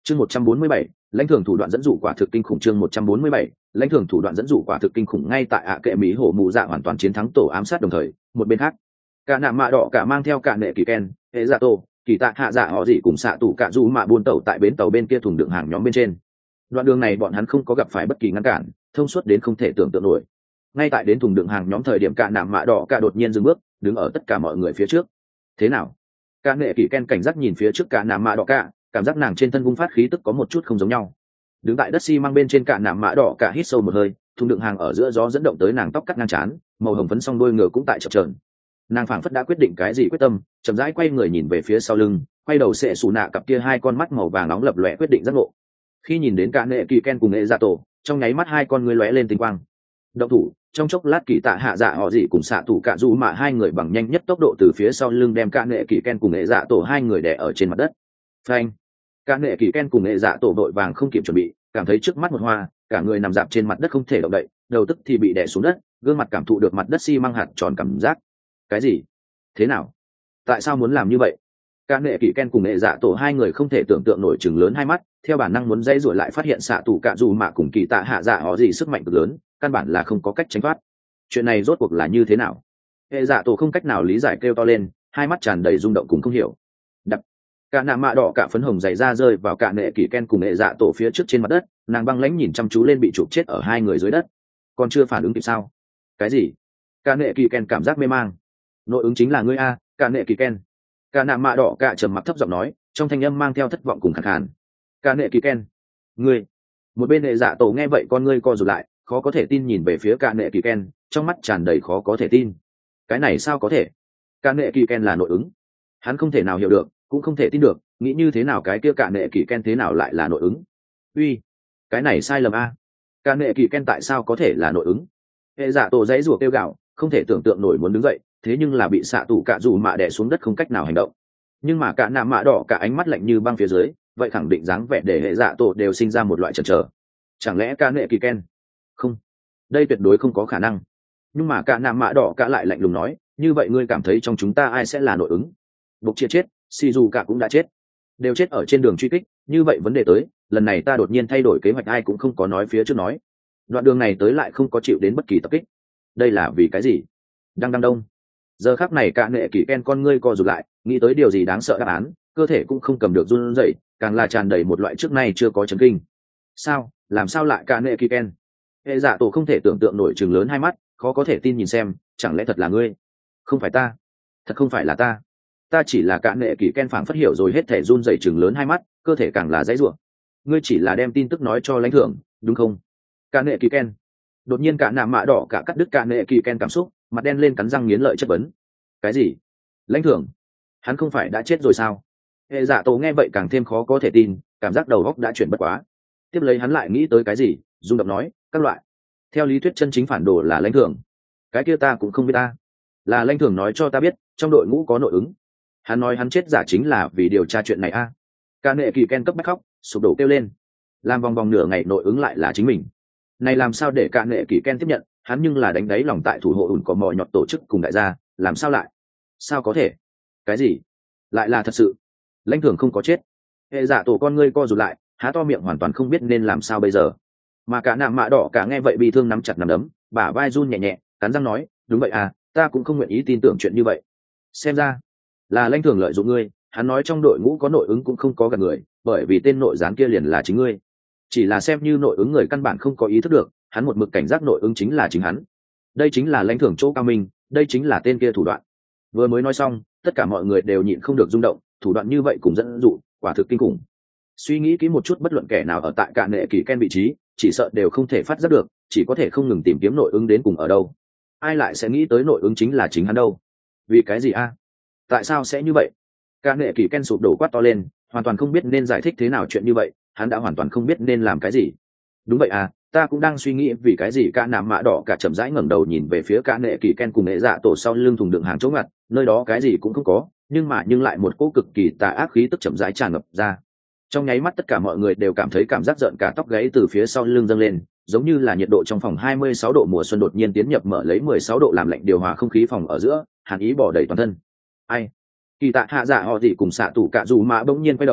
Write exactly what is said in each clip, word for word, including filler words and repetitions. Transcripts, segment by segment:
chương một trăm bốn mươi bảy, lãnh thường thủ đoạn dẫn dụ quả thực kinh khủng. Chương một trăm bốn mươi bảy, lãnh thường thủ đoạn dẫn dụ quả thực kinh khủng. Ngay tại ạ kệ mỹ hổ mù dạ hoàn toàn chiến thắng tổ ám sát đồng thời, một bên khác cả nạ mạ đỏ cả mang theo cả nệ kỳ ken hệ dạ tổ kỳ tạ hạ dạ họ gì cùng xạ tủ cả du mạ buôn tàu tại bến tàu bên kia thùng đựng hàng nhóm bên trên. Đoạn đường này bọn hắn không có gặp phải bất kỳ ngăn cản, thông suốt đến không thể tưởng tượng nổi. Ngay tại đến thùng đựng hàng nhóm thời điểm cả nạ mạ đỏ cả đột nhiên dừng bước, đứng ở tất cả mọi người phía trước. Thế nào? Cả nệ kỳ ken cảnh giác nhìn phía trước cả nạ mạ đỏ cả, cảm giác nàng trên thân vung phát khí tức có một chút không giống nhau. Đứng tại đất xi măng bên trên cả nạ mạ đỏ cả hít sâu một hơi, thùng đựng hàng ở giữa gió dẫn động tới nàng tóc cắt ngang trán, màu hồng phấn song đuôi ngựa cũng tại chập chờn. Nàng phảng phất đã quyết định cái gì quyết tâm, chậm rãi quay người nhìn về phía sau lưng, quay đầu sẽ xù nạ cặp kia hai con mắt màu vàng nóng lập lòe quyết định giác ngộ. Khi nhìn đến cả nệ kỳ ken cùng nghệ dạ tổ, trong nháy mắt hai con ngươi lóe lên tinh quang. Động thủ, trong chốc lát kỳ tạ hạ dạ họ gì cùng xạ thủ cả dù mà hai người bằng nhanh nhất tốc độ từ phía sau lưng đem cả nệ kỳ ken cùng nghệ dạ tổ hai người đè ở trên mặt đất. Phanh! Cả nệ kỳ ken cùng nghệ dạ tổ đội vàng không kịp chuẩn bị, cảm thấy trước mắt một hoa, cả người nằm dạp trên mặt đất không thể động đậy, đầu tức thì bị đè xuống đất, gương mặt cảm thụ được mặt đất xi măng hạt tròn cảm giác. Cái gì? Thế nào? Tại sao muốn làm như vậy? Cả nệ kỳ ken cùng nghệ dạ tổ hai người không thể tưởng tượng nổi chừng lớn hai mắt, theo bản năng muốn dây rồi lại phát hiện xạ tủ cả dù mà cùng kỳ tạ hạ dạ họ gì sức mạnh cực lớn, căn bản là không có cách tránh thoát. Chuyện này rốt cuộc là như thế nào? Hệ dạ tổ không cách nào lý giải, kêu to lên, hai mắt tràn đầy rung động cùng không hiểu. Đập. Cả nạ mạ đỏ cả phấn hồng dày ra rơi vào cả nệ kỳ ken cùng nghệ dạ tổ phía trước trên mặt đất, nàng băng lãnh nhìn chăm chú lên bị chụp chết ở hai người dưới đất. Còn chưa phản ứng kịp sao? Cái gì? Cả nệ kỳ ken cảm giác mê mang. Nội ứng chính là ngươi a, cả nệ kỳ ken. Cả nạ mạ đỏ cả trầm mặc thấp giọng nói, trong thanh âm mang theo thất vọng cùng khàn khàn. Cả nệ kỳ ken. Ngươi. Một bên hệ dạ tổ nghe vậy con ngươi co rụt lại, khó có thể tin nhìn về phía cả nệ kỳ ken, trong mắt tràn đầy khó có thể tin. Cái này sao có thể? Cả nệ kỳ ken là nội ứng. Hắn không thể nào hiểu được, cũng không thể tin được, nghĩ như thế nào cái kia cả nệ kỳ ken thế nào lại là nội ứng? Uy, cái này sai lầm a. Cả nệ kỳ ken tại sao có thể là nội ứng? Hệ dạ tổ dãy rủa kêu gào, không thể tưởng tượng nổi muốn đứng dậy, thế nhưng là bị xạ tủ cả dù mạ đè xuống đất không cách nào hành động. Nhưng mà cả nạ mạ đỏ cả ánh mắt lạnh như băng phía dưới, vậy khẳng định dáng vẻ để hệ dạ tổ đều sinh ra một loại chần chờ. Chẳng lẽ cả nệ kỳ ken? Không, đây tuyệt đối không có khả năng. Nhưng mà cả nạ mạ đỏ cả lại lạnh lùng nói, như vậy ngươi cảm thấy trong chúng ta ai sẽ là nội ứng? Bục chia chết, si dù cả cũng đã chết, đều chết ở trên đường truy kích, như vậy vấn đề tới, lần này ta đột nhiên thay đổi kế hoạch ai cũng không có nói phía trước nói. Đoạn đường này tới lại không có chịu đến bất kỳ tập kích, đây là vì cái gì? Đăng đăng đông. Giờ khắc này cả nệ kỳ ken con ngươi co rụt lại, nghĩ tới điều gì đáng sợ đáp án, cơ thể cũng không cầm được run rẩy, càng là tràn đầy một loại trước nay chưa có chấn kinh. Sao? Làm sao lại cả nệ kỳ ken? Hệ dạ tổ không thể tưởng tượng nổi, trừng lớn hai mắt, khó có thể tin nhìn xem, chẳng lẽ thật là ngươi? Không phải ta, thật không phải là ta, ta chỉ là cả nệ kỳ ken phảng phất hiểu rồi hết thể, run rẩy trừng lớn hai mắt, cơ thể càng là dãy rủa. Ngươi chỉ là đem tin tức nói cho lãnh thưởng, đúng không? Cả nệ kỳ ken. Đột nhiên cả nạ mạ đỏ cả cắt đứt cả nệ kỳ ken cảm xúc, mặt đen lên cắn răng nghiến lợi chất vấn. Cái gì? Lãnh thưởng? Hắn không phải đã chết rồi sao? Hệ dạ tổ nghe vậy càng thêm khó có thể tin, cảm giác đầu óc đã chuyển bất quá. Tiếp lấy hắn lại nghĩ tới cái gì, rung động nói, các loại. Theo lý thuyết chân chính phản đồ là lãnh thưởng. Cái kia ta cũng không biết ta. Là lãnh thưởng nói cho ta biết, trong đội ngũ có nội ứng. Hắn nói hắn chết giả chính là vì điều tra chuyện này a. À. Cả nệ kỳ ken cấp bách khóc, sụp đổ kêu lên. Làm vòng vòng nửa ngày nội ứng lại là chính mình. Này làm sao để cả nệ kỳ ken tiếp nhận, hắn nhưng là đánh đáy lòng tại thủ hộ ủn có mò nhọt tổ chức cùng đại gia, làm sao lại? Sao có thể? Cái gì? Lại là thật sự? Lãnh thưởng không có chết. Hệ giả tổ con ngươi co rụt lại, há to miệng hoàn toàn không biết nên làm sao bây giờ. Mà cả nạ mạ đỏ cả nghe vậy bị thương nắm chặt nắm đấm, bả vai run nhẹ nhẹ, cắn răng nói, đúng vậy à, ta cũng không nguyện ý tin tưởng chuyện như vậy. Xem ra là lãnh thưởng lợi dụng ngươi, hắn nói trong đội ngũ có nội ứng cũng không có gần người, bởi vì tên nội gián kia liền là chính ngươi. Chỉ là xem như nội ứng người căn bản không có ý thức được, hắn một mực cảnh giác nội ứng chính là chính hắn. Đây chính là lãnh thưởng chỗ cao minh, đây chính là tên kia thủ đoạn. Vừa mới nói xong, tất cả mọi người đều nhịn không được rung động, thủ đoạn như vậy cũng dẫn dụ, quả thực kinh khủng. Suy nghĩ kỹ một chút, bất luận kẻ nào ở tại cả nệ kỳ ken vị trí, chỉ sợ đều không thể phát giác được, chỉ có thể không ngừng tìm kiếm nội ứng đến cùng ở đâu. Ai lại sẽ nghĩ tới nội ứng chính là chính hắn đâu? Vì cái gì a? Tại sao sẽ như vậy? Cả nệ kỳ ken sụp đổ quát to lên, hoàn toàn không biết nên giải thích thế nào chuyện như vậy, hắn đã hoàn toàn không biết nên làm cái gì. Đúng vậy à, ta cũng đang suy nghĩ vì cái gì. Cả nạm mạ đỏ cả chậm rãi ngẩng đầu nhìn về phía cả nệ kỳ ken cùng nghệ dạ tổ sau lưng thùng đựng hàng chỗ ngặt, nơi đó cái gì cũng không có, nhưng mà nhưng lại một cỗ cực kỳ tà ác khí tức chậm rãi tràn ngập ra. Trong nháy mắt tất cả mọi người đều cảm thấy cảm giác giận cả tóc gáy từ phía sau lưng dâng lên, giống như là nhiệt độ trong phòng hai mươi sáu độ mùa xuân đột nhiên tiến nhập mở lấy mười sáu độ làm lạnh điều hòa không khí phòng ở giữa, hàn ý bỏ đầy toàn thân. Ai? Kỳ tạ hạ dạ họ gì cùng xạ tủ cả dù mã bỗng nhiên quay đầu,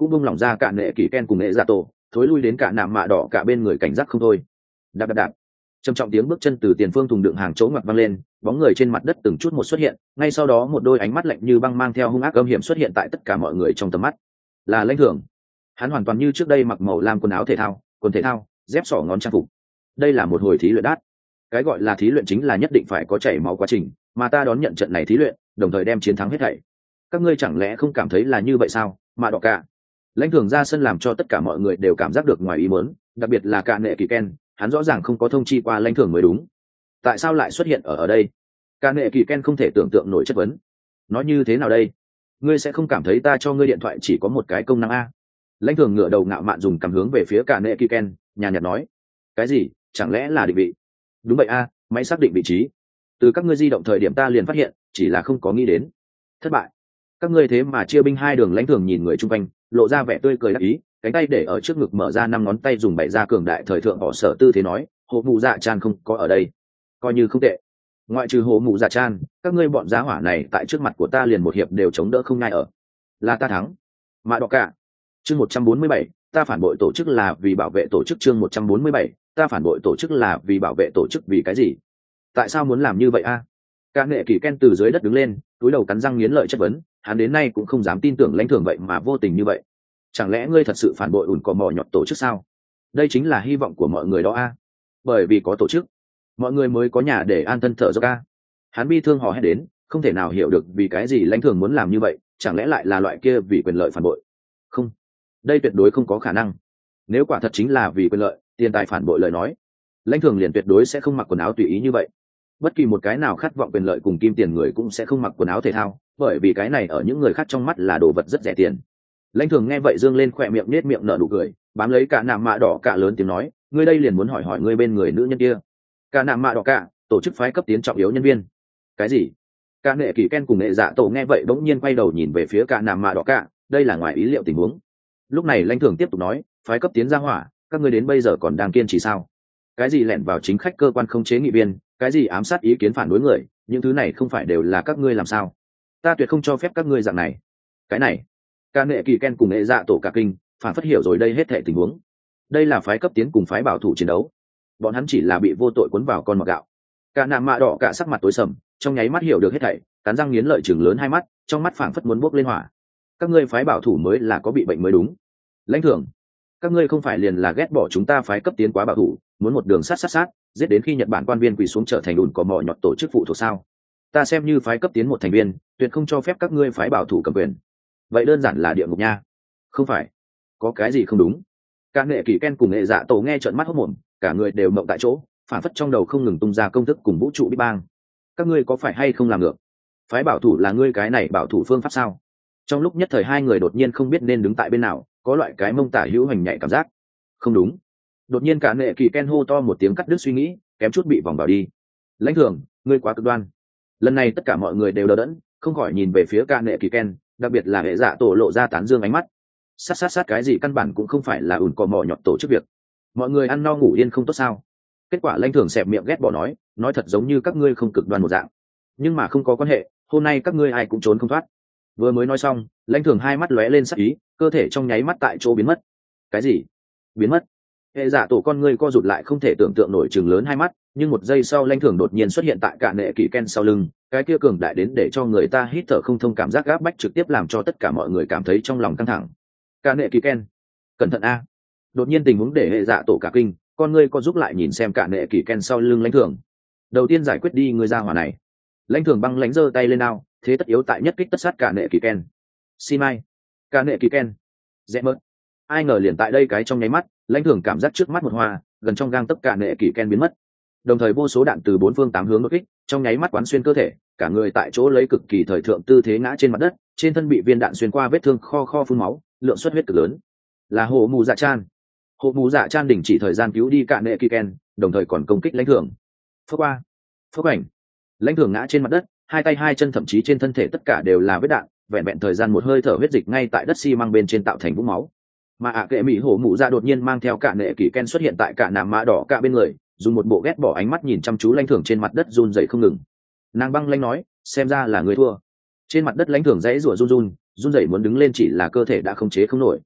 cũng bung lỏng ra cả nệ kỳ ken cùng nệ dạ tổ thối lui đến cả nạm mạ đỏ cả bên người cảnh giác không thôi. Đạp đạp đạp, trầm trọng tiếng bước chân từ tiền phương thùng đựng hàng chỗ ngoặt văng lên, bóng người trên mặt đất từng chút một xuất hiện, ngay sau đó một đôi ánh mắt lạnh như băng mang theo hung ác âm hiểm xuất hiện tại tất cả mọi người trong tầm mắt. Là Lãnh Thường. Hắn hoàn toàn như trước đây mặc màu lam quần áo thể thao, quần thể thao, dép sỏ ngón trang phục. Đây là một hồi thí luyện đát. Cái gọi là thí luyện chính là nhất định phải có chảy máu quá trình, mà ta đón nhận trận này thí luyện, đồng thời đem chiến thắng hết thảy. Các ngươi chẳng lẽ không cảm thấy là như vậy sao? Mà đỏ cả. Lãnh Thường ra sân làm cho tất cả mọi người đều cảm giác được ngoài ý muốn, đặc biệt là cả nệ kỳ ken, hắn rõ ràng không có thông chi qua Lãnh Thường mới đúng. Tại sao lại xuất hiện ở ở đây? Cả nệ kỳ ken không thể tưởng tượng nổi chất vấn. Nói như thế nào đây? Ngươi sẽ không cảm thấy ta cho ngươi điện thoại chỉ có một cái công năng a? Lãnh Thường ngửa đầu ngạo mạn dùng cảm hướng về phía cả nệ kỳ ken, nhàn nhạt nói. Cái gì? Chẳng lẽ là định vị? Đúng vậy a, máy xác định vị trí. Từ các ngươi di động thời điểm ta liền phát hiện, chỉ là không có nghĩ đến. Thất bại. Các ngươi thế mà chia binh hai đường. Lãnh Thường nhìn người chung quanh, lộ ra vẻ tươi cười đắc ý, cánh tay để ở trước ngực mở ra năm ngón tay dùng bày ra cường đại thời thượng họ sở tư thế nói, Hồ Mụ Dạ Chan không có ở đây, coi như không tệ. Ngoại trừ Hồ Mụ Dạ Chan, các ngươi bọn giá hỏa này tại trước mặt của ta liền một hiệp đều chống đỡ không ngai ở. Là ta thắng. Mạ đỏ cả. Chương một trăm bốn mươi bảy, ta phản bội tổ chức là vì bảo vệ tổ chức. Chương một trăm bốn mươi bảy, ta phản bội tổ chức là vì bảo vệ tổ chức. Vì cái gì? Tại sao muốn làm như vậy a? À? Cả nghệ kỳ ken từ dưới đất đứng lên, túi đầu cắn răng nghiến lợi chất vấn, hắn đến nay cũng không dám tin tưởng Lãnh Thường vậy mà vô tình như vậy. Chẳng lẽ ngươi thật sự phản bội ủn cò mò nhọt tổ chức sao? Đây chính là hy vọng của mọi người đó a. À? Bởi vì có tổ chức, mọi người mới có nhà để an thân thở dốc a. Hắn bi thương hò hét đến, không thể nào hiểu được vì cái gì Lãnh Thường muốn làm như vậy, chẳng lẽ lại là loại kia vì quyền lợi phản bội? Không, đây tuyệt đối không có khả năng. Nếu quả thật chính là vì quyền lợi, tiền tài phản bội lời nói, Lãnh Thường liền tuyệt đối sẽ không mặc quần áo tùy ý như vậy. Bất kỳ một cái nào khát vọng quyền lợi cùng kim tiền người cũng sẽ không mặc quần áo thể thao, bởi vì cái này ở những người khác trong mắt là đồ vật rất rẻ tiền. Lãnh Thường nghe vậy dương lên khỏe miệng nết miệng nở nụ cười, bám lấy cả nạm mạ đỏ cả lớn tiếng nói, ngươi đây liền muốn hỏi hỏi ngươi bên người nữ nhân kia. Cả nạm mạ đỏ cả, tổ chức phái cấp tiến trọng yếu nhân viên. Cái gì? Cả nệ kỳ ken cùng nệ dạ tổ nghe vậy bỗng nhiên quay đầu nhìn về phía cả nạm mạ đỏ cả, đây là ngoài ý liệu tình huống. Lúc này Lãnh Thường tiếp tục nói, phái cấp tiến ra hỏa, các ngươi đến bây giờ còn đang kiên trì sao? Cái gì lẻn vào chính khách cơ quan không chế nghị viên, cái gì ám sát ý kiến phản đối người, những thứ này không phải đều là các ngươi làm sao? Ta tuyệt không cho phép các ngươi dạng này. Cái này, cả nệ kỳ ken cùng nệ dạ tổ cả kinh, phản phất hiểu rồi đây hết thảy tình huống. Đây là phái cấp tiến cùng phái bảo thủ chiến đấu, bọn hắn chỉ là bị vô tội cuốn vào con mọt gạo. Cả nạm mạ đỏ cả sắc mặt tối sầm, trong nháy mắt hiểu được hết thảy, cắn răng nghiến lợi chừng lớn hai mắt, trong mắt phảng phất muốn bốc lên hỏa. Các ngươi phái bảo thủ mới là có bị bệnh mới đúng. Lãnh Thường, các ngươi không phải liền là ghét bỏ chúng ta phái cấp tiến quá bảo thủ, muốn một đường sát sát sát giết đến khi Nhật Bản quan viên quỳ xuống trở thành ủn cò mò nhọt tổ chức phụ thuộc sao? Ta xem như phái cấp tiến một thành viên, tuyệt không cho phép các ngươi phái bảo thủ cầm quyền. Vậy đơn giản là địa ngục nha. Không phải, có cái gì không đúng? Cả nghệ kỳ ken cùng nghệ dạ tổ nghe trợn mắt hốt mồm, cả người đều mộng tại chỗ, phản phất trong đầu không ngừng tung ra công thức cùng vũ trụ Big Bang. Các ngươi có phải hay không làm được? Phái bảo thủ là ngươi cái này bảo thủ phương pháp sao? Trong lúc nhất thời hai người đột nhiên không biết nên đứng tại bên nào, có loại cái mông tả hữu hành nhạy cảm giác. Không đúng. Đột nhiên cả nghệ kỳ ken hô to một tiếng cắt đứt suy nghĩ, kém chút bị vòng vào đi. Lãnh Thường, ngươi quá cực đoan. Lần này tất cả mọi người đều đờ đẫn, không khỏi nhìn về phía cả nghệ kỳ ken, đặc biệt là hệ dạ tổ lộ ra tán dương ánh mắt. Sát sát sát cái gì căn bản cũng không phải là ủn cò mò nhọt tổ chức việc. Mọi người ăn no ngủ yên không tốt sao? Kết quả Lãnh Thường xẹp miệng ghét bỏ nói, nói thật giống như các ngươi không cực đoan một dạng. Nhưng mà không có quan hệ, hôm nay các ngươi ai cũng trốn không thoát. Vừa mới nói xong, Lãnh Thường hai mắt lóe lên sắc ý, cơ thể trong nháy mắt tại chỗ biến mất. Cái gì? Biến mất? Hệ giả tổ con ngươi co rụt lại không thể tưởng tượng nổi chừng lớn hai mắt, nhưng một giây sau Lãnh Thường đột nhiên xuất hiện tại cả nệ kỳ ken sau lưng, cái kia cường đại đến để cho người ta hít thở không thông cảm giác gáp bách trực tiếp làm cho tất cả mọi người cảm thấy trong lòng căng thẳng. Cả nệ kỳ ken, cẩn thận a! Đột nhiên tình huống để hệ giả tổ cả kinh, con ngươi co giúp lại nhìn xem cả nệ kỳ ken sau lưng Lãnh Thường. Đầu tiên giải quyết đi người ra hỏa này. Lãnh Thường băng lãnh giơ tay lên ao, thế tất yếu tại nhất kích tất sát cả nệ kỳ ken. Xin mai, cả nệ kỳ ken, dễ mớt. Ai ngờ liền tại đây cái trong nháy mắt, Lãnh Thường cảm giác trước mắt một hoa, gần trong gang tấc cả nệ kỳ ken biến mất. Đồng thời vô số đạn từ bốn phương tám hướng đột kích, trong nháy mắt quán xuyên cơ thể, cả người tại chỗ lấy cực kỳ thời thượng tư thế ngã trên mặt đất, trên thân bị viên đạn xuyên qua vết thương kho kho phun máu, lượng xuất huyết cực lớn. Là Hồ Mù Dạ Chan. Hồ Mù Dạ Chan đình chỉ thời gian cứu đi cả nệ kỳ ken, đồng thời còn công kích Lãnh Thường. Phước qua, phước ảnh. Lãnh Thường ngã trên mặt đất, hai tay hai chân thậm chí trên thân thể tất cả đều là vết đạn, vẹn vẹn thời gian một hơi thở huyết dịch ngay tại đất xi măng bên trên tạo thành vũng máu. Mà ạ kệ mỹ hổ mụ ra đột nhiên mang theo cả nệ kỳ ken xuất hiện tại cả nạm mã đỏ cả bên người, dùng một bộ ghét bỏ ánh mắt nhìn chăm chú Lãnh Thường trên mặt đất run rẩy không ngừng. Nàng băng lãnh nói, xem ra là người thua. Trên mặt đất Lãnh Thường dãy rủa run run, run rẩy muốn đứng lên chỉ là cơ thể đã không chế không nổi.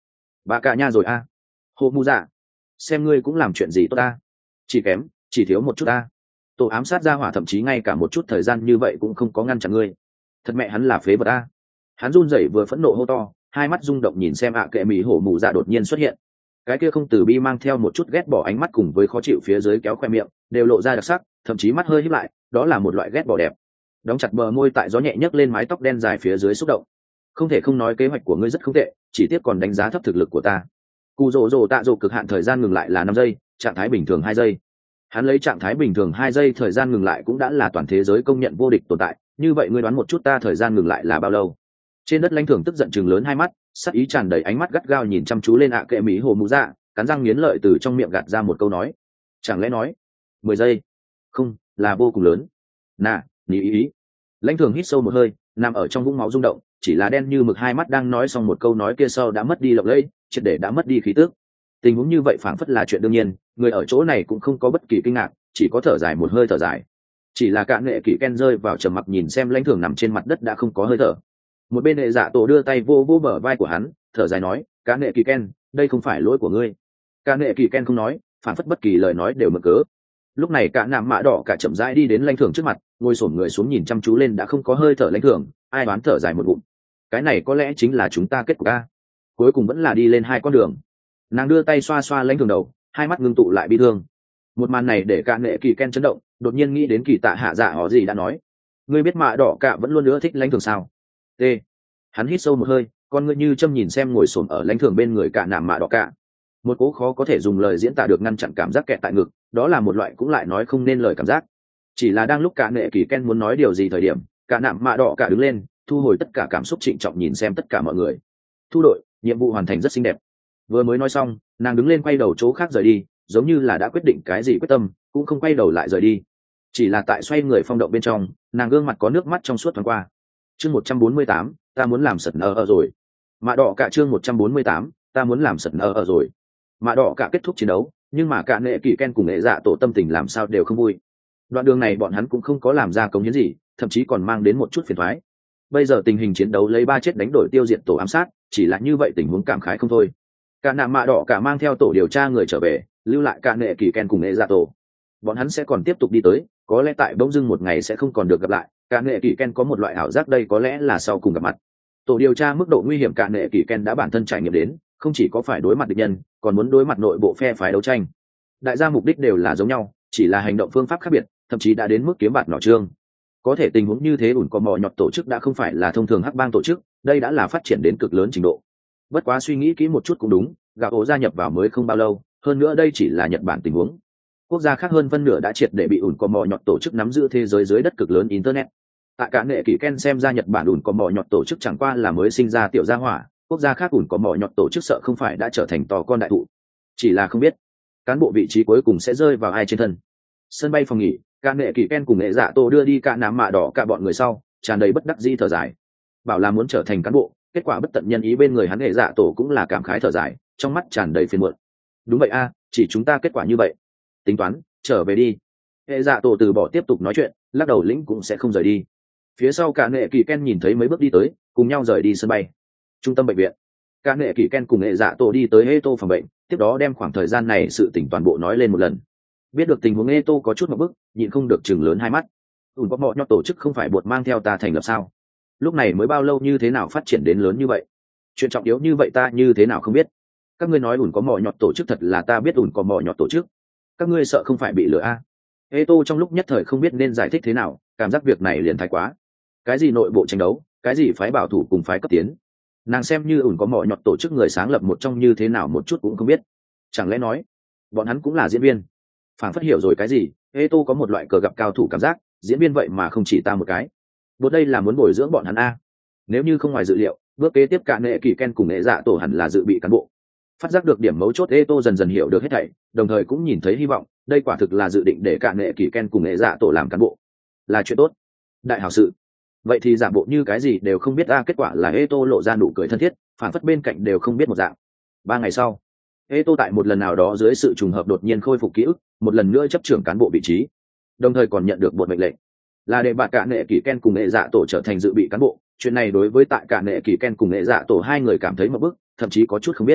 bà cả nha rồi a. Hồ mù dạ, xem ngươi cũng làm chuyện gì tốt ta, chỉ kém chỉ thiếu một chút ta. Tổ ám sát ra hỏa thậm chí ngay cả một chút thời gian như vậy cũng không có ngăn chặn ngươi, thật mẹ hắn là phế vật a. Hắn run rẩy vừa phẫn nộ hô to, hai mắt rung động nhìn xem ạ kệ mỹ hổ mù dạ đột nhiên xuất hiện. Cái kia không từ bi mang theo một chút ghét bỏ ánh mắt cùng với khó chịu phía dưới kéo khoe miệng đều lộ ra đặc sắc, thậm chí mắt hơi híp lại, đó là một loại ghét bỏ đẹp. Đóng chặt bờ môi tại gió nhẹ nhấc lên mái tóc đen dài phía dưới xúc động. Không thể không nói kế hoạch của ngươi rất không tệ, chỉ tiếc còn đánh giá thấp thực lực của ta. Cù rồ rồ tạ rồ cực hạn thời gian ngừng lại là năm giây, trạng thái bình thường hai giây. Hắn lấy trạng thái bình thường hai giây thời gian ngừng lại cũng đã là toàn thế giới công nhận vô địch tồn tại, như vậy ngươi đoán một chút ta thời gian ngừng lại là bao lâu? Trên đất lãnh thưởng tức giận chừng lớn hai mắt, sắc ý tràn đầy ánh mắt gắt gao nhìn chăm chú lên ạ kệ mỹ hồ mù dạ, cắn răng nghiến lợi từ trong miệng gạt ra một câu nói. Chẳng lẽ nói mười giây? Không, là vô cùng lớn. Nà, ní ý ý. Lãnh thưởng hít sâu một hơi, nằm ở trong vũng máu rung động, chỉ là đen như mực hai mắt đang nói xong một câu nói kia sau đã mất đi lộng lẫy, triệt để đã mất đi khí tước. Tình huống như vậy phảng phất là chuyện đương nhiên, người ở chỗ này cũng không có bất kỳ kinh ngạc, chỉ có thở dài một hơi thở dài. Chỉ là cạn nghệ kỵ ken rơi vào trầm mặc nhìn xem lãnh thưởng nằm trên mặt đất đã không có hơi thở. Một bên hệ dạ tổ đưa tay vô vô bờ vai của hắn, thở dài nói, cạn nghệ kỵ ken, đây không phải lỗi của ngươi. Cạn nghệ kỵ ken không nói, phảng phất bất kỳ lời nói đều mượn cớ. Lúc này cả nạm mạ đỏ cả chậm rãi đi đến lãnh thưởng trước mặt, ngồi xổm người xuống nhìn chăm chú lên đã không có hơi thở lãnh thưởng, ai đoán thở dài một ngụm. Cái này có lẽ chính là chúng ta kết cục a. Cuối cùng vẫn là đi lên hai con đường. Nàng đưa tay xoa xoa lãnh thưởng đầu, hai mắt ngưng tụ lại bi thương. Một màn này để cả nghệ kỳ ken chấn động, đột nhiên nghĩ đến kỳ tạ hạ dạ họ gì đã nói, ngươi biết mạ đỏ cả vẫn luôn nữa thích lãnh thưởng sao? T. Hắn hít sâu một hơi, con ngươi như châm nhìn xem ngồi xổm ở lãnh thưởng bên người cả nạm mạ đỏ cả. Một cố khó có thể dùng lời diễn tả được ngăn chặn cảm giác kẹt tại ngực, đó là một loại cũng lại nói không nên lời cảm giác. Chỉ là đang lúc cả nghệ kỳ ken muốn nói điều gì thời điểm, cả nạm mạ đỏ cả đứng lên, thu hồi tất cả cảm xúc trịnh trọng nhìn xem tất cả mọi người. Thu đội, nhiệm vụ hoàn thành rất xinh đẹp. Vừa mới nói xong, nàng đứng lên quay đầu chỗ khác rời đi, giống như là đã quyết định cái gì quyết tâm, cũng không quay đầu lại rời đi. Chỉ là tại xoay người phong động bên trong, nàng gương mặt có nước mắt trong suốt thoáng qua. Chương một trăm bốn mươi tám, ta muốn làm sật nơ ở rồi. Mạ đỏ cả chương một trăm bốn mươi tám, ta muốn làm sật nơ ở rồi. Mạ đỏ cả kết thúc chiến đấu, nhưng mà cả nghệ kỳ ken cùng nghệ dạ tổ tâm tình làm sao đều không vui. Đoạn đường này bọn hắn cũng không có làm ra công hiến gì, thậm chí còn mang đến một chút phiền toái. Bây giờ tình hình chiến đấu lấy ba chết đánh đổi tiêu diệt tổ ám sát, chỉ là như vậy tình huống cảm khái không thôi. Cả nạm mạ đỏ cả mang theo tổ điều tra người trở về, lưu lại cả nghệ kỳ ken cùng nghệ dạ tổ. Bọn hắn sẽ còn tiếp tục đi tới, có lẽ tại bỗng dưng một ngày sẽ không còn được gặp lại. Cả nghệ kỳ ken có một loại ảo giác đây có lẽ là sau cùng gặp mặt. Tổ điều tra mức độ nguy hiểm cả nghệ kỳ ken đã bản thân trải nghiệm đến, không chỉ có phải đối mặt địch nhân, còn muốn đối mặt nội bộ phe phái đấu tranh. Đại gia mục đích đều là giống nhau, chỉ là hành động phương pháp khác biệt, thậm chí đã đến mức kiếm bạt nỏ trương. Có thể tình huống như thế ủn có mò nhọt tổ chức đã không phải là thông thường hắc bang tổ chức, đây đã là phát triển đến cực lớn trình độ. Bất quá suy nghĩ kỹ một chút cũng đúng, gạo ổ gia nhập vào mới không bao lâu, hơn nữa đây chỉ là Nhật Bản tình huống. Quốc gia khác hơn phân nửa đã triệt để bị ủn có mò nhọt tổ chức nắm giữ thế giới dưới đất cực lớn internet. Tại cả nghệ kỷ ken xem ra Nhật Bản ủn có mò nhọt tổ chức chẳng qua là mới sinh ra tiểu gia hỏa, quốc gia khác ủn có mò nhọt tổ chức sợ không phải đã trở thành to con đại thụ. Chỉ là không biết cán bộ vị trí cuối cùng sẽ rơi vào ai trên thân. Sân bay phòng nghỉ, cả nghệ kỷ ken cùng nghệ dạ tổ đưa đi cả nám mạ đỏ cả bọn người sau, tràn đầy bất đắc dĩ thở dài. Bảo là muốn trở thành cán bộ, kết quả bất tận nhân ý bên người hắn nghệ dạ tổ cũng là cảm khái thở dài, trong mắt tràn đầy phiền muộn. Đúng vậy a, chỉ chúng ta kết quả như vậy. Tính toán, trở về đi. Hệ dạ tổ từ bỏ tiếp tục nói chuyện, lắc đầu lĩnh cũng sẽ không rời đi. Phía sau cả nghệ kỳ ken nhìn thấy mấy bước đi tới, cùng nhau rời đi sân bay. Trung tâm bệnh viện, cả nghệ kỳ ken cùng hệ dạ tổ đi tới Eto phòng bệnh, tiếp đó đem khoảng thời gian này sự tỉnh toàn bộ nói lên một lần. Biết được tình huống Eto có chút một bức, nhịn không được chừng lớn hai mắt. Ủn có mọ nhọt tổ chức không phải bột mang theo ta thành lập sao? Lúc này mới bao lâu như thế nào phát triển đến lớn như vậy? Chuyện trọng yếu như vậy ta như thế nào không biết? Các ngươi nói ủn có mọ nhọt tổ chức thật là ta biết ủn có mọ nhọt tổ chức. Các ngươi sợ không phải bị lừa a? À? Eto trong lúc nhất thời không biết nên giải thích thế nào, cảm giác việc này liền thái quá. Cái gì nội bộ tranh đấu, cái gì phái bảo thủ cùng phái cấp tiến, nàng xem như ủn có mọ nhọt tổ chức người sáng lập một trong như thế nào một chút cũng không biết. Chẳng lẽ nói bọn hắn cũng là diễn viên? Phản phất hiểu rồi cái gì, Eto có một loại cờ gặp cao thủ cảm giác, diễn viên vậy mà không chỉ ta một cái. Bột đây là muốn bồi dưỡng bọn hắn a. Nếu như không ngoài dự liệu, bước kế tiếp cả nghệ kỳ ken cùng nghệ dạ tổ hẳn là dự bị cán bộ. Phát giác được điểm mấu chốt, Eto dần dần hiểu được hết thảy, đồng thời cũng nhìn thấy hy vọng, đây quả thực là dự định để cả nghệ kỳ ken cùng nghệ dạ tổ làm cán bộ, là chuyện tốt, đại hảo sự. Vậy thì giả bộ như cái gì đều không biết a, kết quả là Eto lộ ra nụ cười thân thiết, phản phất bên cạnh đều không biết một dạng. Ba ngày sau, Eto tại một lần nào đó dưới sự trùng hợp đột nhiên khôi phục ký ức, một lần nữa chấp trưởng cán bộ vị trí, đồng thời còn nhận được một mệnh lệnh, là để bạn cả nghệ kỳ ken cùng nghệ dạ tổ trở thành dự bị cán bộ. Chuyện này đối với tại cả nghệ kỳ ken cùng nghệ dạ tổ hai người cảm thấy một bức, thậm chí có chút không biết.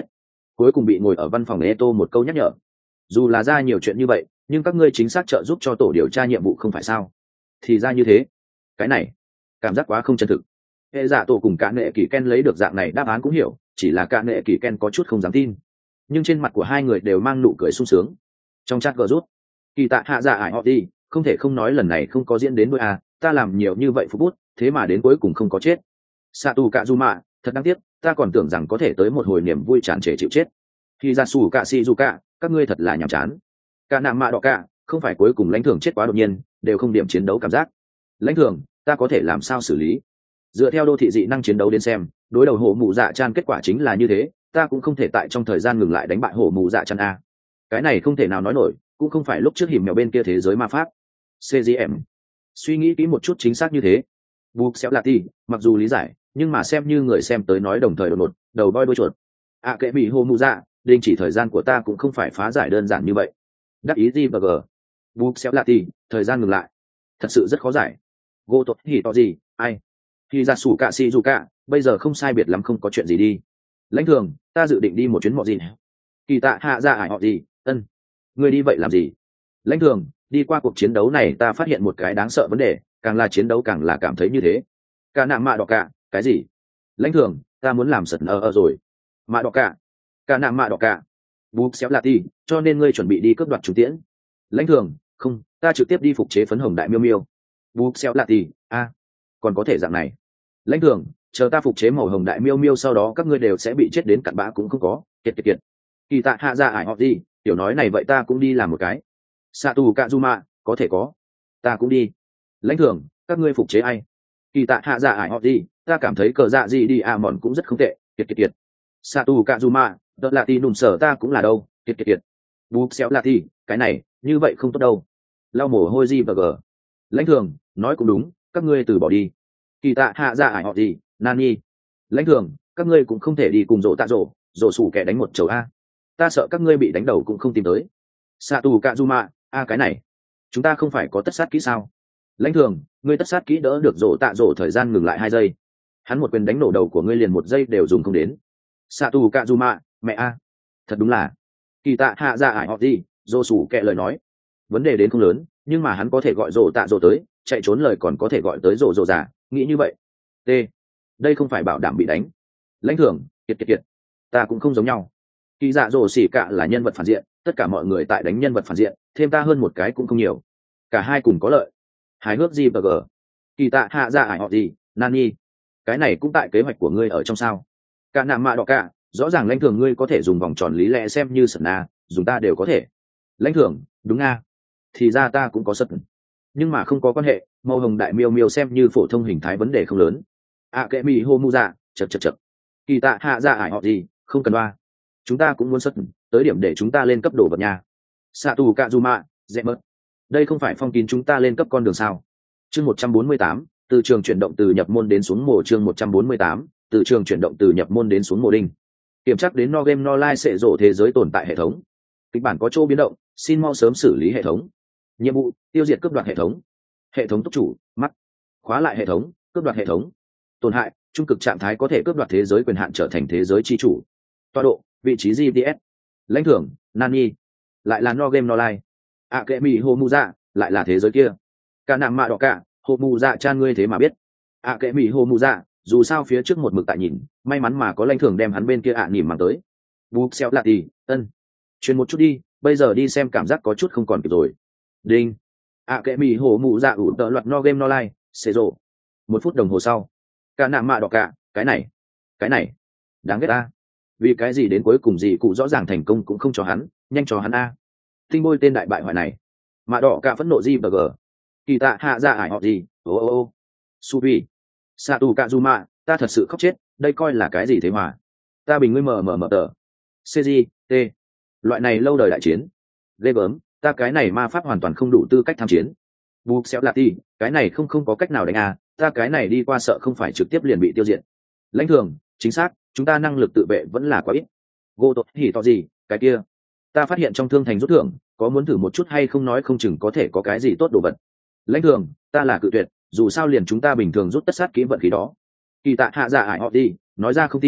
cuối cùng bị ngồi ở văn phòng Eto một câu nhắc nhở. Dù là ra nhiều chuyện như vậy, nhưng các ngươi chính xác trợ giúp cho tổ điều tra nhiệm vụ không phải sao? Thì ra như thế. Cái này, cảm giác quá không chân thực. Hệ giả tổ cùng cả nệ kỳ Ken lấy được dạng này đáp án cũng hiểu, chỉ là cả nệ kỳ Ken có chút không dám tin. Nhưng trên mặt của hai người đều mang nụ cười sung sướng. Trong chat gờ rút, kỳ tạ hạ dạ ải họ đi, không thể không nói lần này không có diễn đến đôi à, ta làm nhiều như vậy phút bút, thế mà đến cuối cùng không có chết. Satu Kazuma, thật đáng tiếc, ta còn tưởng rằng có thể tới một hồi niềm vui tràn trề chịu chết. Khi ra sủ cả Shizuka, các ngươi thật là nhàm chán. Cả nạm mạ đỏ cả, không phải cuối cùng lãnh thưởng chết quá đột nhiên, đều không điểm chiến đấu cảm giác. Lãnh thưởng, ta có thể làm sao xử lý? Dựa theo đô thị dị năng chiến đấu đến xem, đối đầu hổ mù dạ chan kết quả chính là như thế, ta cũng không thể tại trong thời gian ngừng lại đánh bại hổ mù dạ chan a. Cái này không thể nào nói nổi, cũng không phải lúc trước hiểm mèo bên kia thế giới ma pháp. xê giê em, suy nghĩ kỹ một chút chính xác như thế. Buộc xéo là ti, mặc dù lý giải, nhưng mà xem như người xem tới nói đồng thời đột ngột, đầu voi đuôi chuột. À kệ bị hổ mù dạ, đình chỉ thời gian của ta cũng không phải phá giải đơn giản như vậy. Đắc ý gì và g. Buộc xéo là ti, thời gian ngừng lại, thật sự rất khó giải. Gô tốt hỉ to gì, ai? Khi ra sủ cả si dù cả, bây giờ không sai biệt lắm không có chuyện gì đi. Lãnh thường, ta dự định đi một chuyến mọ gì. Kỳ tạ hạ ra ải họ gì, ân. Ngươi đi vậy làm gì? Lãnh thường, đi qua cuộc chiến đấu này ta phát hiện một cái đáng sợ vấn đề, càng là chiến đấu càng là cảm thấy như thế. Cả nạm mạ đỏ cả, cái gì? Lãnh thường, ta muốn làm sật ở ở rồi. Mạ đỏ cả. Cả nạm mạ đỏ cả. Búp xéo là ti, cho nên ngươi chuẩn bị đi cướp đoạt trung tiễn. Lãnh thường, không, ta trực tiếp đi phục chế phấn hồng đại miêu miêu. Búp xéo là ti, a, còn có thể dạng này. Lãnh thường, chờ ta phục chế màu hồng đại miêu miêu sau đó các ngươi đều sẽ bị chết đến cặn bã cũng không có. Kiệt kiệt kiệt. Kỳ tạ hạ ra ải họ gì, tiểu nói này vậy ta cũng đi làm một cái. Satu Kazuma, có thể có. Ta cũng đi. Lãnh thường, các ngươi phục chế ai? Kỳ tạ hạ dạ ải họ gì, ta cảm thấy cờ dạ gì đi à mòn cũng rất không tệ. Kiệt kiệt kiệt. Satu Kazuma, đợt là ti nùm sở ta cũng là đâu. Kiệt kiệt kiệt. Búp xéo là ti, cái này, như vậy không tốt đâu. Lau mồ hôi gì và gờ. Lãnh thường, nói cũng đúng, các ngươi từ bỏ đi. Kỳ tạ hạ dạ ải họ gì, Nani. Lãnh thường, các ngươi cũng không thể đi cùng rổ tạ rổ, rổ sủ kẻ đánh một chầu a. Ta sợ các ngươi bị đánh đầu cũng không tìm tới. Satu Kazuma, a cái này, chúng ta không phải có tất sát kỹ sao? Lãnh thường, ngươi tất sát kỹ đỡ được rổ tạ rổ thời gian ngừng lại hai giây. Hắn một quyền đánh nổ đầu của ngươi liền một giây đều dùng không đến. Satu Kazuma, mẹ a, thật đúng là. Kỳ tạ hạ ra ải họ gì, rổ sủ kệ lời nói. Vấn đề đến không lớn, nhưng mà hắn có thể gọi rổ tạ rổ tới, chạy trốn lời còn có thể gọi tới rổ rổ giả, nghĩ như vậy. T, đây không phải bảo đảm bị đánh. Lãnh thường, kiệt kiệt kiệt, ta cũng không giống nhau. Kỳ dạ rổ xỉ cả là nhân vật phản diện, tất cả mọi người tại đánh nhân vật phản diện, thêm ta hơn một cái cũng không nhiều, cả hai cùng có lợi. Hài hước gì và g. Kỳ tạ hạ dạ ải họ gì, Nani, cái này cũng tại kế hoạch của ngươi ở trong sao? Cả nạm mạ đỏ cả, rõ ràng lãnh thường ngươi có thể dùng vòng tròn lý lẽ xem như sẩn a, dùng ta đều có thể. Lãnh thường, đúng a, thì ra ta cũng có sật, nhưng mà không có quan hệ, màu hồng đại miêu miêu xem như phổ thông hình thái vấn đề không lớn. À kệ mi hô mu dạ, chật chật chật. Kỳ tạ hạ dạ ải họ gì, không cần ba, chúng ta cũng muốn sật, tới điểm để chúng ta lên cấp đồ vật nhà. Satu Kazuma, dễ mất. Đây không phải phong kín chúng ta lên cấp con đường sao? Chương một trăm bốn mươi tám, từ trường chuyển động từ nhập môn đến xuống mồ. Chương một trăm bốn mươi tám, từ trường chuyển động từ nhập môn đến xuống mồ đinh. Kiểm tra đến no game no life sẽ rộ thế giới tồn tại hệ thống. Kịch bản có chỗ biến động, xin mau sớm xử lý hệ thống. Nhiệm vụ, tiêu diệt cướp đoạt hệ thống. Hệ thống túc chủ, mắt. Khóa lại hệ thống, cướp đoạt hệ thống. Tổn hại, trung cực trạng thái có thể cướp đoạt thế giới quyền hạn trở thành thế giới chi chủ. Tọa độ, vị trí giê tê ét. Lãnh thưởng, Nani. Lại là no game no life. À kệ mỹ hồ mu dạ, lại là thế giới kia. Cả nạm mạ đỏ cả, hồ mu dạ chan ngươi thế mà biết. À kệ mỹ hồ mu dạ, dù sao phía trước một mực tại nhìn, may mắn mà có lãnh thưởng đem hắn bên kia ạ à nỉm mang tới. Búp xéo lạ tì, ân. Truyền một chút đi, bây giờ đi xem cảm giác có chút không còn kịp rồi. Đinh. À kệ mỹ hồ mu dạ ủ tợ loạt no game no life, xê rộ. Một phút đồng hồ sau. Cả nạm mạ đỏ cả, cái này, cái này, đáng ghét ta. Vì cái gì đến cuối cùng gì cụ rõ ràng thành công cũng không cho hắn, nhanh cho hắn a. Tinh bôi tên đại bại hoại này. Mạ đỏ cả phẫn nộ gì và g. Kỳ tạ hạ ra ải họ gì, ô ô ô. Subi. Satu Kazuma, ta thật sự khóc chết, đây coi là cái gì thế mà. Ta bình ngươi mờ mờ mờ tờ. xê giê, T. Loại này lâu đời đại chiến. Ghê gớm, ta cái này ma pháp hoàn toàn không đủ tư cách tham chiến. Búp xéo lạ ti, cái này không không có cách nào đánh à, ta cái này đi qua sợ không phải trực tiếp liền bị tiêu diệt. Lãnh thường, chính xác, chúng ta năng lực tự vệ vẫn là quá ít. Gô tốt hỉ to gì, cái kia. Ta phát hiện trong thương thành rút thưởng, có muốn thử một chút hay không nói không chừng có thể có cái gì tốt đồ vật. Lãnh thường, ta là cự tuyệt, dù sao liền chúng ta bình thường rút tất sát kỹ vận khí đó. Kỳ tạ hạ dạ ải họ đi, nói ra không tin,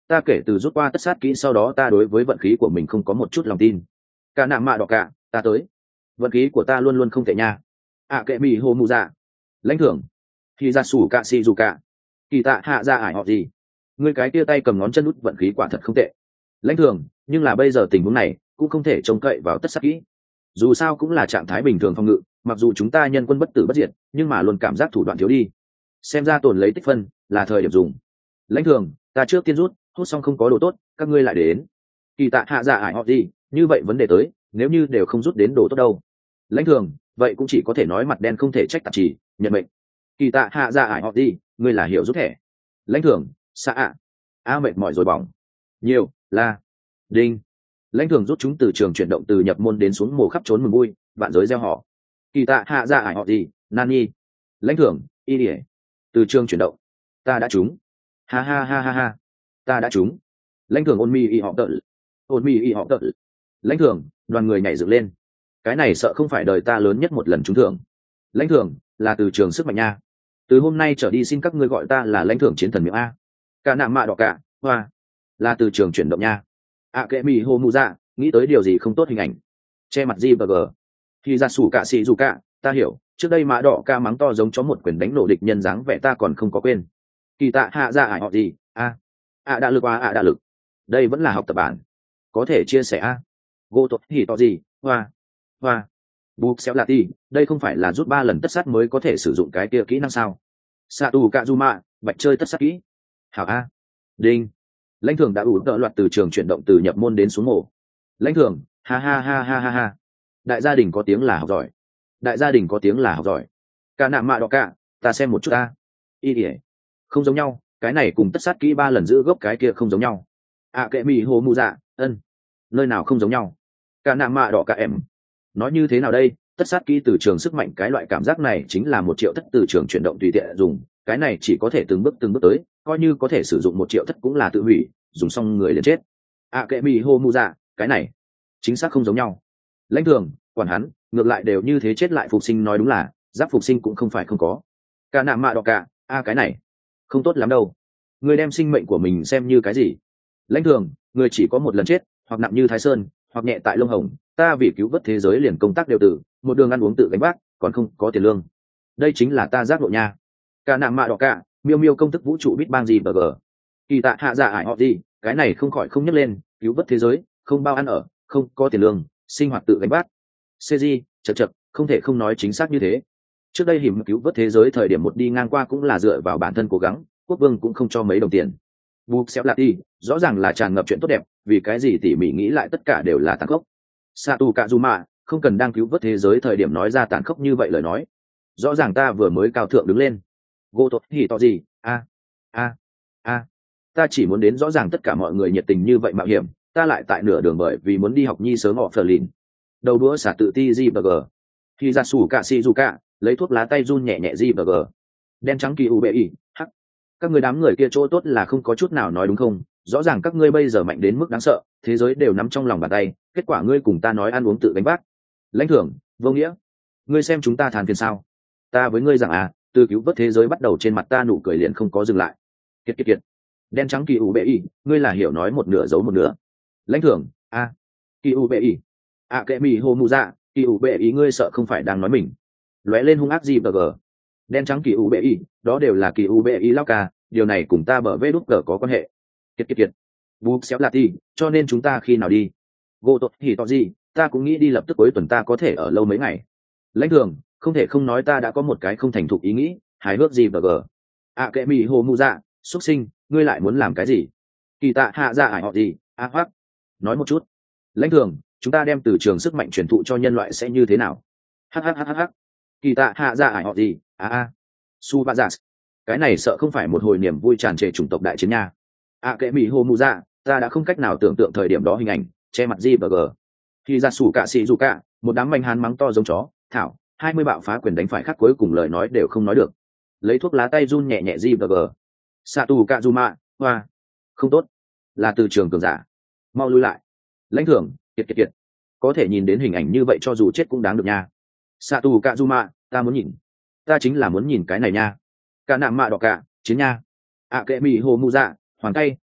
ta kể từ rút qua tất sát kỹ sau đó ta đối với vận khí của mình không có một chút lòng tin. Cả nạ mạ đỏ cả, ta tới. Vận khí của ta luôn luôn không tệ nha. ạ kệ mỹ hồ mù dạ. Lãnh thưởng. Khi ra sủ cạ xì dù cạ. Kỳ tạ hạ ra ải họ gì. Ngươi cái tia tay cầm ngón chân út vận khí quả thật không tệ. Lãnh thưởng, nhưng là bây giờ tình huống này cũng không thể trông cậy vào tất sát kỹ. Dù sao cũng là trạng thái bình thường phòng ngự, mặc dù chúng ta nhân quân bất tử bất diệt, nhưng mà luôn cảm giác thủ đoạn thiếu đi. Xem ra tồn lấy tích phân là thời điểm dùng. Lãnh thưởng, ta trước tiên rút, hút xong không có đồ tốt, các ngươi lại đến. Kỳ tạ hạ dạ ải họ gì, như vậy vấn đề tới, nếu như đều không rút đến đồ tốt đâu. Lãnh thưởng, vậy cũng chỉ có thể nói mặt đen không thể trách tạp chỉ, nhận mệnh. Kỳ tạ hạ dạ ải họ gì, ngươi là hiểu rút thẻ. Lãnh thưởng, xạ ạ. A mệt mỏi rồi bỏng. Nhiều, là. Đinh. Lãnh thưởng rút chúng từ trường chuyển động từ nhập môn đến xuống mồ khắp trốn mừng vui, vạn giới gieo họ. Kỳ tạ hạ dạ ải họ gì, nani. Lãnh thưởng, y đỉa. Từ trường chuyển động. Ta đã trúng. Ha ha ha ha ha. Ta đã trúng. Lãnh thưởng ôn mi y họ tợ. Ôn mi y họ tợ. Lãnh thưởng, đoàn người nhảy dựng lên. Cái này sợ không phải đời ta lớn nhất một lần trúng thưởng. Lãnh thưởng là từ trường sức mạnh nha. Từ hôm nay trở đi xin các ngươi gọi ta là lãnh thưởng chiến thần miệng a. Cả nạ mạ đỏ cả, hoa. Là từ trường chuyển động nha. ạ kệ mỹ hô mù dạ, nghĩ tới điều gì không tốt hình ảnh. Che mặt gì bờ gờ. Khi ra sủ cả xì dù cả, ta hiểu, trước đây mã đỏ ca mắng to giống chó một quyền đánh nổ địch nhân dáng vẻ ta còn không có quên. Kỳ tạ hạ ra ải họ gì, a. ạ đã lực a ạ đã lực. Đây vẫn là học tập bản. Có thể chia sẻ a. Gô tốt thì to gì, hoa. Hoa. Bục xéo là ti, đây không phải là rút ba lần tất sát mới có thể sử dụng cái kia kỹ năng sao. Satu Kazuma, bạch chơi tất sát kỹ. Hảo a. Đinh. Lãnh thưởng đã ủ tợ loạt từ trường chuyển động từ nhập môn đến xuống mổ. Lãnh thưởng, ha ha ha ha ha ha. Đại gia đình có tiếng là học giỏi. Đại gia đình có tiếng là học giỏi. Cả nạ mạ đỏ cả, ta xem một chút ta. Y ỉa. Không giống nhau, cái này cùng tất sát kỹ ba lần giữ gốc cái kia không giống nhau. À kệ mì hồ mù dạ, ân. Nơi nào không giống nhau. Cả nạ mạ đỏ cả em. Nói như thế nào đây, tất sát kỹ từ trường sức mạnh cái loại cảm giác này chính là một triệu thất từ trường chuyển động tùy tiện dùng, cái này chỉ có thể từng bước từng bước tới, coi như có thể sử dụng một triệu thất cũng là tự hủy, dùng xong người liền chết. À kệ mì hô mu dạ, cái này chính xác không giống nhau. Lãnh thường, quản hắn, ngược lại đều như thế chết lại phục sinh nói đúng là, giáp phục sinh cũng không phải không có. Cả nạ mạ đỏ cả, a à, cái này không tốt lắm đâu. Người đem sinh mệnh của mình xem như cái gì? Lãnh thường, người chỉ có một lần chết, hoặc nặng như Thái Sơn, hoặc nhẹ tại lông hồng, ta vì cứu vớt thế giới liền công tác đều tự, một đường ăn uống tự gánh vác, còn không có tiền lương. Đây chính là ta giác ngộ nha. Cả nạ mạ đỏ cả, miêu miêu công thức vũ trụ biết bang gì bờ gờ. Kỳ tạ hạ dạ ải họ gì, cái này không khỏi không nhắc lên, cứu vớt thế giới, không bao ăn ở, không có tiền lương, sinh hoạt tự gánh vác. cg chật chật, không thể không nói chính xác như thế. Trước đây hiểm cứu vớt thế giới thời điểm một đi ngang qua cũng là dựa vào bản thân cố gắng, quốc vương cũng không cho mấy đồng tiền. Bục xéo lạt đi, rõ ràng là tràn ngập chuyện tốt đẹp, vì cái gì tỉ mỉ nghĩ lại tất cả đều là tàn khốc. Satu Kazuma, không cần đang cứu vớt thế giới thời điểm nói ra tàn khốc như vậy lời nói. Rõ ràng ta vừa mới cao thượng đứng lên. Gô tốt thì to gì, a a a ta chỉ muốn đến rõ ràng tất cả mọi người nhiệt tình như vậy mạo hiểm, ta lại tại nửa đường bởi vì muốn đi học nhi sớm họ phờ lìn. Đầu đũa xả tự ti gì bờ gờ. Khi ra sủ cả si dù cả, lấy thuốc lá tay run nhẹ nhẹ gì bờ gờ. Đen trắng kỳ u bệ y, hắc. Các người đám người kia chỗ tốt là không có chút nào nói đúng không? Rõ ràng các ngươi bây giờ mạnh đến mức đáng sợ, thế giới đều nắm trong lòng bàn tay, kết quả ngươi cùng ta nói ăn uống tự gánh vác. Lãnh thưởng, vô nghĩa. Ngươi xem chúng ta than phiền sao? Ta với ngươi rằng à, từ cứu vớt thế giới bắt đầu trên mặt ta nụ cười liền không có dừng lại. Kiệt kiệt kiệt. Đen trắng kỳ u bệ y, ngươi là hiểu nói một nửa giấu một nửa. Lãnh thưởng, a. À. Kỳ u bệ y. À kệ mì hồ mù dạ, kỳ u bệ y ngươi sợ không phải đang nói mình. Lóe lên hung ác gì bờ gờ. Đen trắng kỳ u bệ y, đó đều là kỳ u bệ y lao ca, điều này cùng ta bở vê đút cờ có quan hệ. Kiệt kiệt kiệt. Búp xéo là ti, cho nên chúng ta khi nào đi? Gô tốt thì to gì, ta cũng nghĩ đi lập tức cuối tuần ta có thể ở lâu mấy ngày. Lãnh thường, không thể không nói ta đã có một cái không thành thục ý nghĩ, hài hước gì bờ gờ. À kệ mì hồ mù dạ, xuất sinh, ngươi lại muốn làm cái gì? Kỳ tạ hạ dạ ải họ gì, a à, hoắc. Nói một chút. Lãnh thường, chúng ta đem từ trường sức mạnh truyền thụ cho nhân loại sẽ như thế nào? Hhhhh. Kỳ tạ hạ dạ ải họ gì, a a. Su ba dạ. Cái này sợ không phải một hồi niềm vui tràn trề chủng tộc đại chiến nha. À kệ mì hồ mù dạ, ta đã không cách nào tưởng tượng thời điểm đó hình ảnh, che mặt gì bờ gờ. Khi ra sủ cả xì dù cả, một đám manh hán mắng to giống chó, thảo, hai mươi bạo phá quyền đánh phải khắc cuối cùng lời nói đều không nói được. Lấy thuốc lá tay run nhẹ nhẹ gì bờ gờ. Satu Kazuma, hoa. Không tốt. Là từ trường cường giả. Mau lui lại. Lãnh thưởng, kiệt kiệt kiệt. Có thể nhìn đến hình ảnh như vậy cho dù chết cũng đáng được nha. Satu Kazuma, ta muốn nhìn. Ta chính là muốn nhìn cái này nha. Cả nạm mạ đỏ cả, chiến nha. À kệ mì hồ mù dạ, hoàng tay,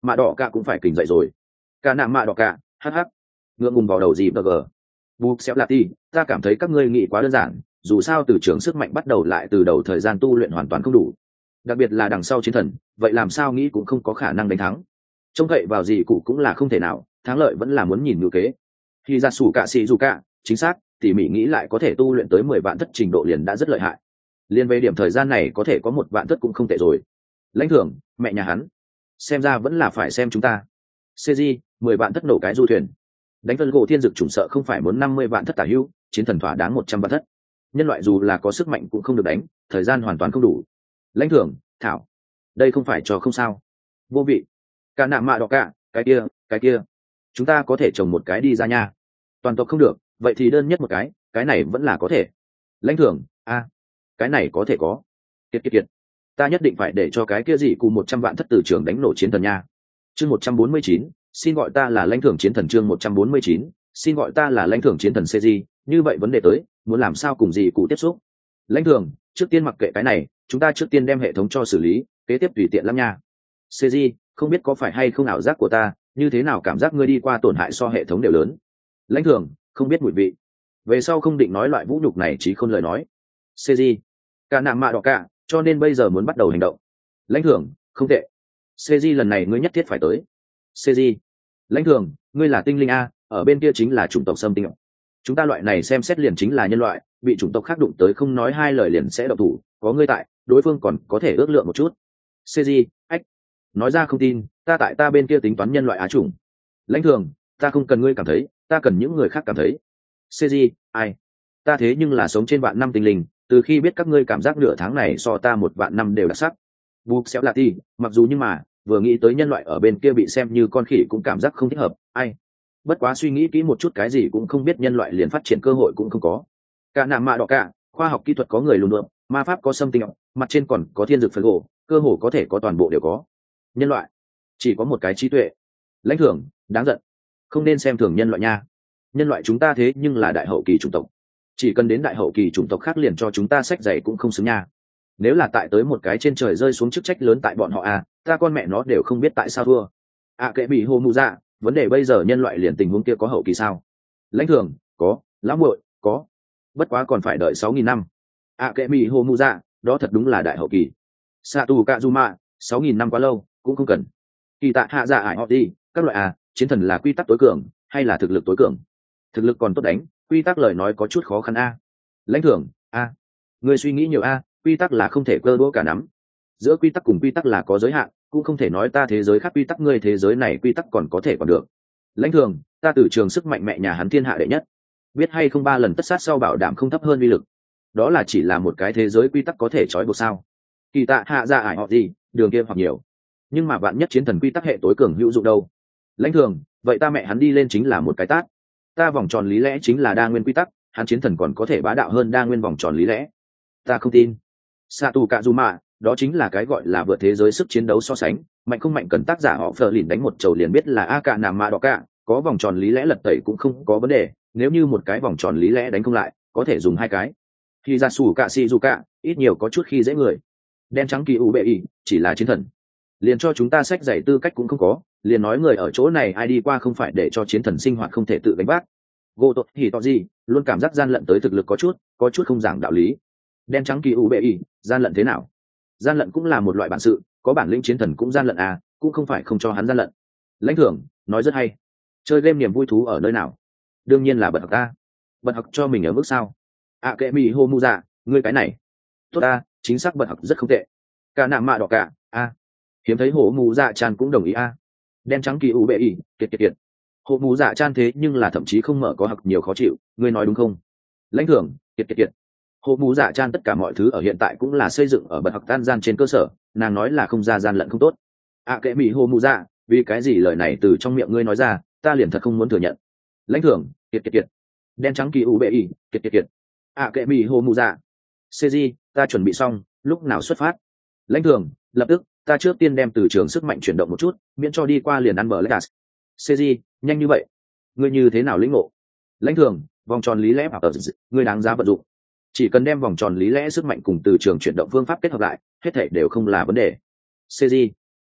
mạ đỏ cả cũng phải kình dậy rồi. Cả nạ mạ đỏ cả, hắc hắc, ngượng ngùng vào đầu gì bờ gờ. Bục xéo lạt ti, ta cảm thấy các ngươi nghĩ quá đơn giản, dù sao từ trường sức mạnh bắt đầu lại từ đầu, thời gian tu luyện hoàn toàn không đủ, đặc biệt là đằng sau chiến thần, vậy làm sao nghĩ cũng không có khả năng đánh thắng. Trông cậy vào gì cụ cũng là không thể nào, thắng lợi vẫn là muốn nhìn ngữ kế. Khi ra sủ cả xì dù cả, chính xác, tỉ mỉ nghĩ lại có thể tu luyện tới mười vạn thất trình độ liền đã rất lợi hại. Liên về điểm thời gian này có thể có một vạn thất cũng không tệ rồi. Lãnh thưởng, mẹ nhà hắn, xem ra vẫn là phải xem chúng ta. cg mười vạn thất nổ cái du thuyền, đánh phân gỗ thiên dực chủng sợ không phải muốn năm mươi vạn thất tả hữu, chiến thần thỏa đáng một trăm vạn thất. Nhân loại dù là có sức mạnh cũng không được đánh, thời gian hoàn toàn không đủ. Lãnh thưởng, thảo, đây không phải cho không sao. Vô vị. Cả nạ mạ đỏ cả, cái kia cái kia chúng ta có thể trồng một cái đi ra nha. Toàn tộc không được, vậy thì đơn nhất một cái, cái này vẫn là có thể. Lãnh thưởng, a cái này có thể có. Kiệt kiệt kiệt, ta nhất định phải để cho cái kia gì cùng một trăm vạn thất tử trưởng đánh nổ chiến thần nha. Chương một trăm bốn mươi chín, xin gọi ta là lãnh thưởng chiến thần. Chương một trăm bốn mươi chín, xin gọi ta là lãnh thưởng chiến thần. cg như vậy vấn đề tới, muốn làm sao cùng gì cụ tiếp xúc. Lãnh thưởng, trước tiên mặc kệ cái này, chúng ta trước tiên đem hệ thống cho xử lý, kế tiếp tùy tiện lắm nha. cg không biết có phải hay không ảo giác của ta, như thế nào cảm giác ngươi đi qua tổn hại so hệ thống đều lớn. Lãnh thưởng, không biết mùi vị, về sau không định nói loại vũ nhục này chí không lời nói. cg cả nạ mạ đỏ cả, cho nên bây giờ muốn bắt đầu hành động. Lãnh thưởng, không tệ, cg lần này ngươi nhất thiết phải tới. cg lãnh thưởng, ngươi là tinh linh a, ở bên kia chính là chủng tộc xâm tinh. Chúng ta loại này xem xét liền chính là nhân loại, bị chủng tộc khác đụng tới không nói hai lời liền sẽ độc thủ, có ngươi tại, đối phương còn có thể ước lượng một chút. cg ách, nói ra không tin, ta tại ta bên kia tính toán nhân loại á chủng. Lãnh thưởng, ta không cần ngươi cảm thấy, ta cần những người khác cảm thấy. cg ai, ta thế nhưng là sống trên vạn năm tinh linh, từ khi biết các ngươi cảm giác nửa tháng này so ta một vạn năm đều đặc sắc. Bục xéo là ti, mặc dù nhưng mà vừa nghĩ tới nhân loại ở bên kia bị xem như con khỉ cũng cảm giác không thích hợp. Ai, bất quá suy nghĩ kỹ một chút cái gì cũng không biết, nhân loại liền phát triển cơ hội cũng không có. Cả nạ mạ đỏ cả, khoa học kỹ thuật có người lùn lượm, ma pháp có xâm tinh, mặt trên còn có thiên dược phân gỗ, cơ hồ có thể có toàn bộ đều có. Nhân loại chỉ có một cái trí tuệ. Lãnh thưởng, đáng giận, không nên xem thường nhân loại nha. Nhân loại chúng ta thế nhưng là đại hậu kỳ chủng tộc, chỉ cần đến đại hậu kỳ chủng tộc khác liền cho chúng ta sách giày cũng không xứng nha. Nếu là tại tới một cái trên trời rơi xuống chức trách lớn tại bọn họ à, ta con mẹ nó đều không biết tại sao thua. À kệ bị hô mù dạ, vấn đề bây giờ nhân loại liền tình huống kia có hậu kỳ sao? Lãnh thưởng, có, lão muội, có, bất quá còn phải đợi sáu nghìn năm. À kệ bị hô mù dạ, đó thật đúng là đại hậu kỳ. Satu Kazuma, sáu nghìn năm quá lâu, cũng không cần. Kỳ tạ hạ dạ ải họ đi, các loại à, chiến thần là quy tắc tối cường, hay là thực lực tối cường? Thực lực còn tốt đánh, quy tắc lời nói có chút khó khăn a. Lãnh thưởng, a, người suy nghĩ nhiều a, quy tắc là không thể cơ đũa cả nắm. Giữa quy tắc cùng quy tắc là có giới hạn, cũng không thể nói ta thế giới khác quy tắc ngươi thế giới này quy tắc còn có thể còn được. Lãnh thưởng, ta từ trường sức mạnh mẹ nhà hắn thiên hạ đệ nhất, biết hay không, ba lần tất sát sau bảo đảm không thấp hơn uy lực. Đó là chỉ là một cái thế giới quy tắc có thể trói buộc sao? Kỳ tạ hạ dạ ải họ gì, đường kia hoặc nhiều, nhưng mà bạn nhất chiến thần quy tắc hệ tối cường hữu dụng đâu. Lãnh thưởng, vậy ta mẹ hắn đi lên chính là một cái tát. Ta vòng tròn lý lẽ chính là đa nguyên quy tắc, hắn chiến thần còn có thể bá đạo hơn đa nguyên vòng tròn lý lẽ. Ta không tin. Satu Kazuma, đó chính là cái gọi là vượt thế giới sức chiến đấu so sánh, mạnh không mạnh cần tác giả họ phờ lìn đánh một chầu liền biết là a cả nằm mà đỏ cả, có vòng tròn lý lẽ lật tẩy cũng không có vấn đề, nếu như một cái vòng tròn lý lẽ đánh không lại, có thể dùng hai cái. Khi ra sủ cả si dù cả, ít nhiều có chút khi dễ người. Đen trắng kỳ u bệ y, chỉ là chiến thần, liền cho chúng ta sách giải tư cách cũng không có, liền nói người ở chỗ này ai đi qua không phải để cho chiến thần sinh hoạt không thể tự đánh bác. Gô tội thì tỏ gì, luôn cảm giác gian lận tới thực lực có chút, có chút không giảng đạo lý. Đen trắng kỳ u bệ y, gian lận thế nào? Gian lận cũng là một loại bản sự, có bản lĩnh chiến thần cũng gian lận à, cũng không phải không cho hắn gian lận. Lãnh thưởng, nói rất hay. Chơi game niềm vui thú ở nơi nào? Đương nhiên là bật học ta. Bật học cho mình ở mức sao? À kệ mì hô mu dạ, ngươi cái này. Tốt ta, chính xác bật học rất không tệ. Cả nạm mạ đỏ cả, a. À. Hiếm thấy hổ mù dạ chan cũng đồng ý a. À. Đen trắng kỳ u bệ y, kiệt kiệt kiệt. Hổ mù dạ chan thế nhưng là thậm chí không mở có học nhiều khó chịu, ngươi nói đúng không? Lãnh thưởng, kiệt kiệt kiệt. Hộ mù dạ chan tất cả mọi thứ ở hiện tại cũng là xây dựng ở bậc học tan gian trên cơ sở, nàng nói là không ra gian lận không tốt. À kệ mỹ hộ mù dạ, vì cái gì lời này từ trong miệng ngươi nói ra, ta liền thật không muốn thừa nhận. Lãnh thưởng, kiệt kiệt kiệt. Đen trắng kỳ u bệ y, kiệt kiệt kiệt. À kệ mỹ hộ mù dạ. cg ta chuẩn bị xong, lúc nào xuất phát? Lãnh thưởng, lập tức, ta trước tiên đem từ trường sức mạnh chuyển động một chút, miễn cho đi qua liền ăn bờ lách. cg nhanh như vậy, ngươi như thế nào lĩnh ngộ? Lãnh thưởng, vòng tròn lý lẽ bảo tờ, ngươi đáng giá vận dụng, chỉ cần đem vòng tròn lý lẽ sức mạnh cùng từ trường chuyển động phương pháp kết hợp lại, hết thể đều không là vấn đề. cg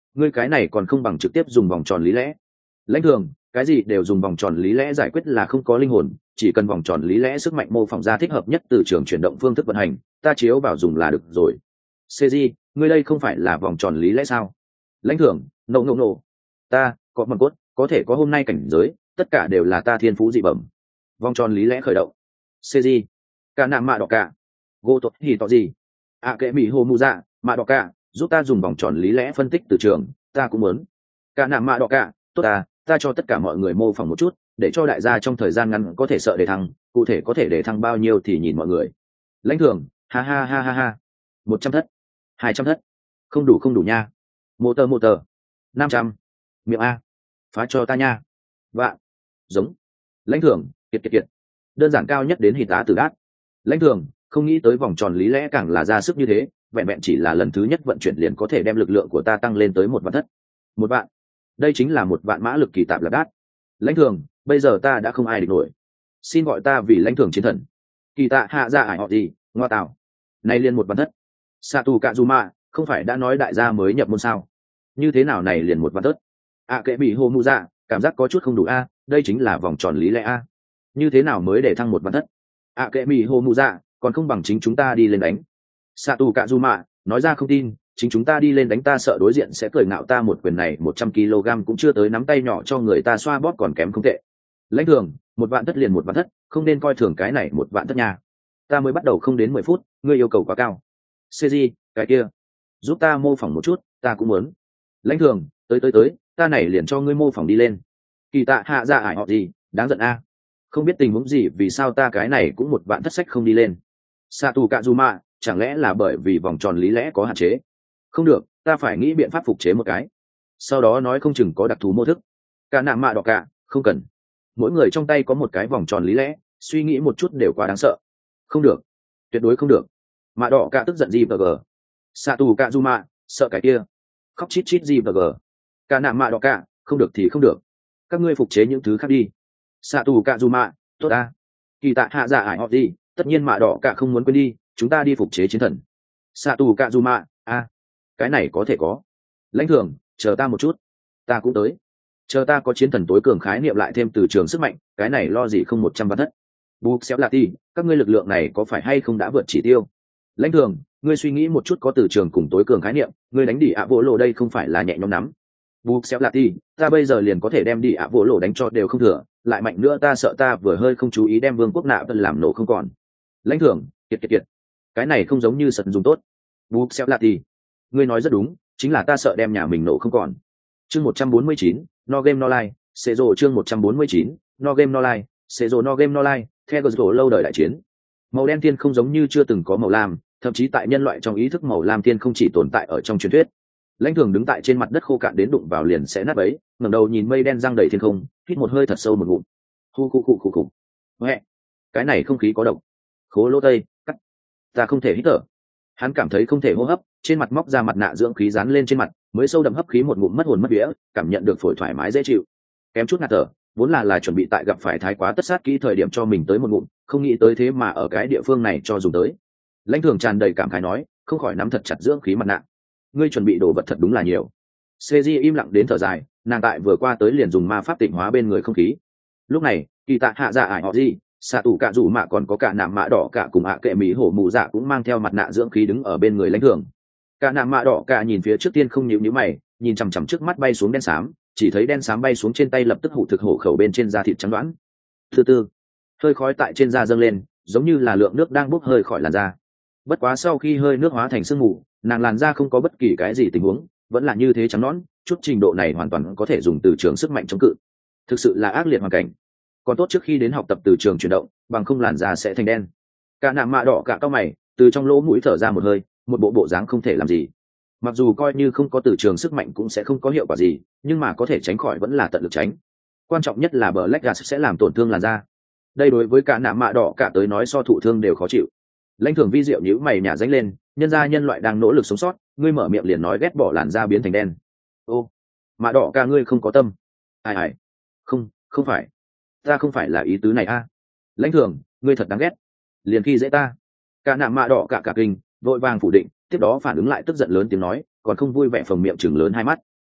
ngươi cái này còn không bằng trực tiếp dùng vòng tròn lý lẽ. Lãnh thường, cái gì đều dùng vòng tròn lý lẽ giải quyết là không có linh hồn, chỉ cần vòng tròn lý lẽ sức mạnh mô phỏng ra thích hợp nhất từ trường chuyển động phương thức vận hành, ta chiếu vào dùng là được rồi. cg, ngươi đây không phải là vòng tròn lý lẽ sao? Lãnh thường, nộ nộ nộ, ta có mầm cốt, có thể có hôm nay cảnh giới, tất cả đều là ta thiên phú dị bẩm. Vòng tròn lý lẽ khởi động. cg, cả nạm mạ đỏ cả, gô tốt thì tỏ gì? À kệ mỹ hồ mù dạ, mạ đỏ cả, giúp ta dùng vòng tròn lý lẽ phân tích từ trường, ta cũng muốn. Cả nạm mạ đỏ cả, tốt ta, ta cho tất cả mọi người mô phỏng một chút, để cho đại gia trong thời gian ngắn có thể sợ để thăng, cụ thể có thể để thăng bao nhiêu thì nhìn mọi người. Lãnh thường, ha ha ha ha ha, một trăm thất, hai trăm thất, không đủ không đủ nha. Mô tờ mô tờ, năm trăm, miệng a, phá cho ta nha. Vạn, giống. Lãnh thường, kiệt kiệt kiệt, đơn giản cao nhất đến hì tá tử đát. Lãnh thường, không nghĩ tới vòng tròn lý lẽ càng là ra sức như thế, vẹn vẹn chỉ là lần thứ nhất vận chuyển liền có thể đem lực lượng của ta tăng lên tới một vạn thất. Một vạn, đây chính là một vạn mã lực kỳ tạp lạp đát. Lãnh thường, bây giờ ta đã không ai địch nổi, xin gọi ta vì lãnh thường chiến thần. Kỳ tạ hạ ra ải họ gì, ngoa tạo, nay liền một vạn thất. Satu Kazuma, không phải đã nói đại gia mới nhập môn sao? Như thế nào này liền một vạn thất? À kệ bị hồ mu dạ, cảm giác có chút không đủ a, đây chính là vòng tròn lý lẽ a. Như thế nào mới để thăng một vạn thất? À kệ bị hồ mu dạ, còn không bằng chính chúng ta đi lên đánh. Satu Kazuma, nói ra không tin, chính chúng ta đi lên đánh, ta sợ đối diện sẽ cười ngạo ta một quyền này một trăm ki lô gam cũng chưa tới, nắm tay nhỏ cho người ta xoa bóp còn kém không tệ. Lãnh thường, một vạn thất liền một vạn thất, không nên coi thường cái này một vạn thất nha. Ta mới bắt đầu không đến mười phút, ngươi yêu cầu quá cao. cg, cái kia, giúp ta mô phỏng một chút, ta cũng muốn. Lãnh thường, tới tới tới, ta này liền cho ngươi mô phỏng đi lên. Kỳ tạ hạ dạ ải họ gì, đáng giận a. Không biết tình huống gì vì sao ta cái này cũng một vạn thất sách không đi lên. Satu Kazuma, chẳng lẽ là bởi vì vòng tròn lý lẽ có hạn chế? Không được, ta phải nghĩ biện pháp phục chế một cái, sau đó nói không chừng có đặc thù mô thức. Cả nạm mạ đỏ cả, không cần. Mỗi người trong tay có một cái vòng tròn lý lẽ, suy nghĩ một chút đều quá đáng sợ. Không được, tuyệt đối không được. Mạ đỏ cả tức giận gì và g. Satu Kazuma, sợ cái kia, khóc chít chít gì và g. Cả nạm mạ đỏ cả, không được thì không được, các ngươi phục chế những thứ khác đi. Satu Kazuma, tốt ta. Kỳ tạ hạ dạ ải họ đi, tất nhiên mạ đỏ cả không muốn quên đi, chúng ta đi phục chế chiến thần. Satu Kazuma, a, cái này có thể có. Lãnh thường, chờ ta một chút, ta cũng tới. Chờ ta có chiến thần tối cường khái niệm lại thêm từ trường sức mạnh, cái này lo gì không một trăm vạn thất. Bục xéo là ti, các ngươi lực lượng này có phải hay không đã vượt chỉ tiêu? Lãnh thường, ngươi suy nghĩ một chút, có từ trường cùng tối cường khái niệm, ngươi đánh đỉ ạ vỗ lộ đây không phải là nhẹ nhõm lắm. Bục xéo là ti, ta bây giờ liền có thể đem đỉ ạ vỗ lộ đánh cho đều không thừa, lại mạnh nữa ta sợ ta vừa hơi không chú ý đem vương quốc nạ vân làm nổ không còn. Lãnh thường, kiệt kiệt kiệt, cái này không giống như sật dùng tốt. Bục xéo là ti, ngươi nói rất đúng, chính là ta sợ đem nhà mình nổ không còn. Chương một trăm bốn mươi chín, no game no life, xế rồ chương một trăm bốn mươi chín, no game no life, xế rồ no game no life, theo gờ lâu đời đại chiến. Màu đen thiên không giống như chưa từng có màu lam, thậm chí tại nhân loại trong ý thức màu lam thiên không chỉ tồn tại ở trong truyền thuyết. Lãnh thường đứng tại trên mặt đất khô cạn đến đụng vào liền sẽ nát bấy, ngẩng đầu nhìn mây đen giăng đầy thiên không, hít một hơi thật sâu một ngụm. Hu khu khu khu khu. Mẹ, cái này không khí có độc. Khố lỗ tây, cắt. Ta không thể hít thở. Hắn cảm thấy không thể hô hấp, trên mặt móc ra mặt nạ dưỡng khí dán lên trên mặt, mới sâu đậm hấp khí một ngụm mất hồn mất vía, cảm nhận được phổi thoải mái dễ chịu. Kém chút ngạt thở, vốn là là chuẩn bị tại gặp phải thái quá tất sát kỹ thời điểm cho mình tới một ngụm, không nghĩ tới thế mà ở cái địa phương này cho dùng tới. Lãnh thường tràn đầy cảm khái nói, không khỏi nắm thật chặt dưỡng khí mặt nạ. Ngươi chuẩn bị đồ vật thật đúng là nhiều. Seiji im lặng đến thở dài, nàng tại vừa qua tới liền dùng ma pháp tịnh hóa bên người không khí. Lúc này, kỳ tạ hạ dạ ải họ gì, xạ tủ cả rủ mạ còn có cả nạm mạ đỏ cả cùng ạ kệ mỹ hổ mù dạ cũng mang theo mặt nạ dưỡng khí đứng ở bên người lãnh thường. Cả nạm mạ đỏ cả nhìn phía trước tiên không nhíu nhíu mày, nhìn chằm chằm trước mắt bay xuống đen xám, chỉ thấy đen xám bay xuống trên tay lập tức hụ thực hổ khẩu bên trên da thịt trắng đoán. Thứ tư, hơi khói tại trên da dâng lên, giống như là lượng nước đang bốc hơi khỏi làn da. Bất quá sau khi hơi nước hóa thành sương mù, nàng làn da không có bất kỳ cái gì tình huống, vẫn là như thế trắng nõn, chút trình độ này hoàn toàn có thể dùng từ trường sức mạnh chống cự. Thực sự là ác liệt hoàn cảnh. Còn tốt trước khi đến học tập từ trường chuyển động, bằng không làn da sẽ thành đen. Cả nạm mạ đỏ cả cao mày, từ trong lỗ mũi thở ra một hơi, một bộ bộ dáng không thể làm gì. Mặc dù coi như không có từ trường sức mạnh cũng sẽ không có hiệu quả gì, nhưng mà có thể tránh khỏi vẫn là tận lực tránh. Quan trọng nhất là Black Gas sẽ làm tổn thương làn da. Đây đối với cả nạm mạ đỏ cả tới nói so thụ thương đều khó chịu. Lãnh thường vi diệu nhíu mày nhả dánh lên, nhân gia nhân loại đang nỗ lực sống sót, ngươi mở miệng liền nói ghét bỏ làn da biến thành đen. Ô, mạ đỏ cả ngươi không có tâm. Ai ai, không, không phải, ta không phải là ý tứ này a. Lãnh thường, ngươi thật đáng ghét, liền khi dễ ta. Cả nạm mạ đỏ cả cả kinh, vội vàng phủ định, tiếp đó phản ứng lại tức giận lớn tiếng nói, còn không vui vẻ phồng miệng chừng lớn hai mắt.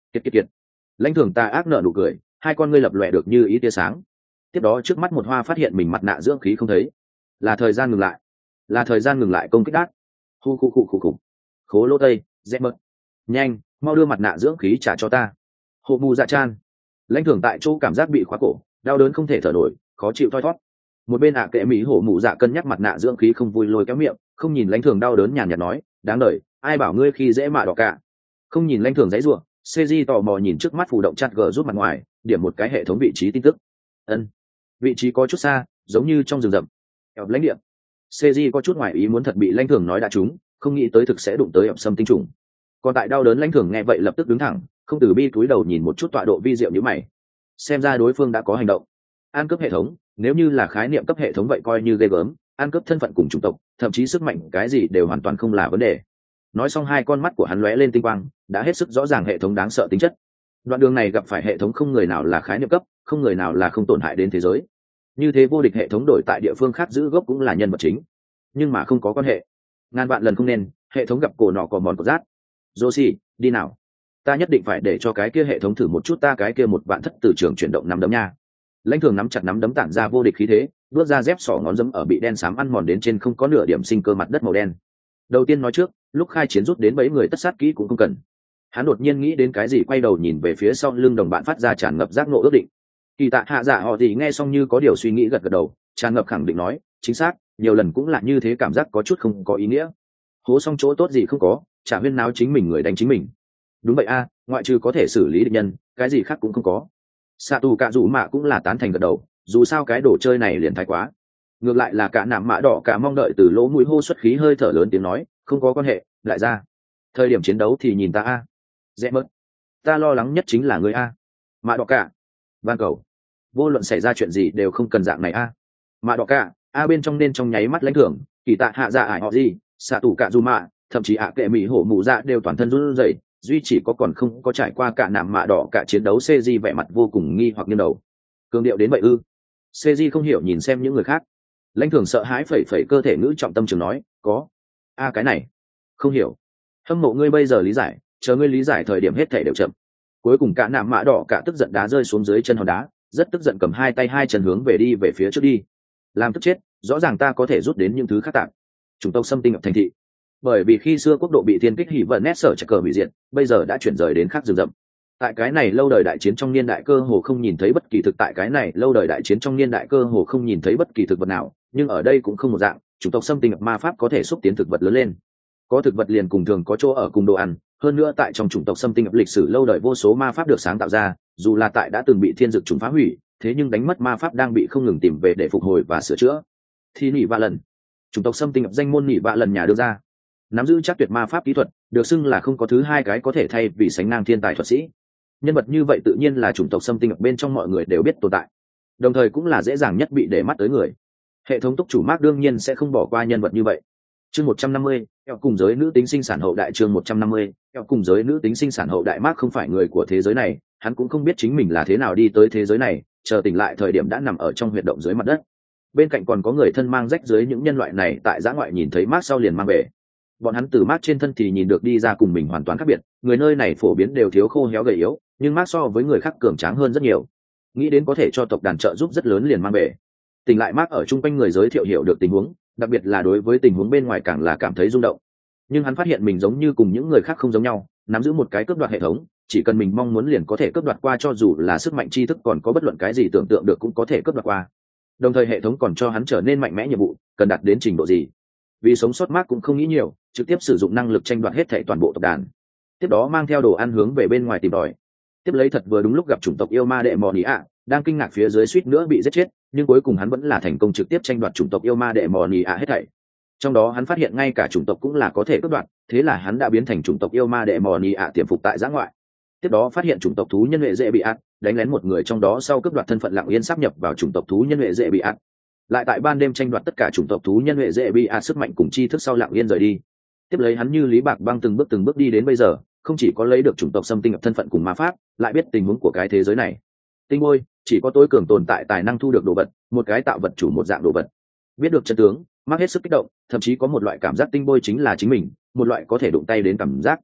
kiệt kiệt kiệt. Lãnh thường ta ác nợ nụ cười, hai con ngươi lập lòe được như ý tia sáng. Tiếp đó trước mắt một hoa phát hiện mình mặt nạ dưỡng khí không thấy, là thời gian ngừng lại, là thời gian ngừng lại công kích đát. Hu khu khu khu khu. Khố lô tây, dẹp mật. Nhanh, mau đưa mặt nạ dưỡng khí trả cho ta. Hộ mù dạ chan. Lãnh thường tại chỗ cảm giác bị khóa cổ, đau đớn không thể thở nổi, khó chịu thoi thoát. Một bên ạ kệ mỹ hổ mù dạ cân nhắc mặt nạ dưỡng khí không vui lôi kéo miệng, không nhìn lãnh thường đau đớn nhàn nhạt nói, đáng đời, ai bảo ngươi khi dễ mạ đỏ cả. Không nhìn lãnh thường giấy rủa, Seiji tò mò nhìn trước mắt phù động chặt gờ rút mặt ngoài, điểm một cái hệ thống vị trí tin tức. Ân, vị trí có chút xa, giống như trong rừng rậm. Eo lãnh địa. Seiji có chút ngoài ý muốn thật bị lãnh thường nói đã trúng, không nghĩ tới thực sẽ đụng tới ập xâm tinh trùng. Còn tại đau đớn lãnh thường nghe vậy lập tức đứng thẳng, không từ bi túi đầu nhìn một chút tọa độ vi diệu như mày. Xem ra đối phương đã có hành động. An cấp hệ thống, nếu như là khái niệm cấp hệ thống vậy coi như ghê gớm, an cấp thân phận cùng chủng tộc, thậm chí sức mạnh cái gì đều hoàn toàn không là vấn đề. Nói xong hai con mắt của hắn lóe lên tinh quang, đã hết sức rõ ràng hệ thống đáng sợ tính chất. Đoạn đường này gặp phải hệ thống không người nào là khái niệm cấp, không người nào là không tổn hại đến thế giới. Như thế vô địch hệ thống đổi tại địa phương khác giữ gốc cũng là nhân vật chính, nhưng mà không có quan hệ. Ngàn vạn lần không nên, hệ thống gặp cổ nọ có mòn có rát. Joshi, đi nào. Ta nhất định phải để cho cái kia hệ thống thử một chút ta cái kia một vạn thất từ trường chuyển động nắm đấm nha. Lãnh thường nắm chặt nắm đấm tản ra vô địch khí thế, bước ra dép sỏ ngón dẫm ở bị đen xám ăn mòn đến trên không có nửa điểm sinh cơ mặt đất màu đen. Đầu tiên nói trước, lúc khai chiến rút đến mấy người tất sát kỹ cũng không cần. Hắn đột nhiên nghĩ đến cái gì quay đầu nhìn về phía sau lưng đồng bạn phát ra tràn ngập giác ngộ ước định. Kỳ tạ hạ dạ họ thì nghe xong như có điều suy nghĩ gật gật đầu, tràn ngập khẳng định nói, chính xác, nhiều lần cũng là như thế, cảm giác có chút không có ý nghĩa. Hố xong chỗ tốt gì không có, chả huyên náo chính mình người đánh chính mình. Đúng vậy a, ngoại trừ có thể xử lý địch nhân, cái gì khác cũng không có. Sạ tù cạ rủ mạ cũng là tán thành gật đầu, dù sao cái đồ chơi này liền thái quá. Ngược lại là cả nạm mã đỏ cả mong đợi từ lỗ mũi hô xuất khí hơi thở lớn tiếng nói, không có quan hệ, lại ra. Thời điểm chiến đấu thì nhìn ta a. Dễ mất. Ta lo lắng nhất chính là người a. Mã đỏ cả. Van cầu. Vô luận xảy ra chuyện gì đều không cần dạng này a. Mã đỏ cả, a bên trong nên trong nháy mắt lãnh thưởng, kỳ tạ hạ dạ ải họ gì, xạ tù cạ rủ mạ, thậm chí ạ kệ mỹ hổ mụ dạ đều toàn thân run rẩy. Duy chỉ có còn không có trải qua cả nạm mạ đỏ cả chiến đấu Cg vẻ mặt vô cùng nghi hoặc nghiêng đầu. Cường điệu đến vậy ư? Cg không hiểu nhìn xem những người khác. Lãnh thường sợ hãi phẩy phẩy cơ thể ngữ trọng tâm trường nói, có. A cái này, không hiểu. Hâm mộ ngươi bây giờ lý giải, chờ ngươi lý giải thời điểm hết thể đều chậm. Cuối cùng cả nạm mạ đỏ cả tức giận đá rơi xuống dưới chân hòn đá, rất tức giận cầm hai tay hai chân hướng về đi về phía trước đi. Làm tức chết, rõ ràng ta có thể rút đến những thứ khác tạm. Chủng tộc xâm tinh ập thành thị. Bởi vì khi xưa quốc độ bị thiên kích hỉ vận nét sở chặt cờ hủy diệt, bây giờ đã chuyển rời đến khác rừng rậm. Tại cái này lâu đời đại chiến trong niên đại cơ hồ không nhìn thấy bất kỳ thực tại cái này lâu đời đại chiến trong niên đại cơ hồ không nhìn thấy bất kỳ thực vật nào, nhưng ở đây cũng không một dạng, chủng tộc xâm tinh ma pháp có thể xúc tiến thực vật lớn lên. Có thực vật liền cùng thường có chỗ ở cùng đồ ăn, hơn nữa tại trong chủng tộc xâm tinh lịch sử lâu đời vô số ma pháp được sáng tạo ra, dù là tại đã từng bị thiên dực chúng phá hủy, thế nhưng đánh mất ma pháp đang bị không ngừng tìm về để phục hồi và sửa chữa. Thì nỉ vạ lần, chủng tộc xâm tinh danh môn nỉ vạ lần nhà đưa ra. Nắm giữ chắc tuyệt ma pháp kỹ thuật, được xưng là không có thứ hai cái có thể thay vì sánh ngang thiên tài thuật sĩ. Nhân vật như vậy tự nhiên là chủng tộc xâm tinh bên trong mọi người đều biết tồn tại, đồng thời cũng là dễ dàng nhất bị để mắt tới người. Hệ thống túc chủ Mark đương nhiên sẽ không bỏ qua nhân vật như vậy. Chương một trăm năm mươi, eo cùng giới nữ tính sinh sản hậu đại. Chương một trăm năm mươi, eo cùng giới nữ tính sinh sản hậu đại. Mark không phải người của thế giới này, hắn cũng không biết chính mình là thế nào đi tới thế giới này, chờ tỉnh lại thời điểm đã nằm ở trong huyệt động dưới mặt đất. Bên cạnh còn có người thân mang rách dưới những nhân loại này tại giã ngoại nhìn thấy Mark sau liền mang về. Bọn hắn từ Mark trên thân thì nhìn được đi ra cùng mình hoàn toàn khác biệt, người nơi này phổ biến đều thiếu khô héo gầy yếu, nhưng Mark so với người khác cường tráng hơn rất nhiều. Nghĩ đến có thể cho tộc đàn trợ giúp rất lớn liền mang về. Tỉnh lại Mark ở chung quanh người giới thiệu hiểu được tình huống, đặc biệt là đối với tình huống bên ngoài càng là cảm thấy rung động. Nhưng hắn phát hiện mình giống như cùng những người khác không giống nhau, nắm giữ một cái cướp đoạt hệ thống, chỉ cần mình mong muốn liền có thể cướp đoạt qua, cho dù là sức mạnh tri thức còn có bất luận cái gì tưởng tượng được cũng có thể cướp đoạt qua. Đồng thời hệ thống còn cho hắn trở nên mạnh mẽ nhiệm vụ, cần đạt đến trình độ gì. Vì sống sót Mark cũng không nghĩ nhiều, trực tiếp sử dụng năng lực tranh đoạt hết thảy toàn bộ tộc đàn. Tiếp đó mang theo đồ ăn hướng về bên ngoài tìm tòi. Tiếp lấy thật vừa đúng lúc gặp chủng tộc yêu ma đệ mò nỉ ạ, đang kinh ngạc phía dưới suýt nữa bị giết chết, nhưng cuối cùng hắn vẫn là thành công trực tiếp tranh đoạt chủng tộc yêu ma đệ mò nỉ ạ hết thảy. Trong đó hắn phát hiện ngay cả chủng tộc cũng là có thể cướp đoạt, thế là hắn đã biến thành chủng tộc yêu ma đệ mò nỉ ạ tiềm phục tại giã ngoại. Tiếp đó phát hiện chủng tộc thú nhân hệ dễ bị ạt, đánh lén một người trong đó sau cướp đoạt thân phận lặng yên sáp nhập vào chủng tộc thú nhân hệ dễ bị ạt. Lại tại ban đêm tranh đoạt tất cả chủng tộc thú nhân hệ dễ bị ạt sức mạnh cùng tri thức sau lặng yên rời đi. Tiếp lấy hắn như lý bạc băng từng bước từng bước đi đến bây giờ, không chỉ có lấy được chủng tộc xâm tinh thân phận cùng ma pháp, lại biết tình huống của cái thế giới này. Tinh ngôi chỉ có tối cường tồn tại tài năng thu được đồ vật, một cái tạo vật chủ một dạng đồ vật. Biết được chân tướng, Mark hết sức kích động, thậm chí có một loại cảm giác tinh bôi chính là chính mình, một loại có thể đụng tay đến cảm giác.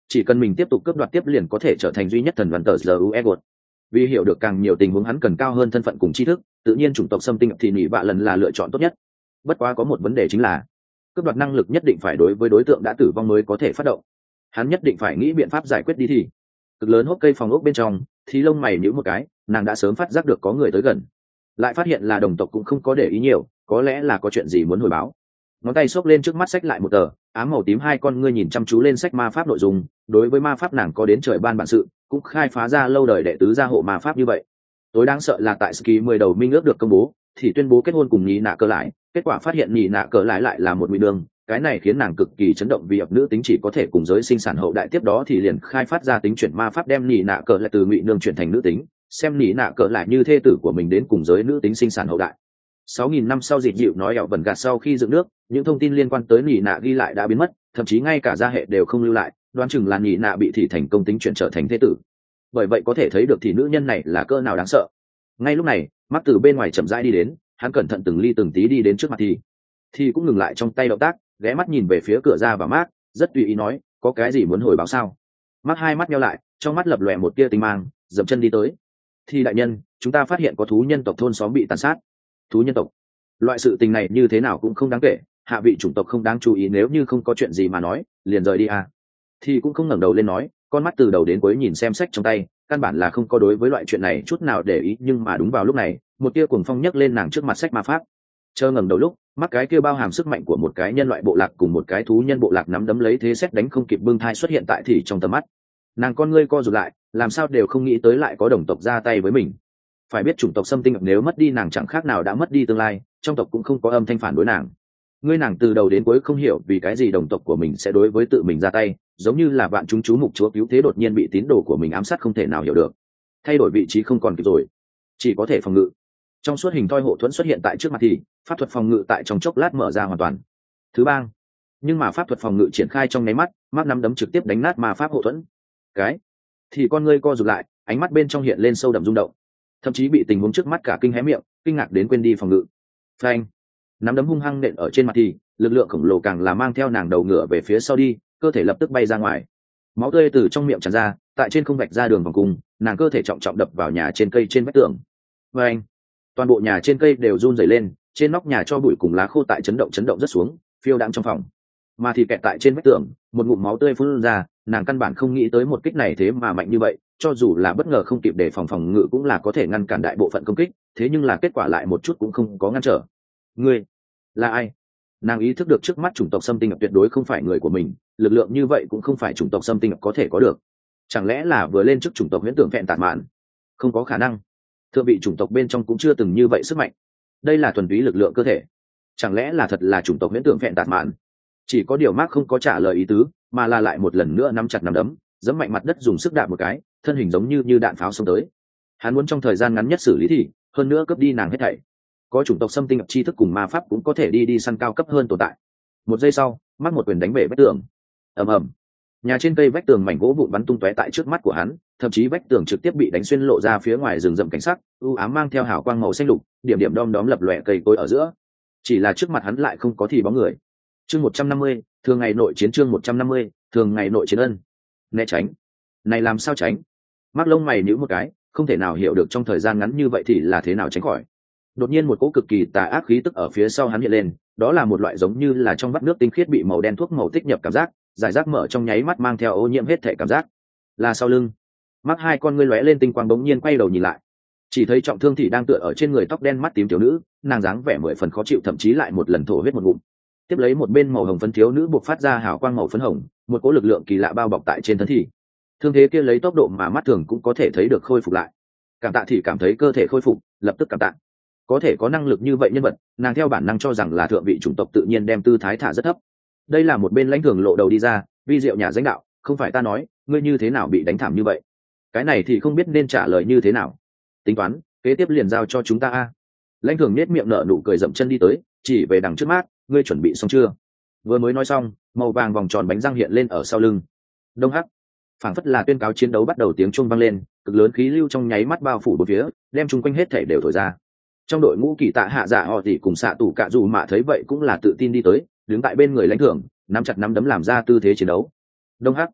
chỉ cần mình tiếp tục cướp đoạt tiếp liền có thể trở thành duy nhất thần văn tờ giờ u e gột. Vì hiểu được càng nhiều tình huống hắn cần cao hơn thân phận cùng tri thức, tự nhiên chủng tộc xâm tinh thì nỉ vạ lần là lựa chọn tốt nhất. Bất quá có một vấn đề chính là cướp đoạt năng lực nhất định phải đối với đối tượng đã tử vong mới có thể phát động. Hắn nhất định phải nghĩ biện pháp giải quyết đi. Thì cực lớn hốc cây phòng ốc bên trong thì lông mày nhíu một cái, nàng đã sớm phát giác được có người tới gần, lại phát hiện là đồng tộc cũng không có để ý nhiều, có lẽ là có chuyện gì muốn hồi báo. Ngón tay xốc lên trước mắt sách lại một tờ ám màu tím, hai con ngươi nhìn chăm chú lên sách ma pháp nội dung. Đối với ma pháp nàng có đến trời ban bản sự, cũng khai phá ra lâu đời đệ tứ gia hộ ma pháp như vậy. Tối đáng sợ là tại ski mười đầu minh ước được công bố thì tuyên bố kết hôn cùng nhị nạ cờ lại, kết quả phát hiện nhị nạ cờ lại lại là một ngụy đường. Cái này khiến nàng cực kỳ chấn động vì ập nữ tính chỉ có thể cùng giới sinh sản hậu đại, tiếp đó thì liền khai phát ra tính chuyển ma pháp đem nhị nạ cờ lại từ ngụy nương chuyển thành nữ tính, xem nhị nạ cờ lại như thê tử của mình đến cùng giới nữ tính sinh sản hậu đại. Sáu nghìn năm sau dịt dịu nói ẻo vần gạt sau khi dựng nước, những thông tin liên quan tới nhị nạ ghi lại đã biến mất, thậm chí ngay cả gia hệ đều không lưu lại, đoán chừng là nhị nạ bị thị thành công tính chuyển trở thành thế tử. Bởi vậy có thể thấy được thì nữ nhân này là cỡ nào đáng sợ. Ngay lúc này Mark từ bên ngoài chậm rãi đi đến, hắn cẩn thận từng ly từng tí đi đến trước mặt thì thì cũng ngừng lại trong tay động tác, ghé mắt nhìn về phía cửa ra và Mark rất tùy ý nói, có cái gì muốn hồi báo sao? Mark hai mắt nheo lại, trong mắt lập lòe một tia tinh mang, dậm chân đi tới. Thì đại nhân, chúng ta phát hiện có thú nhân tộc thôn xóm bị tàn sát. Thú nhân tộc? Loại sự tình này như thế nào cũng không đáng kể, hạ vị chủng tộc không đáng chú ý, nếu như không có chuyện gì mà nói liền rời đi à. Thì cũng không ngẩng đầu lên nói, con mắt từ đầu đến cuối nhìn xem sách trong tay, căn bản là không có đối với loại chuyện này chút nào để ý. Nhưng mà đúng vào lúc này một tia cuồng phong nhấc lên nàng trước mặt sách ma pháp. Chờ ngẩng đầu lúc, mắt cái kia bao hàm sức mạnh của một cái nhân loại bộ lạc cùng một cái thú nhân bộ lạc nắm đấm lấy thế xét đánh không kịp bưng thai xuất hiện tại thì trong tầm mắt. Nàng con ngươi co rụt lại, làm sao đều không nghĩ tới lại có đồng tộc ra tay với mình. Phải biết chủng tộc xâm tinh nếu mất đi nàng chẳng khác nào đã mất đi tương lai, trong tộc cũng không có âm thanh phản đối nàng. Ngươi nàng từ đầu đến cuối không hiểu vì cái gì đồng tộc của mình sẽ đối với tự mình ra tay, giống như là vạn chúng chú mục chúa cứu thế đột nhiên bị tín đồ của mình ám sát không thể nào hiểu được. Thay đổi vị trí không còn kịp rồi, chỉ có thể phòng ngự. Trong suốt hình thoi hộ thuẫn xuất hiện tại trước mặt thì pháp thuật phòng ngự tại trong chốc lát mở ra hoàn toàn. Thứ bang, nhưng mà pháp thuật phòng ngự triển khai trong nháy mắt, mắt nắm đấm trực tiếp đánh nát ma pháp hộ thuẫn. Cái thì con ngươi co rụt lại, ánh mắt bên trong hiện lên sâu đậm rung động, thậm chí bị tình huống trước mắt cả kinh hé miệng, kinh ngạc đến quên đi phòng ngự. Phanh, nắm đấm hung hăng nện ở trên mặt thì lực lượng khổng lồ càng là mang theo nàng đầu ngựa về phía sau đi, cơ thể lập tức bay ra ngoài, máu tươi từ trong miệng tràn ra, tại trên không vạch ra đường vòng cung, nàng cơ thể trọng trọng đập vào nhà trên cây trên vách tường. Phanh, toàn bộ nhà trên cây đều run rẩy lên, trên nóc nhà cho bụi cùng lá khô tại chấn động chấn động rất xuống, phiêu đãng trong phòng. Mà thì kẹt tại trên vách tường, một ngụm máu tươi phun ra, nàng căn bản không nghĩ tới một kích này thế mà mạnh như vậy, cho dù là bất ngờ không kịp để phòng phòng ngự cũng là có thể ngăn cản đại bộ phận công kích, thế nhưng là kết quả lại một chút cũng không có ngăn trở. Ngươi là ai? Nàng ý thức được trước mắt chủng tộc xâm tinh tuyệt đối không phải người của mình, lực lượng như vậy cũng không phải chủng tộc xâm tinh có thể có được. Chẳng lẽ là vừa lên trước chủng tộc huyễn tưởng vẹn tản mạn? Không có khả năng, thượng vị chủng tộc bên trong cũng chưa từng như vậy sức mạnh. Đây là thuần túy lực lượng cơ thể. Chẳng lẽ là thật là chủng tộc huyễn tưởng vẹn tản mạn? Chỉ có điều Mark không có trả lời ý tứ, mà là lại một lần nữa nắm chặt nắm đấm, giẫm mạnh mặt đất dùng sức đạp một cái, thân hình giống như như đạn pháo xông tới. Hắn muốn trong thời gian ngắn nhất xử lý thì hơn nữa cướp đi nàng hết thảy. Có chủng tộc xâm tinh tri thức cùng ma pháp cũng có thể đi đi săn cao cấp hơn tồn tại. Một giây sau, Mark một quyền đánh bể vách tường. Ầm ầm. Nhà trên cây vách tường mảnh gỗ vụn bắn tung tóe tại trước mắt của hắn, thậm chí vách tường trực tiếp bị đánh xuyên lộ ra phía ngoài rừng rậm cảnh sắc, u ám mang theo hào quang màu xanh lục, điểm điểm đom đóm lập lòe cây cối ở giữa. Chỉ là trước mặt hắn lại không có thì bóng người. Chương một trăm năm mươi, thường ngày nội chiến. Chương một trăm năm mươi, thường ngày nội chiến ân. Né tránh. Này làm sao tránh? Mark lông mày nhíu một cái, không thể nào hiểu được trong thời gian ngắn như vậy thì là thế nào tránh khỏi. Đột nhiên một cỗ cực kỳ tà ác khí tức ở phía sau hắn hiện lên, đó là một loại giống như là trong vắt nước tinh khiết bị màu đen thuốc màu tích nhập cảm giác, giải rác mở trong nháy mắt mang theo ô nhiễm hết thể cảm giác. Là sau lưng. Mark hai con ngươi lóe lên tinh quang bỗng nhiên quay đầu nhìn lại, chỉ thấy trọng thương thị đang tựa ở trên người tóc đen mắt tím thiếu nữ, nàng dáng vẻ mười phần khó chịu, thậm chí lại một lần thổ huyết một ngụm. Tiếp lấy một bên màu hồng phấn thiếu nữ buộc phát ra hào quang màu phấn hồng, một cỗ lực lượng kỳ lạ bao bọc tại trên thân thị. Thương thế kia lấy tốc độ mà mắt thường cũng có thể thấy được khôi phục lại. Cảm tạ thị cảm thấy cơ thể khôi phục, lập tức cảm tạ. Có thể có năng lực như vậy nhân vật, nàng theo bản năng cho rằng là thượng vị chủng tộc tự nhiên đem tư thái thả rất thấp. Đây là một bên lãnh thường lộ đầu đi ra, vi diệu nhà danh đạo, không phải ta nói, ngươi như thế nào bị đánh thảm như vậy? Cái này thì không biết nên trả lời như thế nào. Tính toán, kế tiếp liền giao cho chúng ta a. Lãnh thường nết miệng nở nụ cười dậm chân đi tới, chỉ về đằng trước mắt, ngươi chuẩn bị xong chưa? Vừa mới nói xong, màu vàng vòng tròn bánh răng hiện lên ở sau lưng. Đông hắc, phảng phất là tuyên cáo chiến đấu bắt đầu, tiếng chuông vang lên, cực lớn khí lưu trong nháy mắt bao phủ bốn phía, đem chung quanh hết thảy đều thổi ra. Trong đội ngũ kỳ tạ hạ dạ họ thì cùng xạ tủ cạ dù mạ thấy vậy cũng là tự tin đi tới, đứng tại bên người lãnh thưởng, nắm chặt nắm đấm làm ra tư thế chiến đấu. Đông hắc,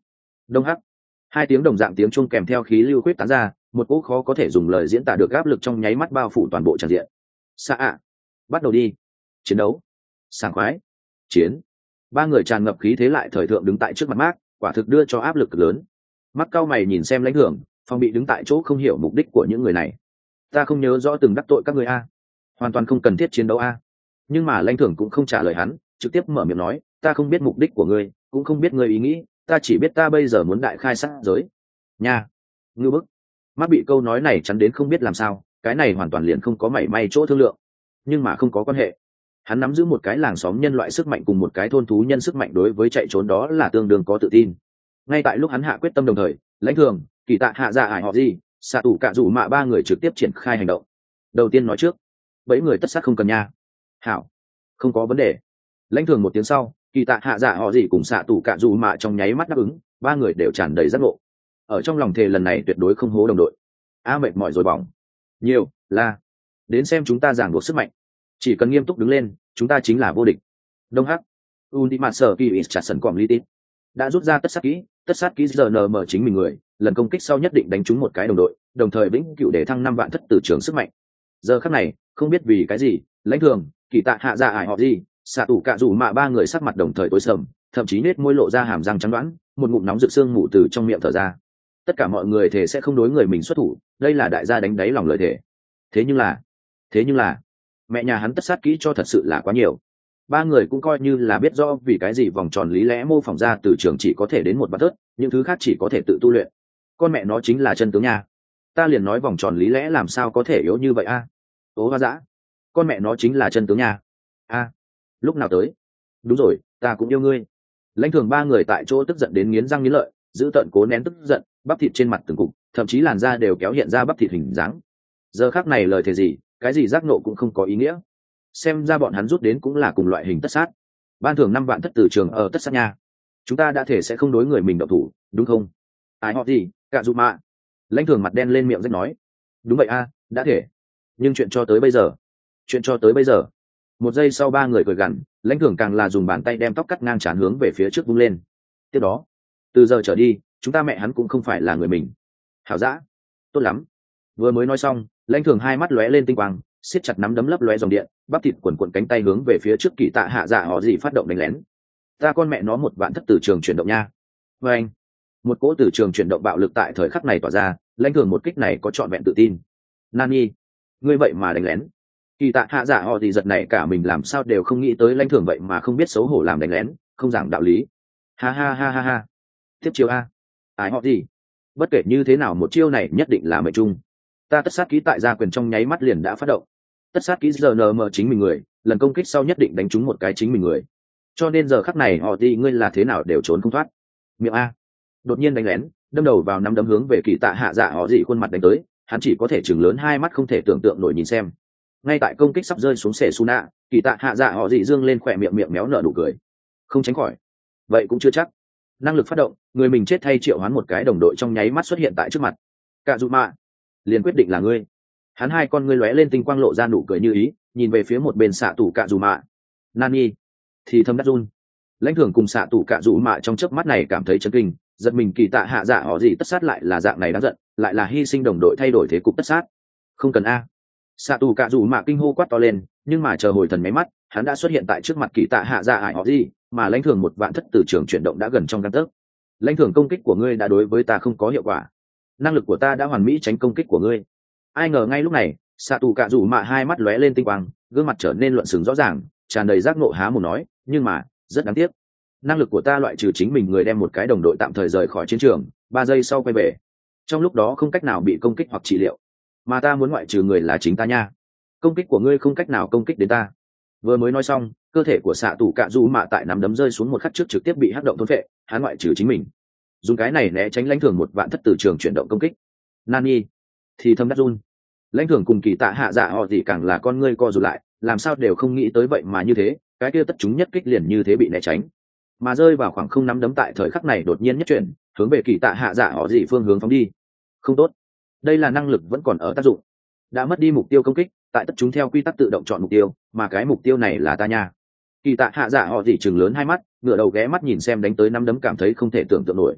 Đông hắc. Hai tiếng đồng dạng tiếng chuông kèm theo khí lưu quyết tán ra, một cỗ khó có thể dùng lời diễn tả được áp lực trong nháy mắt bao phủ toàn bộ tràn diện. Xạ ạ, bắt đầu đi. Chiến đấu. Sảng khoái. Chiến. Ba người tràn ngập khí thế lại thời thượng đứng tại trước mặt Mark, quả thực đưa cho áp lực cực lớn. Mark cao mày nhìn xem Lãnh Hưởng, Phong bị đứng tại chỗ không hiểu mục đích của những người này. Ta không nhớ rõ từng đắc tội các người a, hoàn toàn không cần thiết chiến đấu a. Nhưng mà Lãnh Thưởng cũng không trả lời hắn, trực tiếp mở miệng nói, ta không biết mục đích của ngươi, cũng không biết ngươi ý nghĩ, ta chỉ biết ta bây giờ muốn đại khai sát giới. Nha, ngư bức. Mắt bị câu nói này chắn đến không biết làm sao, cái này hoàn toàn liền không có mảy may chỗ thương lượng. Nhưng mà không có quan hệ. Hắn nắm giữ một cái làng xóm nhân loại sức mạnh cùng một cái thôn thú nhân sức mạnh, đối với chạy trốn đó là tương đương có tự tin. Ngay tại lúc hắn hạ quyết tâm đồng thời, Lãnh Thường, Kỳ Tạ hạ dạ ải họ gì, xạ tủ cả rủ mạ ba người trực tiếp triển khai hành động. Đầu tiên nói trước, bẫy người tất sát không cần nha. Hảo, không có vấn đề. Lãnh Thường một tiếng sau, Kỳ Tạ hạ dạ họ gì cùng xạ tủ cả rủ mạ trong nháy mắt đáp ứng, ba người đều tràn đầy giác ngộ. Ở trong lòng thề lần này tuyệt đối không hố đồng đội. A mệt mỏi rồi bỏng. Nhiều, là. Đến xem chúng ta giảng buộc sức mạnh. Chỉ cần nghiêm túc đứng lên, chúng ta chính là vô địch. Đông hắc. Ultimate Service chặt sần còm li tít. Đã rút ra tất sát kỹ, tất sát kỹ giê en em chính mình người, lần công kích sau nhất định đánh trúng một cái đồng đội, đồng thời vĩnh cửu để thăng năm vạn thất tử trường sức mạnh. Giờ khắc này, không biết vì cái gì, Lãnh Thường, Kỳ Tạ hạ dạ ải họ gì, xạ tủ cả rủ mạ ba người sắc mặt đồng thời tối sầm, thậm chí nết môi lộ ra hàm răng trắng đoán, một ngụm nóng rực xương mù từ trong miệng thở ra. Tất cả mọi người thể sẽ không đối người mình xuất thủ, đây là đại gia đánh đáy lòng lời thể. Thế nhưng là, thế nhưng là, mẹ nhà hắn tất sát kỹ cho thật sự là quá nhiều. Ba người cũng coi như là biết rõ vì cái gì vòng tròn lý lẽ mô phỏng ra từ trường chỉ có thể đến một bát tớt, những thứ khác chỉ có thể tự tu luyện. Con mẹ nó chính là chân tướng nha. Ta liền nói vòng tròn lý lẽ làm sao có thể yếu như vậy a? À? Ố hoa dã. Con mẹ nó chính là chân tướng nha. A, à, lúc nào tới? Đúng rồi, ta cũng yêu ngươi. Lãnh Thường ba người tại chỗ tức giận đến nghiến răng nghiến lợi, giữ tợn cố nén tức giận, bắp thịt trên mặt từng cục, thậm chí làn da đều kéo hiện ra bắp thịt hình dáng. Giờ khắc này lời thề gì, cái gì giác nộ cũng không có ý nghĩa. Xem ra bọn hắn rút đến cũng là cùng loại hình tất sát. Ban thưởng năm vạn thất tử trường ở tất sát nha. Chúng ta đã thể sẽ không đối người mình động thủ, đúng không? Ai họ gì, cả dụ mạ. Lãnh Thường mặt đen lên miệng rách nói. Đúng vậy a, đã thể. Nhưng chuyện cho tới bây giờ. Chuyện cho tới bây giờ. Một giây sau ba người cười gằn, Lãnh Thường càng là dùng bàn tay đem tóc cắt ngang trán hướng về phía trước vung lên. Tiếp đó, từ giờ trở đi, chúng ta mẹ hắn cũng không phải là người mình. Hảo dã, tốt lắm. Vừa mới nói xong, Lãnh Thường hai mắt lóe lên tinh quang, siết chặt nắm đấm lấp lóe dòng điện, bắp thịt quần quần cánh tay hướng về phía trước Kỳ Tạ hạ dạ họ gì phát động đánh lén. Ta con mẹ nó một vạn thất tử trường chuyển động nha. Và anh, một cỗ tử trường chuyển động bạo lực tại thời khắc này tỏa ra, Lãnh Thường một kích này có trọn vẹn tự tin. Nani, ngươi vậy mà đánh lén? Kỳ Tạ hạ dạ họ gì giật này cả mình làm sao đều không nghĩ tới Lãnh Thường vậy mà không biết xấu hổ làm đánh lén, không giảng đạo lý. Ha ha ha ha ha. Tiếp chiêu a. Ai họ gì? Bất kể như thế nào một chiêu này nhất định là mệnh trung. Ta tất sát kỹ tại gia quyền trong nháy mắt liền đã phát động. Tất sát kỹ giê en em chính mình người, lần công kích sau nhất định đánh trúng một cái chính mình người. Cho nên giờ khắc này họ gì ngươi là thế nào đều trốn không thoát. Miệng a. Đột nhiên đánh lén, đâm đầu vào nắm đấm hướng về Kỳ Tạ hạ dạ họ gì khuôn mặt đánh tới, hắn chỉ có thể chừng lớn hai mắt không thể tưởng tượng nổi nhìn xem. Ngay tại công kích sắp rơi xuống sệ su nạ, Kỳ Tạ hạ dạ họ gì dương lên khỏe miệng miệng méo nở nụ cười. Không tránh khỏi. Vậy cũng chưa chắc. Năng lực phát động, người mình chết thay triệu hoán một cái đồng đội trong nháy mắt xuất hiện tại trước mặt. Cả dụ mạ, liền quyết định là ngươi. Hắn hai con ngươi lóe lên tinh quang lộ ra nụ cười như ý, nhìn về phía một bên xạ tủ cả dù mạ. Nani, thì thâm đắc run. Lãnh Thường cùng xạ tủ cả dù mạ trong chớp mắt này cảm thấy chấn kinh, giật mình Kỳ Tạ hạ dạ họ gì tất sát lại là dạng này đáng giận, lại là hy sinh đồng đội thay đổi thế cục tất sát. Không cần a. Xạ tủ cả dù mạ kinh hô quát to lên, nhưng mà chờ hồi thần mấy mắt, hắn đã xuất hiện tại trước mặt Kỳ Tạ hạ dạ ải họ gì, mà Lãnh Thường một vạn thất tử trường chuyển động đã gần trong gang tấc. Lãnh Thường công kích của ngươi đã đối với ta không có hiệu quả, năng lực của ta đã hoàn mỹ tránh công kích của ngươi. Ai ngờ ngay lúc này, xạ tù cạ rủ mạ hai mắt lóe lên tinh quang, gương mặt trở nên luận sừng rõ ràng, tràn đầy giác ngộ há mồm nói, nhưng mà rất đáng tiếc, năng lực của ta loại trừ chính mình người đem một cái đồng đội tạm thời rời khỏi chiến trường, ba giây sau quay về, trong lúc đó không cách nào bị công kích hoặc trị liệu, mà ta muốn ngoại trừ người là chính ta nha. Công kích của ngươi không cách nào công kích đến ta. Vừa mới nói xong, cơ thể của xạ tù cạ rủ mạ tại nắm đấm rơi xuống một khắc trước trực tiếp bị hắc động thôn phệ, hắn ngoại trừ chính mình, dùng cái này né tránh Lãnh Thường một vạn thất tử trường chuyển động công kích. Nani, thì thâm đắc run. Lãnh Thường cùng Kỳ Tạ hạ dạ họ gì càng là con ngươi co rụt lại, làm sao đều không nghĩ tới vậy mà như thế, cái kia tất chúng nhất kích liền như thế bị né tránh, mà rơi vào khoảng không nắm đấm tại thời khắc này đột nhiên nhất chuyển, hướng về Kỳ Tạ hạ dạ họ gì phương hướng phóng đi. Không tốt, đây là năng lực vẫn còn ở tác dụng, đã mất đi mục tiêu công kích, tại tất chúng theo quy tắc tự động chọn mục tiêu, mà cái mục tiêu này là ta nha. Kỳ Tạ hạ dạ họ gì chừng lớn hai mắt, ngửa đầu ghé mắt nhìn xem đánh tới nắm đấm cảm thấy không thể tưởng tượng nổi.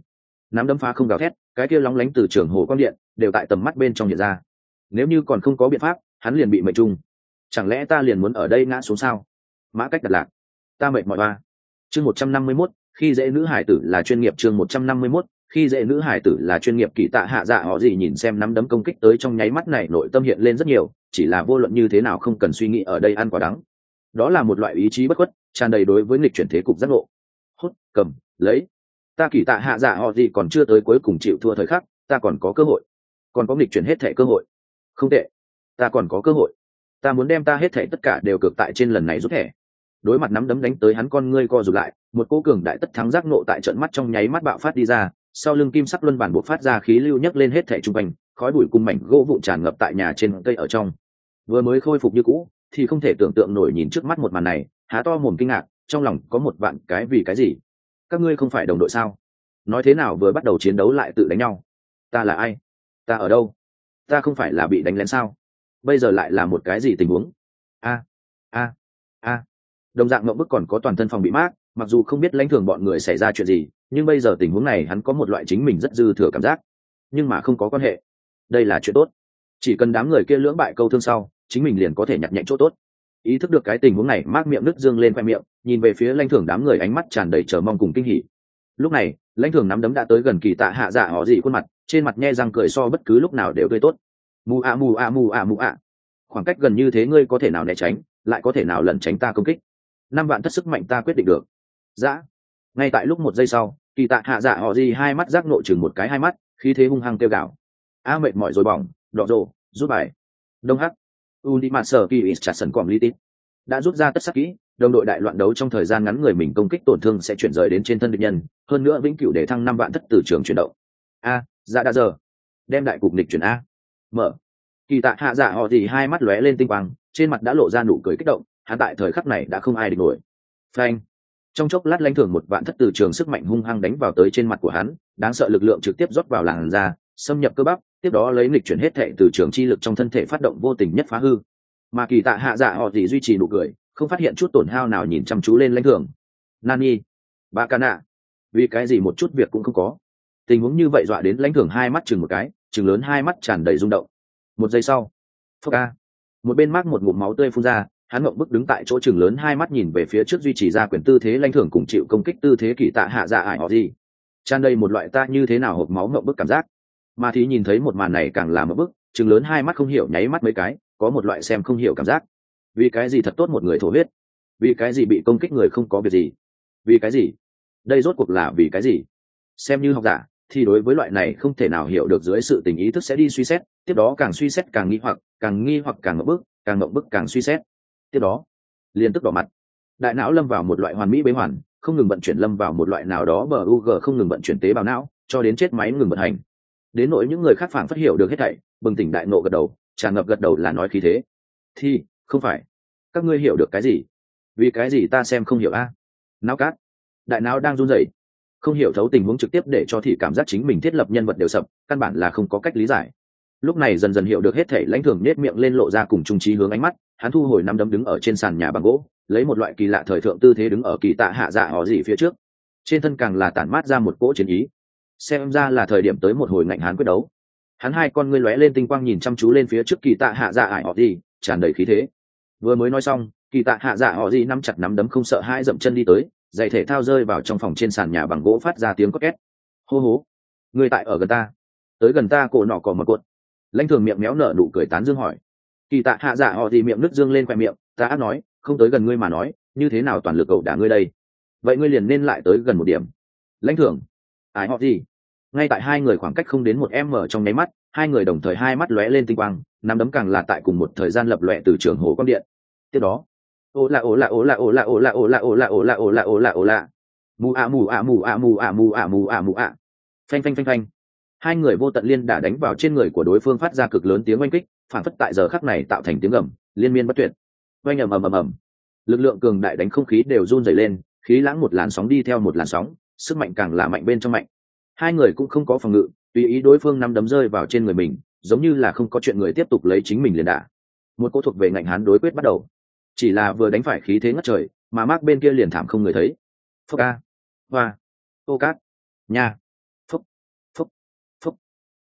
nắm đấm phá không gào thét, cái kia lóng lánh từ trường hồ quang điện đều tại tầm mắt bên trong hiện ra. Nếu như còn không có biện pháp, hắn liền bị mệnh trung. Chẳng lẽ ta liền muốn ở đây ngã xuống sao? Mã Cách đặt lạc, ta mệt mỏi ba. Chương một trăm năm mươi mốt, khi dễ nữ hải tử là chuyên nghiệp. Chương một trăm năm mươi mốt, khi dễ nữ hải tử là chuyên nghiệp. Kỳ Tạ Hạ Dạ họ gì nhìn xem nắm đấm công kích tới trong nháy mắt này, nội tâm hiện lên rất nhiều, chỉ là vô luận như thế nào không cần suy nghĩ ở đây ăn quả đắng. Đó là một loại ý chí bất khuất, tràn đầy đối với nghịch chuyển thế cục giác ngộ. Hốt, cầm, lấy. Ta Kỳ Tạ Hạ Dạ họ gì còn chưa tới cuối cùng chịu thua thời khắc, ta còn có cơ hội, còn có nghịch chuyển hết thảy cơ hội. Không tệ, ta còn có cơ hội. Ta muốn đem ta hết thảy tất cả đều cược tại trên lần này rút thẻ. Đối mặt nắm đấm đánh tới, hắn con ngươi co rụt lại, một cỗ cường đại tất thắng giác nộ tại trận mắt trong nháy mắt bạo phát đi ra, sau lưng kim sắc luân bản buộc phát ra khí lưu nhấc lên hết thảy trung quanh, khói bụi cùng mảnh gỗ vụn tràn ngập tại nhà trên cây ở trong. Vừa mới khôi phục như cũ, thì không thể tưởng tượng nổi nhìn trước mắt một màn này, há to mồm kinh ngạc, trong lòng có một vạn cái vì cái gì? Các ngươi không phải đồng đội sao? Nói thế nào vừa bắt đầu chiến đấu lại tự đánh nhau? Ta là ai? Ta ở đâu? Ta không phải là bị đánh lén sao? Bây giờ lại là một cái gì tình huống? A a a đồng dạng ngậm bức còn có toàn thân phòng bị mát, mặc dù không biết lãnh thường bọn người xảy ra chuyện gì, nhưng bây giờ tình huống này hắn có một loại chính mình rất dư thừa cảm giác. Nhưng mà không có quan hệ, đây là chuyện tốt, chỉ cần đám người kia lưỡng bại câu thương sau, chính mình liền có thể nhặt nhạnh chỗ tốt. Ý thức được cái tình huống này, mát miệng nứt dương lên khoe miệng, nhìn về phía lãnh thường đám người, ánh mắt tràn đầy chờ mong cùng kinh hỉ. Lúc này lãnh thường nắm đấm đã tới gần Kỳ Tạ Hạ Dạ họ gì khuôn mặt, trên mặt nhe răng cười so bất cứ lúc nào đều tươi tốt. Mù a mù a mù a mù a, khoảng cách gần như thế ngươi có thể nào né tránh, lại có thể nào lẩn tránh ta công kích? Năm vạn thất sức mạnh ta quyết định được. Dã. Ngay tại lúc một giây sau, Kỳ Tạ Hạ Dạ họ gì hai mắt giác nộ chừng một cái hai mắt, khí thế hung hăng kêu gào. A mệt mỏi rồi bỏng, đỏ rồ, rút bài. Đông hắc. Ultimate sở kỳ is chặt sần còm li tít. Đã rút ra tất sắc kỹ, đồng đội đại loạn đấu trong thời gian ngắn người mình công kích tổn thương sẽ chuyển rời đến trên thân địch nhân, hơn nữa vĩnh cửu để thăng năm vạn thất từ trường chuyển động. A, dạ đã giờ. Đem đại cục địch chuyển A. Mở. Kỳ Tạ Hạ Dạ họ thì hai mắt lóe lên tinh quang, trên mặt đã lộ ra nụ cười kích động, hắn tại thời khắc này đã không ai địch nổi. Phanh. Trong chốc lát lãnh thường một vạn thất từ trường sức mạnh hung hăng đánh vào tới trên mặt của hắn, đáng sợ lực lượng trực tiếp rót vào làn da, xâm nhập cơ bắp, tiếp đó lấy nghịch chuyển hết thệ từ trường chi lực trong thân thể phát động vô tình nhất phá hư. Mà Kỳ Tạ Hạ Dạ họ thì duy trì nụ cười, không phát hiện chút tổn hao nào nhìn chăm chú lên lãnh thường. Nani, Bacana, vì cái gì một chút việc cũng không có. Tình huống như vậy dọa đến lãnh thường hai mắt chừng một cái, chừng lớn hai mắt tràn đầy rung động. Một giây sau, phốc a, một bên mác một ngụm máu tươi phun ra, hắn ngậm bức đứng tại chỗ chừng lớn hai mắt nhìn về phía trước duy trì ra quyền tư thế lãnh thường cùng chịu công kích tư thế Kỳ Tạ Hạ Dạ ải họ gì, tràn đầy một loại ta như thế nào hộp máu ngậm bức cảm giác. Mà thì nhìn thấy một màn này càng là ngậm bức, chừng lớn hai mắt không hiểu nháy mắt mấy cái, có một loại xem không hiểu cảm giác. Vì cái gì thật tốt một người thổ huyết? Vì cái gì bị công kích người không có việc gì? Vì cái gì? Đây rốt cuộc là vì cái gì? Xem như học giả thì đối với loại này không thể nào hiểu được dưới sự tình ý thức sẽ đi suy xét, tiếp đó càng suy xét càng nghi hoặc, càng nghi hoặc càng ngậm bức, càng ngậm bức càng suy xét, tiếp đó liền tức đỏ mặt. Đại não lâm vào một loại hoàn mỹ bế hoàn, không ngừng vận chuyển, lâm vào một loại nào đó bờ u g không ngừng vận chuyển tế bào não, cho đến chết máy ngừng vận hành. Đến nỗi những người khác phảng phất hiểu được hết thảy, bừng tỉnh đại ngộ gật đầu, tràn ngập gật đầu là nói khí thế. Thì không phải, các ngươi hiểu được cái gì? Vì cái gì ta xem không hiểu a? Não cát, đại não đang run rẩy, không hiểu thấu tình huống trực tiếp để cho thị cảm giác chính mình thiết lập nhân vật đều sập, căn bản là không có cách lý giải. Lúc này dần dần hiểu được hết thảy, lãnh thường nết miệng lên lộ ra cùng trung trí hướng ánh mắt, hắn thu hồi nắm đấm đứng ở trên sàn nhà bằng gỗ, lấy một loại kỳ lạ thời thượng tư thế đứng ở Kỳ Tạ Hạ Dạ họ gì phía trước, trên thân càng là tản mát ra một cỗ chiến ý. Xem ra là thời điểm tới một hồi ngạnh hán quyết đấu. Hắn hai con ngươi lóe lên tinh quang nhìn chăm chú lên phía trước Kỳ Tạ Hạ Dạ ải họ gì, tràn đầy khí thế. Vừa mới nói xong, Kỳ Tạ Hạ Dạ họ gì nắm chặt nắm đấm không sợ hãi dậm chân đi tới, giày thể thao rơi vào trong phòng trên sàn nhà bằng gỗ phát ra tiếng cót két. Hô hố, người tại ở gần ta, tới gần ta cổ nọ cỏ một cuộn. Lãnh thường miệng méo nở nụ cười tán dương hỏi. Kỳ Tạ Hạ Dạ họ thì miệng nứt dương lên khoe miệng, ta ác nói, không tới gần ngươi mà nói, như thế nào toàn lực cậu đả ngươi đây? Vậy ngươi liền nên lại tới gần một điểm. Lãnh thường, ai họ gì? Ngay tại hai người khoảng cách không đến một em mở trong nháy mắt, hai người đồng thời hai mắt lóe lên tinh quang, nắm đấm càng là tại cùng một thời gian lập lòe từ trường hồ quang điện. Tiếp đó, ô la ô la ô la ô la ô la ô la ô la ô la ô la ô la ô la, mù a mù a mù a mù a mù a mù a mù a, phanh phanh phanh phanh. Hai người vô tận liên đả đánh vào trên người của đối phương, phát ra cực lớn tiếng oanh kích, phản phất tại giờ khắc này tạo thành tiếng gầm liên miên bất tuyệt. Oanh ầm ầm ầm ầm, lực lượng cường đại đánh không khí đều run rẩy lên, khí lãng một làn sóng đi theo một làn sóng, sức mạnh càng là mạnh bên trong mạnh. Hai người cũng không có phòng ngự, tùy ý đối phương nắm đấm rơi vào trên người mình, giống như là không có chuyện, người tiếp tục lấy chính mình liền đả. Một cỗ thuộc về ngạnh hán đối quyết bắt đầu. Chỉ là vừa đánh phải khí thế ngất trời, mà Mark bên kia liền thảm không người thấy. Phốc a, hoa, ô cát, nha, phốc,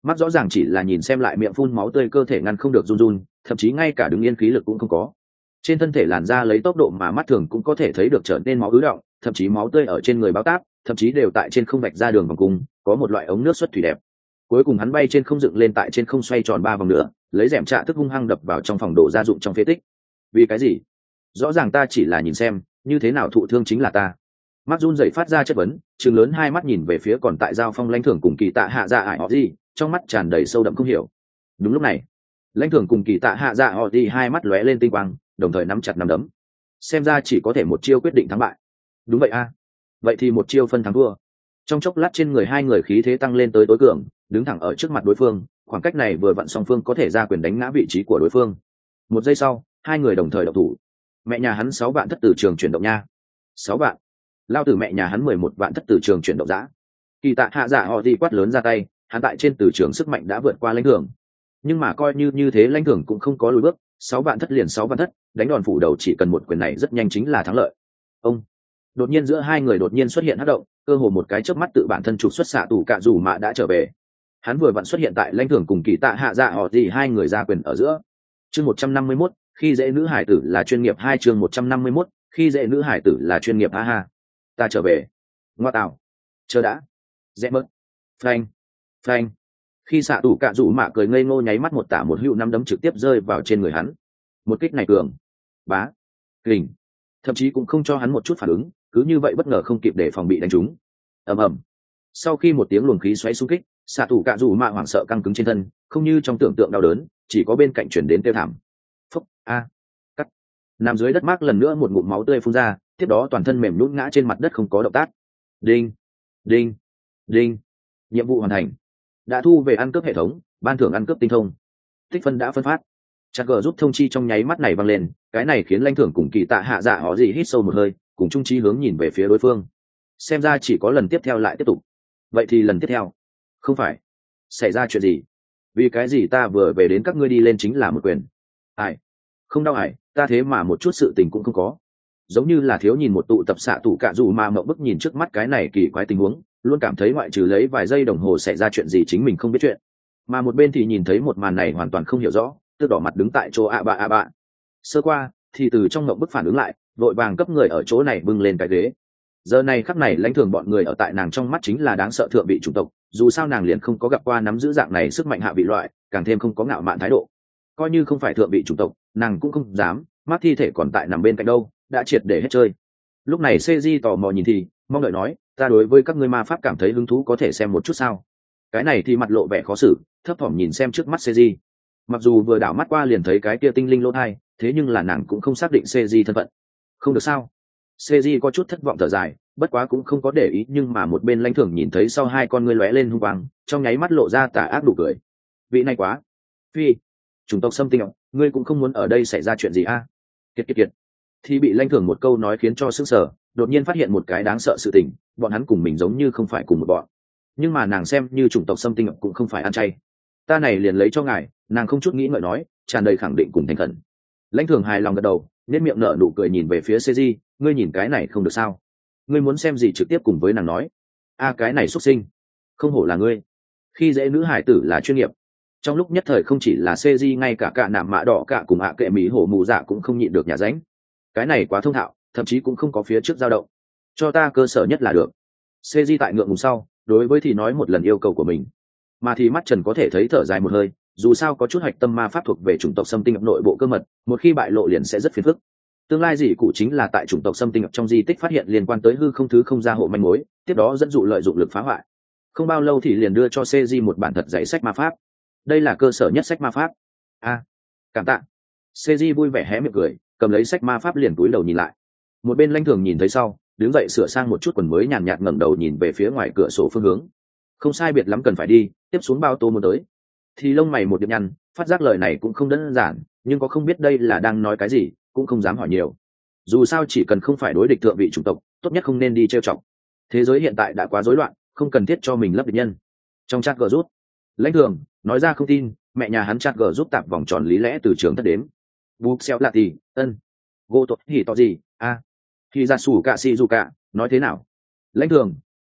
mắt rõ ràng chỉ là nhìn xem lại miệng phun máu tươi, cơ thể ngăn không được run run, thậm chí ngay cả đứng yên khí lực cũng không có. Trên thân thể làn da lấy tốc độ mà mắt thường cũng có thể thấy được trở nên máu ứ động, thậm chí máu tươi ở trên người báo táp, thậm chí đều tại trên không vạch ra đường vòng cung, có một loại ống nước xuất thủy đẹp. Cuối cùng hắn bay trên không dựng lên, tại trên không xoay tròn ba vòng nữa, lấy rèm trạ tức hung hăng đập vào trong phòng đồ gia dụng trong phế tích. Vì cái gì? Rõ ràng ta chỉ là nhìn xem, như thế nào thụ thương chính là ta. Mắt run rẩy phát ra chất vấn, trừng lớn hai mắt nhìn về phía còn tại giao phong lãnh thưởng cùng kỳ tạ hạ dạ ải họ gì, trong mắt tràn đầy sâu đậm không hiểu. Đúng lúc này, lãnh thưởng cùng kỳ tạ hạ dạ họ gì hai mắt lóe lên tinh quang, đồng thời nắm chặt nắm đấm. Xem ra chỉ có thể một chiêu quyết định thắng bại. Đúng vậy a. Vậy thì một chiêu phân thắng thua. Trong chốc lát trên người hai người khí thế tăng lên tới tối cường, đứng thẳng ở trước mặt đối phương, khoảng cách này vừa vặn song phương có thể ra quyền đánh ngã vị trí của đối phương. Một giây sau, hai người đồng thời động thủ. Mẹ nhà hắn sáu vạn thất tử trường chuyển động nha. Sáu vạn. Lao tử mẹ nhà hắn mười một vạn thất tử trường chuyển động dã. Kỳ tạ hạ dạ họ đi quát lớn ra tay, hắn tại trên tử trường sức mạnh đã vượt qua lãnh thưởng. Nhưng mà coi như như thế lãnh thưởng cũng không có lùi bước, sáu vạn thất liền sáu vạn thất, đánh đòn phủ đầu chỉ cần một quyền này rất nhanh chính là thắng lợi. Ông. Đột nhiên giữa hai người đột nhiên xuất hiện hất động, cơ hồ một cái chớp mắt tự bản thân trục xuất xạ tủ cạ rủ mạ đã trở về. Hắn vừa vặn xuất hiện tại lãnh thưởng cùng kỳ tạ hạ dạ họ gì hai người ra quyền ở giữa. Chương một trăm năm mươi mốt, khi dễ nữ hải tử là chuyên nghiệp. Hai chương một trăm năm mươi mốt, khi dễ nữ hải tử là chuyên nghiệp. Ha ha, ta trở về. Ngoa tạo. Chờ đã. Dễ mất. Phanh. Phanh. Khi xạ tủ cạ rủ mạ cười ngây ngô nháy mắt một tả một hữu năm đấm trực tiếp rơi vào trên người hắn. Một kích này cường. Bá. Kình. Thậm chí cũng không cho hắn một chút phản ứng, cứ như vậy bất ngờ không kịp để phòng bị đánh trúng. Ầm ầm. Sau khi một tiếng luồng khí xoáy xung kích, xạ thủ cạ rủ mạ hoảng sợ căng cứng trên thân, không như trong tưởng tượng đau đớn, chỉ có bên cạnh chuyển đến tiêu thảm. Phúc a. Cắt. Nằm dưới đất mác lần nữa một ngụm máu tươi phun ra, tiếp đó toàn thân mềm nhũn ngã trên mặt đất không có động tác. Đinh, đinh, đinh. Nhiệm vụ hoàn thành. Đã thu về ăn cướp hệ thống, ban thưởng ăn cướp tinh thông. Tích phân đã phân phát. Chắc gờ giúp thông chi trong nháy mắt này văng lên, cái này khiến lãnh thưởng cùng kỳ tạ hạ dạ họ gì hít sâu một hơi, cùng trung trí hướng nhìn về phía đối phương. Xem ra chỉ có lần tiếp theo lại tiếp tục. Vậy thì lần tiếp theo không phải xảy ra chuyện gì? Vì cái gì ta vừa về đến các ngươi đi lên chính là một quyền? Ai? Không đau ải, ta thế mà một chút sự tình cũng không có. Giống như là thiếu nhìn một tụ tập xạ tủ cạ dù mà mộng bức nhìn trước mắt cái này kỳ quái tình huống, luôn cảm thấy ngoại trừ lấy vài giây đồng hồ xảy ra chuyện gì chính mình không biết chuyện. Mà một bên thì nhìn thấy một màn này hoàn toàn không hiểu rõ, tức đỏ mặt đứng tại chỗ ạ bạ ạ bạ. Sơ qua thì từ trong mộng bức phản ứng lại, vội vàng cấp người ở chỗ này bưng lên cái ghế. Giờ này khắc này lãnh thường bọn người ở tại nàng trong mắt chính là đáng sợ thượng vị chủng tộc, dù sao nàng liền không có gặp qua nắm giữ dạng này sức mạnh hạ vị loại, càng thêm không có ngạo mạn thái độ. Coi như không phải thượng vị chủng tộc, nàng cũng không dám, mắt thi thể còn tại nằm bên cạnh đâu, đã triệt để hết chơi. Lúc này Seiji tò mò nhìn thì, mong đợi nói, ta đối với các ngươi ma pháp cảm thấy hứng thú, có thể xem một chút sao? Cái này thì mặt lộ vẻ khó xử, thấp thỏm nhìn xem trước mắt Seiji. Mặc dù vừa đảo mắt qua liền thấy cái kia tinh linh lỗ thai, thế nhưng là nàng cũng không xác định Seiji thân phận. Không được sao? Seiji có chút thất vọng thở dài, bất quá cũng không có để ý, nhưng mà một bên lãnh thưởng nhìn thấy sau hai con ngươi lóe lên hung quang, trong nháy mắt lộ ra tà ác đủ cười. Vị này quá, phi, chủng tộc xâm tinh ạ, ngươi cũng không muốn ở đây xảy ra chuyện gì a? À? Kiệt kiệt kiệt. Thì bị lãnh thưởng một câu nói khiến cho sững sờ, đột nhiên phát hiện một cái đáng sợ sự tình, bọn hắn cùng mình giống như không phải cùng một bọn. Nhưng mà nàng xem như chủng tộc xâm tinh cũng không phải ăn chay. Ta này liền lấy cho ngài, nàng không chút nghĩ ngợi nói, tràn đầy khẳng định cùng thành khẩn. Lãnh thưởng hài lòng gật đầu, nét miệng nở nụ cười nhìn về phía Seiji, ngươi nhìn cái này không được sao? Ngươi muốn xem gì trực tiếp cùng với nàng nói. A cái này xuất sinh, không hổ là ngươi, khi dễ nữ hải tử là chuyên nghiệp. Trong lúc nhất thời không chỉ là Seiji, ngay cả cả nạm mạ đỏ cả cùng ạ kệ mỹ hổ mù dạ cũng không nhịn được nhà ránh. Cái này quá thông thạo, thậm chí cũng không có phía trước dao động. Cho ta cơ sở nhất là được. Seiji tại ngượng ngùng sau, đối với thì nói một lần yêu cầu của mình, mà thì mắt Trần có thể thấy thở dài một hơi, dù sao có chút hạch tâm ma pháp thuộc về chủng tộc xâm tinh nội bộ cơ mật, một khi bại lộ liền sẽ rất phiền phức. Tương lai dị cụ chính là tại chủng tộc xâm tinh trong di tích phát hiện liên quan tới hư không thứ không gia hộ manh mối, tiếp đó dẫn dụ lợi dụng lực phá hoại. Không bao lâu thì liền đưa cho Seiji một bản thật dạy sách ma pháp. Đây là cơ sở nhất sách ma pháp. A, à, cảm tạ. Seiji vui vẻ hé miệng cười, cầm lấy sách ma pháp liền cúi đầu nhìn lại. Một bên lãnh thường nhìn thấy sau, đứng dậy sửa sang một chút quần mới, nhàn nhạt ngẩng đầu nhìn về phía ngoài cửa sổ phương hướng. Không sai biệt lắm cần phải đi, tiếp xuống bao tô muốn tới. Thì lông mày một điểm nhăn, phát giác lời này cũng không đơn giản, nhưng có không biết đây là đang nói cái gì, cũng không dám hỏi nhiều. Dù sao chỉ cần không phải đối địch thượng vị chủng tộc, tốt nhất không nên đi trêu chọc. Thế giới hiện tại đã quá rối loạn, không cần thiết cho mình lấp địch nhân. Trong chat gờ rút, lãnh thường nói ra không tin, mẹ nhà hắn chat gờ giúp tạp vòng tròn lý lẽ từ trường thất đếm. Bục xeo là gì, ân, gô tốt hỉ to gì, a, khi ra sủ cả si dù cả, nói thế nào? Lãnh thường,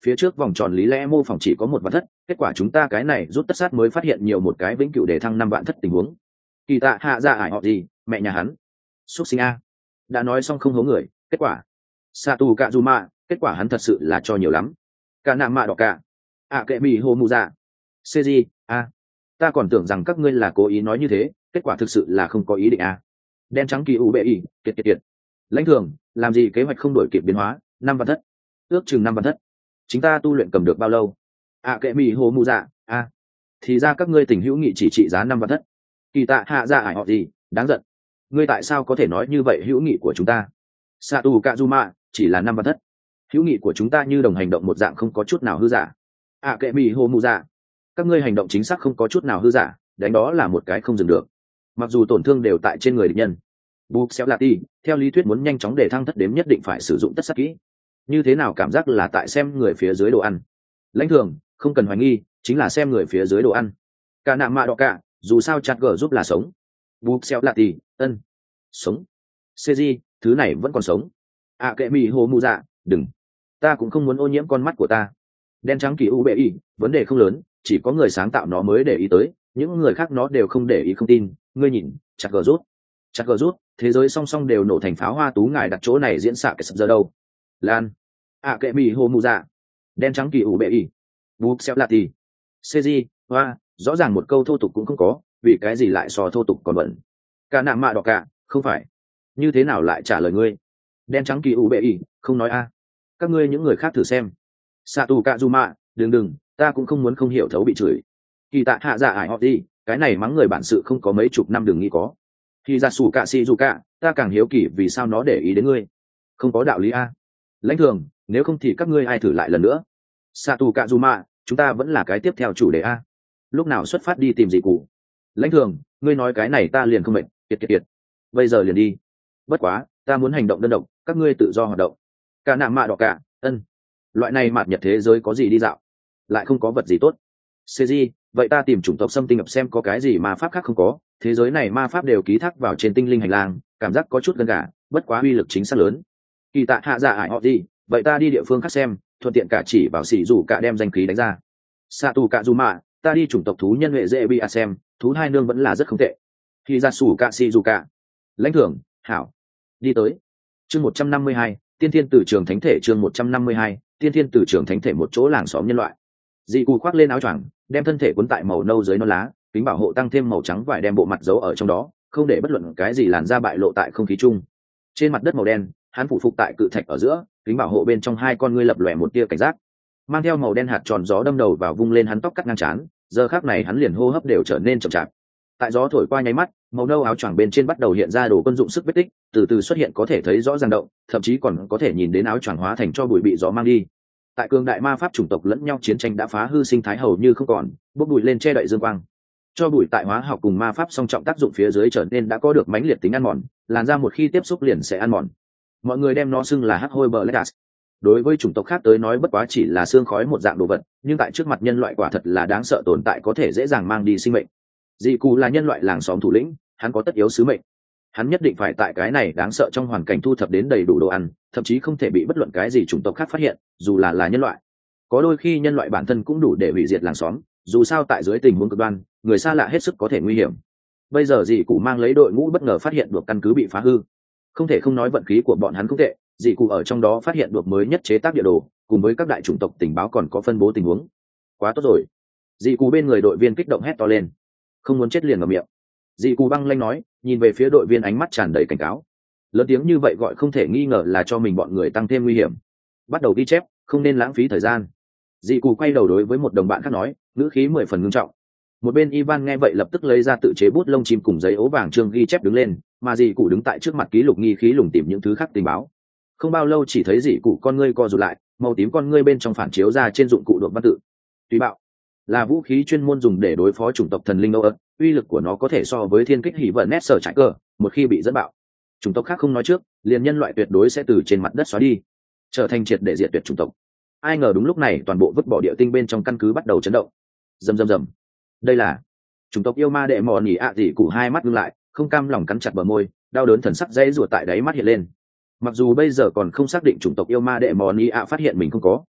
phía trước vòng tròn lý lẽ mô phỏng chỉ có một vạn thất, kết quả chúng ta cái này rút tất sát mới phát hiện nhiều một cái vĩnh cửu để thăng năm vạn thất tình huống. Kỳ tạ hạ dạ ải họ gì mẹ nhà hắn xuất sinh a. Đã nói xong không hố người, kết quả Satu Kazuma, kết quả hắn thật sự là cho nhiều lắm. Cả nạm mạ đỏ cả ạ kệ bị hồ mù dạ Seiji a, ta còn tưởng rằng các ngươi là cố ý nói như thế, kết quả thực sự là không có ý định a. Đen trắng kỳ u bệ y kiệt kiệt kiệt. Lãnh thường làm gì kế hoạch không đổi kịp biến hóa, năm vạn thất, ước chừng năm vạn thất, chính ta tu luyện cầm được bao lâu? ạ kệ bị hồ mù dạ a, thì ra các ngươi tình hữu nghị chỉ trị giá năm vạn thất. Kỳ tạ hạ dạ ải họ gì đáng giận, ngươi tại sao có thể nói như vậy? Hữu nghị của chúng ta Satu Kazuma chỉ là năm vạn thất, hữu nghị của chúng ta như đồng hành động một dạng không có chút nào hư giả. ạ kệ bị hồ mù dạ, các ngươi hành động chính xác không có chút nào hư giả, đánh đó là một cái không dừng được, mặc dù tổn thương đều tại trên người địch nhân. Bục xéo lạt ti theo lý thuyết muốn nhanh chóng để thăng thất đếm nhất định phải sử dụng tất sắc kỹ, như thế nào cảm giác là tại xem người phía dưới đồ ăn. Lãnh thường không cần hoài nghi, chính là xem người phía dưới đồ ăn. Cả nạm mạ đỏ cả, dù sao chặt gờ giúp là sống. Bục xéo lạt ti ân sống. Seiji thứ này vẫn còn sống. À kệ mì hồ mù dạ đừng, ta cũng không muốn ô nhiễm con mắt của ta. Đen trắng kỳ u bệ y vấn đề không lớn, chỉ có người sáng tạo nó mới để ý tới, những người khác nó đều không để ý. Không tin ngươi nhìn chặt gờ rút, chặt gờ rút thế giới song song đều nổ thành pháo hoa, tú ngài đặt chỗ này diễn xạ cái sập giờ đâu. Lan ạ kệ mì hồ mù dạ đen trắng kỳ ủ bệ y búp xeo lạt tì Seiji hoa, rõ ràng một câu thô tục cũng không có, vì cái gì lại so thô tục còn bẩn. Cả nạm mạ đỏ cả không phải, như thế nào lại trả lời ngươi? Đen trắng kỳ ủ bệ y không nói a, các ngươi những người khác thử xem. Satu Kazuma đừng đừng, ta cũng không muốn không hiểu thấu bị chửi. Kỳ tạ hạ dạ ải họ đi, cái này mắng người bản sự không có mấy chục năm đừng nghĩ có. Khi ra sủ cạ si dù cạ, ta càng hiếu kỳ vì sao nó để ý đến ngươi, không có đạo lý a. Lãnh thường nếu không thì các ngươi ai thử lại lần nữa. Satu Kazuma chúng ta vẫn là cái tiếp theo chủ đề a, lúc nào xuất phát đi tìm gì cụ. Lãnh thường ngươi nói cái này ta liền không mệt, kiệt kiệt kiệt, bây giờ liền đi. Bất quá ta muốn hành động đơn độc, các ngươi tự do hoạt động. Cả nạm mạ đỏ cả ân, loại này mạt nhật thế giới có gì đi dạo, lại không có vật gì tốt. Seiji vậy ta tìm chủng tộc xâm tinh ập xem có cái gì mà pháp khác không có, thế giới này ma pháp đều ký thác vào trên tinh linh hành lang, cảm giác có chút gần gà, bất quá uy lực chính xác lớn. Kỳ tạ hạ dạ ải họ đi, vậy ta đi địa phương khác xem, thuận tiện cả chỉ bảo xỉ rủ cả đem danh khí đánh ra. Satu Kazuma ta đi chủng tộc thú nhân huệ dễ bị a xem, thú hai nương vẫn là rất không tệ. Khi ra sủ cả xỉ rủ cả lãnh thưởng hảo, đi tới. Chương một trăm năm mươi hai tiên thiên từ trường thánh thể. Chương một trăm năm mươi hai tiên thiên từ trường thánh thể. Một chỗ làng xóm nhân loại, dị cù khoác lên áo choàng, đem thân thể cuốn tại màu nâu dưới non lá, kính bảo hộ tăng thêm màu trắng vải đem bộ mặt giấu ở trong đó, không để bất luận cái gì làn da bại lộ tại không khí chung. Trên mặt đất màu đen, hắn phủ phục tại cự thạch ở giữa, kính bảo hộ bên trong hai con ngươi lập lòe một tia cảnh giác, mang theo màu đen hạt tròn gió đâm đầu vào vung lên hắn tóc cắt ngang trán. Giờ khắc này hắn liền hô hấp đều trở nên chậm chạp. Tại gió thổi qua nháy mắt, màu nâu áo choàng bên trên bắt đầu hiện ra đồ quân dụng sức vết tích, từ từ xuất hiện có thể thấy rõ ràng động, thậm chí còn có thể nhìn đến áo choàng hóa thành cho bụi bị gió mang đi. Tại cường đại ma pháp chủng tộc lẫn nhau chiến tranh đã phá hư sinh thái hầu như không còn, bốc bụi lên che đậy dương quang. Cho bụi tại hóa học cùng ma pháp song trọng tác dụng phía dưới trở nên đã có được mãnh liệt tính ăn mòn, làn da một khi tiếp xúc liền sẽ ăn mòn. Mọi người đem nó xưng là hắc hôi bờ lách. Đối với chủng tộc khác tới nói bất quá chỉ là xương khói một dạng đồ vật, nhưng tại trước mặt nhân loại quả thật là đáng sợ tồn tại, có thể dễ dàng mang đi sinh mệnh. Dị cù là nhân loại làng xóm thủ lĩnh, hắn có tất yếu sứ mệnh, hắn nhất định phải tại cái này đáng sợ trong hoàn cảnh thu thập đến đầy đủ đồ ăn, thậm chí không thể bị bất luận cái gì chủng tộc khác phát hiện, dù là là nhân loại. Có đôi khi nhân loại bản thân cũng đủ để hủy diệt làng xóm, dù sao tại dưới tình huống cực đoan, người xa lạ hết sức có thể nguy hiểm. Bây giờ dị cụ mang lấy đội ngũ bất ngờ phát hiện được căn cứ bị phá hư, không thể không nói vận khí của bọn hắn không tệ, dị cụ ở trong đó phát hiện được mới nhất chế tác địa đồ, cùng với các đại chủng tộc tình báo còn có phân bố tình huống. Quá tốt rồi. Dị cụ bên người đội viên kích động hét to lên, không muốn chết liền ngậm miệng. Dị cụ băng lanh nói, nhìn về phía đội viên ánh mắt tràn đầy cảnh cáo. Lớn tiếng như vậy gọi không thể nghi ngờ là cho mình bọn người tăng thêm nguy hiểm. Bắt đầu ghi chép, không nên lãng phí thời gian. Dị cụ quay đầu đối với một đồng bạn khác nói, ngữ khí mười phần ngưng trọng. Một bên Ivan nghe vậy lập tức lấy ra tự chế bút lông chim cùng giấy ố vàng trương ghi chép đứng lên, mà dị cụ đứng tại trước mặt ký lục nghi khí lùng tìm những thứ khác tình báo. Không bao lâu chỉ thấy dị cụ con ngươi co rụt lại, màu tím con ngươi bên trong phản chiếu ra trên dụng cụ đột văn tự. Tùy bạo là vũ khí chuyên môn dùng để đối phó chủng tộc thần linh âu ớt, uy lực của nó có thể so với thiên kích hỉ vận nét sở trải cờ, một khi bị dẫn bạo, chủng tộc khác không nói trước, liền nhân loại tuyệt đối sẽ từ trên mặt đất xóa đi, trở thành triệt để diệt tuyệt chủng tộc. Ai ngờ đúng lúc này toàn bộ vứt bỏ địa tinh bên trong căn cứ bắt đầu chấn động. Rầm rầm rầm. Đây là chủng tộc yêu ma đệ mò nhỉ ạ dị cụ hai mắt ngưng lại, không cam lòng cắn chặt bờ môi, đau đớn thần sắc dãy ruột tại đáy mắt hiện lên. Mặc dù bây giờ còn không xác định chủng tộc yêu ma đệ mò nhỉ ạ phát hiện mình không có,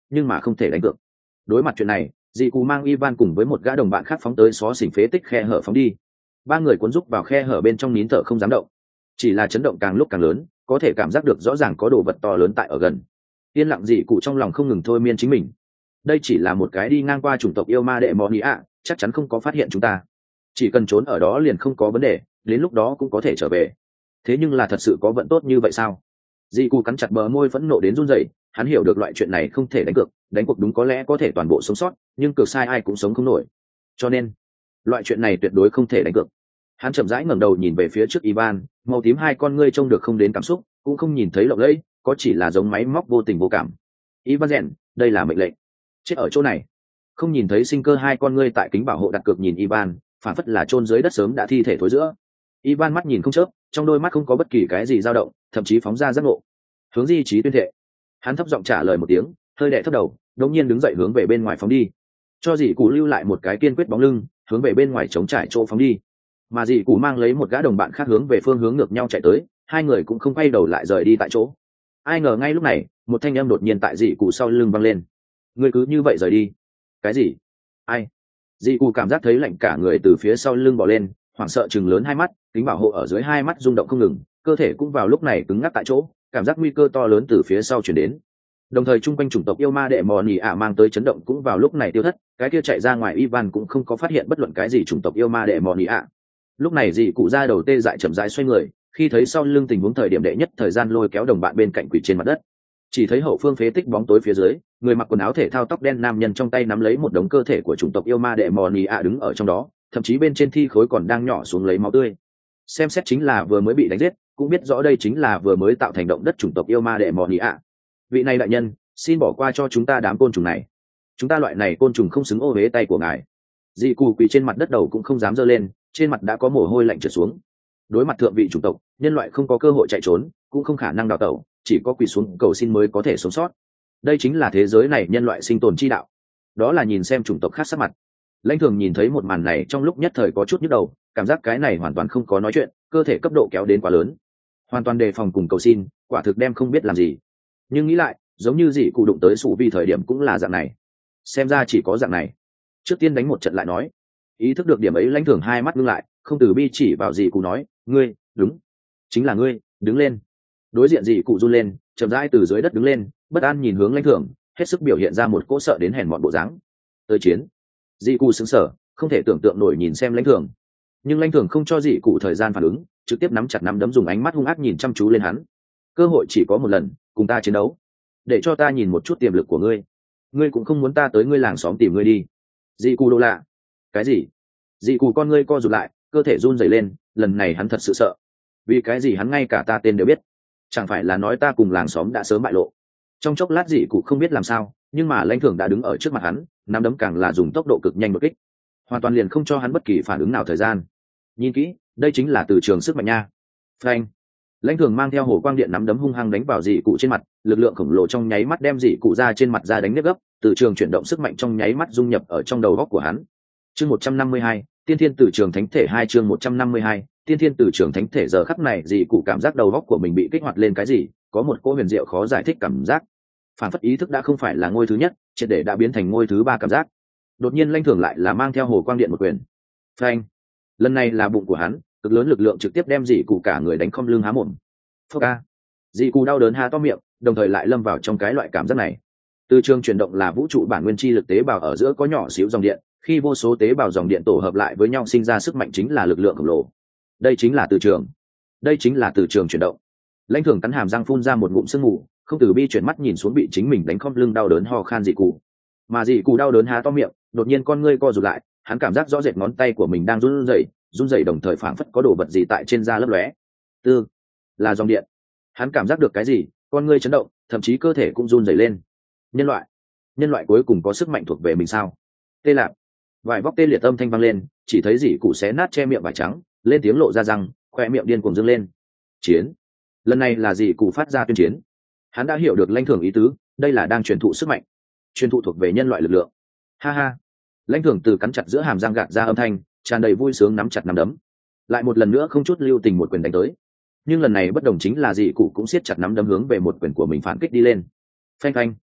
nhưng mà không thể đánh cược. Đối mặt chuyện này, dị cụ mang Ivan cùng với một gã đồng bạn khác phóng tới xó xỉnh phế tích khe hở phóng đi. Ba người cuốn rúc vào khe hở bên trong nín thở không dám động, chỉ là chấn động càng lúc càng lớn, có thể cảm giác được rõ ràng có đồ vật to lớn tại ở gần. Yên lặng dị cụ trong lòng không ngừng thôi miên chính mình. Đây chỉ là một cái đi ngang qua chủng tộc yêu ma đệ mò nị ạ, chắc chắn không có phát hiện chúng ta. Chỉ cần trốn ở đó liền không có vấn đề, đến lúc đó cũng có thể trở về. Thế nhưng là thật sự có vận tốt như vậy sao? Dị cụ cắn chặt bờ môi phẫn nộ đến run rẩy, hắn hiểu được loại chuyện này không thể đánh cược, đánh cuộc đúng có lẽ có thể toàn bộ sống sót, nhưng cược sai ai cũng sống không nổi. Cho nên, loại chuyện này tuyệt đối không thể đánh cược. Hắn chậm rãi ngẩng đầu nhìn về phía trước Ivan, màu tím hai con ngươi trông được không đến cảm xúc, cũng không nhìn thấy lộng lẫy, có chỉ là giống máy móc vô tình vô cảm. Ivan rèn, đây là mệnh lệnh. Chết ở chỗ này. Không nhìn thấy sinh cơ hai con ngươi tại kính bảo hộ đặt cược nhìn Ivan, phản phất là chôn dưới đất sớm đã thi thể thối giữa. Ivan mắt nhìn không chớp, trong đôi mắt không có bất kỳ cái gì dao động, thậm chí phóng ra giác ngộ. Hướng Di Chí tuyên thệ. Hắn thấp giọng trả lời một tiếng, hơi đè thấp đầu, đột nhiên đứng dậy hướng về bên ngoài phóng đi. Cho dì cụ lưu lại một cái kiên quyết bóng lưng, hướng về bên ngoài chống trải chỗ phóng đi. Mà dì cụ mang lấy một gã đồng bạn khác hướng về phương hướng ngược nhau chạy tới, hai người cũng không quay đầu lại rời đi tại chỗ. Ai ngờ ngay lúc này, một thanh âm đột nhiên tại dì cụ sau lưng vang lên. Ngươi cứ như vậy rời đi? Cái gì? Ai? Dì cụ cảm giác thấy lạnh cả người từ phía sau lưng bò lên, hoảng sợ chừng lớn hai mắt, kính bảo hộ ở dưới hai mắt rung động không ngừng, cơ thể cũng vào lúc này cứng ngắc tại chỗ, cảm giác nguy cơ to lớn từ phía sau chuyển đến. Đồng thời chung quanh chủng tộc yêu ma đệ mò nỉ ạ mang tới chấn động cũng vào lúc này tiêu thất, cái kia chạy ra ngoài Ivan cũng không có phát hiện bất luận cái gì chủng tộc yêu ma đệ mò nỉ ạ. Lúc này dì cụ ra đầu tê dại chậm rãi xoay người, khi thấy sau lưng tình huống thời điểm đệ nhất thời gian lôi kéo đồng bạn bên cạnh quỳ trên mặt đất. Chỉ thấy hậu phương phế tích bóng tối phía dưới, người mặc quần áo thể thao tóc đen nam nhân trong tay nắm lấy một đống cơ thể của chủng tộc yêu ma đệ mò nỉ ạ đứng ở trong đó, thậm chí bên trên thi khối còn đang nhỏ xuống lấy máu tươi. Xem xét chính là vừa mới bị đánh giết, cũng biết rõ đây chính là vừa mới tạo thành động đất chủng tộc yêu ma đệ mò nỉ ạ. Vị này đại nhân, xin bỏ qua cho chúng ta đám côn trùng này, chúng ta loại này côn trùng không xứng ô huế tay của ngài. Dị cù quỳ trên mặt đất đầu cũng không dám giơ lên, trên mặt đã có mồ hôi lạnh trượt xuống. Đối mặt thượng vị chủng tộc, nhân loại không có cơ hội chạy trốn, cũng không khả năng đào tẩu, chỉ có quỳ xuống cầu xin mới có thể sống sót. Đây chính là thế giới này nhân loại sinh tồn chi đạo. Đó là nhìn xem chủng tộc khác sắc mặt. Lãnh Thường nhìn thấy một màn này trong lúc nhất thời có chút nhức đầu, cảm giác cái này hoàn toàn không có nói chuyện, cơ thể cấp độ kéo đến quá lớn, hoàn toàn đề phòng cùng cầu xin, quả thực đem không biết làm gì. Nhưng nghĩ lại, giống như dị cụ đụng tới sủ vì thời điểm cũng là dạng này, xem ra chỉ có dạng này. Trước tiên đánh một trận lại nói. Ý thức được điểm ấy, Lãnh Thường hai mắt ngưng lại, không từ bi chỉ vào dị cụ nói, ngươi, đúng, chính là ngươi, đứng lên. Đối diện dị cụ run lên, chậm rãi từ dưới đất đứng lên, bất an nhìn hướng Lãnh Thường, hết sức biểu hiện ra một cỗ sợ đến hèn mọn bộ dáng. Tới chiến. Dị cụ sững sờ, không thể tưởng tượng nổi nhìn xem Lãnh Thường. Nhưng Lãnh Thường không cho dị cụ thời gian phản ứng, trực tiếp nắm chặt nắm đấm, dùng ánh mắt hung ác nhìn chăm chú lên hắn. Cơ hội chỉ có một lần, cùng ta chiến đấu, để cho ta nhìn một chút tiềm lực của ngươi. Ngươi cũng không muốn ta tới ngươi làng xóm tìm ngươi đi. Dị cụ đồ lạ. Cái gì? Dị cụ con ngươi co rụt lại, cơ thể run rẩy lên, lần này hắn thật sự sợ. Vì cái gì hắn ngay cả ta tên đều biết? Chẳng phải là nói ta cùng làng xóm đã sớm bại lộ? Trong chốc lát dị cụ không biết làm sao, nhưng mà Lãnh Thường đã đứng ở trước mặt hắn, nắm đấm càng là dùng tốc độ cực nhanh đột kích, hoàn toàn liền không cho hắn bất kỳ phản ứng nào thời gian. Nhìn kỹ, đây chính là từ trường sức mạnh nha. Phanh. Lãnh Thường mang theo hồ quang điện nắm đấm hung hăng đánh vào dị cụ trên mặt, lực lượng khổng lồ trong nháy mắt đem dị cụ ra trên mặt ra đánh nứt gấp, từ trường chuyển động sức mạnh trong nháy mắt dung nhập ở trong đầu góc của hắn. Chương một trăm năm mươi hai, Tiên Thiên Tử Trường Thánh Thể hai chương một trăm năm mươi hai, Tiên Thiên Tử Trường Thánh Thể. Giờ khắc này dị cụ cảm giác đầu góc của mình bị kích hoạt lên cái gì, có một cỗ huyền diệu khó giải thích cảm giác. Phản phất ý thức đã không phải là ngôi thứ nhất, triệt để đã biến thành ngôi thứ ba cảm giác. Đột nhiên Lãnh Thường lại là mang theo hồ quang điện một quyền. Phanh. Lần này là bụng của hắn, cực lớn lực lượng trực tiếp đem dị cụ cả người đánh không lưng há mồm. Phốc a. Dị cụ đau đớn há to miệng, đồng thời lại lâm vào trong cái loại cảm giác này. Từ trường chuyển động là vũ trụ bản nguyên chi lực tế bào ở giữa có nhỏ xíu dòng điện, khi vô số tế bào dòng điện tổ hợp lại với nhau sinh ra sức mạnh chính là lực lượng khổng lồ. Đây chính là từ trường. Đây chính là từ trường chuyển động. Lãnh Thường cắn hàm răng phun ra một ngụm sương mù, không từ bi chuyển mắt nhìn xuống bị chính mình đánh khom lưng đau đớn ho khan dị cụ. Mà dị cụ đau đớn há to miệng, đột nhiên con ngươi co rụt lại, hắn cảm giác rõ rệt ngón tay của mình đang run rẩy, run rẩy đồng thời phảng phất có đồ vật gì tại trên da lấp lóe. Tư, là dòng điện. Hắn cảm giác được cái gì, con ngươi chấn động, thậm chí cơ thể cũng run rẩy lên. Nhân loại, nhân loại cuối cùng có sức mạnh thuộc về mình sao? Tê Lạp. Vài vóc tê liệt âm thanh vang lên, chỉ thấy dị cụ xé nát che miệng vải trắng, lên tiếng lộ ra răng, khoe miệng điên cuồng dương lên. Chiến. Lần này là dị cụ phát ra tuyên chiến. Hắn đã hiểu được Lãnh Thường ý tứ, đây là đang truyền thụ sức mạnh, truyền thụ thuộc về nhân loại lực lượng. Ha ha. Lãnh Thường từ cắn chặt giữa hàm răng gạt ra âm thanh, tràn đầy vui sướng nắm chặt nắm đấm, lại một lần nữa không chút lưu tình một quyền đánh tới. Nhưng lần này bất đồng chính là dị cụ cũng siết chặt nắm đấm hướng về một quyền của mình phản kích đi lên. Phanh phanh.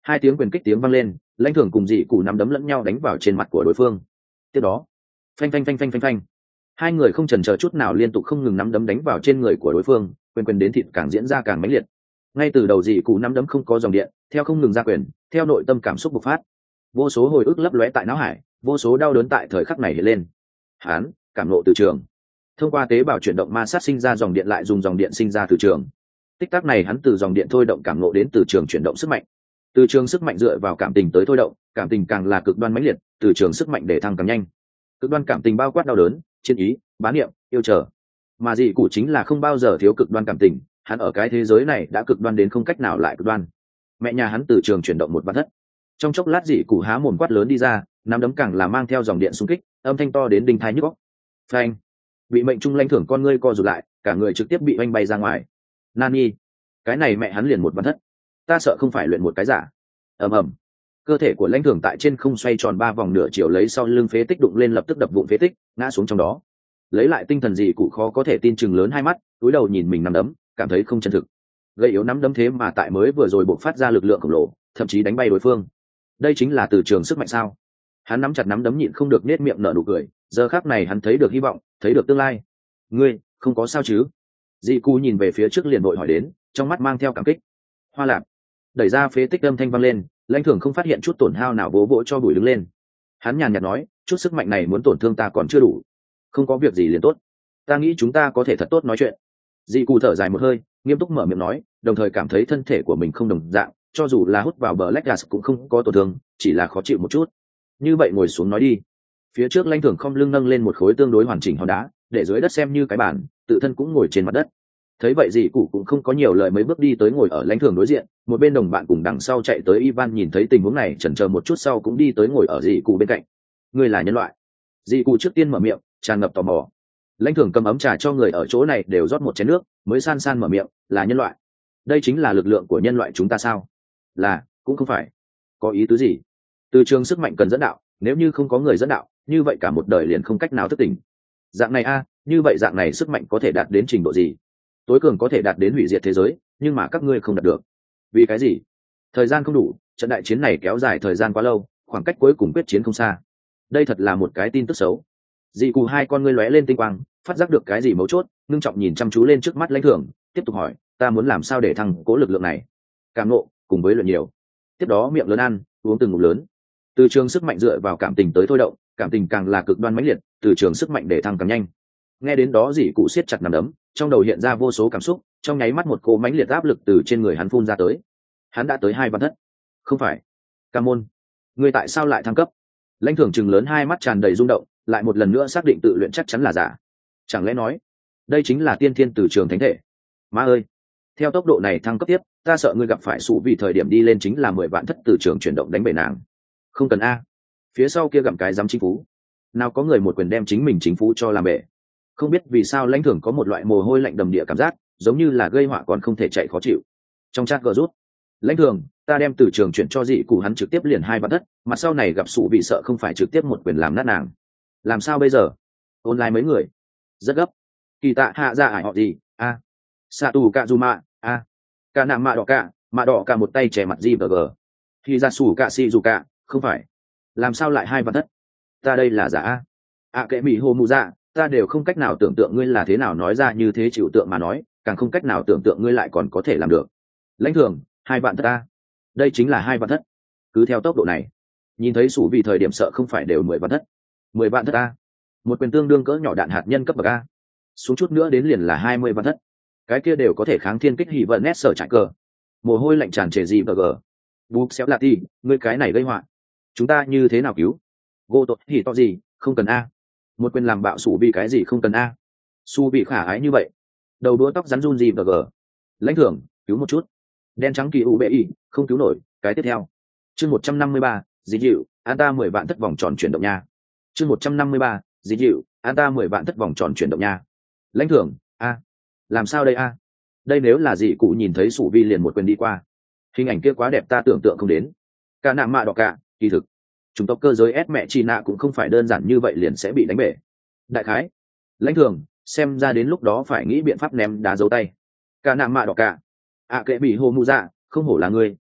Hai tiếng quyền kích tiếng vang lên, lãnh thường cùng dị cụ nắm đấm lẫn nhau đánh vào trên mặt của đối phương. Tiếp đó, phanh phanh phanh phanh phanh phanh, hai người không chần chờ chút nào liên tục không ngừng nắm đấm đánh vào trên người của đối phương, quyền quyền đến thịt càng diễn ra càng mãnh liệt. Ngay từ đầu dị cụ nắm đấm không có dòng điện, theo không ngừng ra quyền, theo nội tâm cảm xúc bộc phát, vô số hồi ức lấp lóe tại não hải, vô số đau đớn tại thời khắc này hiện lên. Hán cảm nộ từ trường, thông qua tế bào chuyển động ma sát sinh ra dòng điện, lại dùng dòng điện sinh ra từ trường. Tích tắc này hắn từ dòng điện thôi động cảm nộ đến từ trường chuyển động sức mạnh. Từ trường sức mạnh dựa vào cảm tình tới thôi động, cảm tình càng là cực đoan mãnh liệt, từ trường sức mạnh để thăng càng nhanh. Cực đoan cảm tình bao quát đau đớn, chiến ý, bá niệm, yêu chờ. Mà dị cụ chính là không bao giờ thiếu cực đoan cảm tình, hắn ở cái thế giới này đã cực đoan đến không cách nào lại cực đoan. Mẹ nhà hắn từ trường chuyển động một vạn thất. Trong chốc lát dị cụ há mồm quát lớn đi ra, nắm đấm càng là mang theo dòng điện xung kích, âm thanh to đến đinh tai nhức óc. Phanh! Bị mệnh trung lãnh thưởng con ngươi co rụt lại, cả người trực tiếp bị oanh bay ra ngoài. Nani, cái này mẹ hắn liền một vạn thất, ta sợ không phải luyện một cái giả. Ầm ầm, cơ thể của lãnh thưởng tại trên không xoay tròn ba vòng nửa chiều, lấy sau lưng phế tích đụng lên, lập tức đập vụn phế tích, ngã xuống trong đó. Lấy lại tinh thần dị cụ khó có thể tin chừng lớn hai mắt, cúi đầu nhìn mình nắm đấm, cảm thấy không chân thực. Gây yếu nắm đấm thế mà tại mới vừa rồi bộc phát ra lực lượng khổng lồ, thậm chí đánh bay đối phương. Đây chính là từ trường sức mạnh sao? Hắn nắm chặt nắm đấm nhịn không được nết miệng nở nụ cười, giờ khắc này hắn thấy được hy vọng, thấy được tương lai. Ngươi không có sao chứ? Dị cụ nhìn về phía trước liền vội hỏi đến, trong mắt mang theo cảm kích. Hoa lạp, đẩy ra phế tích âm thanh vang lên, lãnh thường không phát hiện chút tổn hao nào, vỗ vỗ cho bụi đứng lên. Hắn nhàn nhạt nói, chút sức mạnh này muốn tổn thương ta còn chưa đủ, không có việc gì liền tốt, ta nghĩ chúng ta có thể thật tốt nói chuyện. Dị cụ thở dài một hơi, nghiêm túc mở miệng nói, đồng thời cảm thấy thân thể của mình không đồng dạng, cho dù là hút vào bờ lách gas cũng không có tổn thương, chỉ là khó chịu một chút. Như vậy ngồi xuống nói đi. Phía trước lãnh thường không lưng nâng lên một khối tương đối hoàn chỉnh hòn đá, để dưới đất xem như cái bàn, tự thân cũng ngồi trên mặt đất. Thấy vậy dị cụ cũng không có nhiều lời, mấy bước đi tới ngồi ở lãnh thường đối diện. Một bên đồng bạn cùng đằng sau chạy tới Ivan nhìn thấy tình huống này chần chờ một chút sau cũng đi tới ngồi ở dị cụ bên cạnh. Ngươi là nhân loại? Dị cụ trước tiên mở miệng, tràn ngập tò mò. Lãnh thường cầm ấm trà cho người ở chỗ này đều rót một chén nước, mới san san mở miệng, là nhân loại. Đây chính là lực lượng của nhân loại chúng ta sao? Là, cũng không phải. Có ý tứ gì? Từ trường sức mạnh cần dẫn đạo, nếu như không có người dẫn đạo, như vậy cả một đời liền không cách nào thức tỉnh. Dạng này a, như vậy dạng này sức mạnh có thể đạt đến trình độ gì? Tối cường có thể đạt đến hủy diệt thế giới, nhưng mà các ngươi không đạt được. Vì cái gì? Thời gian không đủ, trận đại chiến này kéo dài thời gian quá lâu, khoảng cách cuối cùng quyết chiến không xa. Đây thật là một cái tin tức xấu. Dị cụ hai con ngươi lóe lên tinh quang, phát giác được cái gì mấu chốt, ngưng trọng nhìn chăm chú lên trước mắt lãnh thường, tiếp tục hỏi, ta muốn làm sao để thăng cố lực lượng này? Cảm nộ cùng với luyện nhiều. Tiếp đó miệng lớn ăn, uống từng ngụm lớn. Từ trường sức mạnh dựa vào cảm tình tới thôi động, cảm tình càng là cực đoan mãnh liệt, từ trường sức mạnh để thăng càng nhanh. Nghe đến đó dị cụ siết chặt nắm đấm, trong đầu hiện ra vô số cảm xúc, trong nháy mắt một cỗ mãnh liệt áp lực từ trên người hắn phun ra tới. Hắn đã tới hai văn thất. Không phải. Ca môn, ngươi tại sao lại thăng cấp? Lãnh thường chừng lớn hai mắt tràn đầy rung động, lại một lần nữa xác định tự luyện chắc chắn là giả. Chẳng lẽ nói đây chính là tiên thiên từ trường thánh thể? Má ơi, theo tốc độ này thăng cấp tiếp, ta sợ ngươi gặp phải sụ vì thời điểm đi lên chính là mười vạn thất từ trường chuyển động đánh bể nàng. Không cần a, phía sau kia gặm cái dám chính phú, nào có người một quyền đem chính mình chính phú cho làm bể. Không biết vì sao lãnh thường có một loại mồ hôi lạnh đầm địa cảm giác, giống như là gây họa còn không thể chạy khó chịu. Trong chat gờ rút, lãnh thường, ta đem từ trường chuyển cho dị cụ, hắn trực tiếp liền hai vạn thất, mặt sau này gặp sụ vì sợ không phải trực tiếp một quyền làm nát nàng. Làm sao bây giờ? Online mấy người rất gấp. Kỳ tạ hạ ra ải họ gì a à. Xạ tù cạ dù mạ a cả nạm mạ đỏ cạ mạ đỏ cả một tay che mặt gì vờ gờ khi ra sủ cạ xì dù cạ, không phải. Làm sao lại hai vạn thất? Ta đây là giả a à, kệ mỹ hồ mụ dạ, ta đều không cách nào tưởng tượng ngươi là thế nào nói ra như thế, chịu tượng mà nói càng không cách nào tưởng tượng ngươi lại còn có thể làm được. Lãnh thường, hai vạn thất ta, đây chính là hai vạn thất. Cứ theo tốc độ này, nhìn thấy sủ vì thời điểm sợ không phải đều mười vạn thất. Mười vạn thất ta, một quyền tương đương cỡ nhỏ đạn hạt nhân cấp bậc a, xuống chút nữa đến liền là hai mươi vạn thất. Cái kia đều có thể kháng thiên kích hỉ vận nét sở trại cờ. Mồ hôi lạnh tràn trề gì bờ gờ. Bục xéo lạt đi, ngươi cái này gây họa, chúng ta như thế nào cứu? Gô tội hỉ to gì, không cần a. Một quyền làm bạo sủ vì cái gì không cần a. Su bị khả ái như vậy, đầu đũa tóc rắn run gì bờ gờ. Lãnh thưởng, cứu một chút. Đen trắng kỳ u bệ y, không cứu nổi. Cái tiếp theo, chương một trăm năm mươi ba, dí dịu, an ta mười vạn thất vòng tròn chuyển động nha. Chương một trăm năm mươi ba, dí dịu, an ta mười vạn thất vòng tròn chuyển động nha. Lãnh thưởng, a, làm sao đây a? Đây nếu là dị cụ nhìn thấy sủ vi liền một quyền đi qua, hình ảnh kia quá đẹp ta tưởng tượng không đến. Cả nạm mạ đỏ cả, kỳ thực chủng tộc cơ giới ép mẹ chi nạ cũng không phải đơn giản như vậy liền sẽ bị đánh bể. Đại khái, lãnh thường, xem ra đến lúc đó phải nghĩ biện pháp ném đá dấu tay. Cả nạm mạ đỏ cả, ạ kệ bị hồ mụ dạ, không hổ là ngươi,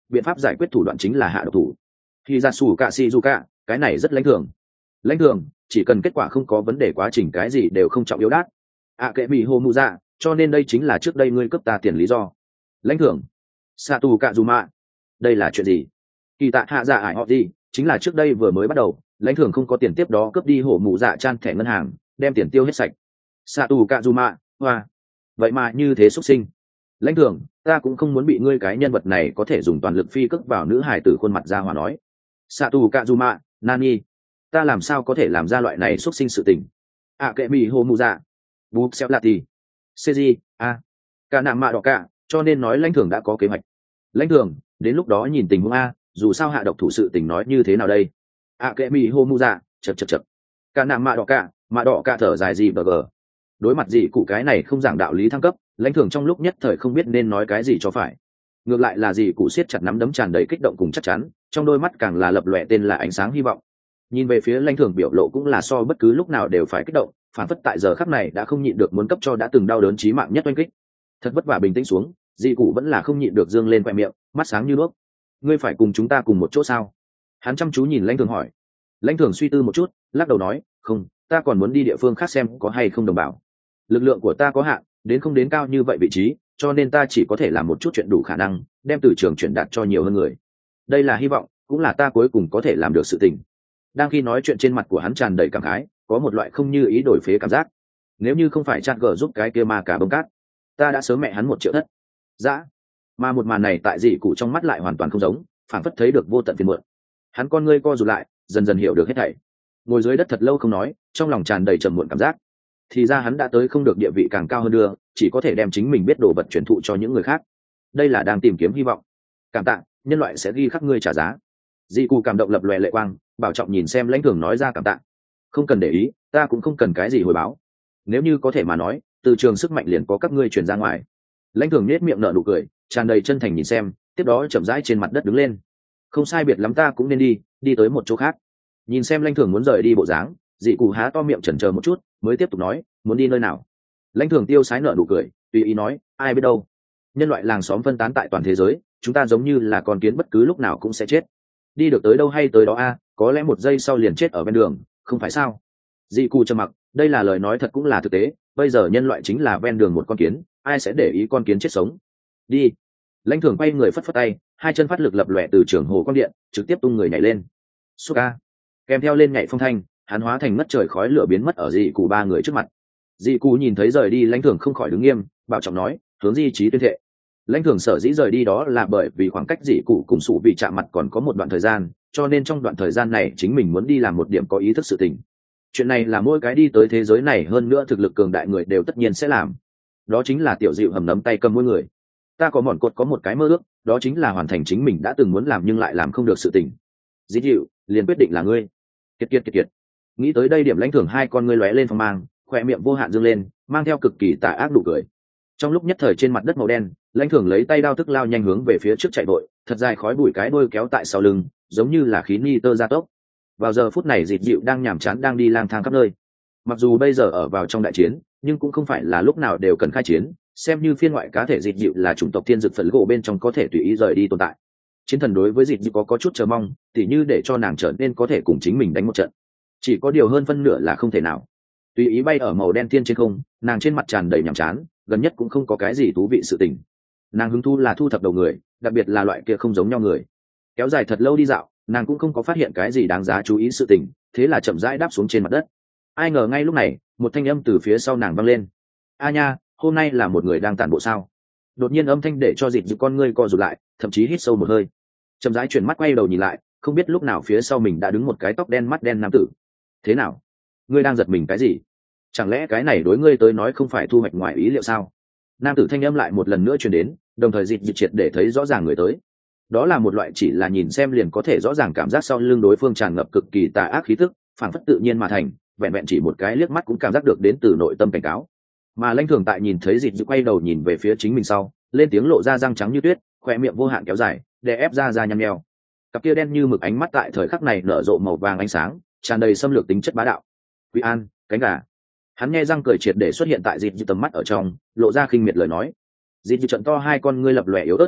biện pháp giải quyết thủ đoạn chính là hạ độc thủ. Khi ra sủ cả si du cả, cái này rất lãnh thường. Lãnh thường, chỉ cần kết quả không có vấn đề, quá trình cái gì đều không trọng yếu đát. À kệ bị hồ mụ dạ, cho nên đây chính là trước đây ngươi cướp ta tiền lý do. Lãnh thường. Satu cả dù mạ. Đây là chuyện gì? Kỳ tạ hạ dạ ải họ gì, chính là trước đây vừa mới bắt đầu, lãnh thường không có tiền tiếp đó cướp đi hổ mụ dạ chan thẻ ngân hàng, đem tiền tiêu hết sạch. Satu cả dù mạ, hoa. Vậy mà như thế xuất sinh. Lãnh thường, ta cũng không muốn bị ngươi cái nhân vật này có thể dùng toàn lực phi cước vào nữ hài tử khuôn mặt ra hòa nói. Satu cả dù mạ, nani. Ta làm sao có thể làm ra loại này xuất sinh sự tình? À kệ bị hồ mụ dạ. Búp xeo lạt tì. Seji, a. Cả nạm mạ đỏ cả, cho nên nói lãnh thường đã có kế hoạch. Lãnh thường, đến lúc đó nhìn tình huống a, dù sao hạ độc thủ sự tình nói như thế nào đây? À kệ bị hồ mụ dạ, chật chật chật. Cả nạm mạ đỏ cả, mạ đỏ cả thở dài gì bờ gờ. Đối mặt gì cụ cái này không giảng đạo lý thăng cấp, lãnh thường trong lúc nhất thời không biết nên nói cái gì cho phải. Ngược lại là gì cụ siết chặt nắm đấm tràn đầy kích động cùng chắc chắn, trong đôi mắt càng là lập lòe tên là ánh sáng hy vọng. Nhìn về phía lãnh thường biểu lộ cũng là so bất cứ lúc nào đều phải kích động, phản phất tại giờ khắc này đã không nhịn được muốn cấp cho đã từng đau đớn chí mạng nhất oanh kích. Thật vất vả bình tĩnh xuống, dị cụ vẫn là không nhịn được dương lên khoe miệng, mắt sáng như đuốc. Ngươi phải cùng chúng ta cùng một chỗ sao? Hắn chăm chú nhìn lãnh thường hỏi. Lãnh thường suy tư một chút, lắc đầu nói, không, ta còn muốn đi địa phương khác xem có hay không đồng bảo. Lực lượng của ta có hạn, đến không đến cao như vậy vị trí, cho nên ta chỉ có thể làm một chút chuyện đủ khả năng, đem từ trường chuyển đạt cho nhiều hơn người. Đây là hy vọng, cũng là ta cuối cùng có thể làm được sự tình. Đang khi nói chuyện trên mặt của hắn tràn đầy cảm khái, có một loại không như ý đổi phế cảm giác. Nếu như không phải chat gờ giúp cái kia ma cả bông cát, ta đã sớm mẹ hắn một triệu thất. Dã. Mà một màn này tại dị cụ trong mắt lại hoàn toàn không giống, phản phất thấy được vô tận phiền muộn. Hắn con ngươi co rụt lại, dần dần hiểu được hết thảy. Ngồi dưới đất thật lâu không nói, trong lòng tràn đầy trầm muộn cảm giác. Thì ra hắn đã tới không được địa vị càng cao hơn đưa, chỉ có thể đem chính mình biết đồ vật truyền thụ cho những người khác. Đây là đang tìm kiếm hy vọng. Cảm tạ, nhân loại sẽ ghi khắc ngươi trả giá. Dị cụ cảm động lập lòe lệ quang, bảo trọng nhìn xem lãnh thường nói ra cảm tạ. Không cần để ý, ta cũng không cần cái gì hồi báo. Nếu như có thể mà nói, từ trường sức mạnh liền có các ngươi truyền ra ngoài. Lãnh thường nết miệng nở nụ cười, tràn đầy chân thành nhìn xem, tiếp đó chậm rãi trên mặt đất đứng lên. Không sai biệt lắm, ta cũng nên đi, đi tới một chỗ khác. Nhìn xem lãnh thường muốn rời đi bộ dáng, dị cụ há to miệng chần chờ một chút, mới tiếp tục nói, muốn đi nơi nào? Lãnh thường tiêu sái nở nụ cười, tùy ý nói, ai biết đâu. Nhân loại làng xóm phân tán tại toàn thế giới, chúng ta giống như là con kiến bất cứ lúc nào cũng sẽ chết. Đi được tới đâu hay tới đó a, có lẽ một giây sau liền chết ở bên đường, không phải sao? Dị cụ trầm mặc, đây là lời nói thật cũng là thực tế, bây giờ nhân loại chính là ven đường một con kiến, ai sẽ để ý con kiến chết sống? Đi. Lãnh thường quay người phất phất tay, hai chân phát lực lập lòe từ trường hồ quang điện, trực tiếp tung người nhảy lên. Suka. Kèm theo lên nhảy phong thanh, hắn hóa thành ngất trời khói lửa biến mất ở dị cụ ba người trước mặt. Dị cụ nhìn thấy rời đi lãnh thường không khỏi đứng nghiêm, bảo trọng nói, hướng di trí tuyên thệ. Lãnh thường sở dĩ rời đi đó là bởi vì khoảng cách dị cụ cùng sụ bị chạm mặt còn có một đoạn thời gian, cho nên trong đoạn thời gian này chính mình muốn đi làm một điểm có ý thức sự tình. Chuyện này là mỗi cái đi tới thế giới này hơn nữa thực lực cường đại người đều tất nhiên sẽ làm. Đó chính là tiểu dịu hầm nắm tay cầm mỗi người. Ta có mòn cột có một cái mơ ước, đó chính là hoàn thành chính mình đã từng muốn làm nhưng lại làm không được sự tình. Dị dịu, liền quyết định là ngươi. Kiệt kiệt kiệt kiệt. Nghĩ tới đây, điểm lãnh thường hai con ngươi lóe lên phong mang, khỏe miệng vô hạn dương lên, mang theo cực kỳ tà ác nụ cười. Trong lúc nhất thời trên mặt đất màu đen, lãnh thường lấy tay đao tức lao nhanh hướng về phía trước chạy vội, thật dài khói bụi cái đuôi kéo tại sau lưng, giống như là khí ni tơ gia tốc. Vào giờ phút này dịt dịu đang nhàm chán đang đi lang thang khắp nơi. Mặc dù bây giờ ở vào trong đại chiến, nhưng cũng không phải là lúc nào đều cần khai chiến, xem như phiên ngoại cá thể dịt dịu là chủng tộc thiên dực phấn gỗ bên trong có thể tùy ý rời đi tồn tại. Chiến thần đối với dịt dịu có có chút chờ mong, tỉ như để cho nàng trở nên có thể cùng chính mình đánh một trận. Chỉ có điều hơn phân nửa là không thể nào. Tùy ý bay ở màu đen thiên trên không, nàng trên mặt tràn đầy nhàm chán, gần nhất cũng không có cái gì thú vị sự tình. Nàng hứng thú là thu thập đầu người, đặc biệt là loại kia không giống nhau người. Kéo dài thật lâu đi dạo, nàng cũng không có phát hiện cái gì đáng giá chú ý sự tình, thế là chậm rãi đáp xuống trên mặt đất. Ai ngờ ngay lúc này, một thanh âm từ phía sau nàng vang lên. A nha, hôm nay là một người đang tản bộ sao? Đột nhiên âm thanh để cho dịt dịu con ngươi co rụt lại, thậm chí hít sâu một hơi. Chậm rãi chuyển mắt quay đầu nhìn lại, không biết lúc nào phía sau mình đã đứng một cái tóc đen mắt đen nam tử. Thế nào? Ngươi đang giật mình cái gì? Chẳng lẽ cái này đối ngươi tới nói không phải thu hoạch ngoài ý liệu sao? Nam tử thanh âm lại một lần nữa truyền đến, đồng thời dịt dịu triệt để thấy rõ ràng người tới. Đó là một loại chỉ là nhìn xem liền có thể rõ ràng cảm giác sau lưng đối phương tràn ngập cực kỳ tà ác khí tức, phảng phất tự nhiên mà thành, vẹn vẹn chỉ một cái liếc mắt cũng cảm giác được đến từ nội tâm cảnh cáo. Mà lãnh thường tại nhìn thấy dịt dịu quay đầu nhìn về phía chính mình sau, lên tiếng lộ ra răng trắng như tuyết, khoe miệng vô hạn kéo dài, đè ép ra ra nhăn nheo. Cặp kia đen như mực ánh mắt tại thời khắc này nở rộ màu vàng ánh sáng, tràn đầy xâm lược tính chất bá đạo. Quý an, cánh gà. Hắn nghe răng cười triệt để xuất hiện tại dịt dịu tầm mắt ở trong, lộ ra khinh miệt lời nói. Dịt dịu trận to hai con ngươi lập lòe yếu ớt rung động,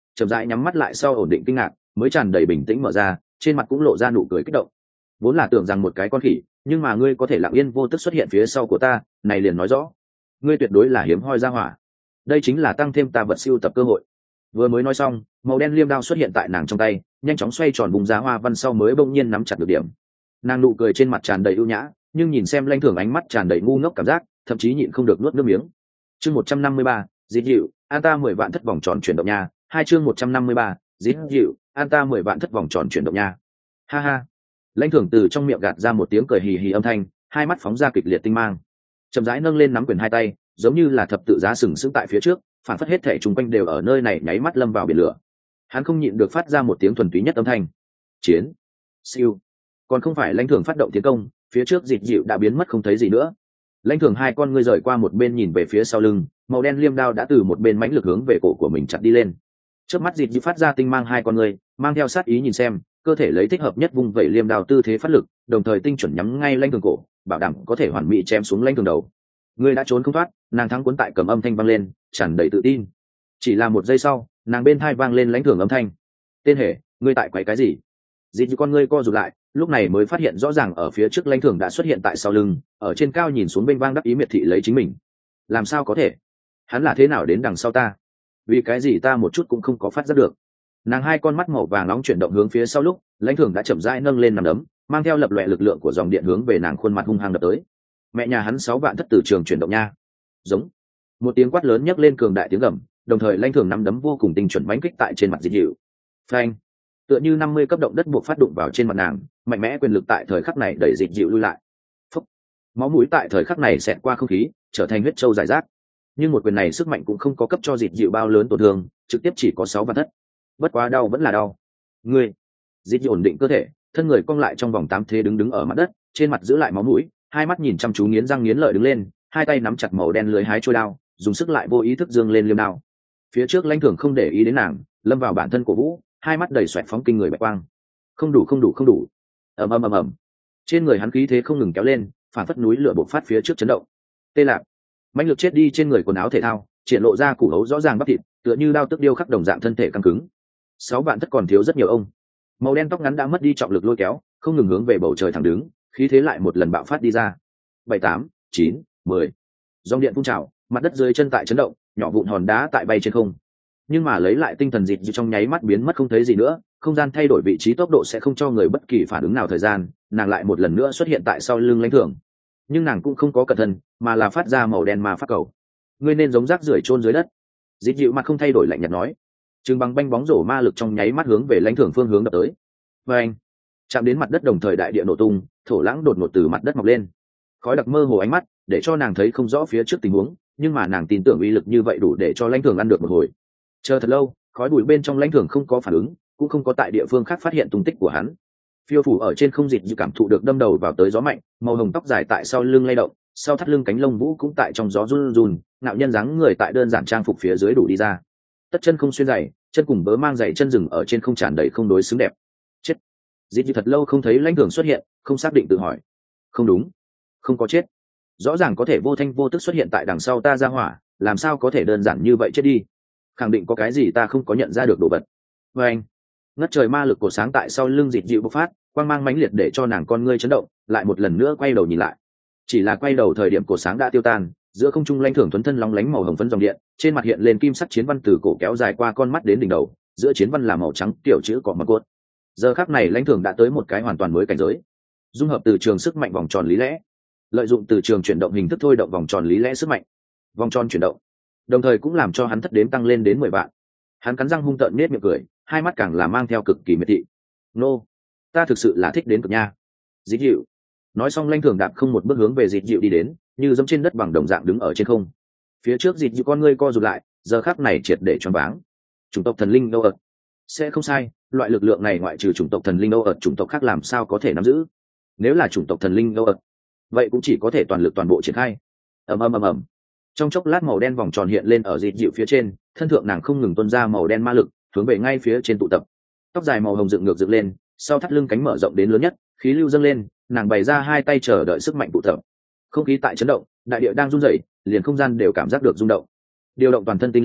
chậm rãi nhắm mắt lại sau ổn định kinh ngạc, mới tràn đầy bình tĩnh mở ra, trên mặt cũng lộ ra nụ cười kích động. Vốn là tưởng rằng một cái con khỉ, nhưng mà ngươi có thể lặng yên vô tức xuất hiện phía sau của ta, này liền nói rõ ngươi tuyệt đối là hiếm hoi ra hỏa. Đây chính là tăng thêm ta vật siêu tập cơ hội. Vừa mới nói xong, màu đen liêm đao xuất hiện tại nàng trong tay, nhanh chóng xoay tròn vùng giá hoa văn sau mới bỗng nhiên nắm chặt được điểm. Nàng nụ cười trên mặt tràn đầy ưu nhã, nhưng nhìn xem Lãnh Thường ánh mắt tràn đầy ngu ngốc cảm giác, thậm chí nhịn không được nuốt nước miếng. Chương một trăm năm mươi ba, dít dịu, an ta mười vạn thất vòng tròn chuyển động nha. Hai chương một trăm năm mươi ba, dít dịu, an ta mười vạn thất vòng tròn chuyển động nha. Ha ha. Lãnh Thường từ trong miệng gạt ra một tiếng cười hì hì âm thanh, hai mắt phóng ra kịch liệt tinh mang, chậm rãi nâng lên nắm quyền hai tay, giống như là thập tự giá sừng sững tại phía trước, phản phất hết thể chung quanh đều ở nơi này nháy mắt lâm vào biển lửa. Hắn không nhịn được phát ra một tiếng thuần túy nhất âm thanh. Chiến. Siêu. Còn không phải Lãnh Thường phát động tiến công, phía trước dịt dịu đã biến mất không thấy gì nữa. Lãnh Thường hai con ngươi rời qua một bên nhìn về phía sau lưng, màu đen liêm đao đã từ một bên mãnh lực hướng về cổ của mình chặt đi lên. Trước mắt dịt dịu phát ra tinh mang hai con ngươi, mang theo sát ý nhìn xem, cơ thể lấy thích hợp nhất vung vẩy liêm đao tư thế phát lực, đồng thời tinh chuẩn nhắm ngay Lãnh Thường cổ, bảo đảm có thể hoàn mỹ chém xuống Lãnh Thường đầu. Ngươi đã trốn không thoát. Nàng thắng cuốn tại cầm âm thanh vang lên, tràn đầy tự tin. Chỉ là một giây sau, nàng bên tai vang lên Lãnh Thường âm thanh. Tên hề, ngươi tại quấy cái gì? Dịt như con ngươi co rụt lại, lúc này mới phát hiện rõ ràng ở phía trước Lãnh Thường đã xuất hiện tại sau lưng, ở trên cao nhìn xuống bên vang đắc ý miệt thị lấy chính mình. Làm sao có thể? Hắn là thế nào đến đằng sau ta? Vì cái gì ta một chút cũng không có phát giác được? Nàng hai con mắt màu vàng nóng chuyển động hướng phía sau lúc, Lãnh Thường đã chậm rãi nâng lên nằm đấm, mang theo lập loè lực lượng của dòng điện hướng về nàng khuôn mặt hung hăng đập tới. Mẹ nhà hắn sáu vạn thất tử trường chuyển động nha. Giống. Một tiếng quát lớn nhấc lên cường đại tiếng gầm, đồng thời Lãnh Thường nắm đấm vô cùng tinh chuẩn mãnh kích tại trên mặt dịt dịu. Phanh. Tựa như năm mươi cấp động đất buộc phát đụng vào trên mặt nàng, mạnh mẽ quyền lực tại thời khắc này đẩy dịt dịu lui lại. Phúc. Máu mũi tại thời khắc này xẹt qua không khí, trở thành huyết châu giải rác. Nhưng một quyền này sức mạnh cũng không có cấp cho dịt dịu bao lớn tổn thương, trực tiếp chỉ có sáu vạn thất. Bất quá đau vẫn là đau. Ngươi. Dịt dịu ổn định cơ thể, thân người cong lại trong vòng tám thế đứng đứng ở mặt đất, trên mặt giữ lại máu mũi, hai mắt nhìn chăm chú nghiến răng nghiến lợi đứng lên, hai tay nắm chặt màu đen lưới hái trôi đao, dùng sức lại vô ý thức dương lên liêm đao. Phía trước Lãnh Thường không để ý đến nàng, lâm vào bản thân cổ vũ, hai mắt đầy xoẹt phóng kinh người bạch quang. Không đủ không đủ không đủ. Ầm ầm ầm ầm. Trên người hắn khí thế không ngừng kéo lên, phản phất núi lửa bộc phát phía trước chấn động. Tê lạc. Mãnh lực chết đi trên người quần áo thể thao, triển lộ ra củ hấu rõ ràng bắp thịt, tựa như đao tức điêu khắc đồng dạng thân thể căng cứng. Sáu vạn thất còn thiếu rất nhiều ông. Màu đen tóc ngắn đã mất đi trọng lực lôi kéo, không ngừng hướng về bầu trời thẳng đứng, khí thế lại một lần bạo phát đi ra. Bảy tám, chín, mười. Dòng điện phun trào, mặt đất dưới chân tại chấn động, nhỏ vụn hòn đá tại bay trên không. Nhưng mà lấy lại tinh thần dịt dịu trong nháy mắt biến mất không thấy gì nữa, không gian thay đổi vị trí tốc độ sẽ không cho người bất kỳ phản ứng nào thời gian, nàng lại một lần nữa xuất hiện tại sau lưng Lãnh Thường. Nhưng nàng cũng không có cẩn thận, mà là phát ra màu đen ma phát cầu. Ngươi nên giống rác rưởi chôn dưới đất. Dịt dịu mặt không thay đổi lạnh nhạt nói. Trừng bằng banh bóng rổ ma lực trong nháy mắt hướng về Lãnh Thường phương hướng đập tới. Và anh chạm đến mặt đất, đồng thời đại địa nổ tung, thổ lãng đột ngột từ mặt đất mọc lên. Khói đặc mơ hồ ánh mắt, để cho nàng thấy không rõ phía trước tình huống, nhưng mà nàng tin tưởng uy lực như vậy đủ để cho Lãnh Thường ăn được một hồi. Chờ thật lâu, khói bụi bên trong Lãnh Thường không có phản ứng, cũng không có tại địa phương khác phát hiện tung tích của hắn. Phiêu phủ ở trên không dịt dự cảm thụ được đâm đầu vào tới gió mạnh, màu hồng tóc dài tại sau lưng lay động, sau thắt lưng cánh lông vũ cũng tại trong gió run run, ngạo nhân dáng người tại đơn giản trang phục phía dưới đủ đi ra. Tất chân không xuyên giày, chân cùng bớ mang giày chân rừng ở trên không tràn đầy không đối xứng đẹp. Chết. Dịt dự thật lâu không thấy Lãnh Thường xuất hiện, không xác định tự hỏi. Không đúng, không có chết. Rõ ràng có thể vô thanh vô tức xuất hiện tại đằng sau ta ra hỏa, làm sao có thể đơn giản như vậy chết đi? Khẳng định có cái gì ta không có nhận ra được đồ vật. Và anh, ngất trời ma lực của sáng tại sau lưng dịt dịu bộc phát, quang mang mãnh liệt để cho nàng con ngươi chấn động, lại một lần nữa quay đầu nhìn lại. Chỉ là quay đầu thời điểm cổ sáng đã tiêu tan, giữa không trung Lãnh Thường thuần thân lóng lánh màu hồng phấn dòng điện, trên mặt hiện lên kim sắc chiến văn từ cổ kéo dài qua con mắt đến đỉnh đầu, giữa chiến văn là màu trắng tiểu chữ cọ mật cốt. Giờ khắc này Lãnh Thường đã tới một cái hoàn toàn mới cảnh giới, dung hợp từ trường sức mạnh vòng tròn lý lẽ, lợi dụng từ trường chuyển động hình thức thôi động vòng tròn lý lẽ sức mạnh, vòng tròn chuyển động, đồng thời cũng làm cho hắn thất đếm tăng lên đến mười vạn. Hắn cắn răng hung tợn nết miệng cười, hai mắt càng là mang theo cực kỳ miệt thị. Nô, ta thực sự là thích đến cực nha. Dịt dịu. Nói xong Lãnh Thường đạp không một bước hướng về dịt dịu đi đến, như dẫm trên đất bằng đồng dạng đứng ở trên không. Phía trước dịt dịu con ngươi co rụt lại, giờ khắc này triệt để choáng váng. Chủng tộc thần linh đâu ợt. Sẽ không sai, loại lực lượng này ngoại trừ chủng tộc thần linh đâu ợt, chủng tộc khác làm sao có thể nắm giữ? Nếu là chủng tộc thần linh đâu ợt, vậy cũng chỉ có thể toàn lực toàn bộ triển khai. Ầm ầm ầm ầm. Trong chốc lát màu đen vòng tròn hiện lên ở dịt dịu phía trên, thân thượng nàng không ngừng tuôn ra màu đen ma lực, hướng về ngay phía trên tụ tập. Tóc dài màu hồng dựng ngược dựng lên, sau thắt lưng cánh mở rộng đến lớn nhất, khí lưu dâng lên, nàng bày ra hai tay chờ đợi sức mạnh tụ tập. Không khí tại chấn động, đại địa đang run rẩy, liền không gian đều cảm giác được rung động. Điều động toàn thân tinh linh,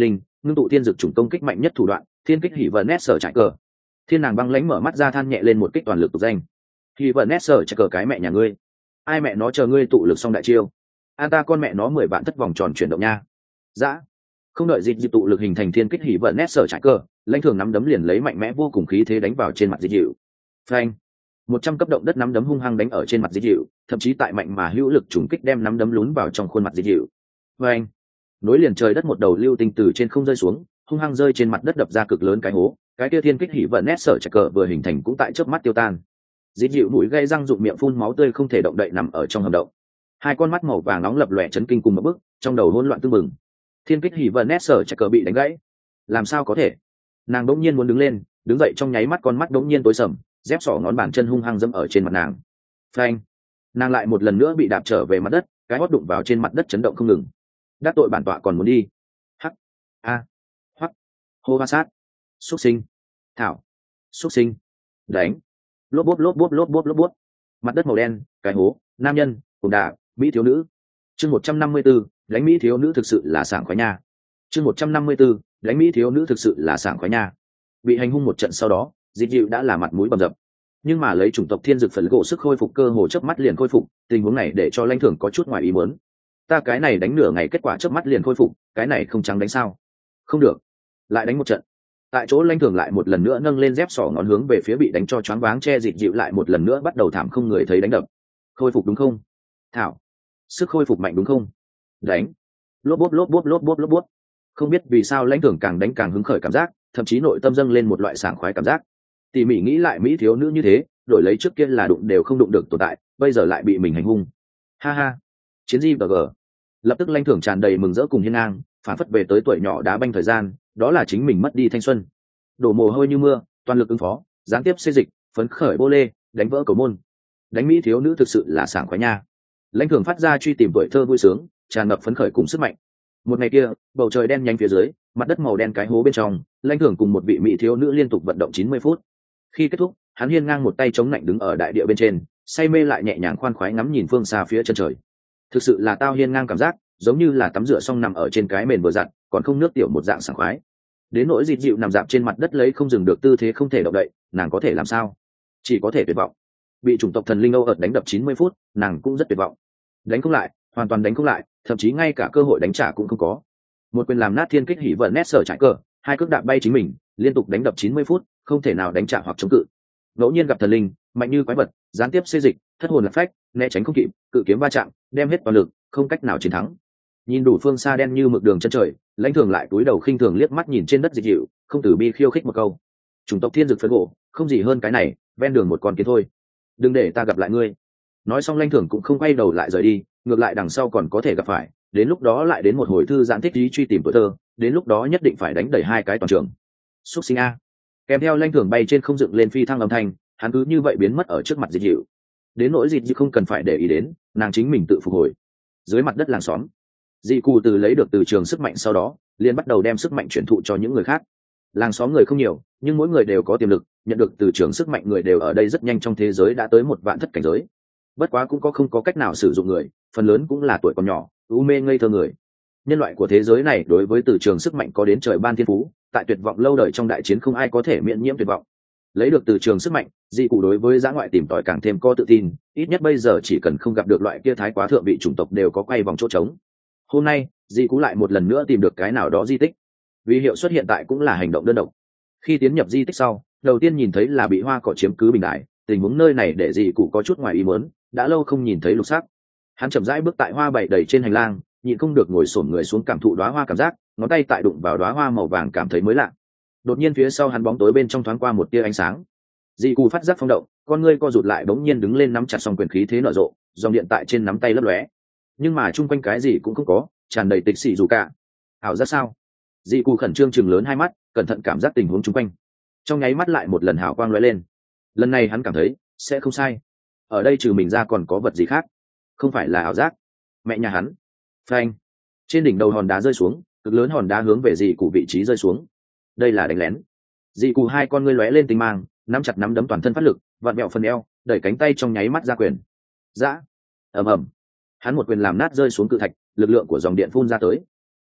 ngưng tụ thiên dược chủng công kích mạnh nhất thủ đoạn thiên kích hỉ vần nét sở trại cờ. Thiên nàng băng lãnh mở mắt ra than nhẹ lên một kích toàn lực tục danh. Hỉ vần nét sở trại cờ cái mẹ nhà ngươi, ai mẹ nó chờ ngươi tụ lực xong đại chiêu, an ta con mẹ nó mười vạn thất vòng tròn chuyển động nha. Dã, không đợi dịch dịu tụ lực hình thành thiên kích hỉ vần nét sở trại cờ, lãnh thường nắm đấm liền lấy mạnh mẽ vô cùng khí thế đánh vào trên mặt dịch dịu. Phanh, một trăm cấp động đất nắm đấm hung hăng đánh ở trên mặt dịch dịu, thậm chí tại mạnh mà hữu lực trùng kích đem nắm đấm lún vào trong khuôn mặt dịch dịu. Phanh, nối liền trời đất một đầu lưu tinh từ trên không rơi xuống, hung hăng rơi trên mặt đất đập ra cực lớn cái hố. Cái kia thiên kích hỉ vận nét sở trạch cờ vừa hình thành cũng tại chớp mắt tiêu tan. Dít dịu mũi gây răng rụng miệng phun máu tươi không thể động đậy nằm ở trong hầm động. Hai con mắt màu vàng nóng lập lòe chấn kinh cùng một bức, trong đầu hỗn loạn tương mừng. Thiên kích hỉ vận nét sở trạch cờ bị đánh gãy. Làm sao có thể? Nàng đống nhiên muốn đứng lên, đứng dậy trong nháy mắt con mắt đống nhiên tối sầm, dép sỏ ngón bàn chân hung hăng dẫm ở trên mặt nàng. Phanh! Nàng lại một lần nữa bị đạp trở về mặt đất, cái hót đụng vào trên mặt đất chấn động không ngừng. Đắc tội bản tọa còn muốn đi. Hắc! A! Hoắc! Hô va sát! Xuất sinh! Thảo! Xuất sinh! Đánh! Lốp bốp lốp bốp lốp bốp lốp bốp. Mặt đất màu đen, cái hố, nam nhân, cùng đà, mỹ thiếu nữ. Chương một trăm năm mươi 154, đánh mỹ thiếu nữ thực sự là sảng khoái nha. Chương một trăm năm mươi 154, đánh mỹ thiếu nữ thực sự là sảng khoái nha. Bị hành hung một trận sau đó, Dịch Dịu đã là mặt mũi bầm dập. Nhưng mà lấy chủng tộc thiên dược phần gỗ sức khôi phục cơ hồ chớp mắt liền khôi phục, tình huống này để cho lãnh thưởng có chút ngoài ý muốn. Ta cái này đánh nửa ngày kết quả chớp mắt liền khôi phục, cái này không trắng đánh sao? Không được, lại đánh một trận. Tại chỗ lãnh thưởng lại một lần nữa nâng lên dép sỏ ngón hướng về phía bị đánh cho choáng váng che Dịch Dịu lại một lần nữa bắt đầu thảm không người thấy đánh đập. Khôi phục đúng không? Thảo, sức khôi phục mạnh đúng không? Đánh. Lốp bốp lốp bốp lốp bốp lốp bốp. Không biết vì sao lãnh thưởng càng đánh càng hứng khởi cảm giác, thậm chí nội tâm dâng lên một loại sảng khoái cảm giác. Tỉ mỉ nghĩ lại mỹ thiếu nữ như thế, đổi lấy trước kia là đụng đều không đụng được tồn tại, bây giờ lại bị mình hành hung. Ha ha. Chiến di và gờ. Lập tức lãnh thưởng tràn đầy mừng rỡ cùng hiên ngang, phản phất về tới tuổi nhỏ đá banh thời gian, đó là chính mình mất đi thanh xuân. Đổ mồ hôi như mưa, toàn lực ứng phó, gián tiếp xây dịch, phấn khởi bô lê, đánh vỡ cầu môn. Đánh mỹ thiếu nữ thực sự là sảng khoái nha. Lãnh thưởng phát ra truy tìm tuổi thơ vui sướng, tràn ngập phấn khởi cùng sức mạnh. Một ngày kia, bầu trời đen nhánh phía dưới, mặt đất màu đen cái hố bên trong, lãnh thưởng cùng một vị mỹ thiếu nữ liên tục vận động chín mươi phút. Khi kết thúc, hắn hiên ngang một tay chống lạnh đứng ở đại địa bên trên, say mê lại nhẹ nhàng khoan khoái ngắm nhìn phương xa phía chân trời. Thực sự là tao hiên ngang cảm giác, giống như là tắm rửa xong nằm ở trên cái mền vừa dặn, còn không nước tiểu một dạng sảng khoái. Đến nỗi Dịch Dịu nằm dạp trên mặt đất lấy không dừng được tư thế không thể động đậy, nàng có thể làm sao? Chỉ có thể tuyệt vọng. Bị chủng tộc thần linh Âu ợt đánh đập chín mươi phút, nàng cũng rất tuyệt vọng. Đánh không lại, hoàn toàn đánh không lại, thậm chí ngay cả cơ hội đánh trả cũng không có. Một quyền làm nát thiên kích hỉ vận nét sở trải cờ, hai cước đạp bay chính mình, liên tục đánh đập chín mươi phút, không thể nào đánh trả hoặc chống cự. Ngẫu nhiên gặp thần linh, mạnh như quái vật, gián tiếp xê dịch, thất hồn lạc phách, né tránh không kịp, cự kiếm va chạm, đem hết toàn lực, không cách nào chiến thắng. Nhìn đủ phương xa đen như mực đường chân trời, lãnh thường lại túi đầu khinh thường liếc mắt nhìn trên đất Dịch Dịu, không từ bi khiêu khích một câu. Chủng tộc thiên dược phấn gỗ, không gì hơn cái này, ven đường một con kiến thôi. Đừng để ta gặp lại ngươi. Nói xong lãnh thường cũng không quay đầu lại rời đi, ngược lại đằng sau còn có thể gặp phải, đến lúc đó lại đến một hồi thư giãn thích ý truy tìm tuổi thơ, đến lúc đó nhất định phải đánh đẩy hai cái toàn trường. Xuất sinh a. Kèm theo lãnh thường bay trên không dựng lên phi thăng âm thanh, hắn cứ như vậy biến mất ở trước mặt Dịch Dịu. Đến nỗi Dịch Dịu không cần phải để ý đến, nàng chính mình tự phục hồi. Dưới mặt đất làng xóm, Dị Cù từ lấy được từ trường sức mạnh sau đó, liền bắt đầu đem sức mạnh chuyển thụ cho những người khác. Làng xóm người không nhiều, nhưng mỗi người đều có tiềm lực, nhận được từ trường sức mạnh người đều ở đây rất nhanh trong thế giới đã tới một vạn thất cảnh giới. Bất quá cũng có không có cách nào sử dụng người, phần lớn cũng là tuổi còn nhỏ, u mê ngây thơ người. Nhân loại của thế giới này đối với từ trường sức mạnh có đến trời ban thiên phú, tại tuyệt vọng lâu đời trong đại chiến không ai có thể miễn nhiễm tuyệt vọng. Lấy được từ trường sức mạnh, Dị Cụ đối với giã ngoại tìm tòi càng thêm có tự tin, ít nhất bây giờ chỉ cần không gặp được loại kia thái quá thượng vị chủng tộc đều có quay vòng chỗ trống. Hôm nay, Dị Cụ lại một lần nữa tìm được cái nào đó di tích. Vì hiệu suất hiện tại cũng là hành động đơn độc. Khi tiến nhập di tích sau, đầu tiên nhìn thấy là bị hoa cỏ chiếm cứ bình đại, tình huống nơi này để Dị Cụ có chút ngoài ý muốn, đã lâu không nhìn thấy lục sắc. Hắn chậm rãi bước tại hoa bảy đầy trên hành lang, nhịn không được ngồi xổm người xuống cảm thụ đóa hoa cảm giác, ngón tay tại đụng vào đóa hoa màu vàng cảm thấy mới lạ. Đột nhiên phía sau hắn bóng tối bên trong thoáng qua một tia ánh sáng. Dị Cụ phát giác phong động, con ngươi co rụt lại bỗng nhiên đứng lên nắm chặt song quyền khí thế nở rộ, dòng điện tại trên nắm tay lấp lóe. Nhưng mà chung quanh cái gì cũng không có, tràn đầy tịch xỉ dù cả. Ảo giác sao? Dị Cụ khẩn trương chừng lớn hai mắt, cẩn thận cảm giác tình huống chung quanh. Trong nháy mắt lại một lần hào quang lóe lên. Lần này hắn cảm thấy sẽ không sai. Ở đây trừ mình ra còn có vật gì khác? Không phải là ảo giác. Mẹ nhà hắn. Phanh. Trên đỉnh đầu hòn đá rơi xuống, cực lớn hòn đá hướng về Dị Cụ vị trí rơi xuống. Đây là đánh lén. Dị Cụ hai con ngươi lóe lên tinh mang, nắm chặt nắm đấm toàn thân phát lực, vặn mẹo phần eo, đẩy cánh tay trong nháy mắt ra quyền. Dã. Ầm ầm. Hắn một quyền làm nát rơi xuống cự thạch, lực lượng của dòng điện phun ra tới.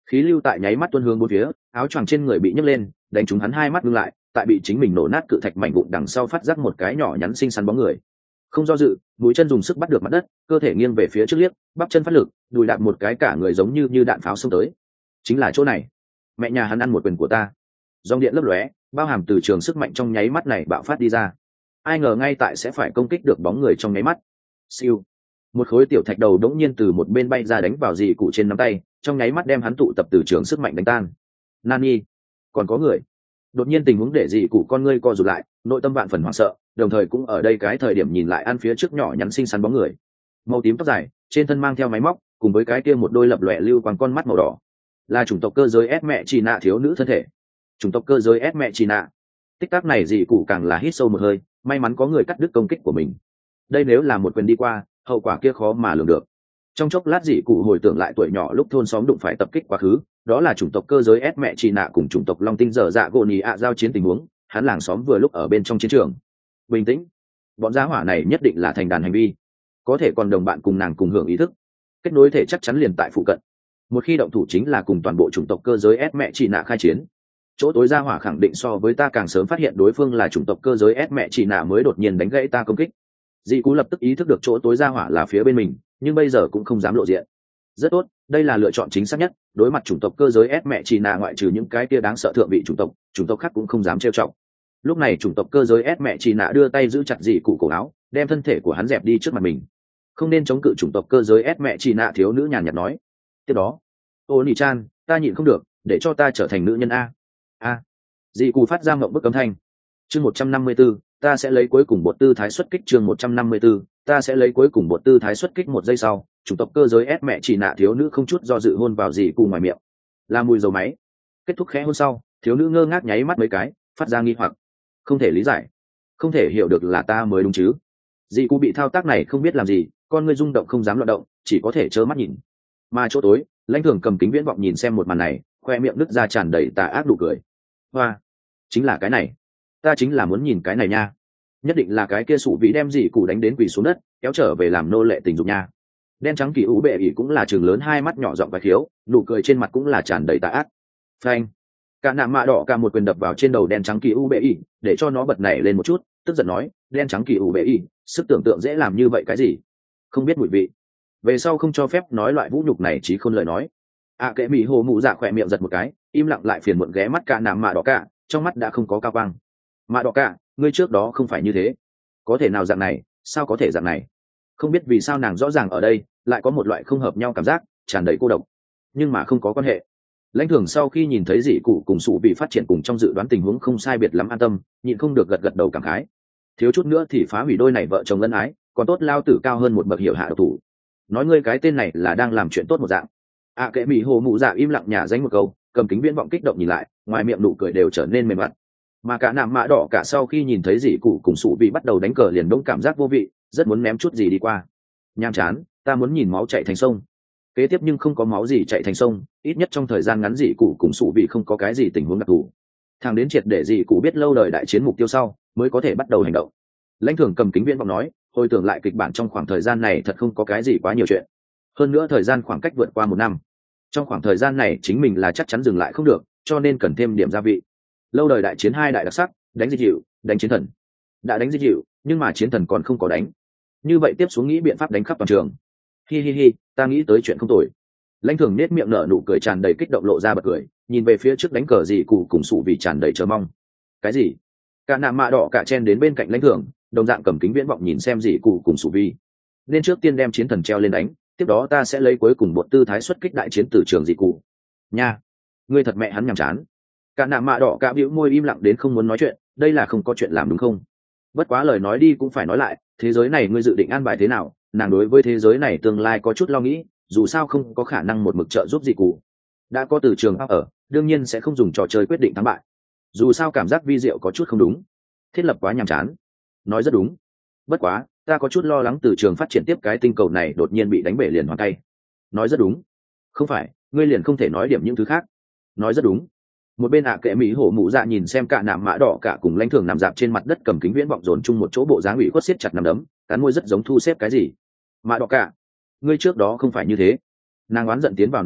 khí lưu tại nháy mắt tuôn hướng bốn phía, áo choàng trên người bị nhấc lên, đánh trúng hắn hai mắt ngưng lại, tại bị chính mình nổ nát cự thạch mảnh vụn đằng sau phát giác một cái nhỏ nhắn xinh xắn bóng người. Không do dự, mũi chân dùng sức bắt được mặt đất, cơ thể nghiêng về phía trước liếc, bắp chân phát lực, đùi đạp một cái cả người giống như như đạn pháo xông tới. Chính là chỗ này. Mẹ nhà hắn ăn một quyền của ta. Dòng điện lấp lóe, bao hàm từ trường sức mạnh trong nháy mắt này bạo phát đi ra. Ai ngờ ngay tại sẽ phải công kích được bóng người trong nháy mắt. Siêu. Một khối tiểu thạch đầu đống nhiên từ một bên bay ra đánh vào dì cụ trên nắm tay, trong nháy mắt đem hắn tụ tập từ trường sức mạnh đánh tan. Nani, còn có người. Đột nhiên tình huống để dì cụ con ngươi co rụt lại, nội tâm vạn phần hoảng sợ, đồng thời cũng ở đây cái thời điểm nhìn lại ăn phía trước nhỏ nhắn xinh xắn bóng người. Màu tím tóc dài, trên thân mang theo máy móc, cùng với cái kia một đôi lập lòe lưu quang con mắt màu đỏ, là chủng tộc cơ giới ép mẹ chỉ nạ thiếu nữ thân thể. Chủng tộc cơ giới ép mẹ chỉ nạ. Tích tắc này dì cụ càng là hít sâu một hơi, may mắn có người cắt đứt công kích của mình. Đây nếu là một quyền đi qua, hậu quả kia khó mà lường được. Trong chốc lát dì cụ hồi tưởng lại tuổi nhỏ lúc thôn xóm đụng phải tập kích quá khứ, đó là chủng tộc cơ giới ép mẹ chỉ nạ cùng chủng tộc long tinh dở dạ gỗ nhì ạ giao chiến tình huống, hắn làng xóm vừa lúc ở bên trong chiến trường. Bình tĩnh, bọn gia hỏa này nhất định là thành đàn hành vi, có thể còn đồng bạn cùng nàng cùng hưởng ý thức, kết nối thể chắc chắn liền tại phụ cận. Một khi động thủ chính là cùng toàn bộ chủng tộc cơ giới ép mẹ chỉ nạ khai chiến. Chỗ tối gia hỏa khẳng định so với ta càng sớm phát hiện đối phương là chủng tộc cơ giới ép mẹ chỉ nạ mới đột nhiên đánh gãy ta công kích. Dì cú lập tức ý thức được chỗ tối gia hỏa là phía bên mình, nhưng bây giờ cũng không dám lộ diện. Rất tốt, đây là lựa chọn chính xác nhất. Đối mặt chủng tộc cơ giới ép mẹ chỉ nạ ngoại trừ những cái kia đáng sợ thượng vị chủng tộc, chủng tộc khác cũng không dám trêu chọc. Lúc này chủng tộc cơ giới ép mẹ chỉ nạ đưa tay giữ chặt dì cụ cổ áo, đem thân thể của hắn dẹp đi trước mặt mình. Không nên chống cự chủng tộc cơ giới ép mẹ chỉ nạ thiếu nữ nhàn nhạt nói. Tiếp đó, ô nỉ chan, ta nhịn không được, để cho ta trở thành nữ nhân a. A. Dì cụ phát ra mộng bức cấm thanh. Chương một trăm năm mươi tư, ta sẽ lấy cuối cùng một tư thái xuất kích. Chương một trăm năm mươi tư, ta sẽ lấy cuối cùng một tư thái xuất kích. Một giây sau, chủng tộc cơ giới ép mẹ chỉ nạ thiếu nữ không chút do dự hôn vào dì cụ ngoài miệng, là mùi dầu máy. Kết thúc khẽ hôn sau, thiếu nữ ngơ ngác nháy mắt mấy cái, phát ra nghi hoặc, không thể lý giải, không thể hiểu được là ta mới đúng chứ. Dì cụ bị thao tác này không biết làm gì, con ngươi rung động không dám loạn động, chỉ có thể trơ mắt nhìn. Mà chỗ tối, Lãnh Thường cầm kính viễn vọng nhìn xem một màn này, khoe miệng nứt ra tràn đầy tà ác nụ cười. Hoa, chính là cái này, ta chính là muốn nhìn cái này nha. Nhất định là cái kia sụ vị đem dì cụ đánh đến quỳ xuống đất, kéo trở về làm nô lệ tình dục nha. Đen trắng kỳ ú bệ ỉ cũng là trường lớn hai mắt nhỏ giọng và khiếu, nụ cười trên mặt cũng là tràn đầy tà ác. Phanh, cả nạm mạ đỏ cả một quyền đập vào trên đầu đen trắng kỳ ú bệ ỉ, để cho nó bật nảy lên một chút, tức giận nói, đen trắng kỳ ú bệ ỉ, sức tưởng tượng dễ làm như vậy cái gì? Không biết mùi vị. Về sau không cho phép nói loại vũ nhục này chí khôn lời nói. À kệ mỹ hồ mụ dạ khỏe miệng giật một cái, im lặng lại phiền muộn ghé mắt cả nạm mạ đỏ cả, trong mắt đã không có cao quang. Mạ đỏ cả, ngươi trước đó không phải như thế, có thể nào dạng này, sao có thể dạng này? Không biết vì sao nàng rõ ràng ở đây lại có một loại không hợp nhau cảm giác, tràn đầy cô độc, nhưng mà không có quan hệ. Lãnh Thường sau khi nhìn thấy dị cụ cùng sụ bị phát triển cùng trong dự đoán tình huống không sai biệt lắm, an tâm, nhịn không được gật gật đầu cảm khái. Thiếu chút nữa thì phá hủy đôi này vợ chồng ân ái, còn tốt lao tử cao hơn một bậc hiểu hạ độc thủ. Nói ngươi cái tên này là đang làm chuyện tốt một dạng. À kệ mỹ hồ mụ dạ im lặng nhả danh một câu, cầm kính viễn vọng kích động nhìn lại, ngoài miệng nụ cười đều trở nên mềm mại. Mà cả nạm mạ đỏ cả sau khi nhìn thấy dị cụ cùng sụ bị bắt đầu đánh cờ liền đống cảm giác vô vị, rất muốn ném chút gì đi qua. Nham chán, ta muốn nhìn máu chảy thành sông. Kế tiếp nhưng không có máu gì chạy thành sông, ít nhất trong thời gian ngắn dị cụ cùng sụ bị không có cái gì tình huống đặc thù. Thằng đến triệt để dị cụ biết lâu đời đại chiến mục tiêu sau mới có thể bắt đầu hành động. Lãnh Thường cầm kính viễn vọng nói, hồi tưởng lại kịch bản trong khoảng thời gian này thật không có cái gì quá nhiều chuyện. Hơn nữa thời gian khoảng cách vượt qua một năm, trong khoảng thời gian này chính mình là chắc chắn dừng lại không được, cho nên cần thêm điểm gia vị. Lâu đời đại chiến hai đại đặc sắc, đánh di dịu, đánh chiến thần. Đã đánh di dịu, nhưng mà chiến thần còn không có đánh. Như vậy tiếp xuống nghĩ biện pháp đánh khắp toàn trường. Hi hi hi, ta nghĩ tới chuyện không tồi. Lãnh Thường nét miệng nở nụ cười tràn đầy kích động, lộ ra bật cười, nhìn về phía trước đánh cờ gì cụ cùng sụ vì tràn đầy chờ mong. Cái gì? Cả nạm mạ đỏ cả chen đến bên cạnh Lãnh Thường, đồng dạng cầm kính viễn vọng nhìn xem gì cụ cùng sụ vi. Nên trước tiên đem chiến thần treo lên đánh, tiếp đó ta sẽ lấy cuối cùng một tư thái xuất kích đại chiến từ trường dị cụ. Nha, ngươi thật mẹ hắn nhàm chán. Cả nạm mạ đỏ cả bĩu môi im lặng đến không muốn nói chuyện, đây là không có chuyện làm đúng không? Bất quá lời nói đi cũng phải nói lại, thế giới này ngươi dự định an bài thế nào? Nàng đối với thế giới này tương lai có chút lo nghĩ, dù sao không có khả năng một mực trợ giúp dị cụ. Đã có từ trường ở, đương nhiên sẽ không dùng trò chơi quyết định thắng bại. Dù sao cảm giác vi diệu có chút không đúng, thiết lập quá nhàm chán. Nói rất đúng. Bất quá, ta có chút lo lắng từ trường phát triển tiếp cái tinh cầu này đột nhiên bị đánh bể liền hoàn tay. Nói rất đúng. Không phải, ngươi liền không thể nói điểm những thứ khác. Nói rất đúng. Một bên ạ kệ mỹ hổ mụ dạ nhìn xem cả nạm mã đỏ cả cùng Lãnh Thường nằm dạp trên mặt đất cầm kính viễn vọng dồn chung một chỗ, bộ dáng ủy khuất siết chặt nằm đấm, cắn môi rất giống thu xếp cái gì. Mã đỏ cả, ngươi trước đó không phải như thế. Nàng oán giận tiến vào nằm đấm,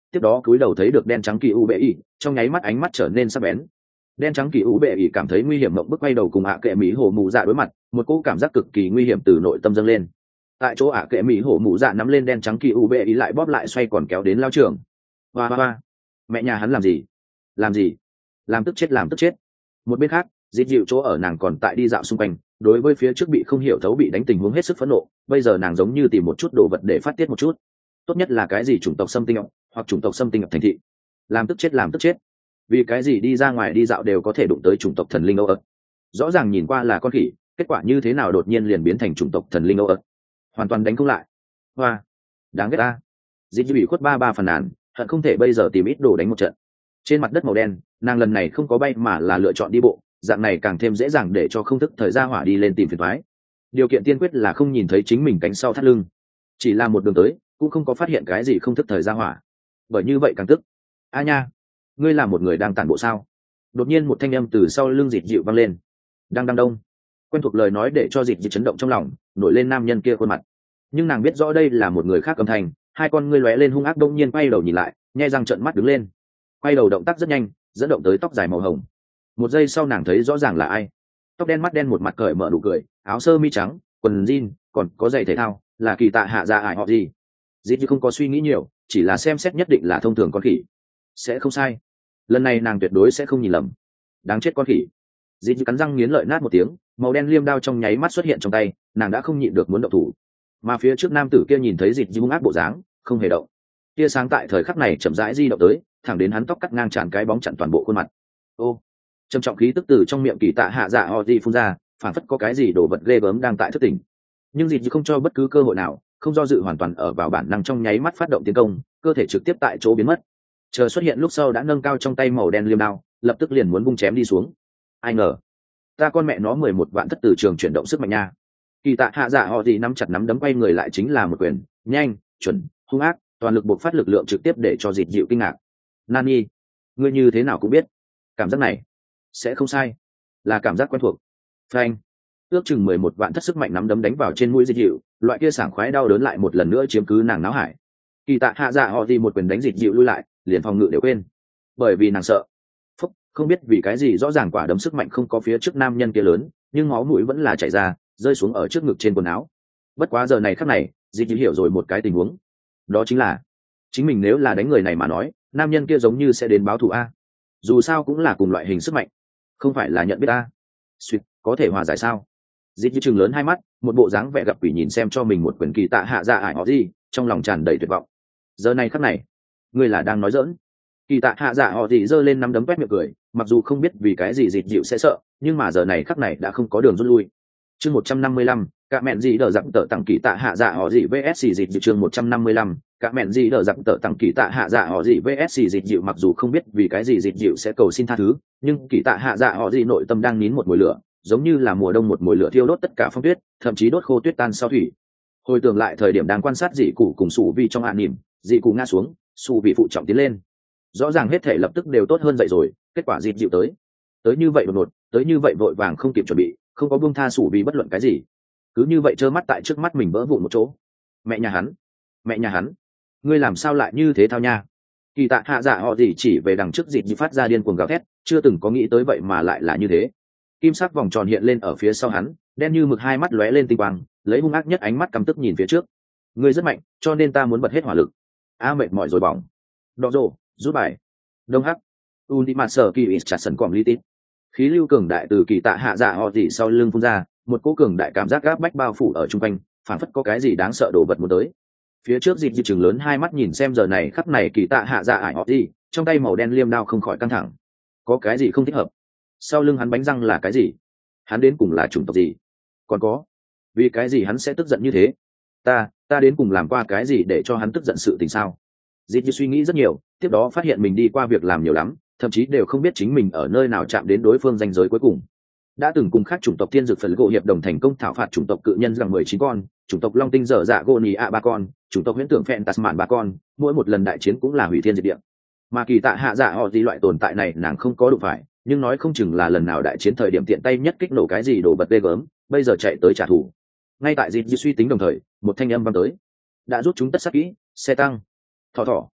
tiếp đó cúi đầu thấy được đen trắng kỳ u bệ ỉ, trong nháy mắt ánh mắt trở nên sắc bén. Đen trắng kỳ u bệ ỉ cảm thấy nguy hiểm, mộng bức quay đầu cùng ạ kệ mỹ hổ mụ dạ đối mặt, một cỗ cảm giác cực kỳ nguy hiểm từ nội tâm dâng lên. Tại chỗ ạ kệ mỹ hổ mụ dạ nắm lên đen trắng kỳ u bệ ỉ lại bóp lại xoay còn kéo đến lao trường. Hoa hoa hoa, mẹ nhà hắn làm gì làm gì làm tức chết làm tức chết. Một bên khác dịp dịu chỗ ở nàng còn tại đi dạo xung quanh, đối với phía trước bị không hiểu thấu bị đánh tình huống hết sức phẫn nộ, bây giờ nàng giống như tìm một chút đồ vật để phát tiết một chút, tốt nhất là cái gì chủng tộc xâm tinh ọc hoặc chủng tộc xâm tinh ọc thành thị. Làm tức chết làm tức chết, vì cái gì đi ra ngoài đi dạo đều có thể đụng tới chủng tộc thần linh âu ớt, rõ ràng nhìn qua là con khỉ, kết quả như thế nào đột nhiên liền biến thành chủng tộc thần linh âu ớt, hoàn toàn đánh không lại. Hoa, đáng ghét ta. Dịp dịu bị khuất ba ba phần nàn, hận không thể bây giờ tìm ít đồ đánh một trận. Trên mặt đất màu đen, nàng lần này không có bay mà là lựa chọn đi bộ, dạng này càng thêm dễ dàng để cho không thức thời gia hỏa đi lên tìm phiền toái. Điều kiện tiên quyết là không nhìn thấy chính mình cánh sau thắt lưng, chỉ là một đường tới cũng không có phát hiện cái gì không thức thời gia hỏa, bởi như vậy càng tức. A nha, ngươi là một người đang tản bộ sao? Đột nhiên một thanh âm từ sau lưng dịt dịu vang lên. Đang đang đông. Quen thuộc lời nói để cho dịt dịu chấn động trong lòng, nổi lên nam nhân kia khuôn mặt, nhưng nàng biết rõ đây là một người khác âm thanh, hai con ngươi lóe lên hung ác, đông nhiên quay đầu nhìn lại, nhe răng trợn mắt đứng lên. Quay đầu động tác rất nhanh, dẫn động tới tóc dài màu hồng. Một giây sau nàng thấy rõ ràng là ai. Tóc đen mắt đen, một mặt cởi mở nụ cười, áo sơ mi trắng, quần jean, còn có giày thể thao, là Kỳ Tạ Hạ Dạ ải họ gì. Dĩ như không có suy nghĩ nhiều, chỉ là xem xét nhất định là thông thường con khỉ. Sẽ không sai. Lần này nàng tuyệt đối sẽ không nhìn lầm. Đáng chết con khỉ. Dĩ như cắn răng nghiến lợi nát một tiếng, màu đen liêm đao trong nháy mắt xuất hiện trong tay, nàng đã không nhịn được muốn động thủ. Mà phía trước nam tử kia nhìn thấy Dĩ như hung ác bộ dáng, không hề động. Tia sáng tại thời khắc này chậm rãi di động tới, thẳng đến hắn tóc cắt ngang tràn cái bóng chặn toàn bộ khuôn mặt. Ô, trầm trọng khí tức từ trong miệng Kỳ Tạ Hạ Dạ họ gì phun ra, phản phất có cái gì đổ vật ghê gớm đang tại thức tỉnh. Nhưng Dĩ như không cho bất cứ cơ hội nào, không do dự, hoàn toàn ở vào bản năng trong nháy mắt phát động tiến công, cơ thể trực tiếp tại chỗ biến mất. Chờ xuất hiện lúc sau đã nâng cao trong tay màu đen liêm đao, lập tức liền muốn vung chém đi xuống. Ai ngờ, ta con mẹ nó mười một vạn thất từ trường chuyển động sức mạnh nha. Kỳ Tạ Hạ Dạ họ gì nắm chặt nắm đấm quay người lại chính là một quyền, nhanh, chuẩn, hung ác, toàn lực bộc phát lực lượng trực tiếp để cho Dịt dịu kinh ngạc. Nani, ngươi như thế nào cũng biết, cảm giác này sẽ không sai, là cảm giác quen thuộc. Phanh, ước chừng mười một vạn thất sức mạnh nắm đấm đánh vào trên mũi Dịt dịu, loại kia sảng khoái đau đớn lại một lần nữa chiếm cứ nàng náo hải. Kỳ Tạ Hạ Dạ họ gì một quyền đánh Dịt dịu lui lại, liền phòng ngự đều quên, bởi vì nàng sợ. Phúc, không biết vì cái gì rõ ràng quả đấm sức mạnh không có phía trước nam nhân kia lớn, nhưng máu mũi vẫn là chảy ra, rơi xuống ở trước ngực trên quần áo. Bất quá giờ này khắc này, Dịt dịu hiểu rồi một cái tình huống, đó chính là chính mình nếu là đánh người này mà nói, nam nhân kia giống như sẽ đến báo thù a. Dù sao cũng là cùng loại hình sức mạnh, không phải là nhận biết a. Suýt, có thể hòa giải sao? Dịt như chừng lớn hai mắt, một bộ dáng vẻ gặp quỷ nhìn xem cho mình một quyền Kỳ Tạ Hạ Dạ ải họ gì, trong lòng tràn đầy tuyệt vọng. Giờ này khắc này, ngươi là đang nói giỡn? Kỳ Tạ Hạ Dạ họ gì giơ lên nắm đấm quét miệng cười, mặc dù không biết vì cái gì Dịt dịu sẽ sợ, nhưng mà giờ này khắc này đã không có đường rút lui. Chương một trăm năm mươi lăm, cả mẹn gì đỡ dặm tợ tặng Kỳ Tạ Hạ Dạ họ gì vs Dịt dịu. Chương một trăm năm mươi lăm, cả mẹn gì đỡ dặm tợ tặng Kỳ Tạ Hạ Dạ họ gì vs Dịt dịu. Mặc dù không biết vì cái gì Dịt dịu sẽ cầu xin tha thứ, nhưng Kỳ Tạ Hạ Dạ họ gì nội tâm đang nín một mùi lửa, giống như là mùa đông một mùi lửa thiêu đốt tất cả phong tuyết, thậm chí đốt khô tuyết tan sau thủy. Hồi tưởng lại thời điểm đang quan sát dị cụ cùng sủ vi trong án nỉm, dị cụ ngã xuống, sủ vị phụ trọng tiến lên, rõ ràng hết thể lập tức đều tốt hơn dậy rồi, kết quả Dịt dịu tới tới như vậy đột ngột, tới như vậy vội vàng không kịp chuẩn bị, không có buông tha sủ vì bất luận cái gì, cứ như vậy trơ mắt tại trước mắt mình vỡ vụn một chỗ. Mẹ nhà hắn, mẹ nhà hắn, ngươi làm sao lại như thế thao nha? Kỳ Tạ Hạ Dạ họ gì chỉ về đằng trước Dịt dịu phát ra điên cuồng gào thét, chưa từng có nghĩ tới vậy mà lại là như thế. Kim sắc vòng tròn hiện lên ở phía sau hắn, đen như mực hai mắt lóe lên tinh quang, lấy hung ác nhất ánh mắt căm tức nhìn phía trước. Ngươi rất mạnh, cho nên ta muốn bật hết hỏa lực. A mệt mỏi rồi bỏng. Đọ rồ, rút bài. Đông hắc. Ultimate sở kỳ is chặt sần quảng lý tít. Khí lưu cường đại từ Kỳ Tạ Hạ Dạ họ gì sau lưng phun ra, một cỗ cường đại cảm giác gáp bách bao phủ ở trung quanh, phản phất có cái gì đáng sợ đổ vật muốn tới. Phía trước Dịt dịu chừng lớn hai mắt nhìn xem giờ này khắc này Kỳ Tạ Hạ Dạ ải họ gì, trong tay màu đen liêm đao không khỏi căng thẳng. Có cái gì không thích hợp? Sau lưng hắn bánh răng là cái gì? Hắn đến cùng là chủng tộc gì? Còn có, vì cái gì hắn sẽ tức giận như thế? Ta, ta đến cùng làm qua cái gì để cho hắn tức giận sự tình sao? Dịt dịu suy nghĩ rất nhiều, tiếp đó phát hiện mình đi qua việc làm nhiều lắm, thậm chí đều không biết chính mình ở nơi nào chạm đến đối phương ranh giới cuối cùng. Đã từng cùng khác chủng tộc thiên dược phần gỗ hiệp đồng thành công thảo phạt chủng tộc cự nhân rằng mười chín con, chủng tộc long tinh dở dạ gỗ nì ạ ba con, chủng tộc huyễn tưởng phẹn tasman ba con, mỗi một lần đại chiến cũng là hủy thiên diệt địa. Mà Kỳ Tạ Hạ Dạ họ gì loại tồn tại này nàng không có đụng phải, nhưng nói không chừng là lần nào đại chiến thời điểm tiện tay nhất kích nổ cái gì đổ bật ghê gớm, bây giờ chạy tới trả thù. Ngay tại Dịt dịu suy tính đồng thời, một thanh âm vang tới. Đã rút chúng tất sát kỹ, xe tăng. Thỏ thỏ.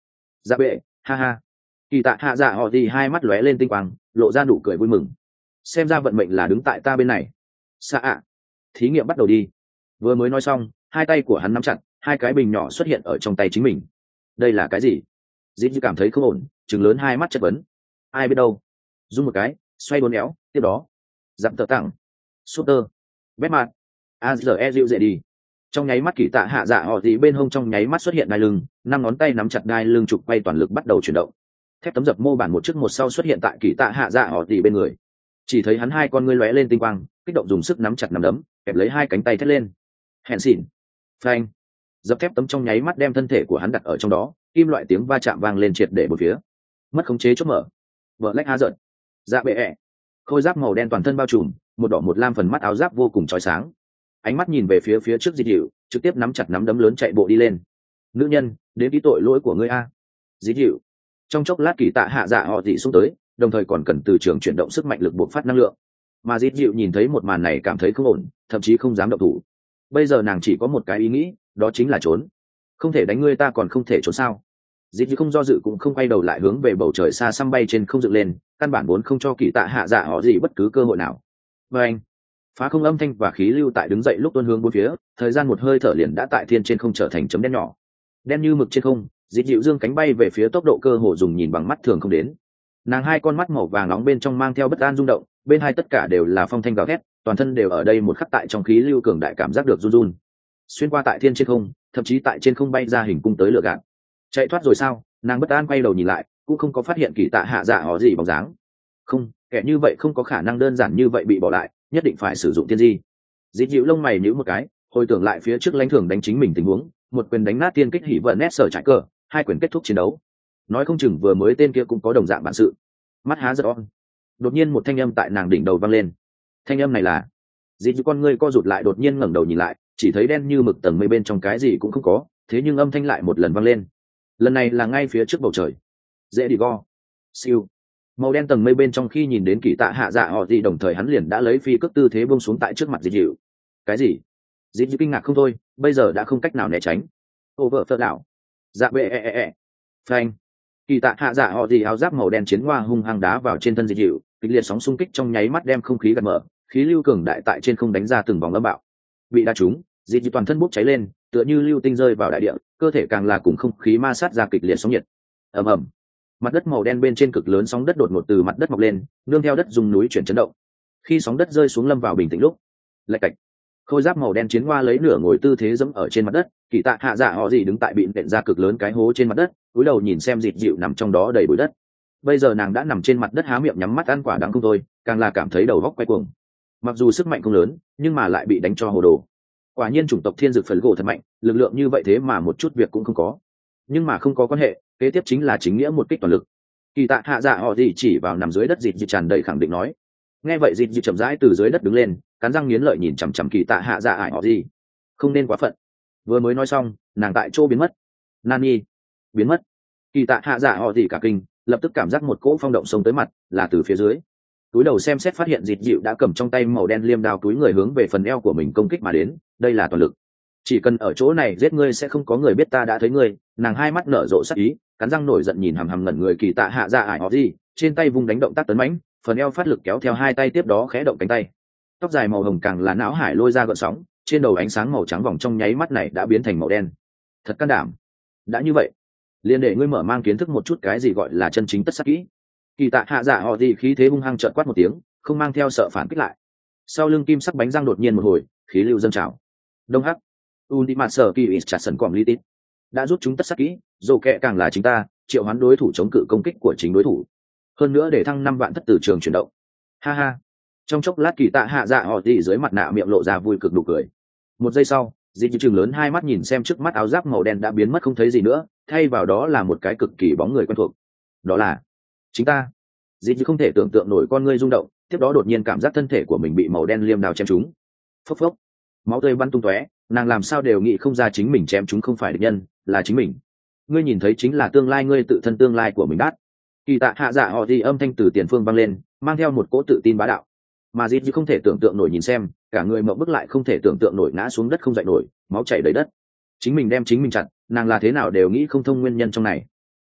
dạ bệ, ha ha. Kỳ tạ hạ dạ họ thì hai mắt lóe lên tinh quang, lộ ra nụ cười vui mừng. Xem ra vận mệnh là đứng tại ta bên này. Xa ạ. Thí nghiệm bắt đầu đi. Vừa mới nói xong, hai tay của hắn nắm chặt, hai cái bình nhỏ xuất hiện ở trong tay chính mình. Đây là cái gì? Dĩ như cảm thấy không ổn, trừng lớn hai mắt chất vấn. Ai biết đâu. Rung một cái, xoay đốn éo, tiếp đó. Dặm tờ tặng. Sutter. Bét mặt. a giờ e dịu dễ đi. Trong nháy mắt kỳ tạ hạ dạ họ thì bên hông trong nháy mắt xuất hiện đai lưng, năm ngón tay nắm chặt đai lưng trục quay toàn lực bắt đầu chuyển động. Thép tấm dập mô bản một trước một sau xuất hiện tại kỳ tạ hạ dạ họ thì bên người. Chỉ thấy hắn hai con ngươi lóe lên tinh quang, kích động dùng sức nắm chặt nắm đấm, kẹp lấy hai cánh tay thét lên. Hèn xỉn. Phanh. Dập thép tấm trong nháy mắt đem thân thể của hắn đặt ở trong đó, kim loại tiếng va chạm vang lên triệt để một phía. Mất khống chế chốt mở. Vợ lách há giận. Dạ bệ ẹ. Khôi giáp màu đen toàn thân bao trùm, một đỏ một lam phần mắt áo giáp vô cùng chói sáng. Ánh mắt nhìn về phía phía trước Dịch Dịu, trực tiếp nắm chặt nắm đấm lớn chạy bộ đi lên. Nữ nhân, đến ký tội lỗi của ngươi a. Dịch Dịu. Trong chốc lát kỳ tạ hạ dạ họ dị xuống tới, đồng thời còn cần từ trường chuyển động sức mạnh lực buộc phát năng lượng. Mà Dịch Dịu nhìn thấy một màn này cảm thấy không ổn, thậm chí không dám động thủ. Bây giờ nàng chỉ có một cái ý nghĩ, đó chính là trốn. Không thể đánh ngươi ta còn không thể trốn sao? Dịch Dịu không do dự cũng không quay đầu lại hướng về bầu trời xa xăm bay trên không dựng lên, căn bản vốn không cho kỳ tạ hạ dạ họ gì bất cứ cơ hội nào. Và anh, phá không âm thanh và khí lưu tại đứng dậy lúc tuôn hướng bốn phía, thời gian một hơi thở liền đã tại thiên trên không trở thành chấm đen nhỏ, đen như mực trên không. Dịch Dịu dương cánh bay về phía tốc độ cơ hồ dùng nhìn bằng mắt thường không đến. Nàng hai con mắt màu vàng nóng bên trong mang theo bất an rung động, bên hai tất cả đều là phong thanh gào thét, toàn thân đều ở đây một khắc tại trong khí lưu cường đại cảm giác được run run. Xuyên qua tại thiên trên không, thậm chí tại trên không bay ra hình cung tới lửa gạt. Chạy thoát rồi sao? Nàng bất an quay đầu nhìn lại, cũng không có phát hiện kỳ tạ hạ dạ họ gì bóng dáng. Không, kẻ như vậy không có khả năng đơn giản như vậy bị bỏ lại, nhất định phải sử dụng tiên di. Dịch Dịu lông mày nhíu một cái, hồi tưởng lại phía trước lãnh thưởng đánh chính mình tình huống, một quyền đánh nát tiên kích hỉ vận nét sở trải cờ, hai quyền kết thúc chiến đấu. Nói không chừng vừa mới tên kia cũng có đồng dạng bản sự. Mắt há giật on. Đột nhiên một thanh âm tại nàng đỉnh đầu vang lên. Thanh âm này là Dịch Dịu con ngươi co rụt lại, đột nhiên ngẩng đầu nhìn lại, chỉ thấy đen như mực tầng mây bên trong cái gì cũng không có, thế nhưng âm thanh lại một lần vang lên. Lần này là ngay phía trước bầu trời. Dễ đi go. Siêu. Màu đen tầng mây bên trong khi nhìn đến kỳ tạ hạ dạ họ gì đồng thời hắn liền đã lấy phi cước tư thế buông xuống tại trước mặt Dịch Dịu. Cái gì? Dịch Dịu kinh ngạc không thôi, bây giờ đã không cách nào né tránh. Over phật đảo. Dạ bệ e e e. Phanh. Kỳ tạ hạ dạ họ gì áo giáp màu đen chiến hoa hung hăng đá vào trên thân Dịch Dịu, kịch liệt sóng xung kích trong nháy mắt đem không khí gạt mở, khí lưu cường đại tại trên không đánh ra từng vòng âm bạo. Bị đá trúng, Dịch Dịu toàn thân bốc cháy lên, tựa như lưu tinh rơi vào đại địa, cơ thể càng là cùng không khí ma sát ra kịch liệt sóng nhiệt. Ầm ầm. Mặt đất màu đen bên trên cực lớn sóng đất đột ngột từ mặt đất mọc lên, nương theo đất dùng núi chuyển chấn động. Khi sóng đất rơi xuống lâm vào bình tĩnh lúc, lạch cạch. Khôi giáp màu đen chiến hoa lấy nửa ngồi tư thế dẫm ở trên mặt đất, kỳ tạ hạ dạ họ gì đứng tại bị nện ra cực lớn cái hố trên mặt đất, cúi đầu nhìn xem Dịch Dịu nằm trong đó đầy bụi đất. Bây giờ nàng đã nằm trên mặt đất há miệng nhắm mắt ăn quả đắng không thôi, càng là cảm thấy đầu góc quay cuồng. Mặc dù sức mạnh không lớn, nhưng mà lại bị đánh cho hồ đồ. Quả nhiên chủng tộc thiên dược phần gỗ thật mạnh, lực lượng như vậy thế mà một chút việc cũng không có. Nhưng mà không có quan hệ, kế tiếp chính là chính nghĩa một kích toàn lực. Kỳ tạ hạ dạ họ gì chỉ vào nằm dưới đất Dịch Dịu tràn đầy khẳng định nói. Nghe vậy Dịch Dịu chậm rãi từ dưới đất đứng lên, cắn răng nghiến lợi nhìn chằm chằm kỳ tạ hạ dạ ải họ gì. Không nên quá phận. Vừa mới nói xong, nàng tại chỗ biến mất. Nani biến mất. Kỳ tạ hạ dạ họ gì cả kinh, lập tức cảm giác một cỗ phong động xông tới mặt, là từ phía dưới. Túi đầu xem xét phát hiện Dịch Dịu đã cầm trong tay màu đen liêm đao túi người hướng về phần eo của mình công kích mà đến, đây là toàn lực. Chỉ cần ở chỗ này giết ngươi sẽ không có người biết ta đã thấy ngươi. Nàng hai mắt nở rộ sắc ý, cắn răng nổi giận nhìn hằm hằm ngẩn người kỳ tạ hạ dạ ải họ gì, trên tay vung đánh động tác tấn mãnh, phần eo phát lực kéo theo hai tay tiếp đó khẽ động cánh tay. Tóc dài màu hồng càng là não hải lôi ra gợn sóng, trên đầu ánh sáng màu trắng vòng trong nháy mắt này đã biến thành màu đen. Thật can đảm. Đã như vậy, liền để ngươi mở mang kiến thức một chút cái gì gọi là chân chính tất sắc kỹ. Kỳ tạ hạ dạ họ gì khí thế hung hăng trợn quát một tiếng, không mang theo sợ phản kích lại. Sau lưng kim sắc bánh răng đột nhiên một hồi, khí lưu dâng trào. Đông hắc. Ultimate sở kỳ is chặt sần complete. Đã rút chúng tất sắc kỹ, dù kệ càng là chính ta, triệu hoán đối thủ chống cự công kích của chính đối thủ. Hơn nữa để thăng năm vạn thất tử trường chuyển động. Ha ha. Trong chốc lát kỳ tạ hạ dạ họ gì dưới mặt nạ miệng lộ ra vui cực nụ cười. Một giây sau, Dịch Dịu trừng lớn hai mắt nhìn xem trước mắt áo giáp màu đen đã biến mất không thấy gì nữa, thay vào đó là một cái cực kỳ bóng người quen thuộc. Đó là chính ta. Dịch Dịu không thể tưởng tượng nổi con ngươi rung động, tiếp đó đột nhiên cảm giác thân thể của mình bị màu đen liêm đao chém trúng. Phốc phốc, máu tươi bắn tung tóe, nàng làm sao đều nghĩ không ra chính mình chém trúng không phải địch nhân, là chính mình. Ngươi nhìn thấy chính là tương lai ngươi tự thân tương lai của mình đát. Kỳ tạ hạ dạ họ thì âm thanh từ tiền phương vang lên, mang theo một cỗ tự tin bá đạo. Mà Dịch Dịu không thể tưởng tượng nổi nhìn xem, cả người mộng bức lại không thể tưởng tượng nổi ngã xuống đất không dậy nổi, máu chảy đầy đất. Chính mình đem chính mình chặt, nàng là thế nào đều nghĩ không thông nguyên nhân trong này.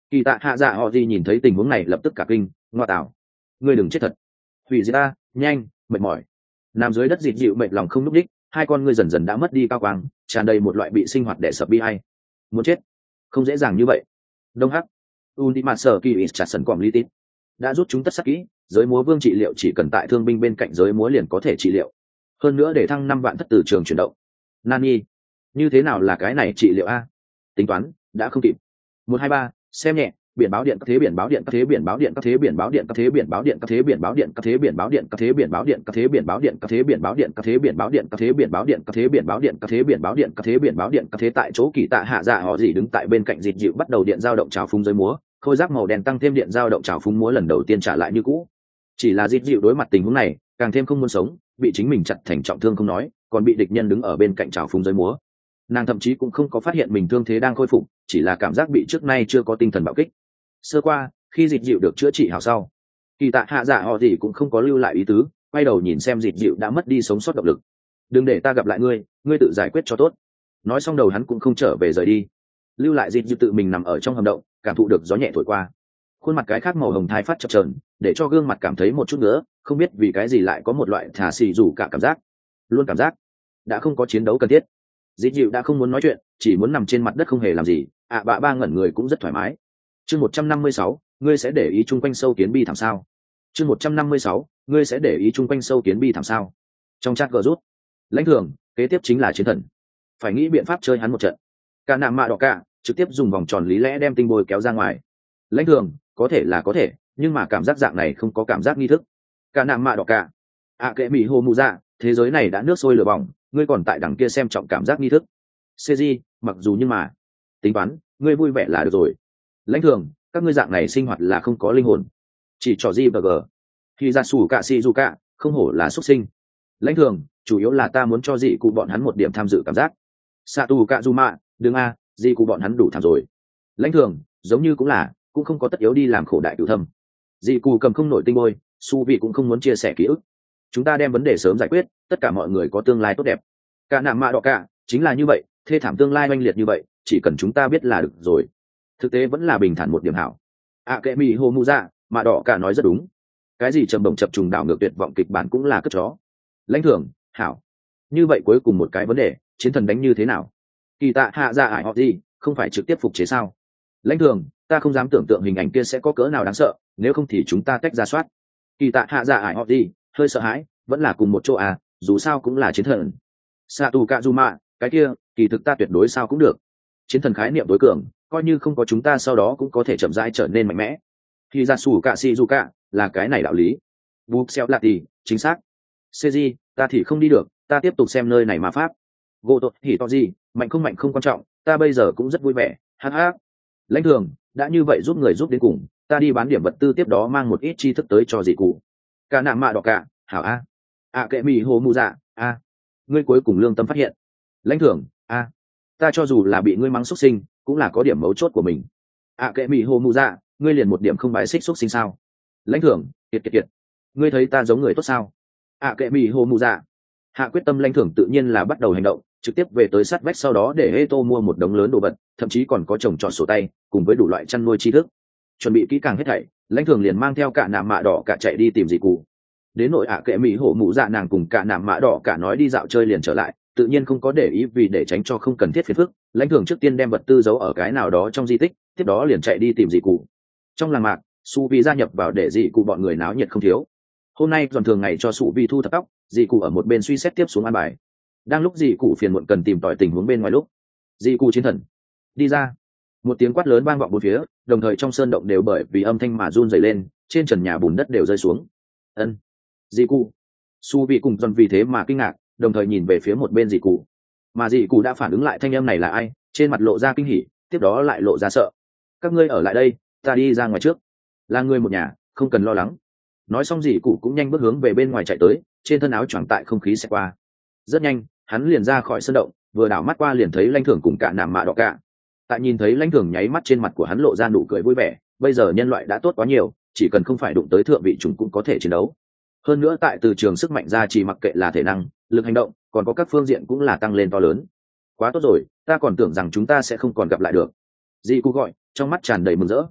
Kỳ tạ hạ dạ họ gì nhìn thấy tình huống này lập tức cả kinh, ngoa tạo, ngươi đừng chết thật, hủy diệt ta, nhanh, mệt mỏi. Nằm dưới đất dịt dịu mệt lòng không núp đích, hai con ngươi dần dần đã mất đi cao quang, tràn đầy một loại bị sinh hoạt đè sập bi ai. Muốn chết, không dễ dàng như vậy. Đông hắc, Ultimate Sở Kỳ chặt sần còm li tít. Đã rút chúng tất sắc kỹ, giới múa vương trị liệu chỉ cần tại thương binh bên cạnh giới múa liền có thể trị liệu. Hơn nữa để thăng năm vạn thất từ trường chuyển động. Nani, như thế nào là cái này trị liệu a? Tính toán, đã không kịp. Một hai ba, xem nhẹ, biển báo điện các thế biển báo điện các thế biển báo điện các thế biển báo điện các thế biển báo điện các thế biển báo điện các thế biển báo điện các thế biển báo điện các thế biển báo điện các thế biển báo điện các thế biển báo điện các thế biển báo điện các thế biển báo điện các thế biển báo điện các thế biển báo điện các thế tại chỗ kỳ tạ hạ dạ họ gì đứng tại bên cạnh dịt dịu bắt đầu điện dao động trào phúng giới múa, khôi giáp màu đen tăng thêm điện dao động trào phúng múa lần đầu tiên trả lại như cũ. Chỉ là dịt dịu đối mặt tình huống này, càng thêm không muốn sống, bị chính mình chặt thành trọng thương không nói, còn bị địch nhân đứng ở bên cạnh trào phúng giới múa. Nàng thậm chí cũng không có phát hiện mình thương thế đang khôi phục, chỉ là cảm giác bị trước nay chưa có tinh thần bạo kích. Sơ qua, khi dịt dịu được chữa trị hảo sau, kỳ tạ hạ dạ họ gì cũng không có lưu lại ý tứ, quay đầu nhìn xem dịt dịu đã mất đi sống sót động lực. Đừng để ta gặp lại ngươi, ngươi tự giải quyết cho tốt. Nói xong đầu hắn cũng không trở về rời đi, lưu lại dịt dịu tự mình nằm ở trong hầm động, cảm thụ được gió nhẹ thổi qua, khuôn mặt cái khác màu hồng thai phát chập chờn, để cho gương mặt cảm thấy một chút nữa, không biết vì cái gì lại có một loại thả xì rủ cả cảm giác, luôn cảm giác đã không có chiến đấu cần thiết. Dịt dịu đã không muốn nói chuyện, chỉ muốn nằm trên mặt đất không hề làm gì. ạ à, bạ ba ngẩn người cũng rất thoải mái. Chương một trăm năm mươi sáu, ngươi sẽ để ý chung quanh sâu kiến bi thảm sao? Chương một trăm năm mươi sáu, ngươi sẽ để ý chung quanh sâu kiến bi thảm sao? Trong chat gờ rút, lãnh thường, kế tiếp chính là chiến thần, phải nghĩ biện pháp chơi hắn một trận. Cả nạm mạ đỏ cả, trực tiếp dùng vòng tròn lý lẽ đem tinh bôi kéo ra ngoài. Lãnh thường, có thể là có thể, nhưng mà cảm giác dạng này không có cảm giác nghi thức. Cả nạm mạ đỏ cả, ạ kệ mỹ hồ mù dạ, thế giới này đã nước sôi lửa bỏng, ngươi còn tại đằng kia xem trọng cảm giác nghi thức. Cg, mặc dù nhưng mà, tính toán, ngươi vui vẻ là được rồi. Lãnh thường, các ngươi dạng này sinh hoạt là không có linh hồn, chỉ trò gì và gờ. Khi ra sủ cả si du cả, không hổ là xuất sinh. Lãnh thường, chủ yếu là ta muốn cho dị cụ bọn hắn một điểm tham dự cảm giác. Satu cả du mạ, đừng a, dị cụ bọn hắn đủ tham rồi. Lãnh thường, giống như cũng là, cũng không có tất yếu đi làm khổ đại cửu thâm. Dị cụ cầm không nổi tinh bôi, su vị cũng không muốn chia sẻ ký ức. Chúng ta đem vấn đề sớm giải quyết, tất cả mọi người có tương lai tốt đẹp. Cả nạm mạ đỏ cả, chính là như vậy, thê thảm tương lai oanh liệt như vậy, chỉ cần chúng ta biết là được rồi. Thực tế vẫn là bình thản một điểm hảo. À kệ mỹ hồ mu dạ, mạ đỏ cả nói rất đúng. Cái gì trầm động chập trùng đảo ngược tuyệt vọng kịch bản cũng là cất chó. Lãnh thưởng, hảo. Như vậy cuối cùng một cái vấn đề, chiến thần đánh như thế nào? Kỳ tạ hạ dạ ải họ gì, không phải trực tiếp phục chế sao? Lãnh thưởng, ta không dám tưởng tượng hình ảnh kia sẽ có cỡ nào đáng sợ, nếu không thì chúng ta tách ra soát. Kỳ tạ hạ dạ ải họ gì, hơi sợ hãi, vẫn là cùng một chỗ à, dù sao cũng là chiến thần. Satu Kazuma, cái kia, kỳ thực ta tuyệt đối sao cũng được. Chiến thần khái niệm tối cường, coi như không có chúng ta sau đó cũng có thể chậm rãi trở nên mạnh mẽ. Khi ra sủ cả Shizuka, là cái này đạo lý. Buxel Lati, chính xác. Seiji, ta thì không đi được, ta tiếp tục xem nơi này mà pháp. Goto Hitoji, mạnh không mạnh không quan trọng, ta bây giờ cũng rất vui vẻ. Ha ha. Lãnh thường, đã như vậy giúp người giúp đến cùng, ta đi bán điểm vật tư tiếp đó mang một ít tri thức tới cho dị cụ. Cả nạm mạ đỏ cả, hảo a. À kệ mì hồ mù dạ, a. Ngươi cuối cùng lương tâm phát hiện. Lãnh thưởng, a. Ta cho dù là bị ngươi mắng xuất sinh, cũng là có điểm mấu chốt của mình. À kệ mì hồ mù dạ, ngươi liền một điểm không bài xích xuất sinh sao? Lãnh thưởng, kiệt kiệt kiệt. Ngươi thấy ta giống người tốt sao? À kệ mì hồ mù dạ. Hạ quyết tâm lãnh thưởng tự nhiên là bắt đầu hành động, trực tiếp về tới sát vách sau đó để Heto mua một đống lớn đồ vật, thậm chí còn có trồng trọt sổ tay, cùng với đủ loại chăn nuôi tri thức. Chuẩn bị kỹ càng hết thảy, lãnh thưởng liền mang theo cả nạm mạ đỏ cả chạy đi tìm dị cụ. Đến nội ạ kệ mỹ hổ mụ dạ nàng cùng cả nạm mạ đỏ cả nói đi dạo chơi liền trở lại, tự nhiên không có để ý vì để tránh cho không cần thiết phiền phức, lãnh thưởng trước tiên đem vật tư giấu ở cái nào đó trong di tích, tiếp đó liền chạy đi tìm dị cụ. Trong làng mạc, su vi gia nhập vào để dị cụ bọn người náo nhiệt không thiếu. Hôm nay toàn thường ngày cho su vi thu thập tóc, dị cụ ở một bên suy xét tiếp xuống an bài. Đang lúc dị cụ phiền muộn cần tìm tòi tình huống bên ngoài lúc, dị cụ chiến thần đi ra, một tiếng quát lớn vang vọng bốn phía, đồng thời trong sơn động đều bởi vì âm thanh mà run rẩy lên, trên trần nhà bùn đất đều rơi xuống. Ân, dị cụ. Su vi cùng dần vì thế mà kinh ngạc, đồng thời nhìn về phía một bên dị cụ, mà dị cụ đã phản ứng lại thanh âm này là ai, trên mặt lộ ra kinh hỉ, tiếp đó lại lộ ra sợ. Các ngươi ở lại đây, ta đi ra ngoài trước, là người một nhà, không cần lo lắng. Nói xong dị cụ cũng nhanh bước hướng về bên ngoài chạy tới, trên thân áo choàng tại không khí xẹt qua. Rất nhanh, hắn liền ra khỏi sân động, vừa đảo mắt qua liền thấy lãnh thưởng cùng cả nạm mạ đỏ cả. Tại nhìn thấy lãnh thưởng nháy mắt trên mặt của hắn lộ ra nụ cười vui vẻ, bây giờ nhân loại đã tốt quá nhiều, chỉ cần không phải đụng tới thượng vị chủng cũng có thể chiến đấu. Hơn nữa tại từ trường sức mạnh ra chỉ mặc kệ là thể năng, lực hành động, còn có các phương diện cũng là tăng lên to lớn. Quá tốt rồi, ta còn tưởng rằng chúng ta sẽ không còn gặp lại được. Dị cụ gọi, trong mắt tràn đầy mừng rỡ,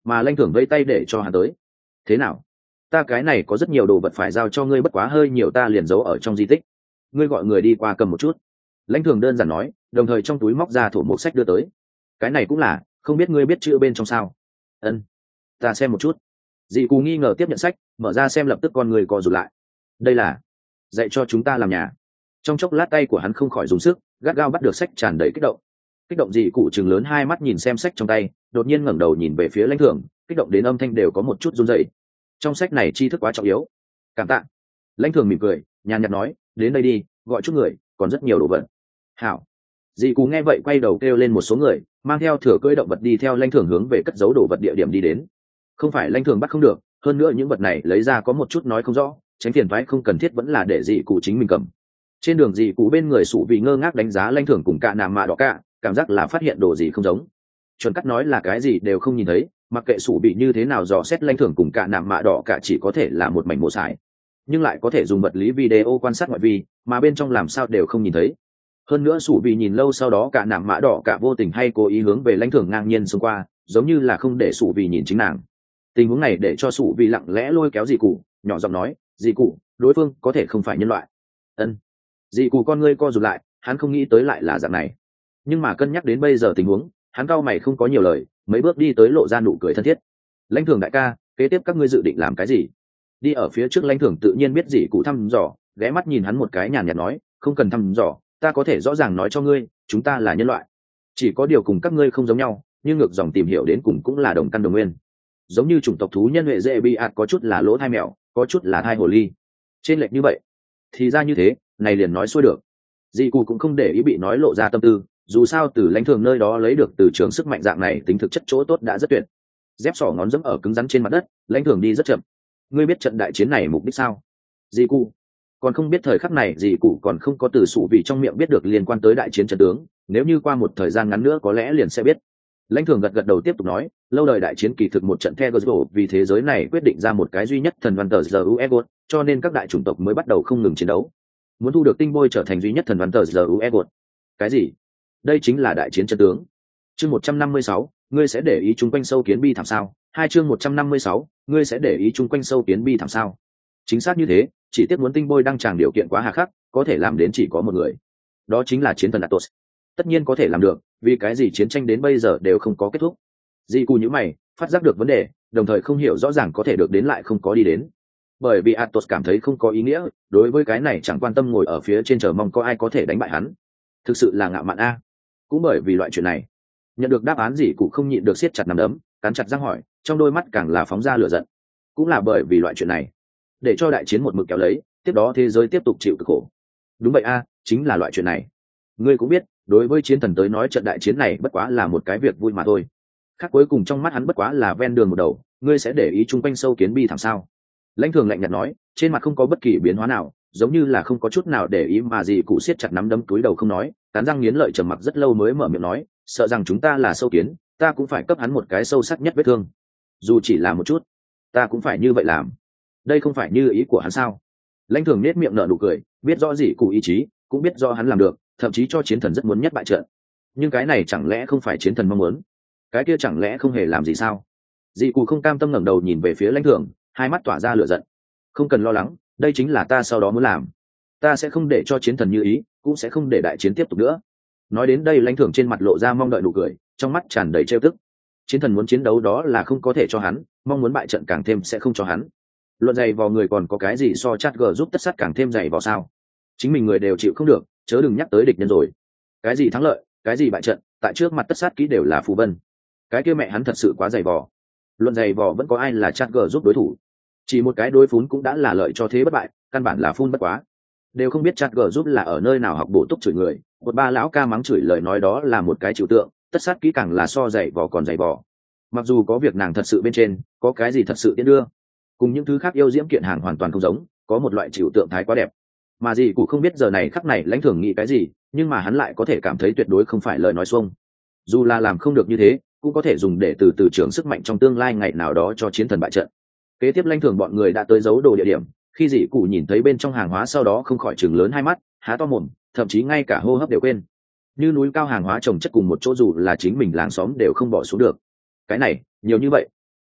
mà lãnh thưởng vẫy tay để cho hắn tới. Thế nào, ta cái này có rất nhiều đồ vật phải giao cho ngươi, bất quá hơi nhiều ta liền giấu ở trong di tích, ngươi gọi người đi qua cầm một chút. Lãnh thưởng đơn giản nói, đồng thời trong túi móc ra thổ một sách đưa tới. Cái này cũng là, không biết ngươi biết chữ bên trong sao? Ân, ta xem một chút. Dị Cù nghi ngờ tiếp nhận sách, mở ra xem, lập tức con người co rụt lại. Đây là dạy cho chúng ta làm nhà. Trong chốc lát tay của hắn không khỏi dùng sức, gắt gao bắt được sách, tràn đầy kích động. Kích động Dị Cụ chừng lớn hai mắt nhìn xem sách trong tay, đột nhiên ngẩng đầu nhìn về phía lãnh thưởng, kích động đến âm thanh đều có một chút run rẩy. Trong sách này tri thức quá trọng yếu. Cảm tạ. Lãnh thưởng mỉm cười, nhàn nhạt nói, đến đây đi, gọi chút người, còn rất nhiều đồ vật. Hảo. Dị Cù nghe vậy quay đầu kêu lên một số người, mang theo thừa cưỡi động vật đi theo lãnh thưởng hướng về cất giấu đồ vật địa điểm đi đến. Không phải lãnh thưởng bắt không được, hơn nữa những vật này lấy ra có một chút nói không rõ, tránh phiền toái không cần thiết vẫn là để Dị Cù chính mình cầm. Trên đường Dị Cù bên người sụ vì ngơ ngác đánh giá lãnh thưởng cùng cả nàm mạ đỏ cả, cảm giác là phát hiện đồ gì không giống. Chuẩn cắt nói là cái gì đều không nhìn thấy, mặc kệ sụ bị như thế nào dò xét lãnh thưởng cùng cả nàm mạ đỏ cả chỉ có thể là một mảnh mồ sải, nhưng lại có thể dùng vật lý video quan sát ngoại vi, mà bên trong làm sao đều không nhìn thấy. Hơn nữa sụ bị nhìn lâu sau đó cả nàm mạ đỏ cả vô tình hay cố ý hướng về lãnh thưởng ngang nhiên xông qua, giống như là không để sụ vì nhìn chính nàng. Tình huống này để cho sụ vì lặng lẽ lôi kéo Dị Cụ, nhỏ giọng nói, Dị Cụ, đối phương có thể không phải nhân loại. Ân. Dị Cụ con ngươi co rụt lại, hắn không nghĩ tới lại là dạng này, nhưng mà cân nhắc đến bây giờ tình huống, hắn cau mày không có nhiều lời, mấy bước đi tới lộ ra nụ cười thân thiết. Lãnh thưởng đại ca, kế tiếp các ngươi dự định làm cái gì? Đi ở phía trước lãnh thưởng tự nhiên biết Dị Cụ thăm dò, ghé mắt nhìn hắn một cái, nhàn nhạt nói, không cần thăm dò, ta có thể rõ ràng nói cho ngươi, chúng ta là nhân loại, chỉ có điều cùng các ngươi không giống nhau, nhưng ngược dòng tìm hiểu đến cùng cũng là đồng căn đồng nguyên. Giống như chủng tộc thú nhân hệ dễ bị ạt có chút là lỗ thai mèo, có chút là thai hồ ly, trên lệch như vậy. Thì ra như thế, này liền nói xuôi được. Dị Cụ cũng không để ý bị nói lộ ra tâm tư, dù sao từ lãnh thưởng nơi đó lấy được từ trường sức mạnh dạng này tính thực chất chỗ tốt đã rất tuyệt. Dép sỏ ngón dẫm ở cứng rắn trên mặt đất, lãnh thưởng đi rất chậm. Ngươi biết trận đại chiến này mục đích sao? Dị Cụ còn không biết. Thời khắc này Dị Cụ còn không có từ sụ vì trong miệng biết được liên quan tới đại chiến trận tướng, nếu như qua một thời gian ngắn nữa có lẽ liền sẽ biết. Lãnh thưởng gật gật đầu tiếp tục nói, lâu đời đại chiến kỳ thực một trận the gờ, vì thế giới này quyết định ra một cái duy nhất thần văn tờ giờ ego, cho nên các đại chủng tộc mới bắt đầu không ngừng chiến đấu, muốn thu được tinh bôi trở thành duy nhất thần văn tờ giờ ego. Cái gì? Đây chính là đại chiến trận tướng. Chương một trăm năm mươi sáu, ngươi sẽ để ý chung quanh sâu kiến bi thảm sao? Hai chương một trăm năm mươi sáu, ngươi sẽ để ý chung quanh sâu kiến bi thảm sao? Chính xác như thế, chỉ tiếc muốn tinh bôi đăng tràng điều kiện quá hà khắc, có thể làm đến chỉ có một người, đó chính là chiến thần Atos. Tất nhiên có thể làm được, vì cái gì chiến tranh đến bây giờ đều không có kết thúc? Dị Cụ nhíu mày, phát giác được vấn đề, đồng thời không hiểu rõ ràng có thể được đến lại không có đi đến, bởi vì Atos cảm thấy không có ý nghĩa, đối với cái này chẳng quan tâm, ngồi ở phía trên chờ mong có ai có thể đánh bại hắn. Thực sự là ngạo mạn a. Cũng bởi vì loại chuyện này, nhận được đáp án Dị Cụ không nhịn được siết chặt nắm đấm, cắn chặt răng hỏi, trong đôi mắt càng là phóng ra lửa giận. Cũng là bởi vì loại chuyện này, để cho đại chiến một mực kéo lấy, tiếp đó thế giới tiếp tục chịu cực khổ. Đúng vậy a, chính là loại chuyện này. Ngươi cũng biết, đối với chiến thần tới nói trận đại chiến này bất quá là một cái việc vui mà thôi. Khác cuối cùng trong mắt hắn bất quá là ven đường một đầu, ngươi sẽ để ý chung quanh sâu kiến bi thảm sao? Lãnh Thường lạnh nhạt nói, trên mặt không có bất kỳ biến hóa nào, giống như là không có chút nào để ý, mà Dị Cụ siết chặt nắm đấm túi đầu không nói, cắn răng nghiến lợi trầm mặc rất lâu mới mở miệng nói, sợ rằng chúng ta là sâu kiến, ta cũng phải cấp hắn một cái sâu sắc nhất vết thương, dù chỉ là một chút, ta cũng phải như vậy làm. Đây không phải như ý của hắn sao? Lãnh Thường nét miệng nở nụ cười, biết rõ Dị Cụ ý chí, cũng biết rõ hắn làm được, thậm chí cho chiến thần rất muốn nhất bại trận. Nhưng cái này chẳng lẽ không phải chiến thần mong muốn? Cái kia chẳng lẽ không hề làm gì sao? Dị Cụ không cam tâm ngẩng đầu nhìn về phía Lãnh Thường, hai mắt tỏa ra lửa giận. Không cần lo lắng, đây chính là ta sau đó muốn làm. Ta sẽ không để cho chiến thần như ý, cũng sẽ không để đại chiến tiếp tục nữa. Nói đến đây, Lãnh Thường trên mặt lộ ra mong đợi nụ cười, trong mắt tràn đầy trêu tức. Chiến thần muốn chiến đấu đó là không có thể cho hắn, mong muốn bại trận càng thêm sẽ không cho hắn. Luận dày vò người còn có cái gì so chat g giúp tất sát càng thêm dày vò sao? Chính mình người đều chịu không được, chớ đừng nhắc tới địch nhân rồi. Cái gì thắng lợi, cái gì bại trận, tại trước mặt tất sát kỹ đều là phù vân. Cái kia mẹ hắn thật sự quá dày vò. Luận dày vò vẫn có ai là chat g giúp đối thủ? Chỉ một cái đối phún cũng đã là lợi cho thế bất bại, căn bản là phun bất quá. Đều không biết chat g giúp là ở nơi nào học bổ túc chửi người, một ba lão ca mắng chửi lời nói đó là một cái trừu tượng, tất sát kỹ càng là so dày vò còn dày vò. Mặc dù có việc nàng thật sự bên trên, có cái gì thật sự tiến đưa, cùng những thứ khác yêu diễm kiện hàng hoàn toàn không giống, có một loại trừu tượng thái quá đẹp. Mà Dị Cụ không biết giờ này khắc này Lãnh Thường nghĩ cái gì, nhưng mà hắn lại có thể cảm thấy tuyệt đối không phải lời nói xuông. Dù là làm không được như thế, cũng có thể dùng để từ từ trưởng sức mạnh trong tương lai ngày nào đó cho chiến thần bại trận. Kế tiếp Lãnh Thường bọn người đã tới giấu đồ địa điểm, khi Dị Cụ nhìn thấy bên trong hàng hóa sau đó không khỏi trừng lớn hai mắt, há to mồm, thậm chí ngay cả hô hấp đều quên. Như núi cao hàng hóa chồng chất cùng một chỗ, dù là chính mình làng xóm đều không bỏ xuống được. Cái này, nhiều như vậy.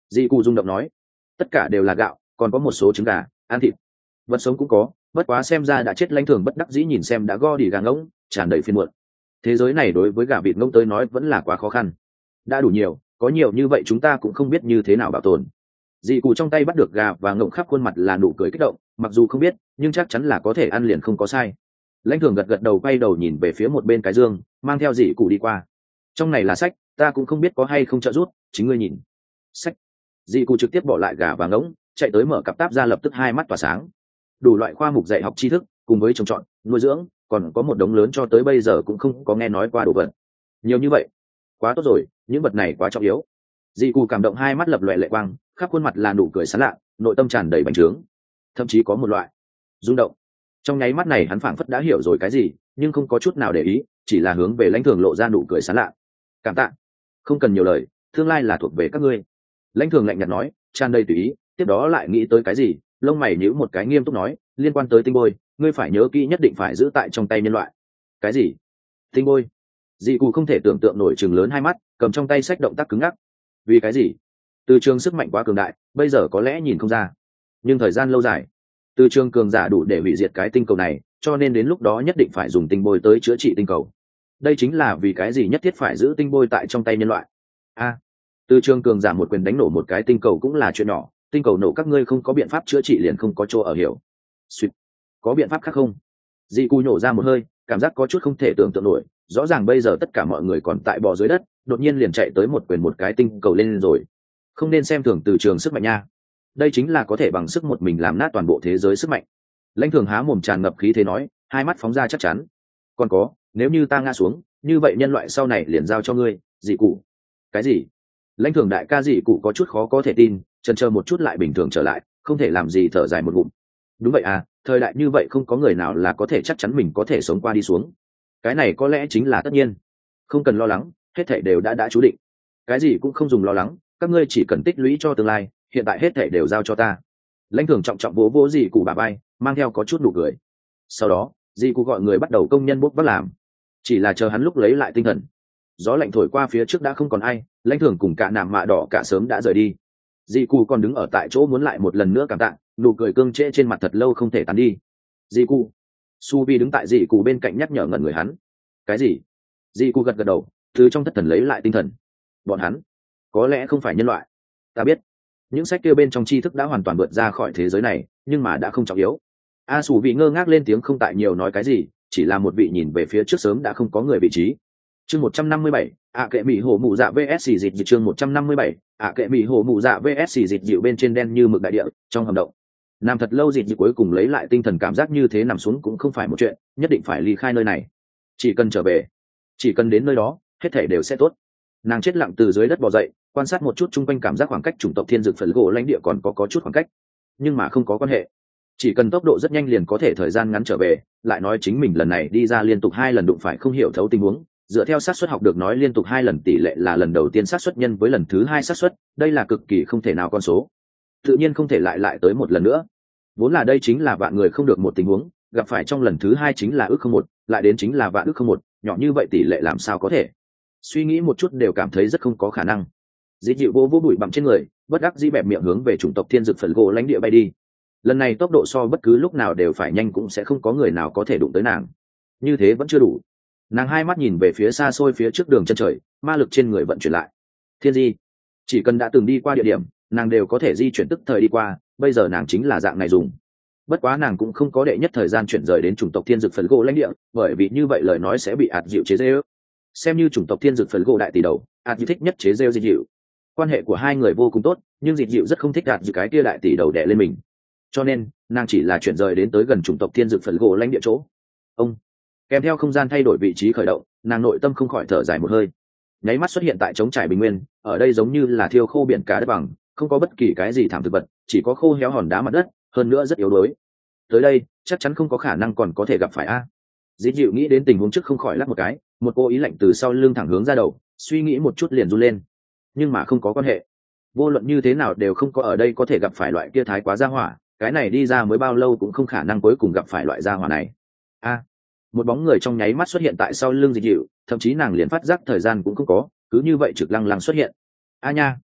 Dị cụ rung động nói. Tất cả đều là gạo, còn có một số trứng gà, ăn thịt. Vật sống cũng có, bất quá xem ra đã chết. Lãnh thường bất đắc dĩ nhìn xem đã go đi gà ngỗng, tràn đầy phiền muộn. Thế giới này đối với gà vịt ngỗng tới nói vẫn là quá khó khăn. Đã đủ nhiều, có nhiều như vậy chúng ta cũng không biết như thế nào bảo tồn. Dị cụ trong tay bắt được gà và ngỗng, khắp khuôn mặt là nụ cười kích động, mặc dù không biết nhưng chắc chắn là có thể ăn liền không có sai. Lãnh thường gật gật đầu, quay đầu nhìn về phía một bên cái dương, mang theo dị cụ đi qua. Trong này là sách, ta cũng không biết có hay không trợ giúp, chính ngươi nhìn. Sách. Dị cụ trực tiếp bỏ lại gà và ngỗng, chạy tới mở cặp táp ra, lập tức hai mắt tỏa sáng. Đủ loại khoa mục dạy học tri thức cùng với trồng trọt, nuôi dưỡng, còn có một đống lớn cho tới bây giờ cũng không có nghe nói qua đồ vật. Nhiều như vậy, quá tốt rồi, những vật này quá trọng yếu. Dị cụ cảm động, hai mắt lập loè lệ quang, khắp khuôn mặt là nụ cười sán lạ, nội tâm tràn đầy bành trướng, thậm chí có một loại rung động. Trong nháy mắt này hắn phảng phất đã hiểu rồi cái gì, nhưng không có chút nào để ý, chỉ là hướng về Lãnh thường lộ ra nụ cười sán lạ. Cảm tạ, không cần nhiều lời, tương lai là thuộc về các ngươi. Lãnh thường lạnh nhạt nói, tràn đầy tùy ý. Tiếp đó lại nghĩ tới cái gì, lông mày nhíu một cái, nghiêm túc nói, liên quan tới tinh bôi, ngươi phải nhớ kỹ, nhất định phải giữ tại trong tay nhân loại. Cái gì? Tinh bôi? Dị cụ không thể tưởng tượng nổi, chừng lớn hai mắt, cầm trong tay sách động tác cứng ngắc. Vì cái gì? Từ trường sức mạnh quá cường đại, bây giờ có lẽ nhìn không ra, nhưng thời gian lâu dài, từ trường cường giả đủ để hủy diệt cái tinh cầu này, cho nên đến lúc đó nhất định phải dùng tinh bôi tới chữa trị tinh cầu. Đây chính là vì cái gì nhất thiết phải giữ tinh bôi tại trong tay nhân loại. A, từ trường cường giả một quyền đánh nổ một cái tinh cầu cũng là chuyện nhỏ, tinh cầu nổ các ngươi không có biện pháp chữa trị liền không có chỗ ở hiểu. Suýt, có biện pháp khác không? Dị cụ nhổ ra một hơi, cảm giác có chút không thể tưởng tượng nổi. Rõ ràng bây giờ tất cả mọi người còn tại bò dưới đất, đột nhiên liền chạy tới một quyền một cái tinh cầu lên rồi. Không nên xem thường từ trường sức mạnh nha, đây chính là có thể bằng sức một mình làm nát toàn bộ thế giới sức mạnh. Lãnh thường há mồm tràn ngập khí thế nói, hai mắt phóng ra chắc chắn. Còn có, nếu như ta ngã xuống, như vậy nhân loại sau này liền giao cho ngươi. Dị cụ. Cái gì? Lãnh thường đại ca dị cụ có chút khó có thể tin, chần chờ một chút lại bình thường trở lại, không thể làm gì thở dài một ngụm. Đúng vậy à, thời đại như vậy không có người nào là có thể chắc chắn mình có thể sống qua đi xuống. Cái này có lẽ chính là tất nhiên. Không cần lo lắng, hết thảy đều đã đã chú định. Cái gì cũng không dùng lo lắng, các ngươi chỉ cần tích lũy cho tương lai, hiện tại hết thảy đều giao cho ta. Lãnh thường trọng trọng vỗ vỗ dị cụ bà bay, mang theo có chút nụ cười. Sau đó dị cụ gọi người bắt đầu công nhân bốc vác làm, chỉ là chờ hắn lúc lấy lại tinh thần. Gió lạnh thổi qua phía trước đã không còn ai, Lãnh thường cùng cả nạm mạ đỏ cả sớm đã rời đi. Dị cụ còn đứng ở tại chỗ muốn lại một lần nữa cảm tạ, nụ cười cương trễ trên mặt thật lâu không thể tán đi. Dị cụ. Su Vi đứng tại dị cụ bên cạnh nhắc nhở ngẩn người hắn. Cái gì? Dị cụ gật gật đầu, từ trong thất thần lấy lại tinh thần. Bọn hắn có lẽ không phải nhân loại. Ta biết những sách kia bên trong tri thức đã hoàn toàn vượt ra khỏi thế giới này, nhưng mà đã không trọng yếu. A Su Vi ngơ ngác lên tiếng, không tại nhiều nói cái gì, chỉ là một vị nhìn về phía trước sớm đã không có người vị trí. Chương một trăm năm mươi bảy, ạ kệ mỹ hổ mụ dạ vs xì dịch. Chương một trăm năm mươi bảy, ạ kệ mỹ hổ mụ dạ vs xì dịch. Dịu bên trên đen như mực đại địa, trong hầm động nằm thật lâu. Dịch cuối cùng lấy lại tinh thần, cảm giác như thế nằm xuống cũng không phải một chuyện, nhất định phải ly khai nơi này. Chỉ cần trở về, chỉ cần đến nơi đó, hết thể đều sẽ tốt. Nàng chết lặng từ dưới đất bò dậy, quan sát một chút chung quanh, cảm giác khoảng cách chủng tộc thiên dược phần gỗ lãnh địa còn có có chút khoảng cách, nhưng mà không có quan hệ, chỉ cần tốc độ rất nhanh liền có thể thời gian ngắn trở về. Lại nói chính mình lần này đi ra liên tục hai lần đụng phải không hiểu thấu tình huống, dựa theo xác suất học được nói liên tục hai lần tỷ lệ là lần đầu tiên xác suất nhân với lần thứ hai xác suất, đây là cực kỳ không thể nào con số, tự nhiên không thể lại lại tới một lần nữa. Vốn là đây chính là vạn người không được một tình huống, gặp phải trong lần thứ hai chính là ước không một, lại đến chính là vạn ước không một, nhỏ như vậy tỷ lệ làm sao có thể? Suy nghĩ một chút đều cảm thấy rất không có khả năng. Dĩ dịu vô vô bụi bặm trên người, bất đắc dĩ bẹp miệng hướng về chủng tộc thiên dược phần gỗ lãnh địa bay đi. Lần này tốc độ so bất cứ lúc nào đều phải nhanh, cũng sẽ không có người nào có thể đụng tới nàng. Như thế vẫn chưa đủ. Nàng hai mắt nhìn về phía xa xôi phía trước đường chân trời, ma lực trên người vận chuyển lại. Thiên di, chỉ cần đã từng đi qua địa điểm, nàng đều có thể di chuyển tức thời đi qua, bây giờ nàng chính là dạng này dùng. Bất quá nàng cũng không có đệ nhất thời gian chuyển rời đến chủng tộc thiên dược phần gỗ lãnh địa, bởi vì như vậy lời nói sẽ bị ạt dịu chế giễu. Xem như chủng tộc thiên dược phần gỗ đại tỷ đầu, ạt dịu thích nhất chế giễu Dịt dịu. Quan hệ của hai người vô cùng tốt, nhưng Dịt dịu rất không thích ạt dịu cái kia đại tỷ đầu đè lên mình, cho nên nàng chỉ là chuyển rời đến tới gần chủng tộc thiên dược phần gỗ lãnh địa chỗ. Ông kèm theo không gian thay đổi vị trí khởi động, nàng nội tâm không khỏi thở dài một hơi. Nháy mắt xuất hiện tại trống trải bình nguyên, ở đây giống như là thiêu khô biển cả đất bằng, không có bất kỳ cái gì thảm thực vật, chỉ có khô héo hòn đá mặt đất, hơn nữa rất yếu đuối. Tới đây chắc chắn không có khả năng còn có thể gặp phải a. Dĩ dịu nghĩ đến tình huống trước không khỏi lắc một cái, một cô ý lạnh từ sau lưng thẳng hướng ra đầu, suy nghĩ một chút liền run lên. Nhưng mà không có quan hệ, vô luận như thế nào đều không có ở đây có thể gặp phải loại kia thái quá gia hỏa, cái này đi ra mới bao lâu cũng không khả năng cuối cùng gặp phải loại gia hỏa này. A, một bóng người trong nháy mắt xuất hiện tại sau lưng Dịt dịu, thậm chí nàng liền phát giác thời gian cũng không có, cứ như vậy trực lăng lăng xuất hiện. A nha,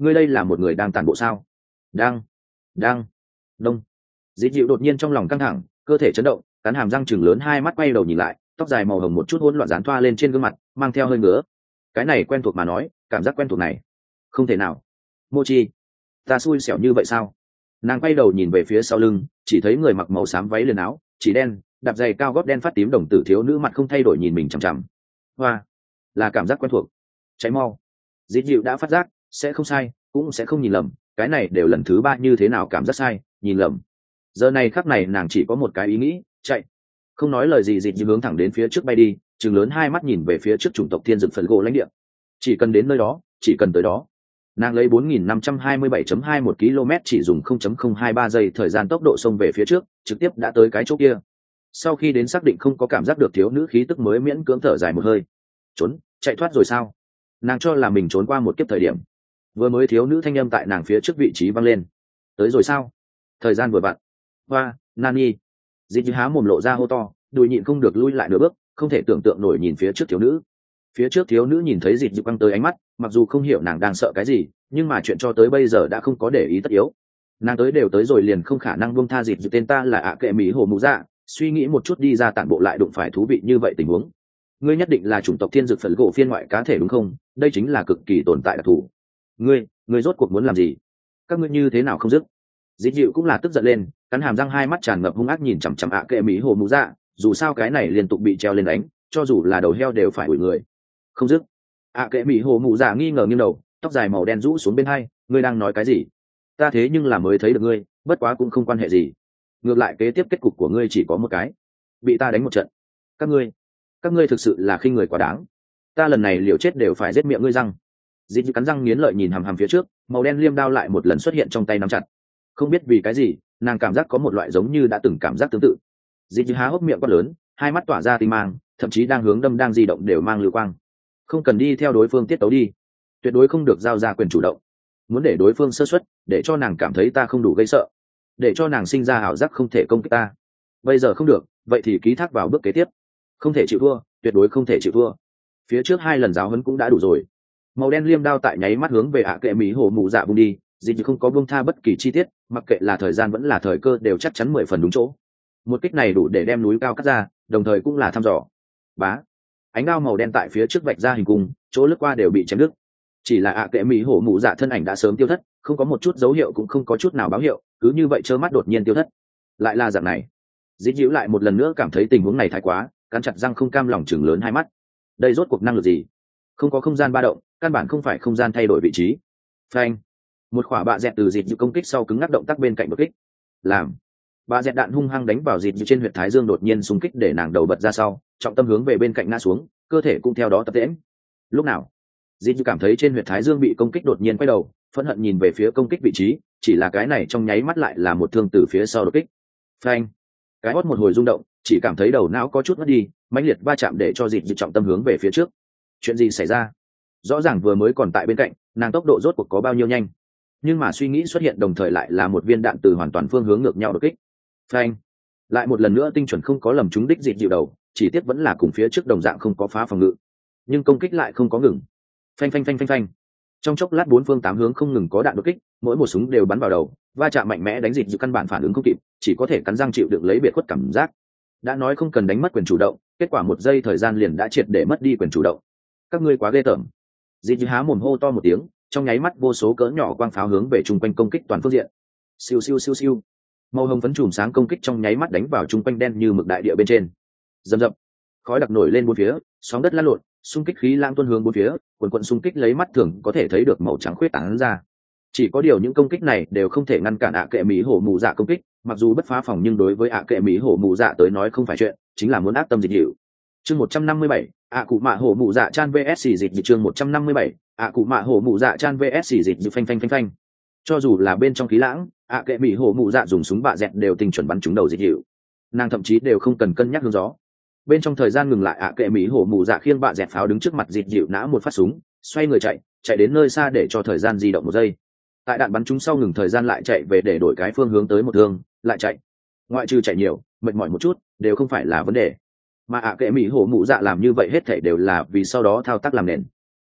ngươi đây là một người đang tàn bộ sao? Đang, đang, đông. Dịt dịu đột nhiên trong lòng căng thẳng, cơ thể chấn động, cắn hàm răng chừng lớn hai mắt quay đầu nhìn lại, tóc dài màu hồng một chút hỗn loạn dán thoa lên trên gương mặt, mang theo hơi ngứa. Cái này quen thuộc mà nói, cảm giác quen thuộc này, không thể nào. Mochi, ta xui xẻo như vậy sao? Nàng quay đầu nhìn về phía sau lưng, chỉ thấy người mặc màu xám váy liền áo, chỉ đen, đạp giày cao gót đen phát tím đồng tử thiếu nữ mặt không thay đổi nhìn mình chằm chằm. Hoa, là cảm giác quen thuộc. Cháy mau. Dịt dịu đã phát giác, sẽ không sai, cũng sẽ không nhìn lầm, cái này đều lần thứ ba như thế nào cảm giác sai, nhìn lầm. Giờ này khắc này nàng chỉ có một cái ý nghĩ, chạy. Không nói lời gì, dịt dịu hướng thẳng đến phía trước bay đi, trừng lớn hai mắt nhìn về phía trước chủng tộc thiên dực phần gỗ lãnh địa. Chỉ cần đến nơi đó, chỉ cần tới đó. Nàng lấy bốn nghìn năm trăm hai mươi bảy phẩy hai một km chỉ dùng không phẩy không hai ba giây thời gian tốc độ xông về phía trước, trực tiếp đã tới cái chỗ kia. Sau khi đến xác định không có cảm giác được thiếu nữ khí tức mới miễn cưỡng thở dài một hơi. Trốn, chạy thoát rồi sao? Nàng cho là mình trốn qua một kiếp thời điểm. Vừa mới thiếu nữ thanh âm tại nàng phía trước vị trí vang lên. Tới rồi sao? Thời gian vừa vặn. Hoa, Nani. Dịt há mồm lộ ra hô to, đùi nhịn không được lui lại nửa bước, không thể tưởng tượng nổi nhìn phía trước thiếu nữ. Phía trước thiếu nữ nhìn thấy dịt dịu căng tới ánh mắt, mặc dù không hiểu nàng đang sợ cái gì, nhưng mà chuyện cho tới bây giờ đã không có để ý tất yếu. Nàng tới đều tới rồi liền không khả năng buông tha dịt dịu, tên ta là ạ kệ mỹ hồ mụ dạ, suy nghĩ một chút đi ra tản bộ lại đụng phải thú vị như vậy tình huống. Ngươi nhất định là chủng tộc thiên dực phần gỗ phiên ngoại cá thể đúng không? Đây chính là cực kỳ tồn tại đặc thù. Ngươi, ngươi rốt cuộc muốn làm gì? Các ngươi như thế nào không dứt? Dịt dịu cũng là tức giận lên, cắn hàm răng hai mắt tràn ngập hung ác nhìn chằm chằm ạ kệ mỹ hồ mụ dạ, dù sao cái này liên tục bị treo lên đánh, cho dù là đầu heo đều phải ủi người. Không dứt. ạ kệ mỹ hồ mụ dạ nghi ngờ nghiêng đầu, tóc dài màu đen rũ xuống bên hai, ngươi đang nói cái gì? Ta thế nhưng là mới thấy được ngươi, bất quá cũng không quan hệ gì. Ngược lại kế tiếp kết cục của ngươi chỉ có một cái, bị ta đánh một trận. Các ngươi, các ngươi thực sự là khinh người quá đáng. Ta lần này liều chết đều phải giết miệng ngươi răng. Dịt cắn răng nghiến lợi nhìn hằm hằm phía trước, màu đen liêm đao lại một lần xuất hiện trong tay nắm chặt. Không biết vì cái gì, nàng cảm giác có một loại giống như đã từng cảm giác tương tự. Dịt há hốc miệng quát lớn, hai mắt tỏa ra tinh mang, thậm chí đang hướng đâm đang di động đều mang lưu quang. Không cần đi theo đối phương tiết tấu đi, tuyệt đối không được giao ra quyền chủ động. Muốn để đối phương sơ suất, để cho nàng cảm thấy ta không đủ gây sợ, để cho nàng sinh ra ảo giác không thể công kích ta. Bây giờ không được, vậy thì ký thác vào bước kế tiếp. Không thể chịu thua, tuyệt đối không thể chịu thua. Phía trước hai lần giáo huấn cũng đã đủ rồi. Màu đen liêm đao tại nháy mắt hướng về ạ kệ mỹ hồ mụ dạ bung đi, dịt không có buông tha bất kỳ chi tiết, mặc kệ là thời gian vẫn là thời cơ đều chắc chắn mười phần đúng chỗ. Một kích này đủ để đem núi cao cắt ra, đồng thời cũng là thăm dò. Bá, ánh đao màu đen tại phía trước vạch ra hình cung, chỗ lướt qua đều bị chém đứt. Chỉ là ạ kệ mỹ hổ mụ dạ thân ảnh đã sớm tiêu thất, không có một chút dấu hiệu cũng không có chút nào báo hiệu, cứ như vậy trơ mắt đột nhiên tiêu thất. Lại là dạng này. Dít dịu lại một lần nữa cảm thấy tình huống này thái quá, cắn chặt răng không cam lòng chừng lớn hai mắt. Đây rốt cuộc năng lực gì? Không có không gian ba động, căn bản không phải không gian thay đổi vị trí. Phanh, một quả bạ dẹt từ dít dịu công kích sau cứng ngắc động tác bên cạnh đột kích. Làm bạ dẹt đạn hung hăng đánh vào dít dịu trên huyệt thái dương, đột nhiên xung kích để nàng đầu bật ra sau, trọng tâm hướng về bên cạnh ngã xuống, cơ thể cũng theo đó tập tễnh. Lúc nào dít dịu cảm thấy trên huyệt thái dương bị công kích, đột nhiên quay đầu phẫn hận nhìn về phía công kích vị trí, chỉ là cái này trong nháy mắt lại là một thương từ phía sau đột kích. Phanh, cái hót một hồi rung động, chỉ cảm thấy đầu não có chút mất đi, mãnh liệt va chạm để cho dịt dịt trọng tâm hướng về phía trước. Chuyện gì xảy ra? Rõ ràng vừa mới còn tại bên cạnh, nàng tốc độ rốt cuộc có bao nhiêu nhanh, nhưng mà suy nghĩ xuất hiện đồng thời lại là một viên đạn từ hoàn toàn phương hướng ngược nhau đột kích. Phanh, lại một lần nữa tinh chuẩn không có lầm trúng đích dịt dịu đầu, chỉ tiếc vẫn là cùng phía trước đồng dạng không có phá phòng ngự, nhưng công kích lại không có ngừng. Phanh phanh phanh phanh phanh, trong chốc lát bốn phương tám hướng không ngừng có đạn đột kích, mỗi một súng đều bắn vào đầu, va chạm mạnh mẽ đánh dịt dịu căn bản phản ứng không kịp, chỉ có thể cắn răng chịu đựng lấy biệt khuất cảm giác. Đã nói không cần đánh mất quyền chủ động, kết quả một giây thời gian liền đã triệt để mất đi quyền chủ động. Các ngươi quá ghê tởm. Dịt dịu há mồm hô to một tiếng, trong nháy mắt vô số cỡ nhỏ quang pháo hướng về chung quanh công kích toàn phương diện. Siêu siêu siêu siêu, màu hồng phấn chùm sáng công kích trong nháy mắt đánh vào chung quanh đen như mực đại địa bên trên. Rầm rập, khói đặc nổi lên bốn phía, sóng đất lăn lộn, xung kích khí lãng tuôn hướng bốn phía, quần quần xung kích lấy mắt thường có thể thấy được màu trắng khuyết tán ra. Chỉ có điều những công kích này đều không thể ngăn cản ạ kệ mỹ hổ mù dạ công kích, mặc dù bất phá phòng nhưng đối với ạ kệ mỹ hổ mù dạ tới nói không phải chuyện, chính là muốn ác tâm dịch hiệu. Chương một trăm năm mươi bảy, ạ cụ mạ hổ mù dạ chan vs dịch dịch chương một trăm năm mươi bảy, ạ cụ mạ hổ mù dạ chan vs dịch dịch phanh phanh phanh phanh. Cho dù là bên trong khí lãng, ạ kệ mỹ hổ mù dạ dùng súng bạ dẹt đều tinh chuẩn bắn trúng đầu dịch hiệu. Nàng thậm chí đều không cần cân nhắc hướng gió. Bên trong thời gian ngừng lại, ạ kệ mỹ hổ mù dạ khiêng bạ dẹt pháo đứng trước mặt dịt dịu nã một phát súng, xoay người chạy chạy đến nơi xa để cho thời gian di động một giây. Tại đạn bắn trúng sau ngừng thời gian lại chạy về để đổi cái phương hướng tới một thương, lại chạy. Ngoại trừ chạy nhiều mệt mỏi một chút đều không phải là vấn đề, mà ạ kệ mỹ hổ mù dạ làm như vậy hết thảy đều là vì sau đó thao tác làm nền.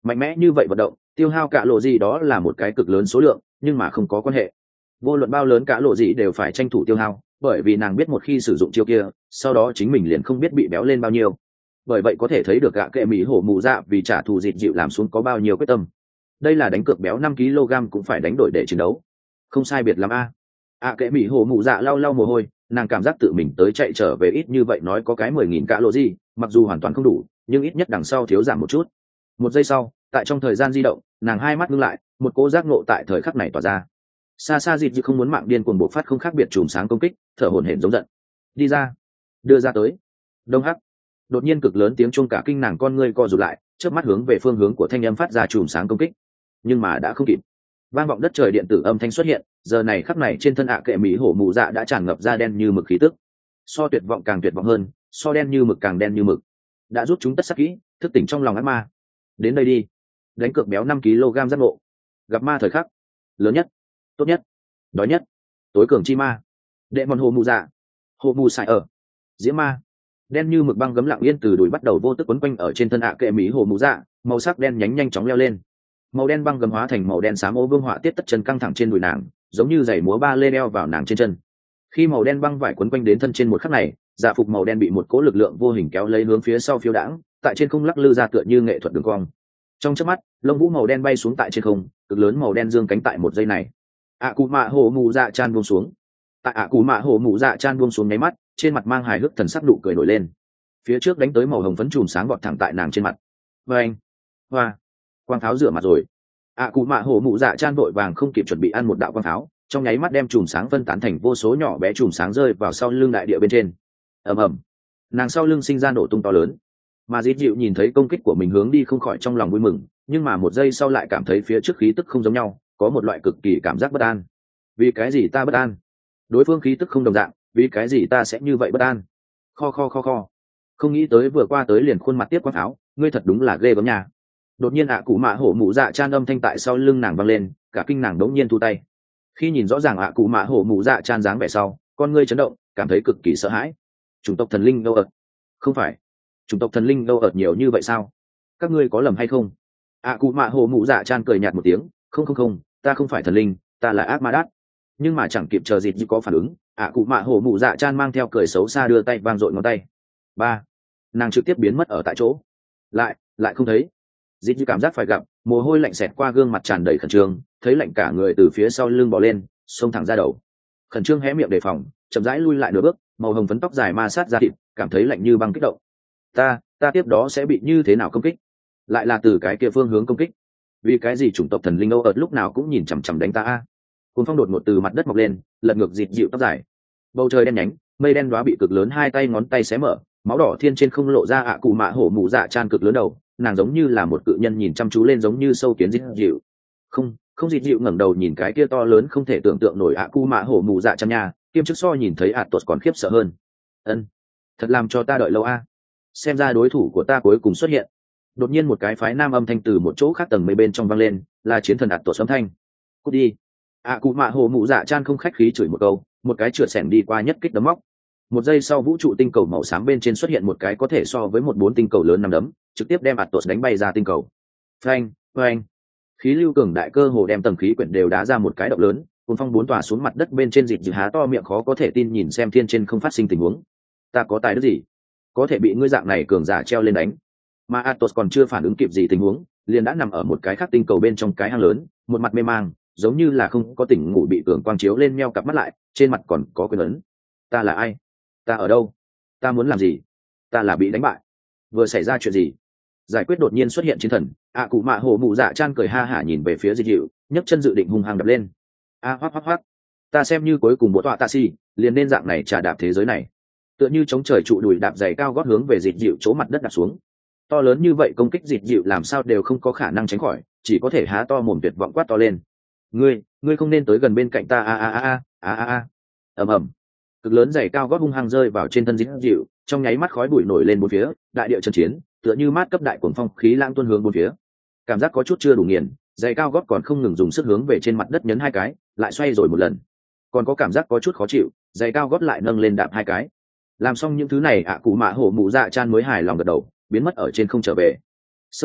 mạnh mẽ như vậy vận động tiêu hao cả lộ gì đó là một cái cực lớn số lượng, nhưng mà không có quan hệ. Vô luận bao lớn cả lộ gì đều phải tranh thủ tiêu hao, bởi vì nàng biết một khi sử dụng chiêu kia sau đó chính mình liền không biết bị béo lên bao nhiêu. Bởi vậy có thể thấy được gạ kệ mỹ hổ mù dạ vì trả thù dịt dịu làm xuống có bao nhiêu quyết tâm. Đây là đánh cược béo năm ki lô gam cũng phải đánh đổi để chiến đấu, không sai biệt lắm a. ạ kệ mỹ hổ mù dạ lau lau mồ hôi, nàng cảm giác tự mình tới chạy trở về ít như vậy nói có cái mười nghìn cả lộ gì, mặc dù hoàn toàn không đủ nhưng ít nhất đằng sau thiếu giảm một chút. Một giây sau, tại trong thời gian di động, nàng hai mắt ngưng lại, một cô giác ngộ tại thời khắc này tỏa ra. Xa xa dịt dịu không muốn mạng điên cuồng bộc phát không khác biệt chùm sáng công kích, thở hổn hển giống giận. Đi ra, đưa ra tới. Đông hắc. Đột nhiên cực lớn tiếng chuông cả kinh nàng con ngươi co rụt lại, chớp mắt hướng về phương hướng của thanh âm phát ra chùm sáng công kích. Nhưng mà đã không kịp. Vang vọng đất trời điện tử âm thanh xuất hiện, giờ này khắc này trên thân ạ kệ mỹ hổ mù dạ đã tràn ngập ra đen như mực khí tức. So tuyệt vọng càng tuyệt vọng hơn, so đen như mực càng đen như mực. Đã rút chúng tất sắc kỹ, thức tỉnh trong lòng ác ma. Đến đây đi. Đánh cược béo năm ki lô gam giác ngộ. Gặp ma thời khắc, lớn nhất, tốt nhất, đói nhất, tối cường chi ma. Đệ mòn hồ mù dạ. Hồ mù xài ở. Diễm ma. Đen như mực băng gấm lặng yên từ đùi bắt đầu vô tức quấn quanh ở trên thân ạ kệ mỹ hồ mù dạ, màu sắc đen nhánh nhanh chóng leo lên. Màu đen băng gấm hóa thành màu đen xám ô vương họa tiết tất chân căng thẳng trên đùi nàng, giống như giày múa ba lê đeo vào nàng trên chân. Khi màu đen băng vải quấn quanh đến thân trên một khắc này, dạ phục màu đen bị một cỗ lực lượng vô hình kéo lấy hướng phía sau phiêu đãng, tại trên không lắc lư ra tựa như nghệ thuật đường cong. Trong chớp mắt, lông vũ màu đen bay xuống tại trên không, cực lớn màu đen dương cánh tại một giây này. ạ cụ mạ hồ mù dạ chan buông xuống. Tại ạ cụ mạ hồ mù dạ chan buông xuống nháy mắt, trên mặt mang hài hước thần sắc nụ cười nổi lên. Phía trước đánh tới màu hồng phấn chùm sáng vọt thẳng tại nàng trên mặt. Và anh, hoa, quang tháo rửa mặt rồi. ạ cụ mạ hồ mụ dạ chan vội vàng không kịp chuẩn bị ăn một đạo quang tháo, trong nháy mắt đem chùm sáng phân tán thành vô số nhỏ bé chùm sáng rơi vào sau lưng đại địa bên trên. ầm ầm, nàng sau lưng sinh ra nổ tung to lớn. Mà dít dịu nhìn thấy công kích của mình hướng đi không khỏi trong lòng vui mừng, nhưng mà một giây sau lại cảm thấy phía trước khí tức không giống nhau, có một loại cực kỳ cảm giác bất an. Vì cái gì ta bất an? Đối phương khí tức không đồng dạng, vì cái gì ta sẽ như vậy bất an? Kho kho kho kho. Không nghĩ tới vừa qua tới liền khuôn mặt tiếp quang tháo, ngươi thật đúng là ghê gớm nha. Đột nhiên ạ cụ mạ hổ mụ dạ chan âm thanh tại sau lưng nàng vang lên, cả kinh nàng đống nhiên thu tay. Khi nhìn rõ ràng ạ cụ mạ hổ mụ dạ chan dáng vẻ sau, con ngươi chấn động, cảm thấy cực kỳ sợ hãi. Chủng tộc thần linh đâu ợt? Không phải, chủng tộc thần linh đâu ợt nhiều như vậy sao? Các ngươi có lầm hay không? ạ cụ mạ hổ mụ dạ chan cười nhạt một tiếng, không không không, ta không phải thần linh, ta là ác ma đát. Nhưng mà chẳng kịp chờ dịt dịu có phản ứng, ạ cụ mạ hổ mụ dạ chan mang theo cười xấu xa đưa tay vang dội ngón tay. Ba, nàng trực tiếp biến mất ở tại chỗ. Lại, lại không thấy. Dít như cảm giác phải gặp, mồ hôi lạnh xẹt qua gương mặt tràn đầy khẩn trương, thấy lạnh cả người từ phía sau lưng bò lên, xông thẳng ra đầu. Khẩn trương hé miệng đề phòng, chậm rãi lui lại nửa bước, màu hồng phấn tóc dài ma sát ra thịt, cảm thấy lạnh như băng kích động. Ta, ta tiếp đó sẽ bị như thế nào công kích? Lại là từ cái kia phương hướng công kích. Vì cái gì chủng tộc thần linh Âu ợt lúc nào cũng nhìn chằm chằm đánh ta a? Cuốn phong đột ngột từ mặt đất mọc lên, lật ngược dịt dịu tóc dài. Bầu trời đen nhánh, mây đen đóa bị cực lớn hai tay ngón tay xé mở, máu đỏ thiên trên không lộ ra ạ cụ mạ hổ mụ dạ chan cực lớn đầu, nàng giống như là một cự nhân nhìn chăm chú lên giống như sâu kiến dịt dịu. Không, không dịt dịu ngẩng đầu nhìn cái kia to lớn không thể tưởng tượng nổi ạ cụ mạ hổ mụ dạ chan nha, kiêm chức so nhìn thấy ạ tuột còn khiếp sợ hơn. Ân, thật làm cho ta đợi lâu a. Xem ra đối thủ của ta cuối cùng xuất hiện. Đột nhiên một cái phái nam âm thanh từ một chỗ khác tầng mây bên trong vang lên, là chiến thần ạ tuột âm thanh. Cút đi. ạ cụ mạ hổ mụ dạ chan không khách khí chửi một câu, một cái trượt xẻng đi qua nhất kích đấm móc. Một giây sau vũ trụ tinh cầu màu xám bên trên xuất hiện một cái có thể so với một bốn tinh cầu lớn nằm đấm, trực tiếp đem Atos đánh bay ra tinh cầu. Phanh, phanh. Khí lưu cường đại cơ hồ đem tầng khí quyển đều đá ra một cái động lớn, cuốn phong bốn tòa xuống mặt đất bên trên dịt dịu há to miệng khó có thể tin nhìn xem thiên trên không phát sinh tình huống. Ta có tài đức gì? Có thể bị ngươi dạng này cường giả treo lên đánh. Mà Atos còn chưa phản ứng kịp gì tình huống, liền đã nằm ở một cái khác tinh cầu bên trong cái hang lớn, một mặt mê mang, giống như là không có tỉnh ngủ bị cường quang chiếu lên meo cặp mắt lại, trên mặt còn có quyền ấn. Ta là ai? Ta ở đâu? Ta muốn làm gì? Ta là bị đánh bại. Vừa xảy ra chuyện gì? Giải quyết đột nhiên xuất hiện chiến thần, ạ cụ mạ hổ mụ dạ chan cười ha hả nhìn về phía dịt dịu, nhấc chân dự định hung hăng đập lên. A à, hoắc hoắc hoắc. Ta xem như cuối cùng bộ tọa tạ si, liền nên dạng này trà đạp thế giới này. Tựa như chống trời trụ đùi đạp giày cao gót hướng về dịt dịu chỗ mặt đất đạp xuống. To lớn như vậy công kích dịt dịu làm sao đều không có khả năng tránh khỏi, chỉ có thể há to mồm tuyệt vọng quát to lên. Ngươi, ngươi không nên tới gần bên cạnh ta a a a a a a a. Ầm ầm. Cực lớn giày cao gót hung hăng rơi vào trên thân dịt dịu, trong nháy mắt khói bụi nổi lên bốn phía, đại địa trận chiến, tựa như mát cấp đại cuồng phong khí lãng tuôn hướng bốn phía. Cảm giác có chút chưa đủ nghiền, giày cao gót còn không ngừng dùng sức hướng về trên mặt đất nhấn hai cái, lại xoay rồi một lần. Còn có cảm giác có chút khó chịu, giày cao gót lại nâng lên đạp hai cái. Làm xong những thứ này ạ cụ mạ hổ mụ dạ chan mới hài lòng gật đầu, biến mất ở trên không trở về. Sơ qua,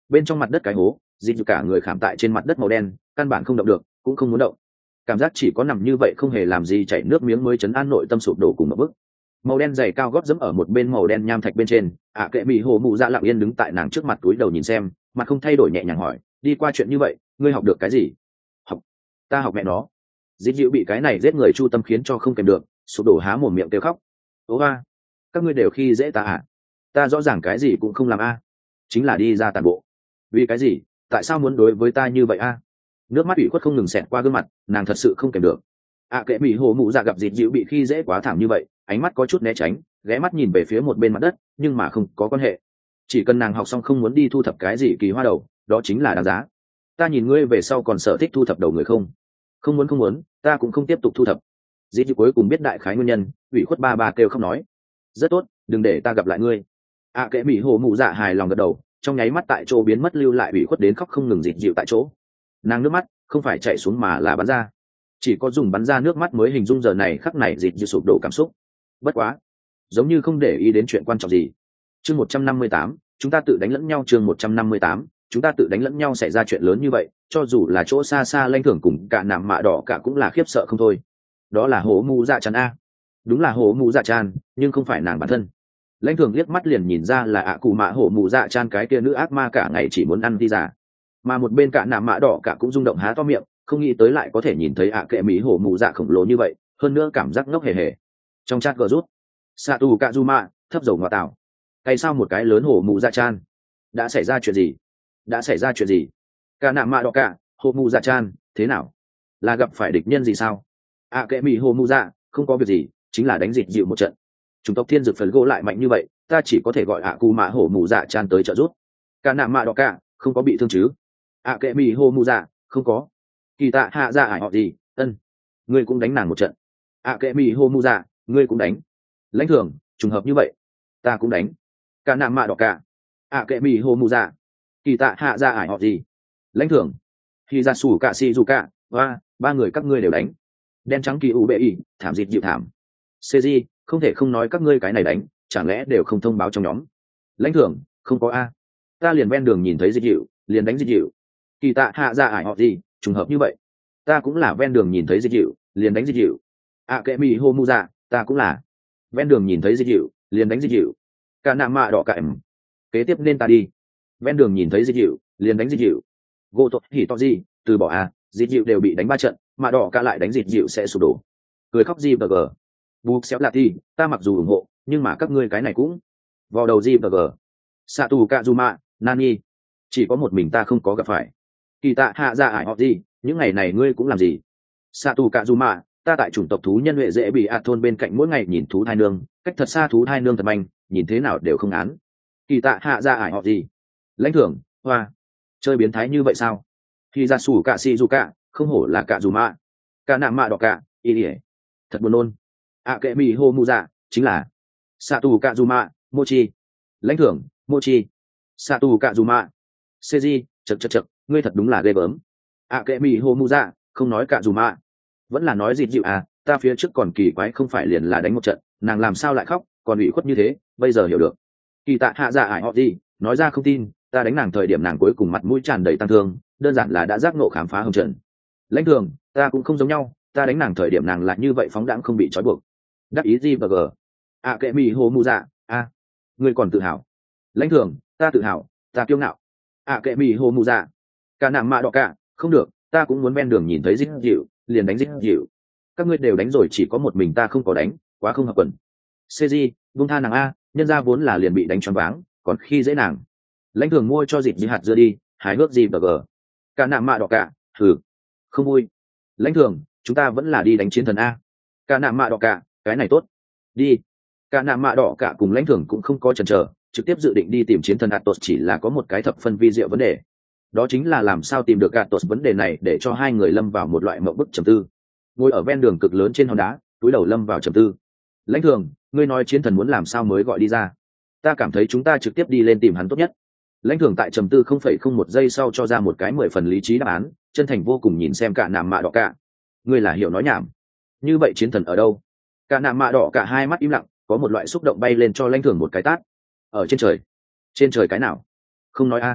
bên trong mặt đất cái hố dịp cả người khảm tại trên mặt đất màu đen, căn bản không động được, cũng không muốn động. Cảm giác chỉ có nằm như vậy không hề làm gì chảy nước miếng mới chấn an nội tâm sụp đổ cùng một bức. Màu đen dày cao gót dẫm ở một bên màu đen nham thạch bên trên, ạ kệ mỹ hồ mụ dạ lặng yên đứng tại nàng trước mặt túi đầu nhìn xem, mặt không thay đổi nhẹ nhàng hỏi, đi qua chuyện như vậy ngươi học được cái gì? Học? Ta học mẹ nó. Dịp dịu bị cái này giết người chu tâm khiến cho không kèm được, sụp đổ há mồm miệng kêu khóc. Ố a, các ngươi đều khi dễ ta à? Ta rõ ràng cái gì cũng không làm a, chính là đi ra tàn bộ. Vì cái gì? Tại sao muốn đối với ta như vậy a? Nước mắt ủy khuất không ngừng xẹt qua gương mặt, nàng thật sự không kèm được. ạ kệ mỹ hồ mụ dạ gặp dịp dịu bị khi dễ quá thảm như vậy, ánh mắt có chút né tránh, ghé mắt nhìn về phía một bên mặt đất, nhưng mà không có quan hệ. Chỉ cần nàng học xong không muốn đi thu thập cái gì kỳ hoa đầu, đó chính là đáng giá. Ta nhìn ngươi về sau còn sở thích thu thập đầu người không? Không muốn không muốn, ta cũng không tiếp tục thu thập. Dịp dịu cuối cùng biết đại khái nguyên nhân, ủy khuất ba ba kêu không nói. Rất tốt, đừng để ta gặp lại ngươi. ạ kệ mỹ hồ mụ dạ hài lòng gật đầu, trong nháy mắt tại chỗ biến mất, lưu lại ủy khuất đến khóc không ngừng dịp dịu tại chỗ. Nàng nước mắt không phải chảy xuống mà là bắn ra, chỉ có dùng bắn ra nước mắt mới hình dung giờ này khắc này dịp dịu sụp đổ cảm xúc. Bất quá giống như không để ý đến chuyện quan trọng gì. Chương một trăm năm mươi tám, chúng ta tự đánh lẫn nhau. Chương một trăm năm mươi tám, chúng ta tự đánh lẫn nhau. Xảy ra chuyện lớn như vậy, cho dù là chỗ xa xa Lãnh Thưởng cùng cả nạm mạ đỏ cả cũng là khiếp sợ không thôi. Đó là hổ mù dạ chan a. Đúng là hổ mù dạ chan, nhưng không phải nàng bản thân. Lãnh Thưởng liếc mắt liền nhìn ra là ạ cụ mạ hổ mù dạ chan, cái kia nữ ác ma cả ngày chỉ muốn ăn đi giả. Mà một bên cả nạm mạ đỏ cả cũng rung động há to miệng, không nghĩ tới lại có thể nhìn thấy ạ kệ mỹ hổ mù dạ khổng lồ như vậy, hơn nữa cảm giác ngốc hề hề. Trong chat gờ rút Satu Kazuma thấp dầu ngoại tảo, hay sao một cái lớn hổ mù dạ chan? Đã xảy ra chuyện gì? Đã xảy ra chuyện gì? Cả nạm mạ đỏ cả, hổ mù dạ chan, thế nào? Là gặp phải địch nhân gì sao? ạ kệ mỹ hổ mù dạ, không có việc gì, chính là đánh dịt dịu một trận. Chủng tộc thiên dược phần gỗ lại mạnh như vậy, ta chỉ có thể gọi ạ cù mạ hổ mù dạ chan tới trợ giúp. Cả nạm mạ đỏ cả, không có bị thương chứ? ạ kệ mỹ hổ mù dạ, không có. Kỳ tạ hạ dạ ải họ gì? Ân, ngươi cũng đánh nàng một trận. ạ kệ mỹ hổ mù dạ, ngươi cũng đánh. Lãnh Thưởng, trùng hợp như vậy, ta cũng đánh. Cả nạm mạ đỏ cả, ạ kệ mỹ hổ mù dạ, kỳ tạ hạ dạ ải họ gì? Lãnh Thưởng, khi ra sủ cả si dù cả, và ba người các ngươi đều đánh. Đen trắng kỳ u bệ ỉ, thảm dịt dịu thảm. Cg, không thể không nói các ngươi cái này đánh, chẳng lẽ đều không thông báo trong nhóm? Lãnh Thưởng, không có a, ta liền ven đường nhìn thấy dịt dịu, liền đánh dịt dịu. Kỳ tạ hạ dạ ải họ gì? Trùng hợp như vậy, ta cũng là ven đường nhìn thấy dịt dịu, liền đánh dịt dịu. ạ kệ mỹ hổ mù dạ, ta cũng là ven đường nhìn thấy dịt dịu, liền đánh dịt dịu. Cả nạm mạ đỏ cả, kế tiếp nên ta đi. Ven đường nhìn thấy dịt dịu, liền đánh dịt dịu. Gỗ tốt thì to gì, từ bỏ à, dịt dịu đều bị đánh ba trận, mạ đỏ cả lại đánh dịt dịu sẽ sụp đổ. Cười khóc gì bờ gờ. Buộc xéo là thì, ta mặc dù ủng hộ, nhưng mà các ngươi cái này cũng vào đầu gì bờ gờ. Satu Kazuma, Nani, chỉ có một mình ta không có gặp phải. Kỳ tạ hạ dạ ải họ gì, những ngày này ngươi cũng làm gì? Satu Kazuma, ta tại chủng tộc thú nhân huệ dễ bị ạt thôn bên cạnh, mỗi ngày nhìn thú thai nương, cách thật xa thú thai nương thật manh, nhìn thế nào đều không án. Kỳ tạ hạ dạ ải họ gì? Lãnh Thưởng, hoa, chơi biến thái như vậy sao? Khi ra sủ cả si dù cả, không hổ là cả dù mạ, cả nạm mạ đỏ cả, y ỉa, thật buồn nôn. ạ kệ mỹ hô mù dạ, chính là Satu Kazuma, Mochi. Lãnh Thưởng, Mochi. Satu Kazuma, Seiji, chật chật chật, ngươi thật đúng là ghê gớm. ạ kệ mỹ hô mù dạ, không nói cả dù mạ, vẫn là nói dịt dịu à, ta phía trước còn kỳ quái không phải liền là đánh một trận, nàng làm sao lại khóc, còn ủy khuất như thế, bây giờ hiểu được. Kỳ tạ hạ dạ ải họ gì, nói ra không tin, ta đánh nàng thời điểm nàng cuối cùng mặt mũi tràn đầy tăng thương, đơn giản là đã giác ngộ khám phá hồng trận. Lãnh Thưởng, ta cũng không giống nhau, ta đánh nàng thời điểm nàng lại như vậy phóng đãng không bị trói buộc. Đắc ý gì và gờ. ạ kệ mỹ hồ mù dạ, a, ngươi còn tự hào? Lãnh Thưởng, ta tự hào, ta kiêu ngạo. ạ kệ mỹ hồ mù dạ, cả nạm mạ đỏ cả, không được, ta cũng muốn ven đường nhìn thấy dít dịu, liền đánh dít dịu. Các ngươi đều đánh rồi, chỉ có một mình ta không có đánh, quá không hợp quần. Cg, vung tha nàng a, nhân ra vốn là liền bị đánh choáng váng, còn khi dễ nàng. Lãnh Thưởng mua cho dịp như hạt dưa đi, hài hước gì bờ gờ. Cả nạm mạ đỏ cả, thử, không vui. Lãnh Thưởng, chúng ta vẫn là đi đánh chiến thần a. Cả nạm mạ đỏ cả, cái này tốt, đi. Cả nạm mạ đỏ cả cùng Lãnh Thưởng cũng không có chần chờ, trực tiếp dự định đi tìm chiến thần Atos, chỉ là có một cái thập phân vi diệu vấn đề, đó chính là làm sao tìm được Atos. Vấn đề này để cho hai người lâm vào một loại mộng bức trầm tư. Ngồi ở ven đường cực lớn trên hòn đá, túi đầu lâm vào trầm tư. Lãnh Thưởng, ngươi nói chiến thần muốn làm sao mới gọi đi ra? Ta cảm thấy chúng ta trực tiếp đi lên tìm hắn tốt nhất. Lãnh Thưởng tại trầm tư không phẩy không một giây sau cho ra một cái mười phần lý trí đáp án, chân thành vô cùng nhìn xem cả nạm mạ đỏ cả. Ngươi là hiểu nói nhảm. Như vậy chiến thần ở đâu? Cả nạm mạ đỏ cả hai mắt im lặng, có một loại xúc động bay lên cho Lãnh Thưởng một cái tát. Ở trên trời. Trên trời cái nào? Không nói a.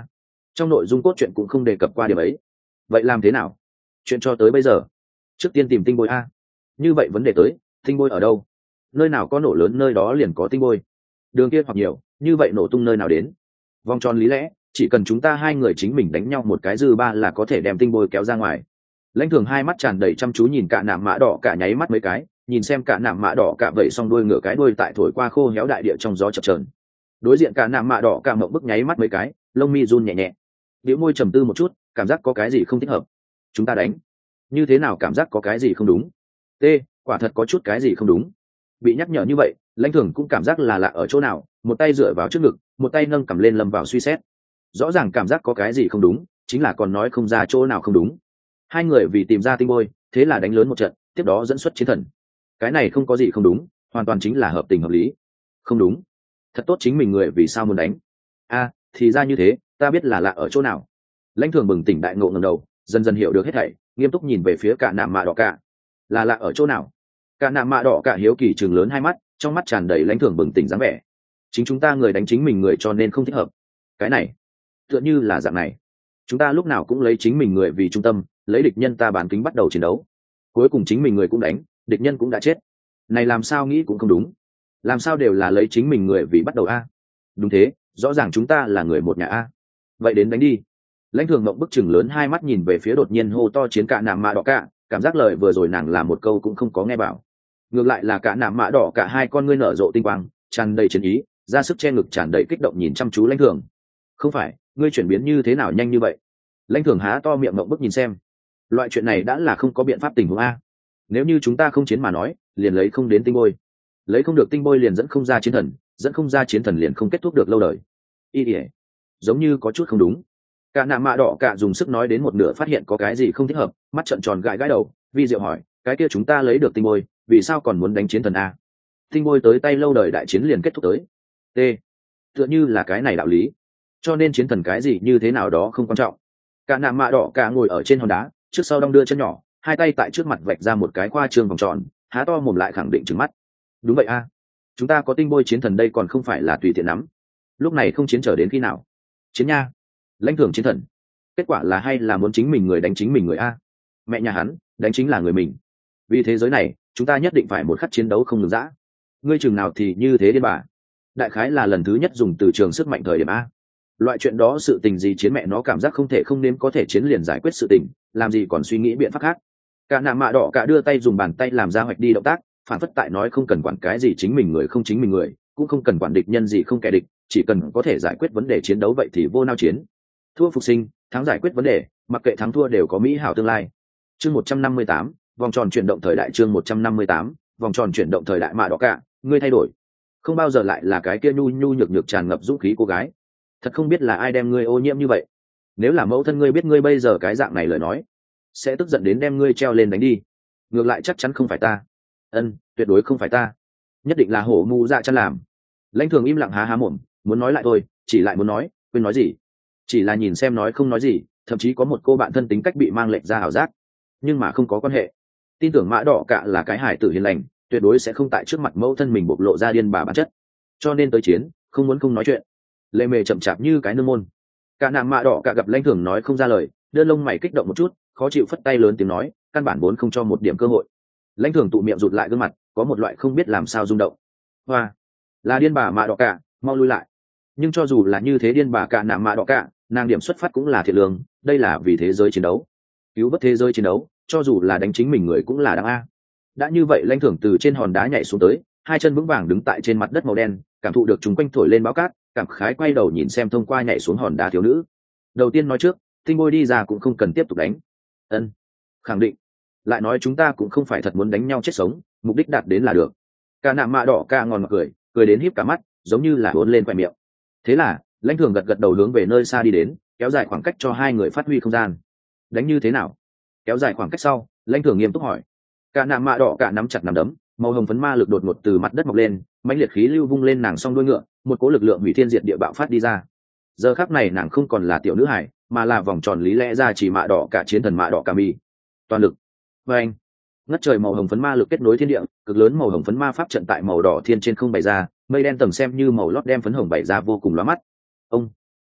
trong nội dung cốt truyện cũng không đề cập qua điểm ấy. Vậy làm thế nào? Chuyện cho tới bây giờ, trước tiên tìm tinh bôi a. Như vậy vấn đề tới, tinh bôi ở đâu? Nơi nào có nổ lớn nơi đó liền có tinh bôi. Đường kia hoặc nhiều, như vậy nổ tung nơi nào đến? Vòng tròn lý lẽ, chỉ cần chúng ta hai người chính mình đánh nhau một cái dư ba là có thể đem tinh bôi kéo ra ngoài. Lãnh Thường hai mắt tràn đầy chăm chú nhìn cả nạm mã đỏ cả nháy mắt mấy cái, nhìn xem cả nạm mã đỏ cả vậy xong đuôi ngửa cái đuôi tại thổi qua khô héo đại địa trong gió chập chờn. Đối diện cả nạm mã đỏ cả mộng bức nháy mắt mấy cái, lông mi run nhẹ nhẹ, bĩu môi trầm tư một chút, cảm giác có cái gì không thích hợp. Chúng ta đánh như thế nào, cảm giác có cái gì không đúng. T, quả thật có chút cái gì không đúng. Bị nhắc nhở như vậy, Lãnh Thường cũng cảm giác là lạ ở chỗ nào, một tay dựa vào trước ngực, một tay nâng cầm lên lâm vào suy xét. Rõ ràng cảm giác có cái gì không đúng, chính là còn nói không ra chỗ nào không đúng. Hai người vì tìm ra tinh bôi, thế là đánh lớn một trận, tiếp đó dẫn xuất chiến thần. Cái này không có gì không đúng, hoàn toàn chính là hợp tình hợp lý. Không đúng, thật tốt, chính mình người vì sao muốn đánh? A, thì ra như thế, ta biết là lạ ở chỗ nào. Lãnh Thường bừng tỉnh đại ngộ ngẩng đầu, dần dần hiểu được hết thảy, nghiêm túc nhìn về phía cả nạm mạ đỏ cả. Là lạ ở chỗ nào? Cả nạm mạ đỏ cả hiếu kỳ trừng lớn hai mắt, trong mắt tràn đầy Lãnh Thường bừng tỉnh dáng vẻ. Chính chúng ta người đánh chính mình người cho nên không thích hợp. Cái này tựa như là dạng này, chúng ta lúc nào cũng lấy chính mình người vì trung tâm, lấy địch nhân ta bán kính bắt đầu chiến đấu, cuối cùng chính mình người cũng đánh, địch nhân cũng đã chết. Này làm sao nghĩ cũng không đúng, làm sao đều là lấy chính mình người vì bắt đầu a? Đúng thế, rõ ràng chúng ta là người một nhà a. Vậy đến đánh đi. Lãnh Thường mộng bức chừng lớn hai mắt nhìn về phía đột nhiên hô to chiến cả nạm mạ đỏ cả, cảm giác lời vừa rồi nàng làm một câu cũng không có nghe bảo. Ngược lại là cả nạm mạ đỏ cả hai con ngươi nở rộ tinh quang, tràn đầy chiến ý, ra sức che ngực tràn đầy kích động nhìn chăm chú Lãnh Thường. Không phải, ngươi chuyển biến như thế nào nhanh như vậy? Lãnh Thường há to miệng mộng bức nhìn xem. Loại chuyện này đã là không có biện pháp tình huống a. Nếu như chúng ta không chiến mà nói, liền lấy không đến tinh bôi, lấy không được tinh bôi liền dẫn không ra chiến thần, dẫn không ra chiến thần liền không kết thúc được lâu đời. Y ỉa, giống như có chút không đúng. Cả nạm mạ đỏ cả dùng sức nói đến một nửa phát hiện có cái gì không thích hợp, mắt trợn tròn gãi gãi đầu, vi diệu hỏi, cái kia chúng ta lấy được tinh bôi, vì sao còn muốn đánh chiến thần a? Tinh bôi tới tay lâu đời đại chiến liền kết thúc tới. T, tựa như là cái này đạo lý, cho nên chiến thần cái gì như thế nào đó không quan trọng. Cả nạm mạ đỏ cả ngồi ở trên hòn đá, trước sau đong đưa chân nhỏ, hai tay tại trước mặt vạch ra một cái khoa trương vòng tròn, há to mồm lại khẳng định trừng mắt. Đúng vậy a, chúng ta có tinh bôi chiến thần đây còn không phải là tùy tiện lắm. Lúc này không chiến trở đến khi nào? Chiến nha. Lãnh Thường chiến thần, kết quả là hay là muốn chính mình người đánh chính mình người a? Mẹ nhà hắn, đánh chính là người mình. Vì thế giới này, chúng ta nhất định phải một khắc chiến đấu không ngừng dã. Ngươi chừng nào thì như thế điên bà. Đại khái là lần thứ nhất dùng từ trường sức mạnh thời điểm a. Loại chuyện đó sự tình gì chiến mẹ nó cảm giác không thể không nên có thể chiến liền giải quyết sự tình, làm gì còn suy nghĩ biện pháp khác. Cả nạm mạ đỏ cả đưa tay dùng bàn tay làm ra hoạch đi động tác, phản phất tại nói không cần quản cái gì chính mình người không chính mình người, cũng không cần quản địch nhân gì không kẻ địch, chỉ cần có thể giải quyết vấn đề chiến đấu vậy thì vô nao chiến. Thua phục sinh, thắng giải quyết vấn đề, mặc kệ thắng thua đều có mỹ hảo tương lai. Chương một trăm năm mươi tám, vòng tròn chuyển động thời đại. Chương một trăm năm mươi tám, vòng tròn chuyển động thời đại. Mạ đỏ cả, ngươi thay đổi, không bao giờ lại là cái kia nhu nhu nhược nhược tràn ngập dũng khí cô gái. Thật không biết là ai đem ngươi ô nhiễm như vậy. Nếu là mẫu thân ngươi biết ngươi bây giờ cái dạng này lời nói, sẽ tức giận đến đem ngươi treo lên đánh đi. Ngược lại chắc chắn không phải ta. Ân, tuyệt đối không phải ta, nhất định là hổ mù dạ chăn làm. Lãnh Thường im lặng há há mồm, muốn nói lại thôi, chỉ lại muốn nói, quên nói gì. Chỉ là nhìn xem nói không nói gì, thậm chí có một cô bạn thân tính cách bị mang lệch ra ảo giác. Nhưng mà không có quan hệ. Tin tưởng mã đỏ cả là cái hải tử hiền lành, tuyệt đối sẽ không tại trước mặt mẫu thân mình bộc lộ ra điên bà bản chất. Cho nên tới chiến, không muốn không nói chuyện. Lệ mề chậm chạp như cái nương môn. Cả nạm mạ đỏ cả gặp Lãnh Thường nói không ra lời, đưa lông mày kích động một chút, khó chịu phất tay lớn tiếng nói, căn bản vốn không cho một điểm cơ hội. Lãnh Thường tụ miệng rụt lại gương mặt, có một loại không biết làm sao rung động. Hoa, là điên bà mạ đỏ cả, mau lui lại. Nhưng cho dù là như thế điên bà cả nạm mạ đỏ cả, nàng điểm xuất phát cũng là thiện lương, đây là vì thế giới chiến đấu, cứu vớt thế giới chiến đấu, cho dù là đánh chính mình người cũng là đáng a. Đã như vậy Lãnh Thường từ trên hòn đá nhảy xuống tới, hai chân vững vàng đứng tại trên mặt đất màu đen, cảm thụ được chúng quanh thổi lên bão cát, cảm khái quay đầu nhìn xem thông qua nhảy xuống hòn đá thiếu nữ. Đầu tiên nói trước, tinh bôi đi ra cũng không cần tiếp tục đánh. Ân, khẳng định. Lại nói chúng ta cũng không phải thật muốn đánh nhau chết sống, mục đích đạt đến là được. Cả nạm mạ đỏ ca ngon mặt cười, cười đến híp cả mắt, giống như là uốn lên quẹt miệng. Thế là Lãnh Thường gật gật đầu hướng về nơi xa đi đến, kéo dài khoảng cách cho hai người phát huy không gian. Đánh như thế nào? Kéo dài khoảng cách sau, Lãnh Thường nghiêm túc hỏi. Cả nạm mạ đỏ cả nắm chặt nắm đấm, màu hồng phấn ma lực đột ngột từ mặt đất mọc lên, mãnh liệt khí lưu vung lên nàng song đuôi ngựa, một cỗ lực lượng hủy thiên diệt địa bạo phát đi ra. Giờ khắc này nàng không còn là tiểu nữ hải, mà là vòng tròn lý lẽ ra chỉ mạ đỏ cả chiến thần mạ đỏ cả mi. Toàn lực. Và anh, ngất trời màu hồng phấn ma lực kết nối thiên địa, cực lớn màu hồng phấn ma pháp trận tại màu đỏ thiên trên không bày ra, mây đen tầng xem như màu lót đem phấn hồng bày ra vô cùng lóa mắt. Ông,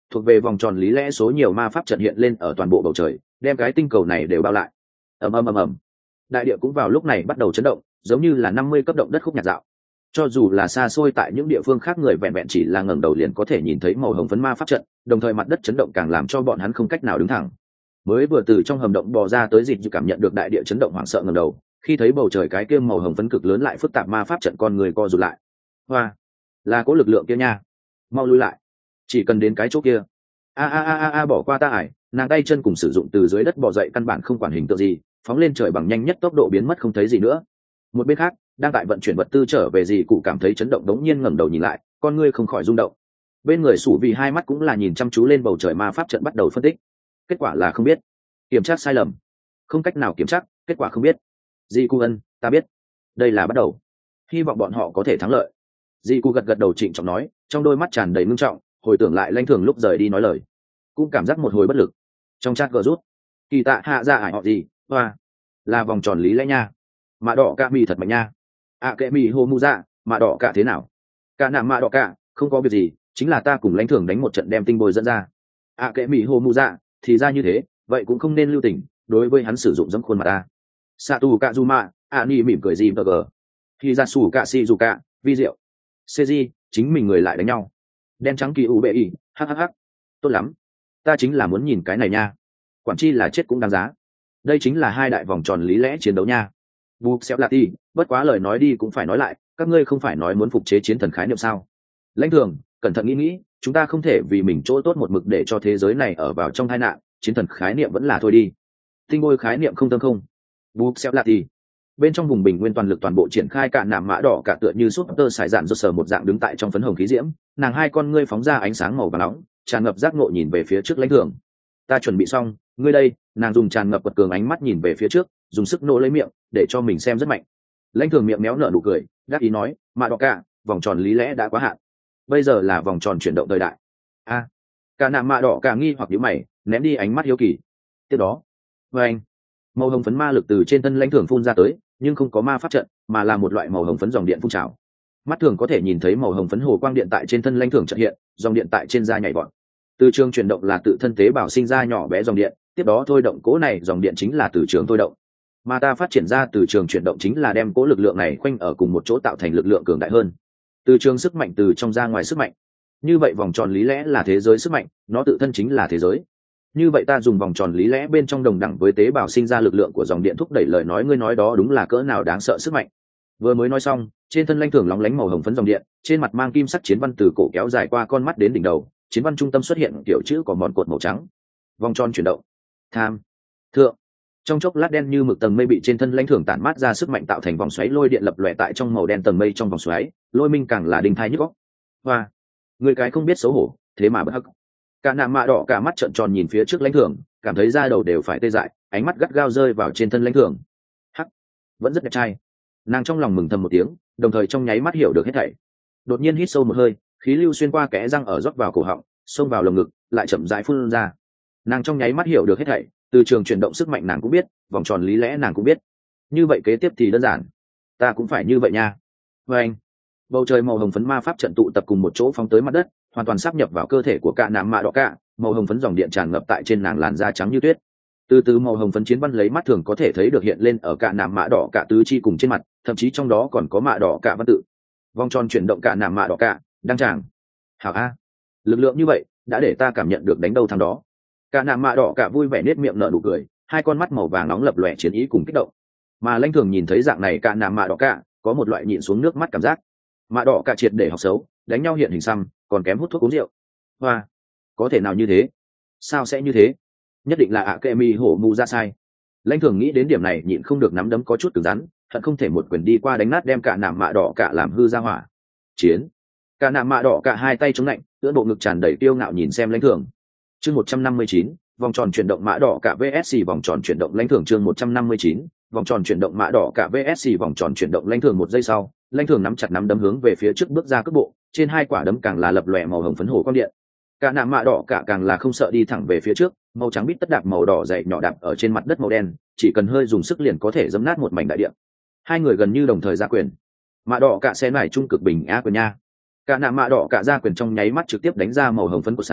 thuộc về vòng tròn lý lẽ số nhiều ma pháp trận hiện lên ở toàn bộ bầu trời, đem cái tinh cầu này đều bao lại. ầm ầm ầm ầm, đại địa cũng vào lúc này bắt đầu chấn động, giống như là năm mươi cấp động đất khúc nhạc dạo. Cho dù là xa xôi tại những địa phương khác, người vẹn vẹn chỉ là ngẩng đầu liền có thể nhìn thấy màu hồng phấn ma pháp trận, đồng thời mặt đất chấn động càng làm cho bọn hắn không cách nào đứng thẳng. Mới vừa từ trong hầm động bò ra tới dịp dự cảm nhận được đại địa chấn động, hoảng sợ ngẩng đầu, khi thấy bầu trời cái kia màu hồng phấn cực lớn lại phức tạp ma pháp trận, con người co rụt lại. Hoa, là cố lực lượng kia nha, mau lui lại, chỉ cần đến cái chỗ kia. A a a a a, bỏ qua ta ải, nàng tay chân cùng sử dụng từ dưới đất bò dậy, căn bản không quản hình tượng gì, phóng lên trời bằng nhanh nhất tốc độ biến mất không thấy gì nữa. Một bên khác, đang tại vận chuyển vật tư trở về gì cụ cảm thấy chấn động, đống nhiên ngẩng đầu nhìn lại, con ngươi không khỏi rung động. Bên người sủ vì hai mắt cũng là nhìn chăm chú lên bầu trời ma pháp trận, bắt đầu phân tích. Kết quả là không biết, kiểm tra sai lầm, không cách nào kiểm tra, kết quả không biết. Di cụ ân, ta biết, đây là bắt đầu, hy vọng bọn họ có thể thắng lợi. Di cụ gật gật đầu trịnh trọng nói, trong đôi mắt tràn đầy ngưng trọng, hồi tưởng lại Lãnh Thường lúc rời đi nói lời, cũng cảm giác một hồi bất lực. Trong chat gờ rút, kỳ tạ hạ ra ải họ gì, hoa, là vòng tròn lý lẽ nha, mạ đỏ ca mì thật mạnh nha. À kệ mì hô mu ra, mạ đỏ cả thế nào? Cả nạm mạ đỏ cả, không có việc gì, chính là ta cùng Lãnh Thường đánh một trận đem tinh bồi dẫn ra. À kệ mì hô mu ra, thì ra như thế, vậy cũng không nên lưu tình, đối với hắn sử dụng dẫm khuôn mặt ta. Satu Kazuma, à ni mỉm cười gì bờ gờ. Khi ra sủ cả si dù cả, vi diệu. Seiji, chính mình người lại đánh nhau. Đen trắng kỳ u bệ y, hhh. Tốt lắm, ta chính là muốn nhìn cái này nha. Quản chi là chết cũng đáng giá. Đây chính là hai đại vòng tròn lý lẽ chiến đấu nha. Bục xéo lạ ti, bất quá lời nói đi cũng phải nói lại, các ngươi không phải nói muốn phục chế chiến thần khái niệm sao? Lãnh Thường, cẩn thận nghĩ nghĩ, chúng ta không thể vì mình chỗ tốt một mực để cho thế giới này ở vào trong tai nạn, chiến thần khái niệm vẫn là thôi đi. Tinh bôi khái niệm không tâm không. Bục xéo lạ ti. Bên trong vùng bình nguyên toàn lực toàn bộ triển khai, cả nạm mã đỏ cả tựa như súp tơ sải dạn rốt sờ một dạng đứng tại trong phấn hồng khí diễm, nàng hai con ngươi phóng ra ánh sáng màu vàng nóng, tràn ngập giác ngộ nhìn về phía trước Lãnh Thường. Ta chuẩn bị xong, ngươi đây. Nàng dùng tràn ngập quật cường ánh mắt nhìn về phía trước, dùng sức nô lấy miệng để cho mình xem rất mạnh. Lãnh Thường miệng méo nở nụ cười, đáp ý nói, mạ đỏ cả, vòng tròn lý lẽ đã quá hạn, bây giờ là vòng tròn chuyển động thời đại. A, à, cả nạm mạ đỏ cả nghi hoặc nhíu mày, ném đi ánh mắt hiếu kỳ. Tiếp đó, với anh, màu hồng phấn ma lực từ trên thân Lãnh Thường phun ra tới, nhưng không có ma pháp trận, mà là một loại màu hồng phấn dòng điện phun trào. Mắt thường có thể nhìn thấy màu hồng phấn hồ quang điện tại trên thân Lãnh Thường chợt hiện, dòng điện tại trên da nhảy vọt. Từ trường chuyển động là tự thân tế bào sinh ra nhỏ bé dòng điện, tiếp đó thôi động cố này dòng điện chính là từ trường thôi động, mà ta phát triển ra từ trường chuyển động chính là đem cố lực lượng này khoanh ở cùng một chỗ tạo thành lực lượng cường đại hơn. Từ trường sức mạnh từ trong ra ngoài sức mạnh. Như vậy vòng tròn lý lẽ là thế giới sức mạnh, nó tự thân chính là thế giới. Như vậy ta dùng vòng tròn lý lẽ bên trong đồng đẳng với tế bào sinh ra lực lượng của dòng điện thúc đẩy lời nói ngươi nói đó đúng là cỡ nào đáng sợ sức mạnh. Vừa mới nói xong, trên thân Lãnh Thường lóng lánh màu hồng phấn dòng điện, trên mặt mang kim sắc chiến văn từ cổ kéo dài qua con mắt đến đỉnh đầu, chiến văn trung tâm xuất hiện kiểu chữ có mòn cột màu trắng. Vòng tròn chuyển động. Tham. Thượng. Trong chốc lát đen như mực tầng mây bị trên thân Lãnh Thường tản mát ra sức mạnh tạo thành vòng xoáy lôi điện lập lòe tại trong màu đen tầng mây trong vòng xoáy, lôi minh càng là đinh thai nhức óc. Hoa. Người cái không biết xấu hổ, thế mà bất hắc. Cả nạm mạ đỏ cả mắt trợn tròn nhìn phía trước Lãnh Thường, cảm thấy da đầu đều phải tê dại, ánh mắt gắt gao rơi vào trên thân Lãnh Thường. Hắc, vẫn rất đẹp trai. Nàng trong lòng mừng thầm một tiếng, đồng thời trong nháy mắt hiểu được hết thảy. Đột nhiên hít sâu một hơi, khí lưu xuyên qua kẽ răng ở rót vào cổ họng, xông vào lồng ngực, lại chậm rãi phun ra. Nàng trong nháy mắt hiểu được hết thảy, từ trường chuyển động sức mạnh nàng cũng biết, vòng tròn lý lẽ nàng cũng biết. Như vậy kế tiếp thì đơn giản, ta cũng phải như vậy nha. Và anh, bầu trời màu hồng phấn ma pháp trận tụ tập cùng một chỗ phóng tới mặt đất, hoàn toàn sáp nhập vào cơ thể của cả nạm mạ đỏ cả, màu hồng phấn dòng điện tràn ngập tại trên nàng, làn da trắng như tuyết. Từ từ màu hồng phấn chiến văn lấy mắt thường có thể thấy được hiện lên ở cả nạm mạ đỏ cả tứ chi cùng trên mặt, thậm chí trong đó còn có mạ đỏ cả văn tự. Vòng tròn chuyển động cả nạm mạ đỏ cả, đăng tràng. Hảo a, lực lượng như vậy đã để ta cảm nhận được đánh đâu thằng đó. Cả nạm mạ đỏ cả vui vẻ nết miệng nở nụ cười, hai con mắt màu vàng nóng lập lòe chiến ý cùng kích động. Mà Lãnh Thường nhìn thấy dạng này cả nạm mạ đỏ cả, có một loại nhịn xuống nước mắt cảm giác. Mạ đỏ cả triệt để học xấu, đánh nhau hiện hình xăm, còn kém hút thuốc uống rượu. Hoa, có thể nào như thế? Sao sẽ như thế? Nhất định là ạ kệ mi hổ mù ra sai. Lãnh Thường nghĩ đến điểm này nhịn không được nắm đấm có chút cứng rắn, hận không thể một quyền đi qua đánh nát đem cả nạm mạ đỏ cả làm hư ra hỏa. Chiến. Cả nạm mạ đỏ cả hai tay chống lạnh, ưỡn bộ ngực tràn đầy kiêu ngạo nhìn xem Lãnh Thường. Chương một trăm năm mươi chín, vòng tròn chuyển động mã đỏ cả vê ét xê vòng tròn chuyển động Lãnh Thường. Chương một trăm năm mươi chín, vòng tròn chuyển động mã đỏ cả vê ét xê vòng tròn chuyển động Lãnh Thường. Một giây sau, Lãnh Thường nắm chặt nắm đấm hướng về phía trước bước ra cước bộ, trên hai quả đấm càng là lập lòe màu hồng phấn hồ quang điện. Cả nạm mạ đỏ cả càng là không sợ đi thẳng về phía trước, màu trắng bít tất đạp màu đỏ dày nhỏ đạp ở trên mặt đất màu đen, chỉ cần hơi dùng sức liền có thể dẫm nát một mảnh đại địa. Hai người gần như đồng thời ra quyền. Mạ đỏ cả xé nải trung cực bình a quyền nha. Cả nạm mạ đỏ cả ra quyền trong nháy mắt trực tiếp đánh ra màu hồng phấn của sáng,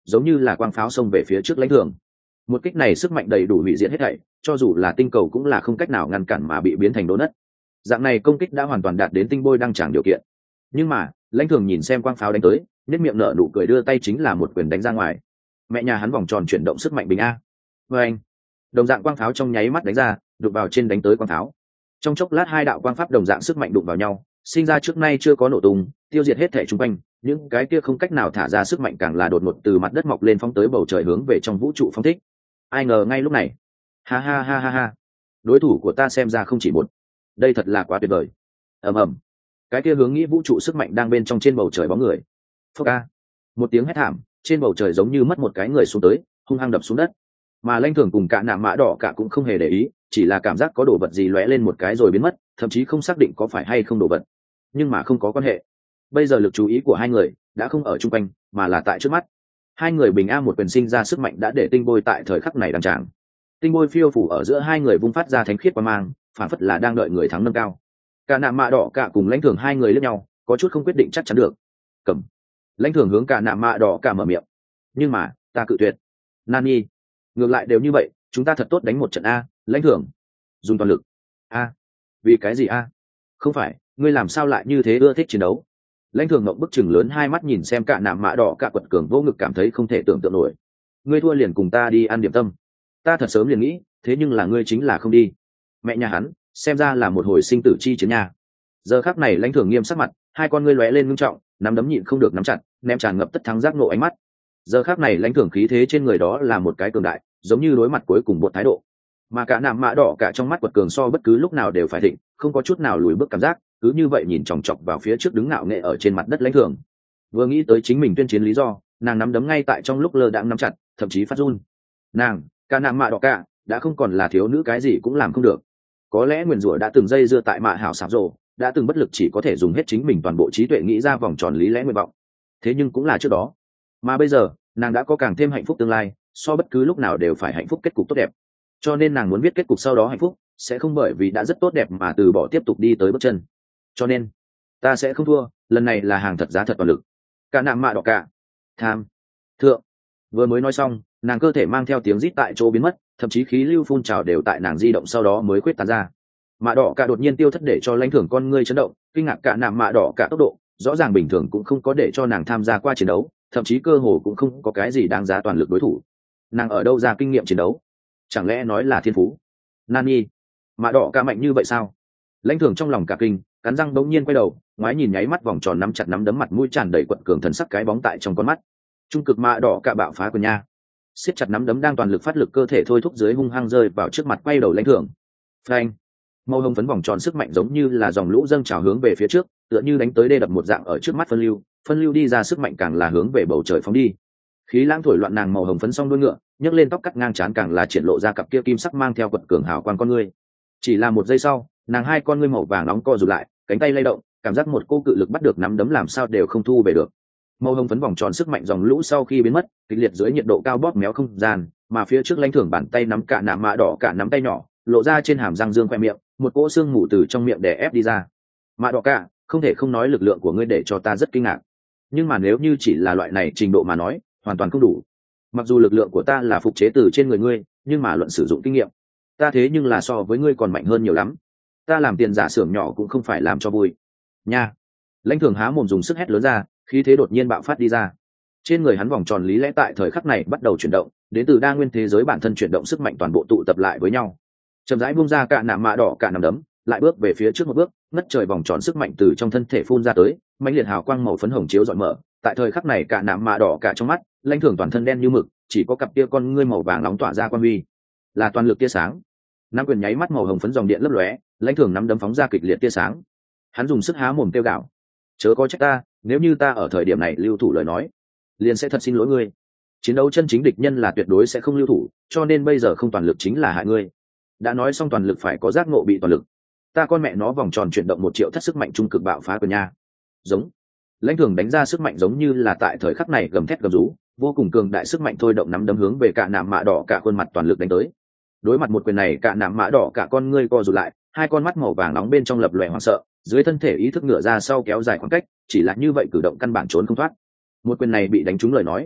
giống như là quang pháo xông về phía trước lãnh thường. Một kích này sức mạnh đầy đủ hủy diệt hết thảy, cho dù là tinh cầu cũng là không cách nào ngăn cản mà bị biến thành đổ nát. Dạng này công kích đã hoàn toàn đạt đến tinh bôi đang chẳng điều kiện. Nhưng mà lãnh thường nhìn xem quang pháo đánh tới, nét miệng nở nụ cười, đưa tay chính là một quyền đánh ra ngoài. Mẹ nhà hắn vòng tròn chuyển động sức mạnh bình a. Và anh, đồng dạng quang pháo trong nháy mắt đánh ra, đụng vào trên đánh tới quang pháo. Trong chốc lát hai đạo quang pháp đồng dạng sức mạnh đụng vào nhau, sinh ra trước nay chưa có nổ tung, tiêu diệt hết thể xung quanh. Những cái kia không cách nào thả ra sức mạnh càng là đột ngột từ mặt đất mọc lên phóng tới bầu trời hướng về trong vũ trụ phóng thích. Ai ngờ ngay lúc này, ha ha ha ha ha, đối thủ của ta xem ra không chỉ một. Đây thật là quá tuyệt vời. Ầm ầm, cái kia hướng nghĩ vũ trụ sức mạnh đang bên trong trên bầu trời bóng người. Phốc a, một tiếng hét thảm, trên bầu trời giống như mất một cái người xuống tới, hung hăng đập xuống đất. Mà Lãnh Thường cùng cả nạm mã đỏ cả cũng không hề để ý, chỉ là cảm giác có đồ vật gì lóe lên một cái rồi biến mất, thậm chí không xác định có phải hay không đồ vật. Nhưng mà không có quan hệ. Bây giờ lực chú ý của hai người đã không ở chung quanh, mà là tại trước mắt. Hai người bình a một quyền sinh ra sức mạnh đã để tinh bôi tại thời khắc này đăng tràng. Tinh bôi phiêu phủ ở giữa hai người vung phát ra thánh khiết quang mang, phản phất là đang đợi người thắng nâng cao. Cả nạm mạ đỏ cả cùng Lãnh Thường hai người liếc nhau, có chút không quyết định chắc chắn được. Cầm. Lãnh Thường hướng cả nạm mạ đỏ cả mở miệng. Nhưng mà ta cự tuyệt. Nani, ngược lại đều như vậy, chúng ta thật tốt đánh một trận a. Lãnh Thường dùng toàn lực. A, vì cái gì a? Không phải, ngươi làm sao lại như thế ưa thích chiến đấu? Lãnh Thường ngậm bức chừng lớn hai mắt nhìn xem cả nạm mạ đỏ cả quật cường vô ngực, cảm thấy không thể tưởng tượng nổi. Ngươi thua liền cùng ta đi ăn điểm tâm. Ta thật sớm liền nghĩ, thế nhưng là ngươi chính là không đi. Mẹ nhà hắn, xem ra là một hồi sinh tử chi chiến nha. Giờ khắc này Lãnh Thường nghiêm sắc mặt, hai con ngươi lóe lên ngưng trọng, nắm đấm nhịn không được nắm chặt, ném tràn ngập tất thắng giác nộ ánh mắt. Giờ khắc này Lãnh Thường khí thế trên người đó là một cái cường đại, giống như đối mặt cuối cùng một thái độ. Mà cả nạm mạ đỏ cả trong mắt quật cường so bất cứ lúc nào đều phải thịnh, không có chút nào lùi bước cảm giác, cứ như vậy nhìn chòng chọc vào phía trước đứng ngạo nghệ ở trên mặt đất Lãnh Thường. Vừa nghĩ tới chính mình tuyên chiến lý do, nàng nắm đấm ngay tại trong lúc lơ đãng nắm chặt, thậm chí phát run. Nàng, cả nạm mạ đỏ cả, đã không còn là thiếu nữ cái gì cũng làm không được. Có lẽ nguyền rủa đã từng dây dưa tại mạ hảo sạp rồ, đã từng bất lực chỉ có thể dùng hết chính mình toàn bộ trí tuệ nghĩ ra vòng tròn lý lẽ nguyện vọng. Thế nhưng cũng là trước đó, mà bây giờ nàng đã có càng thêm hạnh phúc tương lai, so bất cứ lúc nào đều phải hạnh phúc kết cục tốt đẹp. Cho nên nàng muốn biết kết cục sau đó hạnh phúc sẽ không bởi vì đã rất tốt đẹp mà từ bỏ tiếp tục đi tới bước chân. Cho nên ta sẽ không thua, lần này là hàng thật giá thật toàn lực. Cả nạm mạ đỏ cả, tham thượng. Vừa mới nói xong, nàng cơ thể mang theo tiếng rít tại chỗ biến mất, thậm chí khí lưu phun trào đều tại nàng di động sau đó mới quyết tán ra. Mạ đỏ cả đột nhiên tiêu thất để cho Lãnh Thường con ngươi chấn động, kinh ngạc cả nạm mạ đỏ cả tốc độ, rõ ràng bình thường cũng không có để cho nàng tham gia qua chiến đấu, thậm chí cơ hồ cũng không có cái gì đáng giá toàn lực đối thủ. Nàng ở đâu ra kinh nghiệm chiến đấu? Chẳng lẽ nói là thiên phú? Nani, mạ đỏ cả mạnh như vậy sao? Lãnh Thường trong lòng cả kinh, cắn răng bỗng nhiên quay đầu, ngoái nhìn nháy mắt vòng tròn nắm chặt nắm đấm, mặt mũi tràn đầy quật cường thần sắc cái bóng tại trong con mắt. Trung cực mạ đỏ cả bạo phá của nha. Siết chặt nắm đấm đang toàn lực phát lực cơ thể thôi thúc dưới hung hăng rơi vào trước mặt quay đầu Lãnh Thường. Phanh. Màu hồng phấn vòng tròn sức mạnh giống như là dòng lũ dâng trào hướng về phía trước, tựa như đánh tới đê đập một dạng ở trước mắt phân lưu, phân lưu đi ra sức mạnh càng là hướng về bầu trời phóng đi. Khí lãng thổi loạn nàng màu hồng phấn song đuôi ngựa, nhấc lên tóc cắt ngang trán càng là triển lộ ra cặp kia kim sắc mang theo quật cường hào quang con ngươi. Chỉ là một giây sau, nàng hai con ngươi màu vàng nóng co rụt lại, cánh tay lay động, cảm giác một cô cự lực bắt được nắm đấm làm sao đều không thu về được. Màu hồng phấn vòng tròn sức mạnh dòng lũ sau khi biến mất, kịch liệt dưới nhiệt độ cao bóp méo không gian, mà phía trước Lãnh Thường bàn tay nắm cả nạm mạ đỏ cả nắm tay nhỏ, lộ ra trên hàm răng dương khoe miệng, một cỗ xương mù từ trong miệng đè ép đi ra. Mạ đỏ cả, không thể không nói lực lượng của ngươi để cho ta rất kinh ngạc, nhưng mà nếu như chỉ là loại này trình độ mà nói, hoàn toàn không đủ. Mặc dù lực lượng của ta là phục chế từ trên người ngươi, nhưng mà luận sử dụng kinh nghiệm, ta thế nhưng là so với ngươi còn mạnh hơn nhiều lắm. Ta làm tiền giả xưởng nhỏ cũng không phải làm cho vui nha. Lãnh Thường há mồm dùng sức hét lớn ra, khí thế đột nhiên bạo phát đi ra. Trên người hắn vòng tròn lý lẽ tại thời khắc này bắt đầu chuyển động, đến từ đa nguyên thế giới bản thân chuyển động sức mạnh toàn bộ tụ tập lại với nhau, chậm rãi bung ra cả nạm mạ đỏ cả nắm đấm, lại bước về phía trước một bước, ngất trời vòng tròn sức mạnh từ trong thân thể phun ra tới, mãnh liệt hào quang màu phấn hồng chiếu rọi mở. Tại thời khắc này cả nạm mạ đỏ cả trong mắt, Lãnh Thường toàn thân đen như mực, chỉ có cặp tia con ngươi màu vàng nóng tỏa ra quan huy, là toàn lực tia sáng. Nắm quyền nháy mắt màu hồng phấn dòng điện lấp lóe, Lãnh Thường nắm đấm phóng ra kịch liệt tia sáng. Hắn dùng sức há mồm kêu gào, chớ có trách ta, nếu như ta ở thời điểm này lưu thủ lời nói, liền sẽ thật xin lỗi ngươi. Chiến đấu chân chính địch nhân là tuyệt đối sẽ không lưu thủ, cho nên bây giờ không toàn lực chính là hại ngươi. Đã nói xong toàn lực phải có giác ngộ bị toàn lực. Ta con mẹ nó vòng tròn chuyển động một triệu thất sức mạnh trung cực bạo phá của nha. Giống. Lãnh Thường đánh ra sức mạnh giống như là tại thời khắc này gầm thét gầm rú, vô cùng cường đại sức mạnh thôi động nắm đấm hướng về cả nạm mạ đỏ cả khuôn mặt toàn lực đánh tới. Đối mặt một quyền này, cả nạm mạ đỏ cả con ngươi co rụt lại, hai con mắt màu vàng nóng bên trong lập lòe hoảng sợ, dưới thân thể ý thức ngửa ra sau kéo dài khoảng cách, chỉ là như vậy cử động căn bản trốn không thoát. Một quyền này bị đánh trúng lời nói,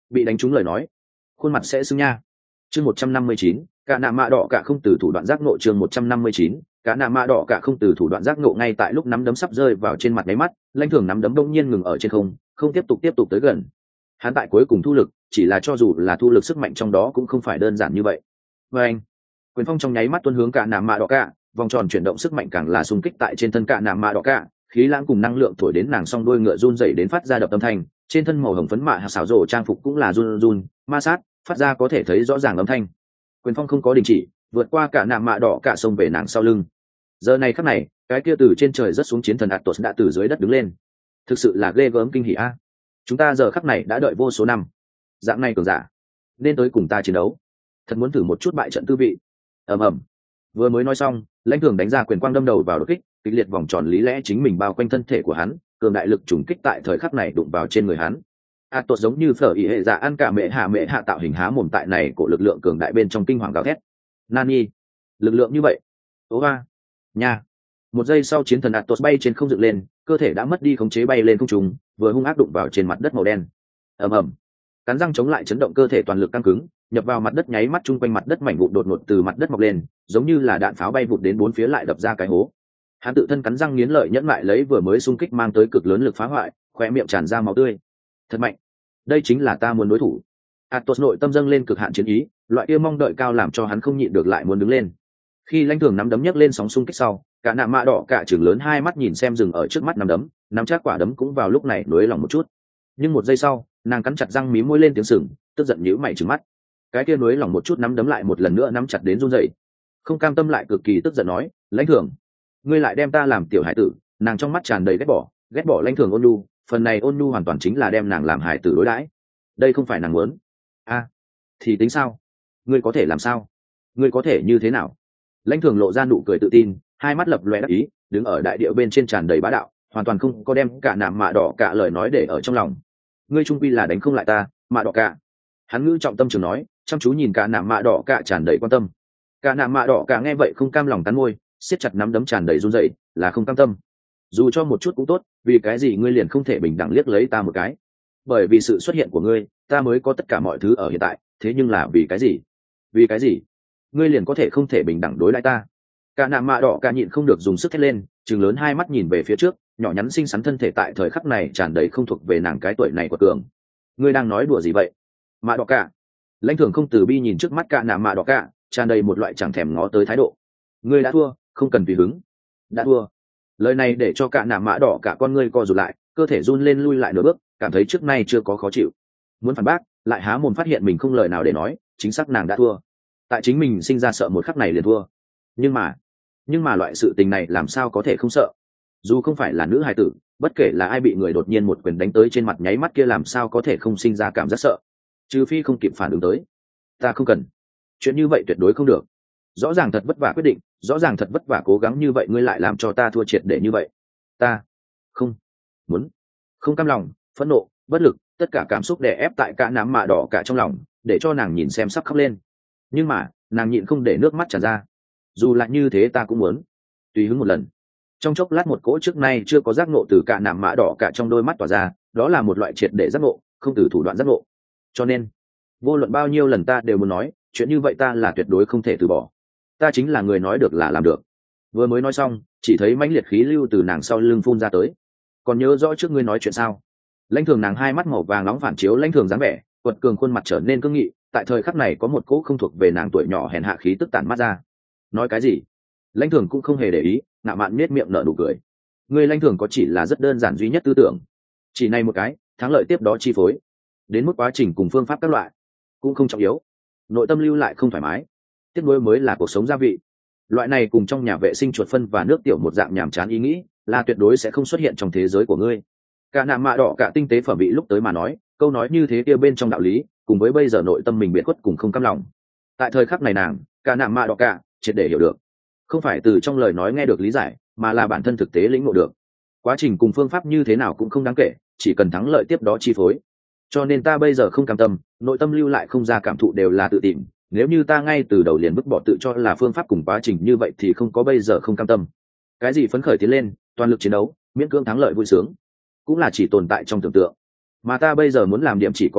bị đánh trúng lời nói khuôn mặt sẽ sưng nha. Chương một trăm năm mươi chín, cả nạ mạ đỏ cả không từ thủ đoạn giác ngộ. Chương một trăm năm mươi chín, cả nạ mạ đỏ cả không từ thủ đoạn giác ngộ. Ngay tại lúc nắm đấm sắp rơi vào trên mặt nháy mắt, Lãnh Thường nắm đấm đông nhiên ngừng ở trên không, không tiếp tục tiếp tục tới gần. Hắn tại cuối cùng thu lực, chỉ là cho dù là thu lực sức mạnh trong đó cũng không phải đơn giản như vậy. Và anh, quyền phong trong nháy mắt tuôn hướng cả nạ mạ đỏ cả, vòng tròn chuyển động sức mạnh càng là xung kích tại trên thân cả nạ mạ đỏ cả, khí lãng cùng năng lượng thổi đến nàng song đuôi ngựa run rẩy đến phát ra đập âm thanh, trên thân màu hồng phấn mạ xảo rổ trang phục cũng là run run, ma sát, phát ra có thể thấy rõ ràng âm thanh. Quyền phong không có đình chỉ, vượt qua cả nạ mạ đỏ cả sông về nàng sau lưng. Giờ này khắc này, cái kia từ trên trời rất xuống chiến thần Atos đã từ dưới đất đứng lên. Thực sự là ghê gớm kinh hỉ a. Chúng ta giờ khắc này đã đợi vô số năm. Dạng này cường giả, nên tới cùng ta chiến đấu. Thật muốn thử một chút bại trận tư vị. Ầm ầm. Vừa mới nói xong, Lãnh Thường đánh ra quyền quang đâm đầu vào đột kích, kịch liệt vòng tròn lý lẽ chính mình bao quanh thân thể của hắn, cường đại lực trùng kích tại thời khắc này đụng vào trên người hắn. Atos giống như phở ý hệ giả ăn cả mẹ hạ mẹ hạ tạo hình há mồm tại này của lực lượng cường đại bên trong kinh hoàng gào thét. Nani, lực lượng như vậy. Ố ba. Nha. Một giây sau chiến thần Atos bay trên không dựng lên, cơ thể đã mất đi khống chế bay lên không trung, vừa hung ác đụng vào trên mặt đất màu đen. Ầm ầm. Cắn răng chống lại chấn động cơ thể toàn lực căng cứng, nhập vào mặt đất nháy mắt chung quanh mặt đất mảnh vụn đột ngột từ mặt đất mọc lên, giống như là đạn pháo bay vụt đến bốn phía lại đập ra cái hố. Hắn tự thân cắn răng nghiến lợi nhẫn lại lấy vừa mới xung kích mang tới cực lớn lực phá hoại, khóe miệng tràn ra máu tươi. Thật mạnh. Đây chính là ta muốn đối thủ. Atos nội tâm dâng lên cực hạn chiến ý, loại kia mong đợi cao làm cho hắn không nhịn được lại muốn đứng lên. Khi Lãnh Thường nắm đấm nhấc lên sóng xung kích sau, cả nạ mạ đỏ cả trừng lớn hai mắt nhìn xem dừng ở trước mắt nắm đấm, nắm chắc quả đấm cũng vào lúc này nới lòng một chút. Nhưng một giây sau, nàng cắn chặt răng mí môi lên tiếng sừng, tức giận nhíu mày trừng mắt. Cái kia nới lòng một chút nắm đấm lại một lần nữa nắm chặt đến run rẩy. Không cam tâm lại cực kỳ tức giận nói, Lãnh Thường, ngươi lại đem ta làm tiểu hải tử. Nàng trong mắt tràn đầy ghét bỏ, ghét bỏ Lãnh Thường ôn nhu, phần này ôn nhu hoàn toàn chính là đem nàng làm hải tử đối đãi. Đây không phải nàng muốn. A, thì tính sao? Ngươi có thể làm sao? Ngươi có thể như thế nào? Lãnh Thường lộ ra nụ cười tự tin, hai mắt lập lòe đắc ý, đứng ở đại địa bên trên tràn đầy bá đạo, hoàn toàn không có đem cả nạm mạ đỏ cả lời nói để ở trong lòng. Ngươi trung quy là đánh không lại ta, mạ đỏ cả. Hắn ngữ trọng tâm trường nói, chăm chú nhìn cả nạm mạ đỏ cả tràn đầy quan tâm. Cả nạm mạ đỏ cả nghe vậy không cam lòng cắn môi, siết chặt nắm đấm tràn đầy run rẩy, là không cam tâm. Dù cho một chút cũng tốt, vì cái gì ngươi liền không thể bình đẳng liếc lấy ta một cái? Bởi vì sự xuất hiện của ngươi, ta mới có tất cả mọi thứ ở hiện tại, thế nhưng là vì cái gì? Vì cái gì? Ngươi liền có thể không thể bình đẳng đối đãi ta? Cả nạm mạ đỏ cả nhịn không được dùng sức thét lên, trừng lớn hai mắt nhìn về phía trước, nhỏ nhắn xinh xắn thân thể tại thời khắc này tràn đầy không thuộc về nàng cái tuổi này của cường. Ngươi đang nói đùa gì vậy? Mạ đỏ cả. Lãnh Thường không từ bi nhìn trước mắt cả nạm mạ đỏ cả, tràn đầy một loại chẳng thèm ngó tới thái độ. Ngươi đã thua, không cần tùy hứng. Đã thua. Lời này để cho cả nạm mạ đỏ cả con ngươi co rụt lại, cơ thể run lên lui lại nửa bước, cảm thấy trước nay chưa có khó chịu. Muốn phản bác, lại há mồm phát hiện mình không lời nào để nói, chính xác nàng đã thua. Tại chính mình sinh ra sợ một khắc này liền thua. Nhưng mà, nhưng mà loại sự tình này làm sao có thể không sợ? Dù không phải là nữ hài tử, bất kể là ai bị người đột nhiên một quyền đánh tới trên mặt nháy mắt kia làm sao có thể không sinh ra cảm giác sợ? Trừ phi không kịp phản ứng tới. Ta không cần. Chuyện như vậy tuyệt đối không được. Rõ ràng thật vất vả quyết định, rõ ràng thật vất vả cố gắng như vậy ngươi lại làm cho ta thua triệt để như vậy. Ta không muốn. Không cam lòng, phẫn nộ, bất lực, tất cả cảm xúc đè ép tại cả nám mạ đỏ cả trong lòng, để cho nàng nhìn xem sắp khóc lên. Nhưng mà, nàng nhịn không để nước mắt tràn ra. Dù là như thế ta cũng muốn. Tùy hứng một lần. Trong chốc lát một cỗ trước nay chưa có giác ngộ từ cả nạm mạ đỏ cả trong đôi mắt tỏa ra, đó là một loại triệt để giác ngộ, không từ thủ đoạn giác ngộ. Cho nên, vô luận bao nhiêu lần ta đều muốn nói, chuyện như vậy ta là tuyệt đối không thể từ bỏ. Ta chính là người nói được là làm được. Vừa mới nói xong, chỉ thấy mãnh liệt khí lưu từ nàng sau lưng phun ra tới. Còn nhớ rõ trước ngươi nói chuyện sao? Lãnh Thường nàng hai mắt màu vàng nóng phản chiếu Lãnh Thường dáng vẻ, quật cường khuôn mặt trở nên cương nghị, tại thời khắc này có một cỗ không thuộc về nàng tuổi nhỏ hèn hạ khí tức tản mát ra. Nói cái gì? Lãnh Thường cũng không hề để ý, ngạo mạn nết miệng nở nụ cười. Ngươi Lãnh Thường có chỉ là rất đơn giản duy nhất tư tưởng, chỉ này một cái, thắng lợi tiếp đó chi phối. Đến mức quá trình cùng phương pháp các loại cũng không trọng yếu. Nội tâm lưu lại không thoải mái, tiếc nuối mới là cuộc sống gia vị. Loại này cùng trong nhà vệ sinh chuột phân và nước tiểu một dạng nhàm chán ý nghĩ, là tuyệt đối sẽ không xuất hiện trong thế giới của ngươi. Cả nạm mạ đỏ cả tinh tế phẩm vị lúc tới mà nói, câu nói như thế kia bên trong đạo lý, cùng với bây giờ nội tâm mình biệt khuất cùng không cam lòng. Tại thời khắc này nàng, cả nạm mạ đỏ cả, triệt để hiểu được. Không phải từ trong lời nói nghe được lý giải, mà là bản thân thực tế lĩnh ngộ được. Quá trình cùng phương pháp như thế nào cũng không đáng kể, chỉ cần thắng lợi tiếp đó chi phối. Cho nên ta bây giờ không cam tâm, nội tâm lưu lại không ra cảm thụ đều là tự tìm. Nếu như ta ngay từ đầu liền vứt bỏ tự cho là phương pháp cùng quá trình như vậy thì không có bây giờ không cam tâm. Cái gì phấn khởi tiến lên, toàn lực chiến đấu, miễn cưỡng thắng lợi vui sướng, cũng là chỉ tồn tại trong tưởng tượng. Mà ta bây giờ muốn làm điểm chỉ có một việc,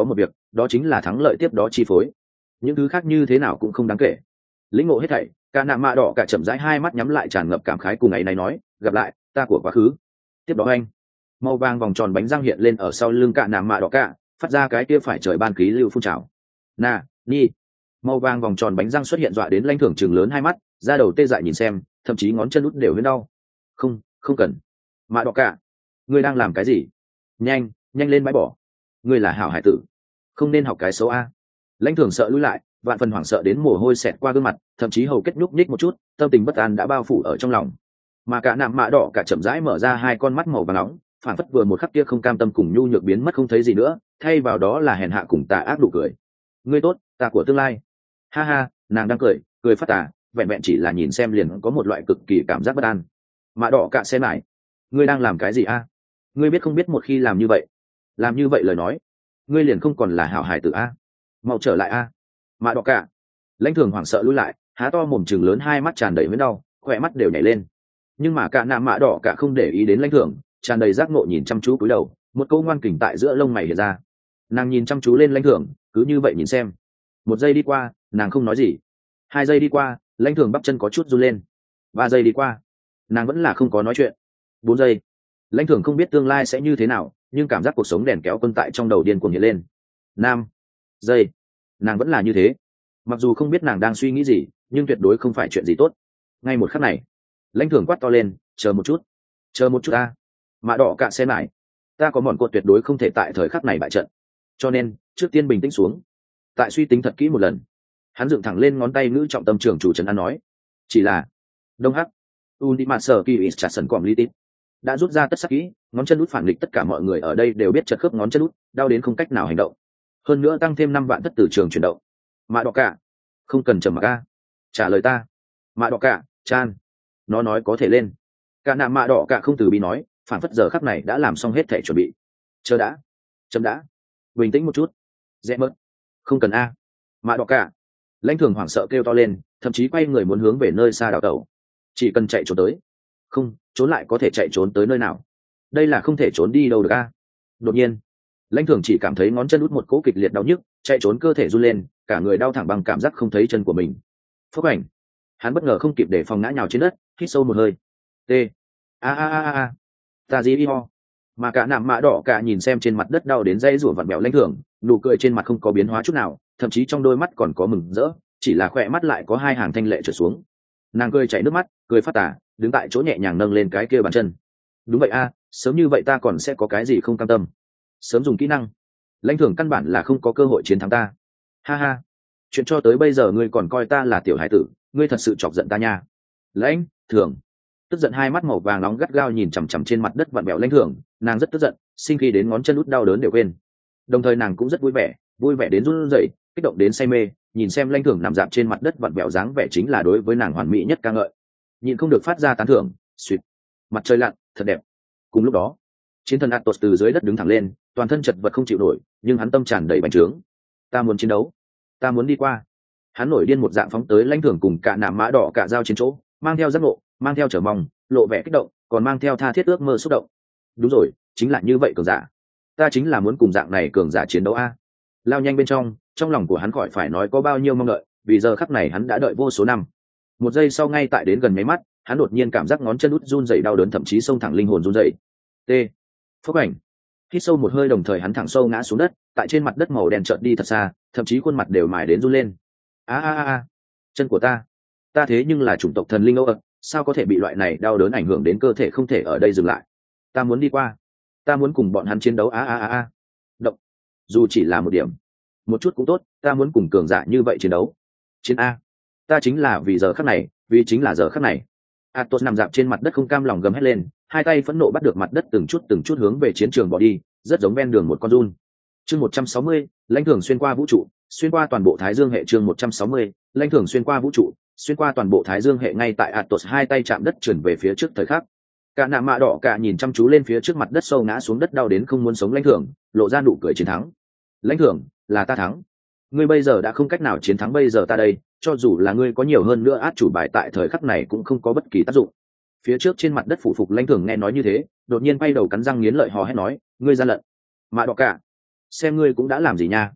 đó chính là thắng lợi tiếp đó chi phối, những thứ khác như thế nào cũng không đáng kể. Lĩnh ngộ hết thảy, cả nạ mạ đỏ cả chậm rãi hai mắt nhắm lại tràn ngập cảm khái cùng ấy này nói, gặp lại ta của quá khứ. Tiếp đó anh, màu vàng vòng tròn bánh răng hiện lên ở sau lưng cả nạ mạ đỏ cả, phát ra cái kia phải trời ban khí lưu phun trào. Nà ni, màu vàng vòng tròn bánh răng xuất hiện dọa đến lãnh thưởng chừng lớn hai mắt, da đầu tê dại nhìn xem, thậm chí ngón chân út đều hơi đau. Không, không cần. Mạ đỏ cả, ngươi đang làm cái gì? Nhanh, nhanh lên bãi bỏ. Ngươi là hảo hải tử, không nên học cái xấu a. Lãnh thưởng sợ lùi lại, vạn phần hoảng sợ đến mồ hôi xẹt qua gương mặt, thậm chí hầu kết nhúc nhích một chút, tâm tình bất an đã bao phủ ở trong lòng. Mà cả nạm mạ đỏ cả chậm rãi mở ra hai con mắt màu vàng nóng, phản phất vừa một khắc kia không cam tâm cùng nhu nhược biến mất không thấy gì nữa, thay vào đó là hèn hạ cùng tà ác đủ cười. Ngươi tốt, ta của tương lai. Ha ha, nàng đang cười, cười phát tà, vẹn vẹn chỉ là nhìn xem liền có một loại cực kỳ cảm giác bất an. Mạ đỏ cả xem lại, ngươi đang làm cái gì a? Ngươi biết không biết một khi làm như vậy, làm như vậy lời nói, ngươi liền không còn là hảo hài tử a. Mau trở lại a. Mạ đỏ cả. Lãnh thường hoảng sợ lùi lại, há to mồm trừng lớn hai mắt tràn đầy huyết đau, khỏe mắt đều nhảy lên. Nhưng mà cả nạm mạ đỏ cả không để ý đến lãnh thường, tràn đầy giác ngộ nhìn chăm chú cúi đầu, một câu ngoan kình tại giữa lông mày hiện ra. Nàng nhìn chăm chú lên lãnh thường, cứ như vậy nhìn xem. Một giây đi qua, nàng không nói gì. Hai giây đi qua, lãnh thường bắp chân có chút run lên. Ba giây đi qua, nàng vẫn là không có nói chuyện. Bốn giây, lãnh thường không biết tương lai sẽ như thế nào, nhưng cảm giác cuộc sống đèn kéo quân tại trong đầu điên cuồng hiện lên. Năm giây, nàng vẫn là như thế. Mặc dù không biết nàng đang suy nghĩ gì, nhưng tuyệt đối không phải chuyện gì tốt. Ngay một khắc này, lãnh thường quát to lên, chờ một chút, chờ một chút ta. Mạ đỏ cạn xe lại, ta có mòn cột tuyệt đối không thể tại thời khắc này bại trận, cho nên trước tiên bình tĩnh xuống, tại suy tính thật kỹ một lần. Hắn dựng thẳng lên ngón tay ngữ trọng tâm trưởng chủ trần an nói, chỉ là đông hắc ultimate sở kỳ is chặt sần quỏm li tít đã rút ra tất sắc kỹ, ngón chân út phản nghịch, tất cả mọi người ở đây đều biết chật khớp ngón chân út đau đến không cách nào hành động, hơn nữa tăng thêm năm vạn thất từ trường chuyển động. Mạ đỏ cả, không cần trầm mặc ca, trả lời ta. Mạ đỏ cả, chan, nó nói có thể lên. Cả nạ mạ đỏ cả không từ bi nói, phản phất giờ khắc này đã làm xong hết thể chuẩn bị. Chờ đã, chấm đã, bình tĩnh một chút. Dễ mất, không cần a. Mạ đỏ cả, lãnh thường hoảng sợ kêu to lên, thậm chí quay người muốn hướng về nơi xa đảo tàu. Chỉ cần chạy trốn tới, không trốn lại có thể chạy trốn tới nơi nào, đây là không thể trốn đi đâu được a. Đột nhiên lãnh thường chỉ cảm thấy ngón chân út một cỗ kịch liệt đau nhức, chạy trốn cơ thể run lên, cả người đau thẳng bằng cảm giác không thấy chân của mình. Phốc ảnh, hắn bất ngờ không kịp để phòng ngã nhào trên đất, hít sâu một hơi. T a a a a ta gì ho. Mà cả nạm mạ đỏ cả nhìn xem trên mặt đất đau đến dây rủa vặn bẹo lãnh thường, nụ cười trên mặt không có biến hóa chút nào, thậm chí trong đôi mắt còn có mừng rỡ, chỉ là khỏe mắt lại có hai hàng thanh lệ trở xuống. Nàng cười chảy nước mắt, cười phát tà, đứng tại chỗ nhẹ nhàng nâng lên cái kia bàn chân. Đúng vậy a, sớm như vậy ta còn sẽ có cái gì không cam tâm. Sớm dùng kỹ năng, lãnh thường căn bản là không có cơ hội chiến thắng ta. Ha ha, chuyện cho tới bây giờ ngươi còn coi ta là tiểu hải tử, ngươi thật sự chọc giận ta nha. Lãnh thường tức giận hai mắt màu vàng nóng gắt gao nhìn chằm chằm trên mặt đất vặn bẹo lãnh thường, nàng rất tức giận, sinh khi đến ngón chân út đau đớn đều quên. Đồng thời nàng cũng rất vui vẻ, vui vẻ đến run rẩy, kích động đến say mê, nhìn xem lãnh thường nằm dạp trên mặt đất vặn bẹo dáng vẻ chính là đối với nàng hoàn mỹ nhất ca ngợi, nhịn không được phát ra tán thưởng. Suýt, mặt trời lặn, thật đẹp. Cùng lúc đó, chiến thần Atos từ dưới đất đứng thẳng lên, toàn thân chật vật không chịu nổi, nhưng hắn tâm tràn đầy bành trướng. Ta muốn chiến đấu, ta muốn đi qua. Hắn nổi điên một dạng phóng tới lãnh thường cùng cả nạm mã đỏ cả giao chiến chỗ, mang theo giác ngộ, mang theo trở mong, lộ vẻ kích động, còn mang theo tha thiết ước mơ xúc động. Đúng rồi, chính là như vậy cường giả. Ta chính là muốn cùng dạng này cường giả chiến đấu a. Lao nhanh bên trong, trong lòng của hắn khỏi phải nói có bao nhiêu mong đợi, vì giờ khắc này hắn đã đợi vô số năm. Một giây sau ngay tại đến gần mấy mắt, hắn đột nhiên cảm giác ngón chân út run rẩy đau đớn, thậm chí xông thẳng linh hồn run rẩy. T. Phốc ảnh. Hít sâu một hơi đồng thời hắn thẳng sâu ngã xuống đất, tại trên mặt đất màu đen chợt đi thật xa, thậm chí khuôn mặt đều mài đến run lên. A a a, chân của ta, ta thế nhưng là chủng tộc thần linh Âu ật, sao có thể bị loại này đau đớn ảnh hưởng đến cơ thể, không thể ở đây dừng lại. Ta muốn đi qua, ta muốn cùng bọn hắn chiến đấu. A a a a. Động, dù chỉ là một điểm, một chút cũng tốt, ta muốn cùng cường giả như vậy chiến đấu. Chiến a, ta chính là vì giờ khắc này, vì chính là giờ khắc này. Atos nằm dạp trên mặt đất không cam lòng gầm hét lên, hai tay phẫn nộ bắt được mặt đất từng chút từng chút hướng về chiến trường bỏ đi, rất giống ven đường một con giun. Chương một trăm sáu mươi, lãnh thường xuyên qua vũ trụ, xuyên qua toàn bộ Thái Dương hệ. Chương một trăm sáu mươi, lãnh thường xuyên qua vũ trụ, xuyên qua toàn bộ Thái Dương hệ. Ngay tại Atos hai tay chạm đất trườn về phía trước thời khắc, cả nạ mạ đỏ cả nhìn chăm chú lên phía trước mặt đất sâu ngã xuống đất đau đến không muốn sống lãnh thường, lộ ra nụ cười chiến thắng. Lãnh thường, là ta thắng. Ngươi bây giờ đã không cách nào chiến thắng bây giờ ta đây, cho dù là ngươi có nhiều hơn nữa át chủ bài tại thời khắc này cũng không có bất kỳ tác dụng. Phía trước trên mặt đất phủ phục lãnh thường nghe nói như thế, đột nhiên bay đầu cắn răng nghiến lợi hò hét nói, ngươi gian lận. Mạ đỏ cả, xem ngươi cũng đã làm gì nha.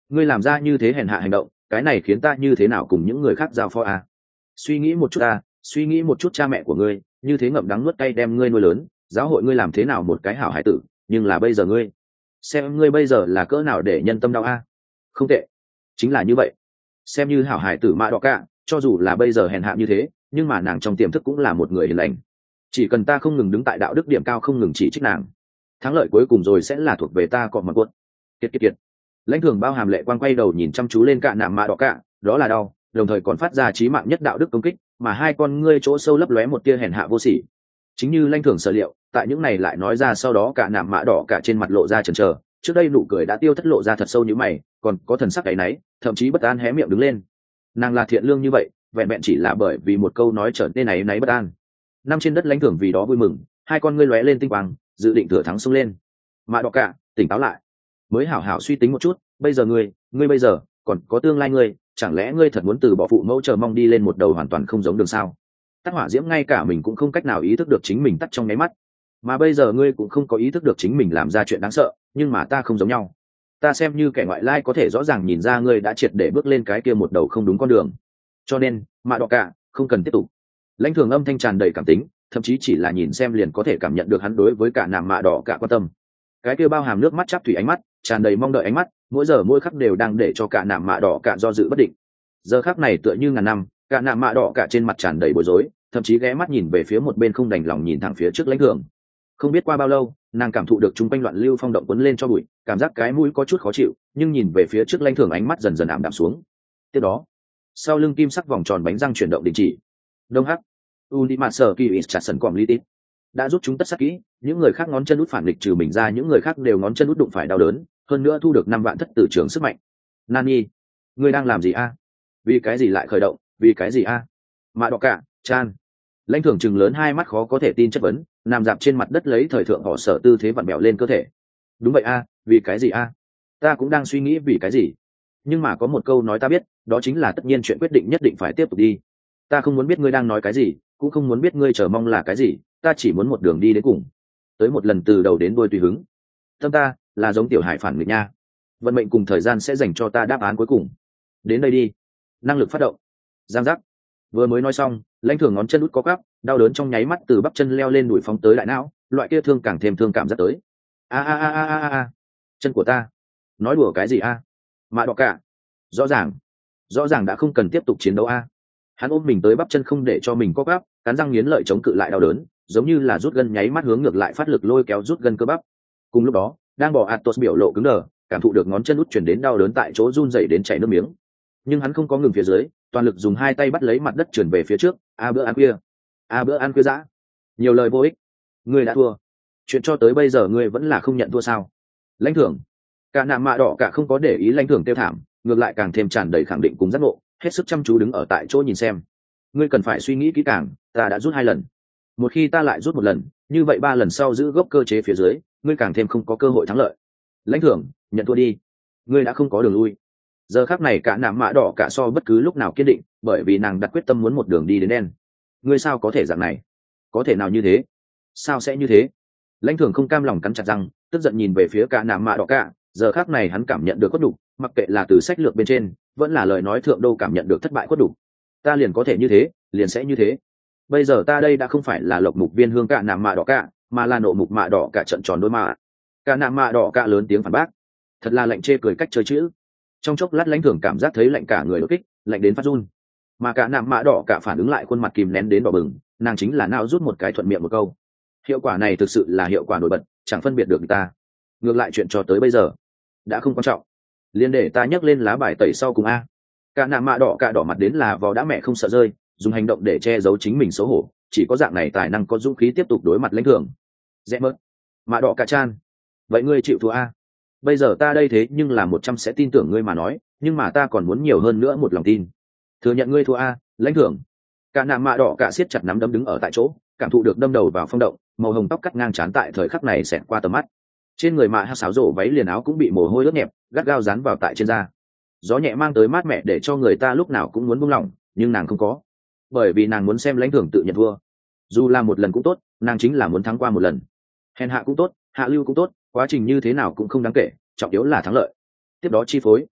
ngươi làm ra như thế hèn hạ hành động, cái này khiến ta như thế nào cùng những người khác giao phó à? Suy nghĩ một chút ta, suy nghĩ một chút cha mẹ của ngươi, như thế ngậm đắng nuốt cay đem ngươi nuôi lớn, giáo hội ngươi làm thế nào một cái hảo hải tử, nhưng là bây giờ ngươi, xem ngươi bây giờ là cỡ nào để nhân tâm đau a. Không tệ, chính là như vậy. Xem như hảo hải tử Mạ Đỏ Cả, cho dù là bây giờ hèn hạ như thế, nhưng mà nàng trong tiềm thức cũng là một người hiền lành. Chỉ cần ta không ngừng đứng tại đạo đức điểm cao, không ngừng chỉ trích nàng, thắng lợi cuối cùng rồi sẽ là thuộc về ta cọp mặt quất. Kiệt kiệt kiệt. Lãnh Thường bao hàm lệ quang quay đầu nhìn chăm chú lên Cả Nạm Mạ Đỏ Cả, đó là đau, đồng thời còn phát ra chí mạng nhất đạo đức công kích, mà hai con ngươi chỗ sâu lấp lóe một tia hèn hạ vô sỉ. Chính như Lãnh Thường sở liệu, tại những này lại nói ra sau đó Cả Nạm Mạ Đỏ Cả trên mặt lộ ra chần chờ, trước đây nụ cười đã tiêu thất lộ ra thật sâu như mày, còn có thần sắc cái náy, thậm chí bất an hé miệng đứng lên. Nàng là thiện lương như vậy, vẹn vẹn chỉ là bởi vì một câu nói trở nên này náy bất an. Năm trên đất Lãnh Thường vì đó vui mừng, hai con ngươi lóe lên tinh quang, dự định thừa thắng xông lên. Mạ Đỏ Cả, tỉnh táo lại, mới hảo hảo suy tính một chút, bây giờ ngươi, ngươi bây giờ còn có tương lai ngươi, chẳng lẽ ngươi thật muốn từ bỏ phụ mẫu chờ mong đi lên một đầu hoàn toàn không giống đường sao? Tắt hỏa diễm ngay cả mình cũng không cách nào ý thức được chính mình tắt trong nháy mắt, mà bây giờ ngươi cũng không có ý thức được chính mình làm ra chuyện đáng sợ, nhưng mà ta không giống nhau, ta xem như kẻ ngoại lai có thể rõ ràng nhìn ra ngươi đã triệt để bước lên cái kia một đầu không đúng con đường, cho nên Mạ Đỏ Cả không cần tiếp tục. Lãnh Thường âm thanh tràn đầy cảm tính, thậm chí chỉ là nhìn xem liền có thể cảm nhận được hắn đối với Cả Nạm Mạ Đỏ Cả quan tâm. Cái kia bao hàm nước mắt chắp thủy ánh mắt, tràn đầy mong đợi ánh mắt, mỗi giờ mỗi khắc đều đang để cho Cả Nạm Mạ Đỏ Cả do dự bất định. Giờ khắc này tựa như ngàn năm, Cả Nạm Mạ Đỏ Cả trên mặt tràn đầy bối rối, thậm chí ghé mắt nhìn về phía một bên không đành lòng nhìn thẳng phía trước Lãnh Thường. Không biết qua bao lâu, nàng cảm thụ được chung quanh loạn lưu phong động cuốn lên cho bụi, cảm giác cái mũi có chút khó chịu, nhưng nhìn về phía trước Lãnh Thường ánh mắt dần dần ảm đạm xuống. Tiếp đó, sau lưng kim sắc vòng tròn bánh răng chuyển động đình chỉ. Đông hắc, Unimaster Kiwi chặt sần quòm litit. Đã giúp chúng tất sát kỹ, những người khác ngón chân út phản nghịch trừ mình ra, những người khác đều ngón chân út đụng phải đau đớn, hơn nữa thu được năm vạn thất tử trưởng sức mạnh. Nani, ngươi đang làm gì a? Vì cái gì lại khởi động, vì cái gì a? Mạ Đỏ Cả, Chan. Lãnh Thường trừng lớn hai mắt khó có thể tin chất vấn, nằm dạp trên mặt đất lấy thời thượng họ sở tư thế vặn bẹo lên cơ thể. Đúng vậy a, vì cái gì a? Ta cũng đang suy nghĩ vì cái gì. Nhưng mà có một câu nói ta biết, đó chính là tất nhiên chuyện quyết định nhất định phải tiếp tục đi. Ta không muốn biết ngươi đang nói cái gì, cũng không muốn biết ngươi chờ mong là cái gì, ta chỉ muốn một đường đi đến cùng, tới một lần từ đầu đến đuôi tùy hứng. Tâm ta là giống tiểu hải phản nghịch nha, vận mệnh cùng thời gian sẽ dành cho ta đáp án cuối cùng. Đến đây đi, năng lực phát động. Giang giác. Vừa mới nói xong, Lãnh Thường ngón chân út có gắp, đau đớn trong nháy mắt từ bắp chân leo lên đùi phóng tới đại não, loại kia thương càng thêm thương cảm giác tới. A a a a a a, chân của ta. Nói đùa cái gì a? Mạ Đỏ Cả, rõ ràng, rõ ràng đã không cần tiếp tục chiến đấu a. Hắn ôm mình tới bắp chân không để cho mình có gắp, cắn răng nghiến lợi chống cự lại đau đớn, giống như là rút gân nháy mắt hướng ngược lại phát lực lôi kéo rút gân cơ bắp. Cùng lúc đó, đang bỏ Atos biểu lộ cứng đờ, cảm thụ được ngón chân út chuyển đến đau đớn tại chỗ run rẩy đến chảy nước miếng. Nhưng hắn không có ngừng phía dưới, toàn lực dùng hai tay bắt lấy mặt đất chuyển về phía trước. A bữa ăn khuya, a bữa ăn khuya dã. Nhiều lời vô ích, ngươi đã thua. Chuyện cho tới bây giờ ngươi vẫn là không nhận thua sao? Lãnh Thường. Cả Nạm Mạ Đỏ Cả không có để ý Lãnh Thường tiêu thảm, ngược lại càng thêm tràn đầy khẳng định cùng giác ngộ, hết sức chăm chú đứng ở tại chỗ nhìn xem. Ngươi cần phải suy nghĩ kỹ càng, ta đã rút hai lần, một khi ta lại rút một lần, như vậy ba lần sau giữ gốc cơ chế phía dưới, ngươi càng thêm không có cơ hội thắng lợi. Lãnh Thường, nhận thua đi, ngươi đã không có đường lui. Giờ khắc này Cả Nạm Mạ Đỏ Cả so bất cứ lúc nào kiên định, bởi vì nàng đặt quyết tâm muốn một đường đi đến đen. Ngươi sao có thể dạng này? Có thể nào như thế? Sao sẽ như thế? Lãnh Thường không cam lòng cắn chặt răng, tức giận nhìn về phía Cả Nạm Mạ Đỏ Cả. Giờ khắc này hắn cảm nhận được khuất nhục, mặc kệ là từ sách lược bên trên, vẫn là lời nói thượng đô cảm nhận được thất bại khuất nhục. Ta liền có thể như thế, liền sẽ như thế. Bây giờ ta đây đã không phải là lộc mục viên hương Cả Nạm Mạ Đỏ Cả, mà là nộ mục Mạ Đỏ Cả trận tròn đôi mạ. Cả Nạm Mạ Đỏ Cả lớn tiếng phản bác, thật là lạnh chê cười cách chơi chữ. Trong chốc lát Lãnh Thường cảm giác thấy lạnh cả người đột kích, lạnh đến phát run. Mà Cả Nạm Mạ Đỏ Cả phản ứng lại, khuôn mặt kìm nén đến đỏ bừng, nàng chính là não rút một cái thuận miệng một câu. Hiệu quả này thực sự là hiệu quả nổi bật, chẳng phân biệt được người ta. Ngược lại chuyện cho tới bây giờ đã không quan trọng, liền để ta nhấc lên lá bài tẩy sau cùng a. Cả Nạm Mạ Đỏ Cả đỏ mặt đến là vò đã mẹ không sợ rơi, dùng hành động để che giấu chính mình xấu hổ, chỉ có dạng này tài năng có dũng khí tiếp tục đối mặt Lãnh Thường. Dễ mớt, Mạ Đỏ Cả Chan, vậy ngươi chịu thua a? Bây giờ ta đây thế nhưng là một trăm sẽ tin tưởng ngươi mà nói, nhưng mà ta còn muốn nhiều hơn nữa một lòng tin. Thừa nhận ngươi thua a, Lãnh Thường. Cả Nạm Mạ Đỏ Cả siết chặt nắm đấm đứng ở tại chỗ, cảm thụ được đâm đầu vào phong động, màu hồng tóc cắt ngang trán tại thời khắc này xẹt qua tầm mắt. Trên người Mạ hát sáo rổ váy liền áo cũng bị mồ hôi ướt nhẹp, gắt gao dán vào tại trên da. Gió nhẹ mang tới mát mẻ để cho người ta lúc nào cũng muốn buông lỏng, nhưng nàng không có, bởi vì nàng muốn xem Lãnh Thường tự nhận thua. Dù là một lần cũng tốt, nàng chính là muốn thắng qua một lần. Hèn hạ cũng tốt, hạ lưu cũng tốt, quá trình như thế nào cũng không đáng kể, trọng yếu là thắng lợi. Tiếp đó chi phối.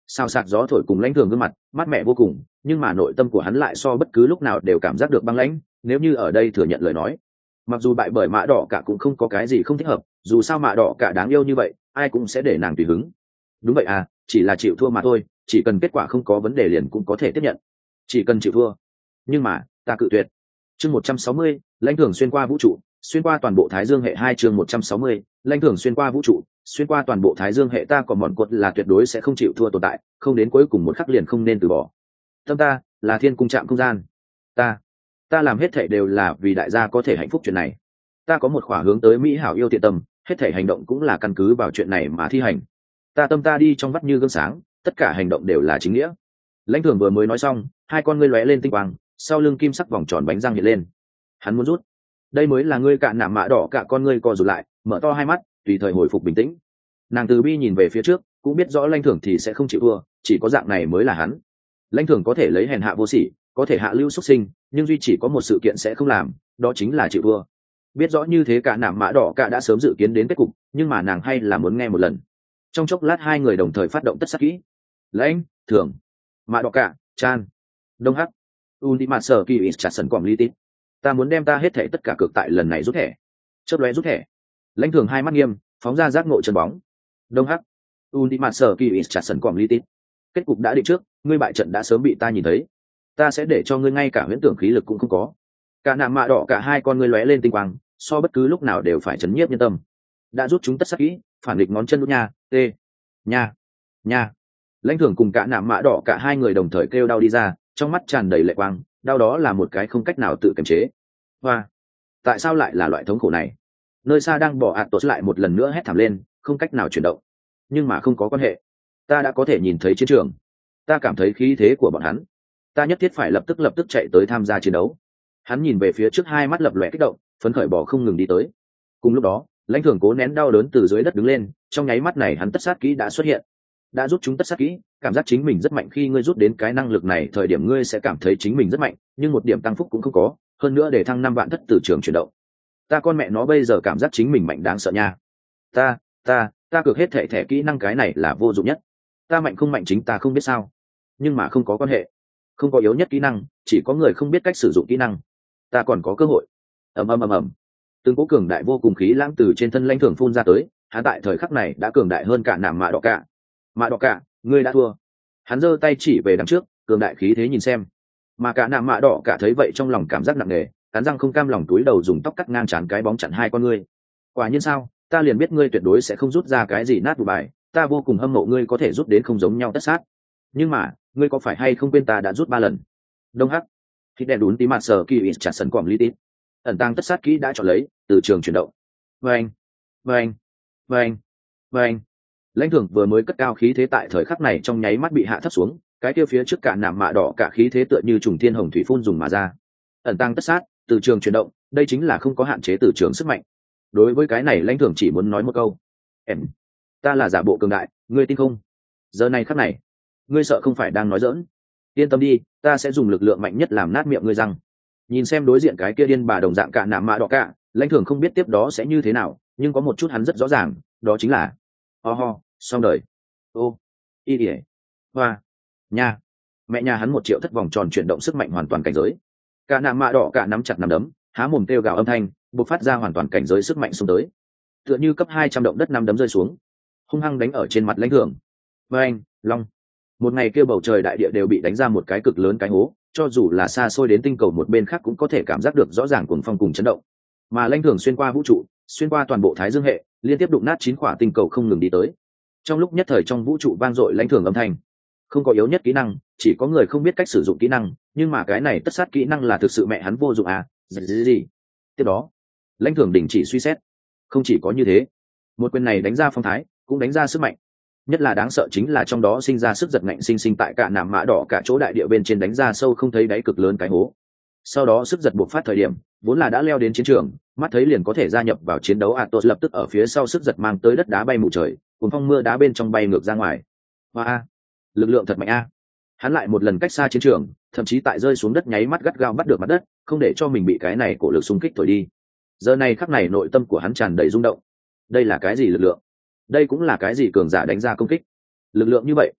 Sao sạc gió thổi cùng lãnh thường gương mặt mát mẻ vô cùng, nhưng mà nội tâm của hắn lại so bất cứ lúc nào đều cảm giác được băng lãnh. Nếu như ở đây thừa nhận lời nói, mặc dù bại bởi mạ đỏ cả cũng không có cái gì không thích hợp, dù sao mạ đỏ cả đáng yêu như vậy ai cũng sẽ để nàng tùy hứng. Đúng vậy à, chỉ là chịu thua mà thôi, chỉ cần kết quả không có vấn đề liền cũng có thể tiếp nhận, chỉ cần chịu thua. Nhưng mà ta cự tuyệt. Chương một trăm sáu mươi, lãnh thường xuyên qua vũ trụ, xuyên qua toàn bộ thái dương hệ. Hai chương một trăm sáu mươi, lãnh thường xuyên qua vũ trụ, xuyên qua toàn bộ thái dương hệ. Ta còn mòn cột là tuyệt đối sẽ không chịu thua tồn tại, không đến cuối cùng một khắc liền không nên từ bỏ. Tâm ta là thiên cung trạm không gian, ta ta làm hết thảy đều là vì đại gia có thể hạnh phúc. Chuyện này ta có một khỏa hướng tới mỹ hảo yêu thiện tâm, hết thảy hành động cũng là căn cứ vào chuyện này mà thi hành. Ta tâm ta đi trong vắt như gương sáng, tất cả hành động đều là chính nghĩa. Lãnh thường vừa mới nói xong, hai con ngươi lóe lên tinh quang, sau lưng kim sắc vòng tròn bánh răng hiện lên. Hắn muốn rút, đây mới là ngươi cạn nạm mạ đỏ cả con ngươi co rụt lại, mở to hai mắt tùy thời hồi phục bình tĩnh. Nàng từ bi nhìn về phía trước, cũng biết rõ lãnh thường thì sẽ không chịu thua, chỉ có dạng này mới là hắn. Lãnh thường có thể lấy hèn hạ vô sỉ, có thể hạ lưu xuất sinh, nhưng duy chỉ có một sự kiện sẽ không làm, đó chính là chịu thua. Biết rõ như thế cả nạm mã đỏ cả đã sớm dự kiến đến kết cục, nhưng mà nàng hay là muốn nghe một lần. Trong chốc lát hai người đồng thời phát động tất sát kỹ. Lãnh thường mã đỏ cả chan đông hắc ultimate sở kỳ ít chặt sần quảng li tít. Ta muốn đem ta hết thảy tất cả cược tại lần này rút thẻ. Chớp lóe rút thẻ. Lãnh thường hai mắt nghiêm, phóng ra giác ngộ chân bóng. Đông hắc ultimate sở kỳ ít chặt sần quảng li tít. Kết cục đã định trước, ngươi bại trận đã sớm bị ta nhìn thấy. Ta sẽ để cho ngươi ngay cả huyễn tưởng khí lực cũng không có. Cả nạm mạ đỏ cả hai con ngươi lóe lên tinh quang, so bất cứ lúc nào đều phải chấn nhiếp nhân tâm. Đã rút chúng tất sắc kỹ, phản địch ngón chân đút nha, tê, nha, nha. Lãnh thường cùng cả nạm mạ đỏ cả hai người đồng thời kêu đau đi ra, trong mắt tràn đầy lệ quang, đau đó là một cái không cách nào tự kiềm chế. Hoa, tại sao lại là loại thống khổ này? Nơi xa đang bỏ ạt tột lại một lần nữa hét thảm lên, không cách nào chuyển động. Nhưng mà không có quan hệ, ta đã có thể nhìn thấy chiến trường, ta cảm thấy khí thế của bọn hắn, ta nhất thiết phải lập tức lập tức chạy tới tham gia chiến đấu. Hắn nhìn về phía trước, hai mắt lập lòe kích động, phấn khởi bỏ không ngừng đi tới. Cùng lúc đó, lãnh thường cố nén đau đớn từ dưới đất đứng lên, trong nháy mắt này hắn tất sát kỹ đã xuất hiện. Đã rút chúng tất sát kỹ, cảm giác chính mình rất mạnh. Khi ngươi rút đến cái năng lực này thời điểm, ngươi sẽ cảm thấy chính mình rất mạnh, nhưng một điểm tăng phúc cũng không có, hơn nữa để thăng năm vạn thất từ trường chuyển động. Ta con mẹ nó bây giờ cảm giác chính mình mạnh đáng sợ nha. Ta, ta, ta cược hết thẻ thẻ kỹ năng cái này là vô dụng nhất. Ta mạnh không mạnh chính ta không biết sao, nhưng mà không có quan hệ, không có yếu nhất kỹ năng, chỉ có người không biết cách sử dụng kỹ năng. Ta còn có cơ hội. Ầm ầm ầm ầm, từng cỗ cường đại vô cùng khí lãng từ trên thân lãnh thường phun ra tới. Hắn tại thời khắc này đã cường đại hơn cả nạm mạ đỏ cả. Mạ đỏ cả, ngươi đã thua. Hắn giơ tay chỉ về đằng trước, cường đại khí thế nhìn xem. Mà cả nạm mạ đỏ cả thấy vậy trong lòng cảm giác nặng nề, cắn răng không cam lòng túi đầu dùng tóc cắt ngang chán cái bóng chặn hai con ngươi. Quả nhiên sao, ta liền biết ngươi tuyệt đối sẽ không rút ra cái gì nát vụ bài, ta vô cùng hâm mộ ngươi có thể rút đến không giống nhau tất sát. Nhưng mà ngươi có phải hay không quên ta đã rút ba lần? Đông hắc khi đèn đún tí mặt sờ kỳ ít chặt sần quảng li tít. Ẩn tăng tất sát kỹ đã chọn lấy, từ trường chuyển động. Vâng, vâng, vâng, vâng. Lãnh thường vừa mới cất cao khí thế tại thời khắc này trong nháy mắt bị hạ thấp xuống, cái kia phía trước cả nạm mạ đỏ cả khí thế tựa như trùng thiên hồng thủy phun dùng mà ra. Ẩn tăng tất sát, từ trường chuyển động, đây chính là không có hạn chế từ trường sức mạnh. Đối với cái này lãnh thường chỉ muốn nói một câu: em, ta là giả bộ cường đại, ngươi tin không? Giờ này khắc này, ngươi sợ không phải đang nói giỡn. Yên tâm đi, ta sẽ dùng lực lượng mạnh nhất làm nát miệng ngươi răng. Nhìn xem đối diện cái kia điên bà đồng dạng cả nạm mạ đỏ cả, lãnh thường không biết tiếp đó sẽ như thế nào, nhưng có một chút hắn rất rõ ràng, đó chính là ho、oh、ho xong đời. Ô y ỉa hoa nha, mẹ nhà hắn một triệu thất vòng tròn chuyển động sức mạnh hoàn toàn cảnh giới. Cả nạm mạ đỏ cả nắm chặt nắm đấm, há mồm kêu gào âm thanh bộc phát ra hoàn toàn cảnh giới sức mạnh xông tới, tựa như cấp hai trăm động đất năm đấm rơi xuống, hung hăng đánh ở trên mặt lãnh thường. Và anh long, một ngày kêu bầu trời đại địa đều bị đánh ra một cái cực lớn cái hố, cho dù là xa xôi đến tinh cầu một bên khác cũng có thể cảm giác được rõ ràng cuồng phong cùng chấn động. Mà lãnh thường xuyên qua vũ trụ, xuyên qua toàn bộ thái dương hệ, liên tiếp đụng nát chín quả tinh cầu không ngừng đi tới. Trong lúc nhất thời trong vũ trụ vang dội lãnh thường âm thanh. Không có yếu nhất kỹ năng, chỉ có người không biết cách sử dụng kỹ năng, nhưng mà cái này tất sát kỹ năng là thực sự mẹ hắn vô dụng à? Gì gì gì? Tiếp đó, lãnh thường đình chỉ suy xét. Không chỉ có như thế, một quyền này đánh ra phong thái, cũng đánh ra sức mạnh. Nhất là đáng sợ chính là trong đó sinh ra sức giật ngạnh sinh sinh tại cả nạm mã đỏ cả chỗ đại địa bên trên đánh ra sâu không thấy đáy cực lớn cái hố. Sau đó sức giật buộc phát thời điểm, vốn là đã leo đến chiến trường, mắt thấy liền có thể gia nhập vào chiến đấu, Atos lập tức ở phía sau sức giật mang tới đất đá bay mù trời, cùng phong mưa đá bên trong bay ngược ra ngoài. Và a, lực lượng thật mạnh a. Hắn lại một lần cách xa chiến trường, thậm chí tại rơi xuống đất nháy mắt gắt gao bắt được mặt đất, không để cho mình bị cái này cổ lực xung kích thổi đi. Giờ này khắc này nội tâm của hắn tràn đầy rung động. Đây là cái gì lực lượng? Đây cũng là cái gì cường giả đánh ra công kích? Lực lượng như vậy,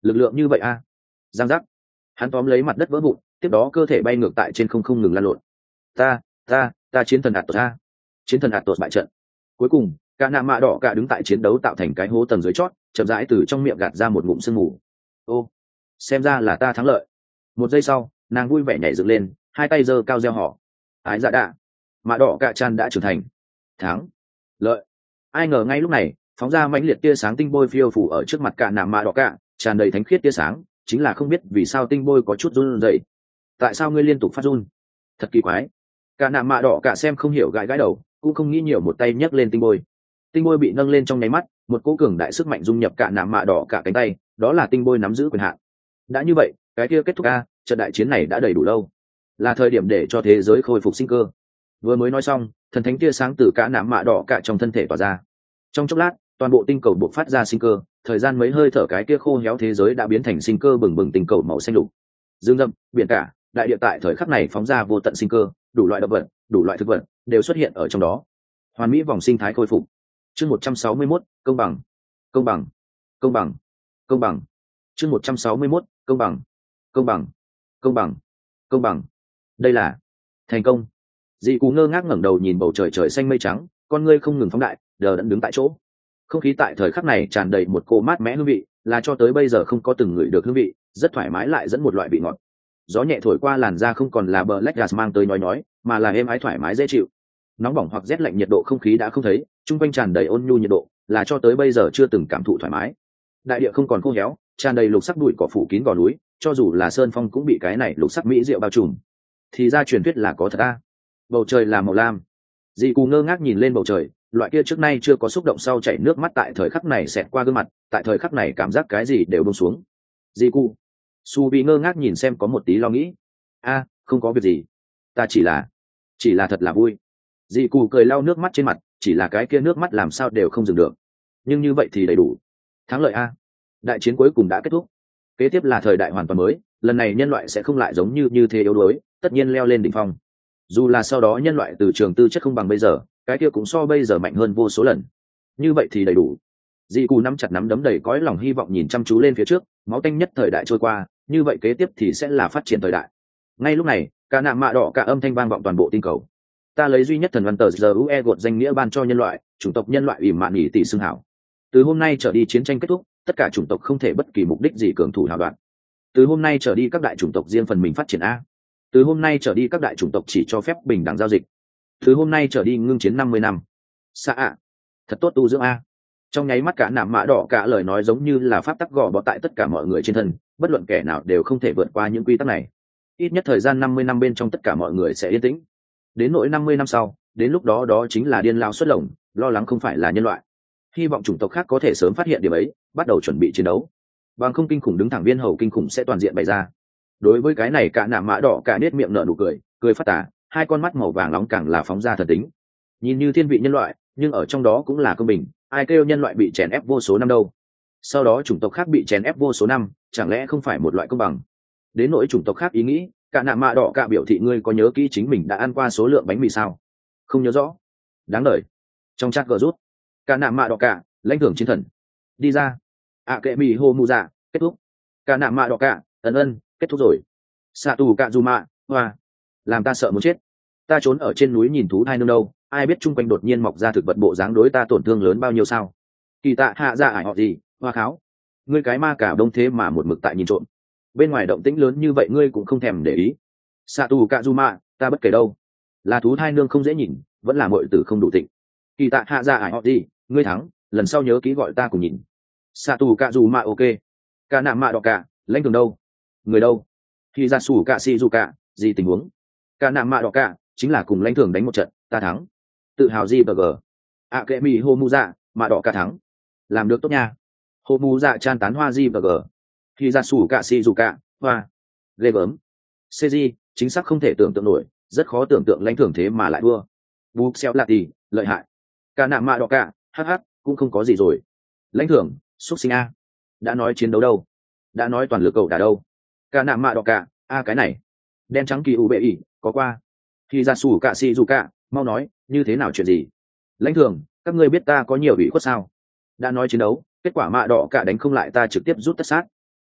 lực lượng như vậy a. Giang giác, hắn tóm lấy mặt đất vỡ vụn, tiếp đó cơ thể bay ngược tại trên không không ngừng lan lộn. Ta, ta, ta chiến thần ạt tột a. Chiến thần ạt tột bại trận. Cuối cùng, cả nạ mạ đỏ cả đứng tại chiến đấu tạo thành cái hố tầng dưới chót, chậm rãi từ trong miệng gạt ra một ngụm sương mù. Ô, xem ra là ta thắng lợi. Một giây sau, nàng vui vẻ nhảy dựng lên, hai tay giơ cao reo hò. Ái dạ đạ, mạ đỏ cả chan đã trưởng thành. Thắng, lợi. Ai ngờ ngay lúc này, phóng ra mãnh liệt tia sáng tinh bôi phiêu phủ ở trước mặt cả nạ mạ đỏ cả, tràn đầy thánh khiết tia sáng, chính là không biết vì sao tinh bôi có chút run rẩy. Tại sao ngươi liên tục phát run? Thật kỳ quái. Cả nạ mạ đỏ cả xem không hiểu, gãi gãi đầu, cũng không nghĩ nhiều, một tay nhấc lên tinh bôi. Tinh bôi bị nâng lên trong nháy mắt, một cỗ cường đại sức mạnh dung nhập cả nạ mạ đỏ cả cánh tay, đó là tinh bôi nắm giữ quyền hạn. Đã như vậy, cái kia kết thúc a, trận đại chiến này đã đầy đủ lâu, là thời điểm để cho thế giới khôi phục sinh cơ. Vừa mới nói xong, thần thánh tia sáng từ cả nạ mạ đỏ cả trong thân thể tỏa ra. Trong chốc lát, toàn bộ tinh cầu bộc phát ra sinh cơ, thời gian mấy hơi thở, cái kia khô héo thế giới đã biến thành sinh cơ bừng bừng tinh cầu màu xanh lục. Dương rậm, biển cả, đại địa tại thời khắc này phóng ra vô tận sinh cơ, đủ loại động vật, đủ loại thực vật đều xuất hiện ở trong đó. Hoàn mỹ vòng sinh thái khôi phục. Chương một trăm sáu mươi mốt, công bằng, công bằng, công bằng, công bằng. Chương một trăm sáu mươi mốt, công bằng, công bằng, công bằng, công bằng. Đây là thành công. Dị Cú ngơ ngác ngẩng đầu nhìn bầu trời trời xanh mây trắng, con ngươi không ngừng phóng đại, đờ đẫn đứng tại chỗ. Không khí tại thời khắc này tràn đầy một cô mát mẽ hương vị, là cho tới bây giờ không có từng ngửi được hương vị, rất thoải mái lại dẫn một loại vị ngọt. Gió nhẹ thổi qua làn da, không còn là black gas mang tới nhói nhói, mà là êm ái thoải mái dễ chịu. Nóng bỏng hoặc rét lạnh nhiệt độ không khí đã không thấy, trung quanh tràn đầy ôn nhu nhiệt độ, là cho tới bây giờ chưa từng cảm thụ thoải mái. Đại địa không còn khô héo, tràn đầy lục sắc bụi cỏ phủ kín gò núi, cho dù là sơn phong cũng bị cái này lục sắc mỹ diệu bao trùm. Thì ra truyền thuyết là có thật a. Bầu trời là màu lam. Dị Cú ngơ ngác nhìn lên bầu trời, loại kia trước nay chưa có xúc động sau chảy nước mắt tại thời khắc này xẹt qua gương mặt, tại thời khắc này cảm giác cái gì đều buông xuống. Dị Cú, Su bị ngơ ngác nhìn xem, có một tí lo nghĩ. A, không có việc gì, ta chỉ là chỉ là thật là vui. Dị Cú cười lau nước mắt trên mặt, chỉ là cái kia nước mắt làm sao đều không dừng được. Nhưng như vậy thì đầy đủ. Thắng lợi a. Đại chiến cuối cùng đã kết thúc. Kế tiếp là thời đại hoàn toàn mới, lần này nhân loại sẽ không lại giống như như thế yếu đuối, tất nhiên leo lên đỉnh phong. Dù là sau đó nhân loại từ trường tư chất không bằng bây giờ, cái kia cũng so bây giờ mạnh hơn vô số lần. Như vậy thì đầy đủ. Dị Cú nắm chặt nắm đấm, đầy cõi lòng hy vọng nhìn chăm chú lên phía trước, máu tanh nhất thời đại trôi qua, như vậy kế tiếp thì sẽ là phát triển thời đại. Ngay lúc này, cả nạ mạ đỏ cả âm thanh vang vọng toàn bộ tinh cầu. Ta lấy duy nhất thần văn tờ giờ u e gột danh nghĩa ban cho nhân loại, chủng tộc nhân loại ủy mạn nghỉ tỷ xưng hảo. Từ hôm nay trở đi chiến tranh kết thúc, tất cả chủng tộc không thể bất kỳ mục đích gì cường thủ hào đoạn. Từ hôm nay trở đi các đại chủng tộc riêng phần mình phát triển a. Từ hôm nay trở đi các đại chủng tộc chỉ cho phép bình đẳng giao dịch. Từ hôm nay trở đi ngưng chiến năm mươi năm. Xa ạ, thật tốt tu dưỡng a. Trong nháy mắt cả nạm mã đỏ cả lời nói giống như là pháp tắc gò bó tại tất cả mọi người trên thân, bất luận kẻ nào đều không thể vượt qua những quy tắc này. Ít nhất thời gian năm mươi năm bên trong tất cả mọi người sẽ yên tĩnh. Đến nỗi năm mươi năm sau, đến lúc đó đó chính là điên lao xuất lồng, lo lắng không phải là nhân loại. Hy vọng chủng tộc khác có thể sớm phát hiện điểm ấy, bắt đầu chuẩn bị chiến đấu. Bằng không kinh khủng đứng thẳng viên hầu kinh khủng sẽ toàn diện bày ra. Đối với cái này cả nạm mã đỏ cả nết miệng nở nụ cười, cười phát tà, hai con mắt màu vàng nóng càng là phóng ra thần tính. Nhìn như thiên vị nhân loại, nhưng ở trong đó cũng là công bình, ai kêu nhân loại bị chèn ép vô số năm đâu. Sau đó chủng tộc khác bị chèn ép vô số năm, chẳng lẽ không phải một loại công bằng? Đến nỗi chủng tộc khác ý nghĩ, cả nạm mạ đỏ cả biểu thị ngươi có nhớ kỹ chính mình đã ăn qua số lượng bánh mì sao? Không nhớ rõ. Đáng lời. Trong chat gờ rút, cả nạm mạ đỏ cả, lãnh thưởng chiến thần. Đi ra. À kệ mì hô mù dạ, kết thúc. Cả nạm mạ đỏ cả, ấn ân, kết thúc rồi. Xạ tù cạ dù mạ, hoa. Làm ta sợ muốn chết. Ta trốn ở trên núi nhìn thú thai nương đâu, ai biết chung quanh đột nhiên mọc ra thực vật bộ dáng đối ta tổn thương lớn bao nhiêu sao? Kỳ tạ hạ dạ ải họ gì, hoa kháo. Ngươi cái ma cả đông thế mà một mực tại nhìn trộm. Bên ngoài động tĩnh lớn như vậy ngươi cũng không thèm để ý. Xạ tù cạ dù mạ, ta bất kể đâu. Là thú thai nương không dễ nhìn, vẫn là mọi tử không đủ tịnh. Kỳ tạ hạ dạ ải họ gì, ngươi thắng, lần sau nhớ kỹ gọi ta cùng nhìn. Xạ tù cạ dù mạ ok. Cả nạm mạ đỏ cả, lãnh thường đâu? Người đâu? Khi ra sủ cạ si dù cạ, gì tình huống? Cả nạm mạ đỏ cả, chính là cùng lãnh thường đánh một trận, ta thắng. Tự hào gì bờ gờ. À kệ mì hô mu dạ, mạ đỏ cả thắng. Làm được tốt nha. Hô mu dạ chan tán hoa gì bờ gờ. Khi ra sủ cạ si dù cạ, hoa. Ghê gớm. cg chính xác không thể tưởng tượng nổi, rất khó tưởng tượng lãnh thưởng thế mà lại thua. Bú xeo lạ tì, lợi hại. Cả nạm mạ đỏ cả, hh, cũng không có gì rồi. Lãnh thưởng, xuất sinh a. Đã nói chiến đấu đâu? Đã nói toàn lực cầu đả đâu? Cả nạm mạ đỏ cả, a cái này. Đen trắng kỳ u bệ ỉ, có qua. Khi ra sủ cạ si dù cạ, mau nói, như thế nào chuyện gì? Lãnh thưởng, các ngươi biết ta có nhiều ủy khuất sao? Đã nói chiến đấu, kết quả mạ đỏ cả đánh không lại ta trực tiếp rút tất sát.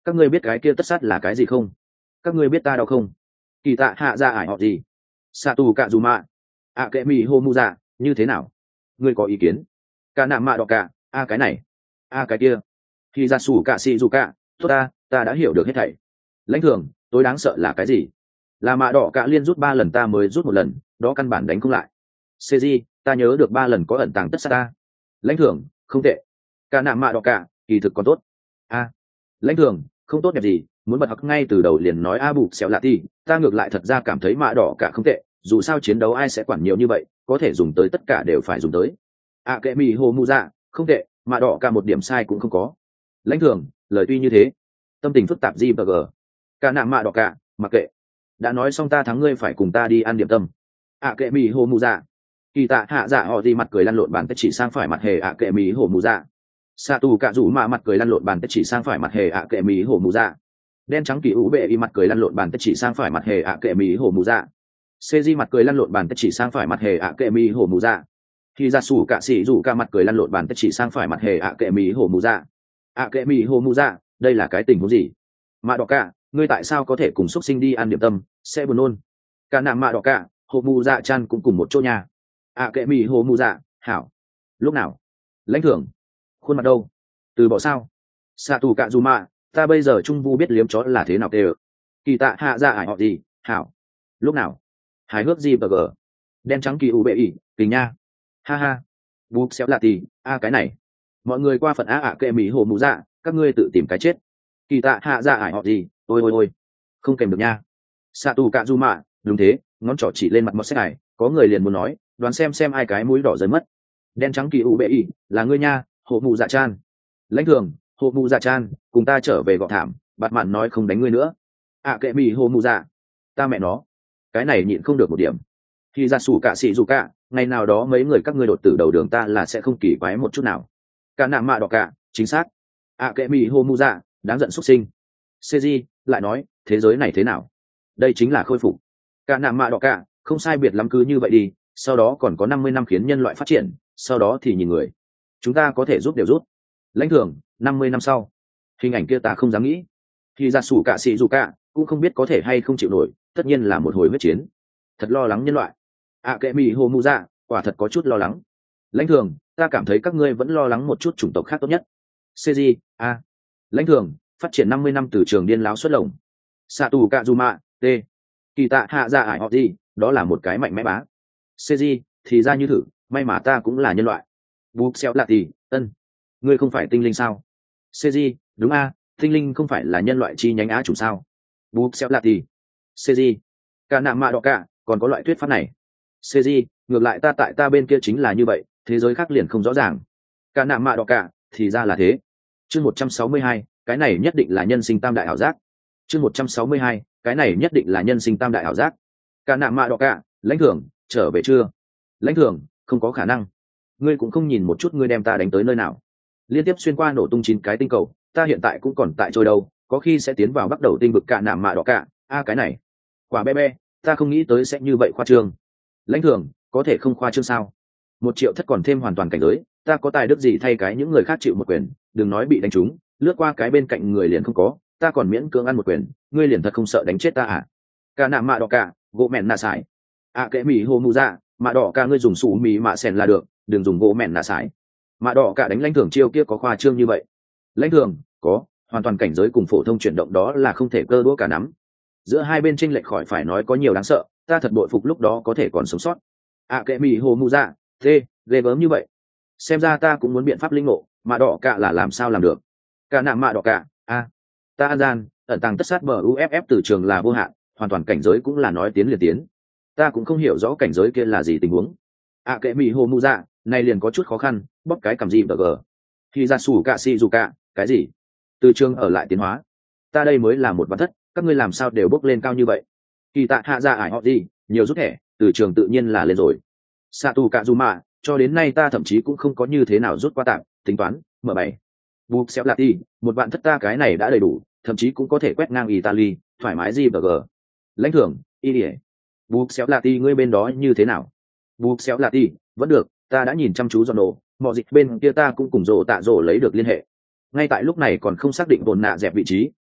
Các ngươi biết cái kia tất sát là cái gì không? Các ngươi biết ta đau không? Kỳ tạ hạ ra ải họ gì? Sa tù cạ dù mạ. À kệ mì hô mu dạ, như thế nào? Ngươi có ý kiến? Cả nạm mạ đỏ cả, a cái này, a cái kia. Khi ra sủ cạ xì dù cạ, tốt ta, ta đã hiểu được hết thảy. Lãnh thường, tối đáng sợ là cái gì? Là mạ đỏ cả liên rút ba lần ta mới rút một lần, đó căn bản đánh không lại. Cg, ta nhớ được ba lần có ẩn tàng tất sát ta. Lãnh thường, không tệ. Cả nạm mạ đỏ cả, kỳ thực còn tốt. A, lãnh thường, không tốt đẹp gì, muốn bật học ngay từ đầu liền nói a bù xẹo lạ ti, ta ngược lại thật ra cảm thấy mạ đỏ cả không tệ, dù sao chiến đấu ai sẽ quản nhiều như vậy, có thể dùng tới tất cả đều phải dùng tới. A kệ mì hồ mu dạ, không tệ, mạ đỏ cả một điểm sai cũng không có. Lãnh thường, lời tuy như thế, tâm tình phức tạp gì và gờ. Cả nạm mạ đỏ cả, mặc kệ. Đã nói xong ta thắng ngươi phải cùng ta đi ăn điểm tâm. A kệ mì hồ mu dạ. Kỳ tạ hạ dạ họ gì mặt cười lăn lộn bàn tay chỉ sang phải mặt hề ạ kệ mì hổ mù dạ. Sa tù cạ rủ mạ mặt cười lăn lộn bàn tay chỉ sang phải mặt hề ạ kệ mì hổ mù dạ. Đen trắng kỳ ủ bệ y mặt cười lăn lộn bàn tay chỉ sang phải mặt hề ạ kệ mì hổ mù dạ. Cê di mặt cười lăn lộn bàn tay chỉ sang phải mặt hề ạ kệ mì hổ mù dạ. Khi ra sủ cạ xỉ rủ ca mặt cười lăn lộn bàn tay chỉ sang phải mặt hề ạ kệ mì hổ mù dạ. ạ kệ mì hổ mù dạ, đây là cái tình huống gì? Mạ đỏ cả, ngươi tại sao có thể cùng xuất sinh đi ăn điểm tâm, sẽ buồn nôn. Cả nạm mạ đỏ cả, hổ mù dạ chan cũng cùng một chỗ nhà. ạ kệ mì hổ mù dạ, hảo. Lúc nào? Lãnh thưởng. Khuôn mặt đâu? Từ bỏ sao? Xạ tù cạ dù mạ, ta bây giờ trung vu biết liếm chó là thế nào tê ợ. Kỳ tạ hạ ra ải họ gì, hảo. Lúc nào? Hài hước gì bờ gờ. Đen trắng kỳ u bệ ỉ, tình nha. Ha ha. Búp xéo lạ tì, a cái này. Mọi người qua phận á ạ kệ mỹ hồ mù dạ, các ngươi tự tìm cái chết. Kỳ tạ hạ ra ải họ gì, ôi ôi ôi. Không kèm được nha. Xạ tù cạ dù mạ, đúng thế, ngón trỏ chỉ lên mặt mọt xếp này, có người liền muốn nói, đoán xem xem ai cái mũi đỏ rơi mất. Đen trắng kỳ u bệ ỉ, là ngươi nha, hộ mù dạ chan. Lãnh thường, hộ mù dạ chan, cùng ta trở về gọ thảm, bạt mạn nói không đánh ngươi nữa. À kệ mì hộ mù dạ, ta mẹ nó, cái này nhịn không được một điểm. Khi ra sủ cả xị dù cả, ngày nào đó mấy người các ngươi đột tử đầu đường ta là sẽ không kỳ quái một chút nào. Cả nạm mạ đỏ cả, chính xác. À kệ mì hộ mù dạ, đáng giận xuất sinh. Seji lại nói, thế giới này thế nào? Đây chính là khôi phục. Cả nạm mạ đỏ cả, không sai biệt lắm cứ như vậy đi, sau đó còn có năm mươi năm khiến nhân loại phát triển, sau đó thì nhìn người. Chúng ta có thể giúp đều rút. Lãnh thưởng, năm mươi năm sau. Hình ảnh kia ta không dám nghĩ. Khi ra sủ cả xị dù cả, cũng không biết có thể hay không chịu nổi, tất nhiên là một hồi huyết chiến. Thật lo lắng nhân loại. À kệ mì hồ mù dạ, quả thật có chút lo lắng. Lãnh thưởng, ta cảm thấy các ngươi vẫn lo lắng một chút chủng tộc khác tốt nhất. Seji, a. Lãnh thưởng, phát triển năm mươi năm từ trường điên láo xuất lồng. Xạ tù cạ dù mạ, t. Kỳ tạ hạ dạ ải họ gì, đó là một cái mạnh mẽ bá. Seji, thì ra như thử, may mà ta cũng là nhân loại. Búp xeo lạ tì, ân. Ngươi không phải tinh linh sao? Seji, đúng a, tinh linh không phải là nhân loại chi nhánh á chủ sao? Búp xeo lạ tì. Seji, cả nạm mạ đỏ cả, còn có loại thuyết pháp này. Seji, ngược lại ta tại ta bên kia chính là như vậy, thế giới khác liền không rõ ràng. Cả nạm mạ đỏ cả, thì ra là thế. Chương một trăm sáu mươi hai, cái này nhất định là nhân sinh tam đại ảo giác. Chương một trăm sáu mươi hai, cái này nhất định là nhân sinh tam đại ảo giác. Cả nạm mạ đỏ cả, lãnh thưởng, trở về chưa? Lãnh thưởng, không có khả năng. Ngươi cũng không nhìn một chút ngươi đem ta đánh tới nơi nào. Liên tiếp xuyên qua nổ tung chín cái tinh cầu, ta hiện tại cũng còn tại trôi đâu, có khi sẽ tiến vào bắt đầu tinh vực cả nạm mạ đỏ cả. A cái này, quả be be, ta không nghĩ tới sẽ như vậy khoa trương. Lãnh thưởng, có thể không khoa trương sao? Một triệu thất còn thêm hoàn toàn cảnh giới, ta có tài đức gì thay cái những người khác chịu một quyền, đừng nói bị đánh trúng, lướt qua cái bên cạnh người liền không có, ta còn miễn cưỡng ăn một quyền, ngươi liền thật không sợ đánh chết ta à? Cả nạm mạ đỏ cả, gỗ mẹn nạ sải. À kệ mì hồ mù dạ, mạ đỏ cả ngươi dùng sủ mì mạ sèn là được, đừng dùng gỗ mẹn nạ sải. Mạ đỏ cả đánh lãnh thưởng chiêu kia có khoa trương như vậy? Lãnh thưởng, có, hoàn toàn cảnh giới cùng phổ thông chuyển động đó là không thể cơ đũa cả nắm. Giữa hai bên chênh lệch khỏi phải nói có nhiều đáng sợ, ta thật bội phục lúc đó có thể còn sống sót. À kệ mì hồ mù dạ, thế, ghê gớm như vậy. Xem ra ta cũng muốn biện pháp linh ngộ, mạ đỏ cả là làm sao làm được? Cả nạm mạ đỏ cả, a, ta an gian, ẩn tàng tất sát bờ uff từ trường là vô hạn, hoàn toàn cảnh giới cũng là nói tiến liền tiến. Ta cũng không hiểu rõ cảnh giới kia là gì tình huống. À kệ mì hồ mù dạ, này liền có chút khó khăn, bóp cái cầm gì bờ gờ. Khi ra sủ cả xì dù cả, cái gì? Từ trường ở lại tiến hóa. Ta đây mới là một văn thất, các ngươi làm sao đều bốc lên cao như vậy? Kỳ tạ hạ ra ải họ gì, nhiều rút thẻ, từ trường tự nhiên là lên rồi. Satu cả dù mà, cho đến nay ta thậm chí cũng không có như thế nào rút qua tạm, tính toán, mở bảy. Bục xéo lạt đi, một vạn thất ta cái này đã đầy đủ, thậm chí cũng có thể quét ngang Italy, thoải mái gì bờ gờ. Lãnh thưởng, y đỉa. Bục xéo lạt đi ngươi bên đó như thế nào? Bục xéo lạt đi, vẫn được, ta đã nhìn chăm chú dọn đồ, mọi dịch bên kia ta cũng cùng rồ tạ rồ lấy được liên hệ. Ngay tại lúc này còn không xác định bồn nạ dẹp vị trí,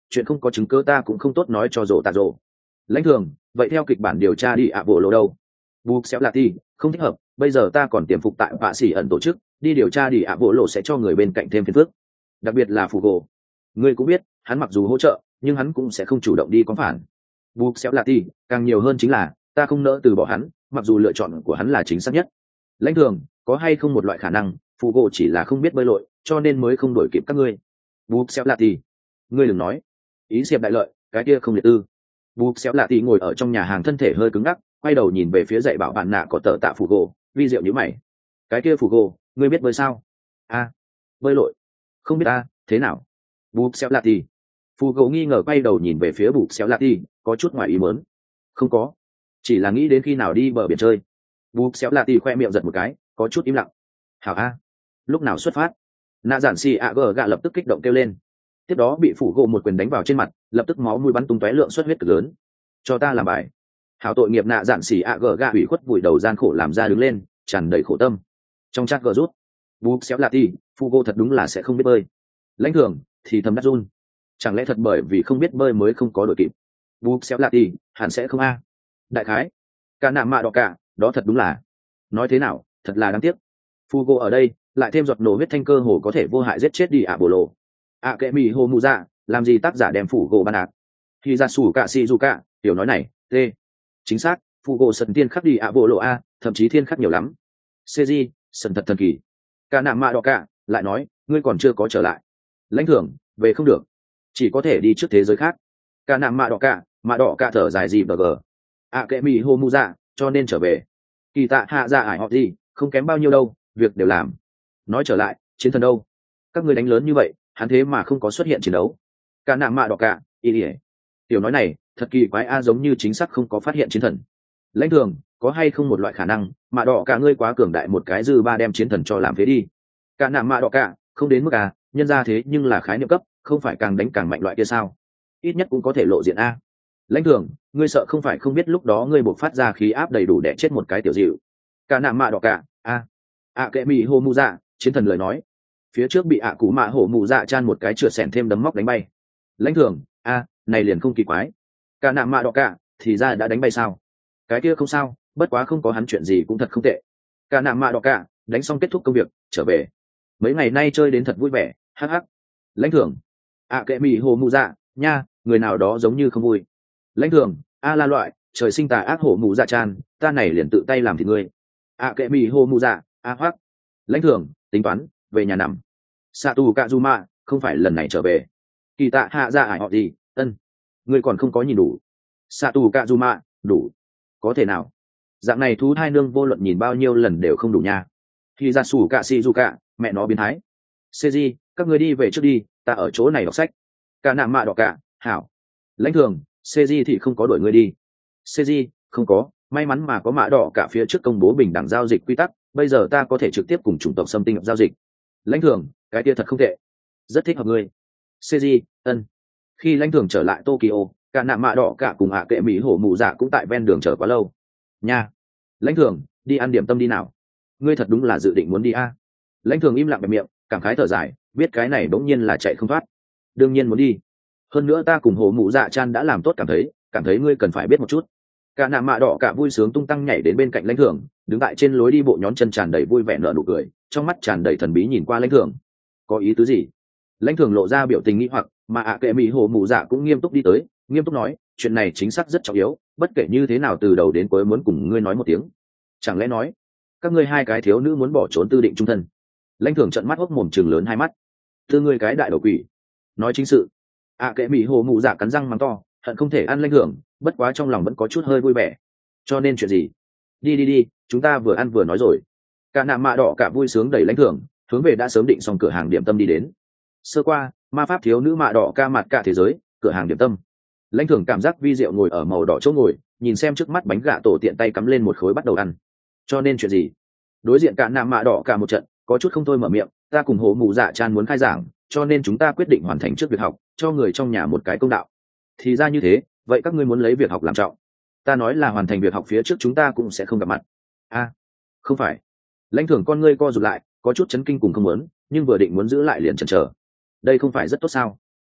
chuyện không có chứng cứ ta cũng không tốt nói cho rổ tạ rổ. Lãnh thường, vậy theo kịch bản điều tra đi ạ bộ lộ đâu? Bục xéo là ti, không thích hợp, bây giờ ta còn tiềm phục tại vạ sĩ ẩn tổ chức, đi điều tra đi ạ bộ lộ sẽ cho người bên cạnh thêm phiền phức. Đặc biệt là phụ gỗ. Ngươi cũng biết, hắn mặc dù hỗ trợ, nhưng hắn cũng sẽ không chủ động đi có phản. Bục xéo là ti, càng nhiều hơn chính là, ta không nỡ từ bỏ hắn, mặc dù lựa chọn của hắn là chính xác nhất. Lãnh thường, có hay không một loại khả năng, phụ gỗ chỉ là không biết bơi lội, cho nên mới không đổi kịp các ngươi. Bục xéo là ti, ngươi đừng nói. Ý diệp đại lợi, cái kia không liệt tư. Bục xéo lạ tì ngồi ở trong nhà hàng thân thể hơi cứng ngắc, quay đầu nhìn về phía dạy bảo bạn nạ có tờ tạ phủ gỗ, vi diệu nhíu mày. Cái kia phủ gỗ, ngươi biết bơi sao? A, bơi lội. Không biết a, thế nào? Bục xéo lạ tì. Phủ gỗ nghi ngờ quay đầu nhìn về phía bục xéo lạ tì, có chút ngoài ý muốn. Không có, chỉ là nghĩ đến khi nào đi bờ biển chơi. Bục xéo lạ tì khoe miệng giật một cái, có chút im lặng. Hảo a, lúc nào xuất phát? Nạ giản xì ạ gờ gạ lập tức kích động kêu lên. Tiếp đó bị phủ gỗ một quyền đánh vào trên mặt, lập tức máu mũi bắn tung tóe, lượng xuất huyết cực lớn. Cho ta làm bài. Hảo tội nghiệp nạ giản xỉ ạ gờ gạ ủy khuất vùi đầu gian khổ làm ra đứng lên, tràn đầy khổ tâm. Trong chat gờ rút, búp xéo lạ ti, phủ gỗ thật đúng là sẽ không biết bơi. Lãnh thường thì thầm đắc run. Chẳng lẽ thật bởi vì không biết bơi mới không có đội kịp? Búp xéo lạ ti, hẳn sẽ không a. Đại khái, cả nạ mạ đỏ cả, đó thật đúng là. Nói thế nào, thật là đáng tiếc. Phủ gỗ ở đây, lại thêm giọt nổ huyết thanh cơ hồ có thể vô hại giết chết đi ạ bồ lộ. ạ kệ mỹ hồ mù dạ, làm gì tác giả đem phủ gỗ ban ạc? Khi ra sủ cả si dù cả, tiểu nói này, t. Chính xác, phủ gỗ sần tiên khắc đi ạ bộ lộ a, thậm chí thiên khắc nhiều lắm. Cg, sần thật thần kỳ. Cả nạ mạ đỏ cả, lại nói, ngươi còn chưa có trở lại. Lãnh thưởng, về không được, chỉ có thể đi trước thế giới khác. Cả nạ mạ đỏ cả, mạ đỏ cả thở dài gì bờ gờ. ạ kệ mỹ hồ mù dạ, cho nên trở về. Kỳ tạ hạ dạ ải họ gì, không kém bao nhiêu đâu, việc đều làm. Nói trở lại, chiến thần đâu? Các ngươi đánh lớn như vậy, hắn thế mà không có xuất hiện chiến đấu. Cả nạ mạ đỏ cả, ý ỉa. Tiểu nói này, thật kỳ quái a, giống như chính xác không có phát hiện chiến thần. Lãnh thường, có hay không một loại khả năng, mạ đỏ cả ngươi quá cường đại một cái dư ba đem chiến thần cho làm phế đi. Cả nạ mạ đỏ cả, không đến mức à, nhân ra thế nhưng là khái niệm cấp, không phải càng đánh càng mạnh loại kia sao? Ít nhất cũng có thể lộ diện a. Lãnh thường, ngươi sợ không phải không biết lúc đó ngươi buộc phát ra khí áp đầy đủ để chết một cái tiểu dịu. Cả nạ mạ đỏ cả, a. A kệ mỹ hô mu dạ, chiến thần lời nói. Phía trước bị ạ cú mạ hổ mù dạ chan một cái trượt sẻn thêm đấm móc đánh bay. Lãnh thường, a, này liền không kỳ quái. Cả nạ mạ đỏ cả, thì ra đã đánh bay sao? Cái kia không sao, bất quá không có hắn chuyện gì cũng thật không tệ. Cả nạ mạ đỏ cả, đánh xong kết thúc công việc, trở về. Mấy ngày nay chơi đến thật vui vẻ, hắc hắc. Lãnh thường, a kệ mỹ hổ mù dạ, nha, người nào đó giống như không vui. Lãnh thường, a la loại, trời sinh tà ác hổ mù dạ chan, ta này liền tự tay làm thịt ngươi. A kệ mỹ hổ mù dạ, a hoắc. Lãnh thường, tính toán, về nhà nằm. Satu Kazuma, không phải lần này trở về. Kỳ tạ hạ ra ải họ gì, ân. Ngươi còn không có nhìn đủ. Satu Kazuma, đủ. Có thể nào? Dạng này thú hai nương vô luận nhìn bao nhiêu lần đều không đủ nha. Khi ra sủ cả si du cả, mẹ nó biến thái. Seiji, các ngươi đi về trước đi, ta ở chỗ này đọc sách. Cả nạm mạ đỏ cả, hảo. Lãnh thường, Seiji thì không có đuổi ngươi đi. Seiji, không có, may mắn mà có mạ đỏ cả phía trước công bố bình đẳng giao dịch quy tắc, bây giờ ta có thể trực tiếp cùng chủng tộc xâm tinh giao dịch. Lãnh thường, cái kia thật không tệ, rất thích hợp ngươi. Seiji, ân. Khi lãnh thường trở lại Tokyo, cả nạm mạ đỏ cả cùng hạ kệ mỹ hổ mù dạ cũng tại ven đường chờ quá lâu. Nha. Lãnh thường, đi ăn điểm tâm đi nào. Ngươi thật đúng là dự định muốn đi a. À? Lãnh thường im lặng bẹp miệng, cảm khái thở dài, biết cái này bỗng nhiên là chạy không thoát. Đương nhiên muốn đi. Hơn nữa ta cùng hổ mù dạ chan đã làm tốt cảm thấy, cảm thấy ngươi cần phải biết một chút. Cả nạm mạ đỏ cả vui sướng tung tăng nhảy đến bên cạnh lãnh thường, đứng tại trên lối đi bộ nhón chân tràn đầy vui vẻ nở nụ cười, trong mắt tràn đầy thần bí nhìn qua lãnh thường. Có ý tứ gì? Lãnh thường lộ ra biểu tình nghi hoặc, mà ạ kệ mỹ hồ mù dạ cũng nghiêm túc đi tới, nghiêm túc nói, chuyện này chính xác rất trọng yếu, bất kể như thế nào từ đầu đến cuối muốn cùng ngươi nói một tiếng. Chẳng lẽ nói các ngươi hai cái thiếu nữ muốn bỏ trốn tư định trung thân? Lãnh thường trợn mắt hốc mồm trừng lớn hai mắt. Tư ngươi cái đại đầu quỷ, nói chính sự. ạ kệ mỹ hồ mù dạ cắn răng mắng to, hận không thể ăn lãnh thường, bất quá trong lòng vẫn có chút hơi vui vẻ. Cho nên chuyện gì? Đi đi đi, chúng ta vừa ăn vừa nói rồi. Cả nạm mạ đỏ cả vui sướng đẩy lãnh thường, hướng về đã sớm định xong cửa hàng điểm tâm đi đến. Sơ qua, ma pháp thiếu nữ mạ đỏ ca mặt cả thế giới, cửa hàng điểm tâm. Lãnh thường cảm giác vi diệu ngồi ở màu đỏ chỗ ngồi, nhìn xem trước mắt bánh gà tổ tiện tay cắm lên một khối bắt đầu ăn. Cho nên chuyện gì? Đối diện cả nạm mạ đỏ cả một trận, có chút không thôi mở miệng, ta cùng hổ mù dạ chan muốn khai giảng, cho nên chúng ta quyết định hoàn thành trước việc học, cho người trong nhà một cái công đạo. Thì ra như thế, vậy các ngươi muốn lấy việc học làm trọng. Ta nói là hoàn thành việc học phía trước chúng ta cũng sẽ không gặp mặt. A, à, không phải. Lãnh thường con ngươi co rụt lại, có chút chấn kinh cùng không muốn, nhưng vừa định muốn giữ lại liền chần chờ. Đây không phải rất tốt sao?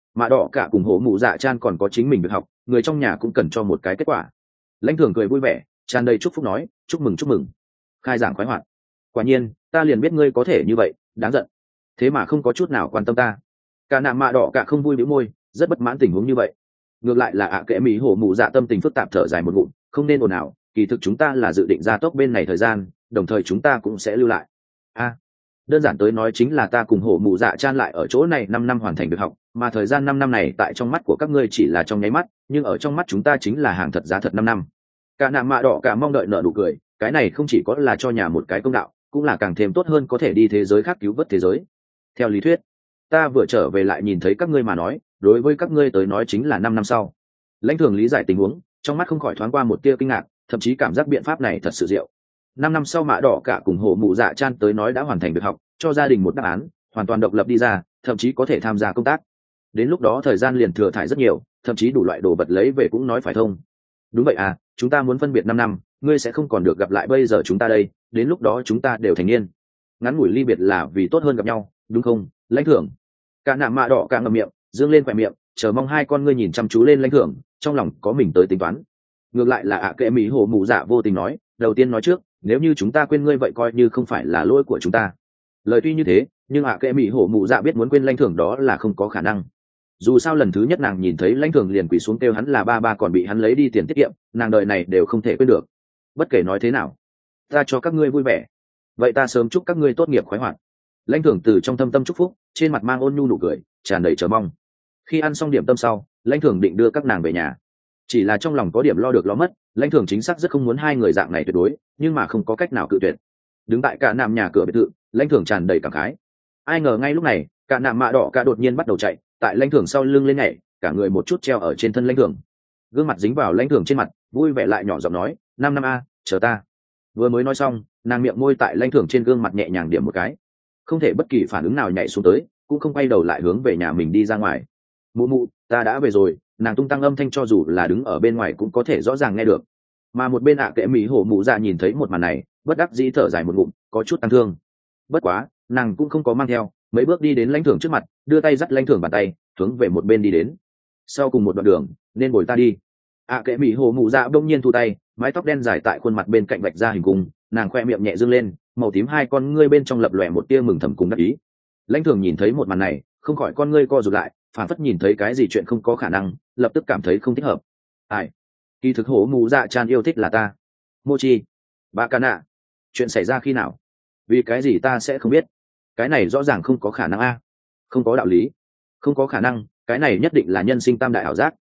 Mạ đỏ cả cùng hổ mụ dạ chan còn có chính mình việc học, người trong nhà cũng cần cho một cái kết quả. Lãnh thường cười vui vẻ, tràn đầy chúc phúc nói, chúc mừng chúc mừng, khai giảng khoái hoạt. Quả nhiên ta liền biết ngươi có thể như vậy, đáng giận, thế mà không có chút nào quan tâm ta. Cả nạ mạ đỏ cả không vui bĩu môi, rất bất mãn tình huống như vậy. Ngược lại là ạ kệ mỹ hổ mụ dạ tâm tình phức tạp thở dài một ngụm, không nên ồn ào, kỳ thực chúng ta là dự định ra tốc bên này thời gian, đồng thời chúng ta cũng sẽ lưu lại. A, đơn giản tới nói chính là ta cùng hổ mụ dạ chan lại ở chỗ này năm năm hoàn thành việc học, mà thời gian năm năm này tại trong mắt của các ngươi chỉ là trong nháy mắt, nhưng ở trong mắt chúng ta chính là hàng thật giá thật năm năm. Cả nạ mạ đỏ cả mong đợi nở nụ cười, cái này không chỉ có là cho nhà một cái công đạo, cũng là càng thêm tốt hơn có thể đi thế giới khác cứu vớt thế giới. Theo lý thuyết, ta vừa trở về lại nhìn thấy các ngươi mà nói, đối với các ngươi tới nói chính là năm năm sau. Lãnh thường lý giải tình huống, trong mắt không khỏi thoáng qua một tia kinh ngạc, thậm chí cảm giác biện pháp này thật sự diệu. Năm năm sau mạ đỏ cả cùng hổ mụ dạ chan tới nói đã hoàn thành việc học, cho gia đình một đáp án, hoàn toàn độc lập đi ra, thậm chí có thể tham gia công tác. Đến lúc đó thời gian liền thừa thải rất nhiều, thậm chí đủ loại đồ vật lấy về cũng nói phải thông. Đúng vậy à, chúng ta muốn phân biệt năm năm, ngươi sẽ không còn được gặp lại bây giờ chúng ta đây, đến lúc đó chúng ta đều thành niên. Ngắn ngủi ly biệt là vì tốt hơn gặp nhau, đúng không, Lãnh thưởng? Cả nạ mạ đỏ cả ngậm miệng, dương lên khỏe miệng, chờ mong hai con ngươi nhìn chăm chú lên Lãnh thưởng, trong lòng có mình tới tính toán. Ngược lại là ạ kệ mỹ hồ mụ dạ vô tình nói, đầu tiên nói trước, nếu như chúng ta quên ngươi vậy coi như không phải là lỗi của chúng ta. Lời tuy như thế, nhưng ạ kệ mỹ hồ mụ dạ biết muốn quên Lãnh thưởng đó là không có khả năng. Dù sao lần thứ nhất nàng nhìn thấy Lãnh thưởng liền quỳ xuống kêu hắn là ba ba, còn bị hắn lấy đi tiền tiết kiệm, nàng đời này đều không thể quên được. Bất kể nói thế nào, ta cho các ngươi vui vẻ, vậy ta sớm chúc các ngươi tốt nghiệp khoái hoạt. Lãnh thưởng từ trong thâm tâm chúc phúc, trên mặt mang ôn nhu nụ cười, tràn đầy chờ mong. Khi ăn xong điểm tâm sau, Lãnh thưởng định đưa các nàng về nhà, chỉ là trong lòng có điểm lo được lo mất. Lãnh thưởng chính xác rất không muốn hai người dạng này tuyệt đối, nhưng mà không có cách nào cự tuyệt. Đứng tại cả nạm nhà cửa biệt thự, Lãnh thưởng tràn đầy cảm khái. Ai ngờ ngay lúc này, cả nạm mạ đỏ cả đột nhiên bắt đầu chạy, tại Lãnh thưởng sau lưng lên nhảy, cả người một chút treo ở trên thân Lãnh thưởng, gương mặt dính vào Lãnh thưởng trên mặt, vui vẻ lại nhỏ giọng nói, năm năm a, chờ ta. Vừa mới nói xong, nàng miệng môi tại Lãnh thưởng trên gương mặt nhẹ nhàng điểm một cái, không thể bất kỳ phản ứng nào nhảy xuống tới, cũng không quay đầu lại hướng về nhà mình đi ra ngoài. Mụ mụ, ta đã về rồi. Nàng tung tăng âm thanh cho dù là đứng ở bên ngoài cũng có thể rõ ràng nghe được. Mà một bên ạ kệ mỹ hổ mụ dạ nhìn thấy một màn này, bất đắc dĩ thở dài một ngụm, có chút tăng thương. Bất quá nàng cũng không có mang theo, mấy bước đi đến Lãnh thưởng trước mặt, đưa tay dắt Lãnh thưởng bàn tay, hướng về một bên đi đến. Sau cùng một đoạn đường, nên bồi ta đi. ạ kệ mỹ hổ mụ dạ bỗng nhiên thu tay, mái tóc đen dài tại khuôn mặt bên cạnh vạch ra hình cung, nàng khoe miệng nhẹ dương lên, màu tím hai con ngươi bên trong lập lòe một tia mừng thầm cùng đắc ý. Lãnh thưởng nhìn thấy một màn này, không khỏi con ngươi co rụt lại, phản phất nhìn thấy cái gì chuyện không có khả năng, lập tức cảm thấy không thích hợp. Ai? Kỳ thực hổ mù dạ chan yêu thích là ta. Mochi, bà ca nạ, chuyện xảy ra khi nào? Vì cái gì ta sẽ không biết? Cái này rõ ràng không có khả năng a. Không có đạo lý. Không có khả năng, cái này nhất định là nhân sinh tam đại ảo giác,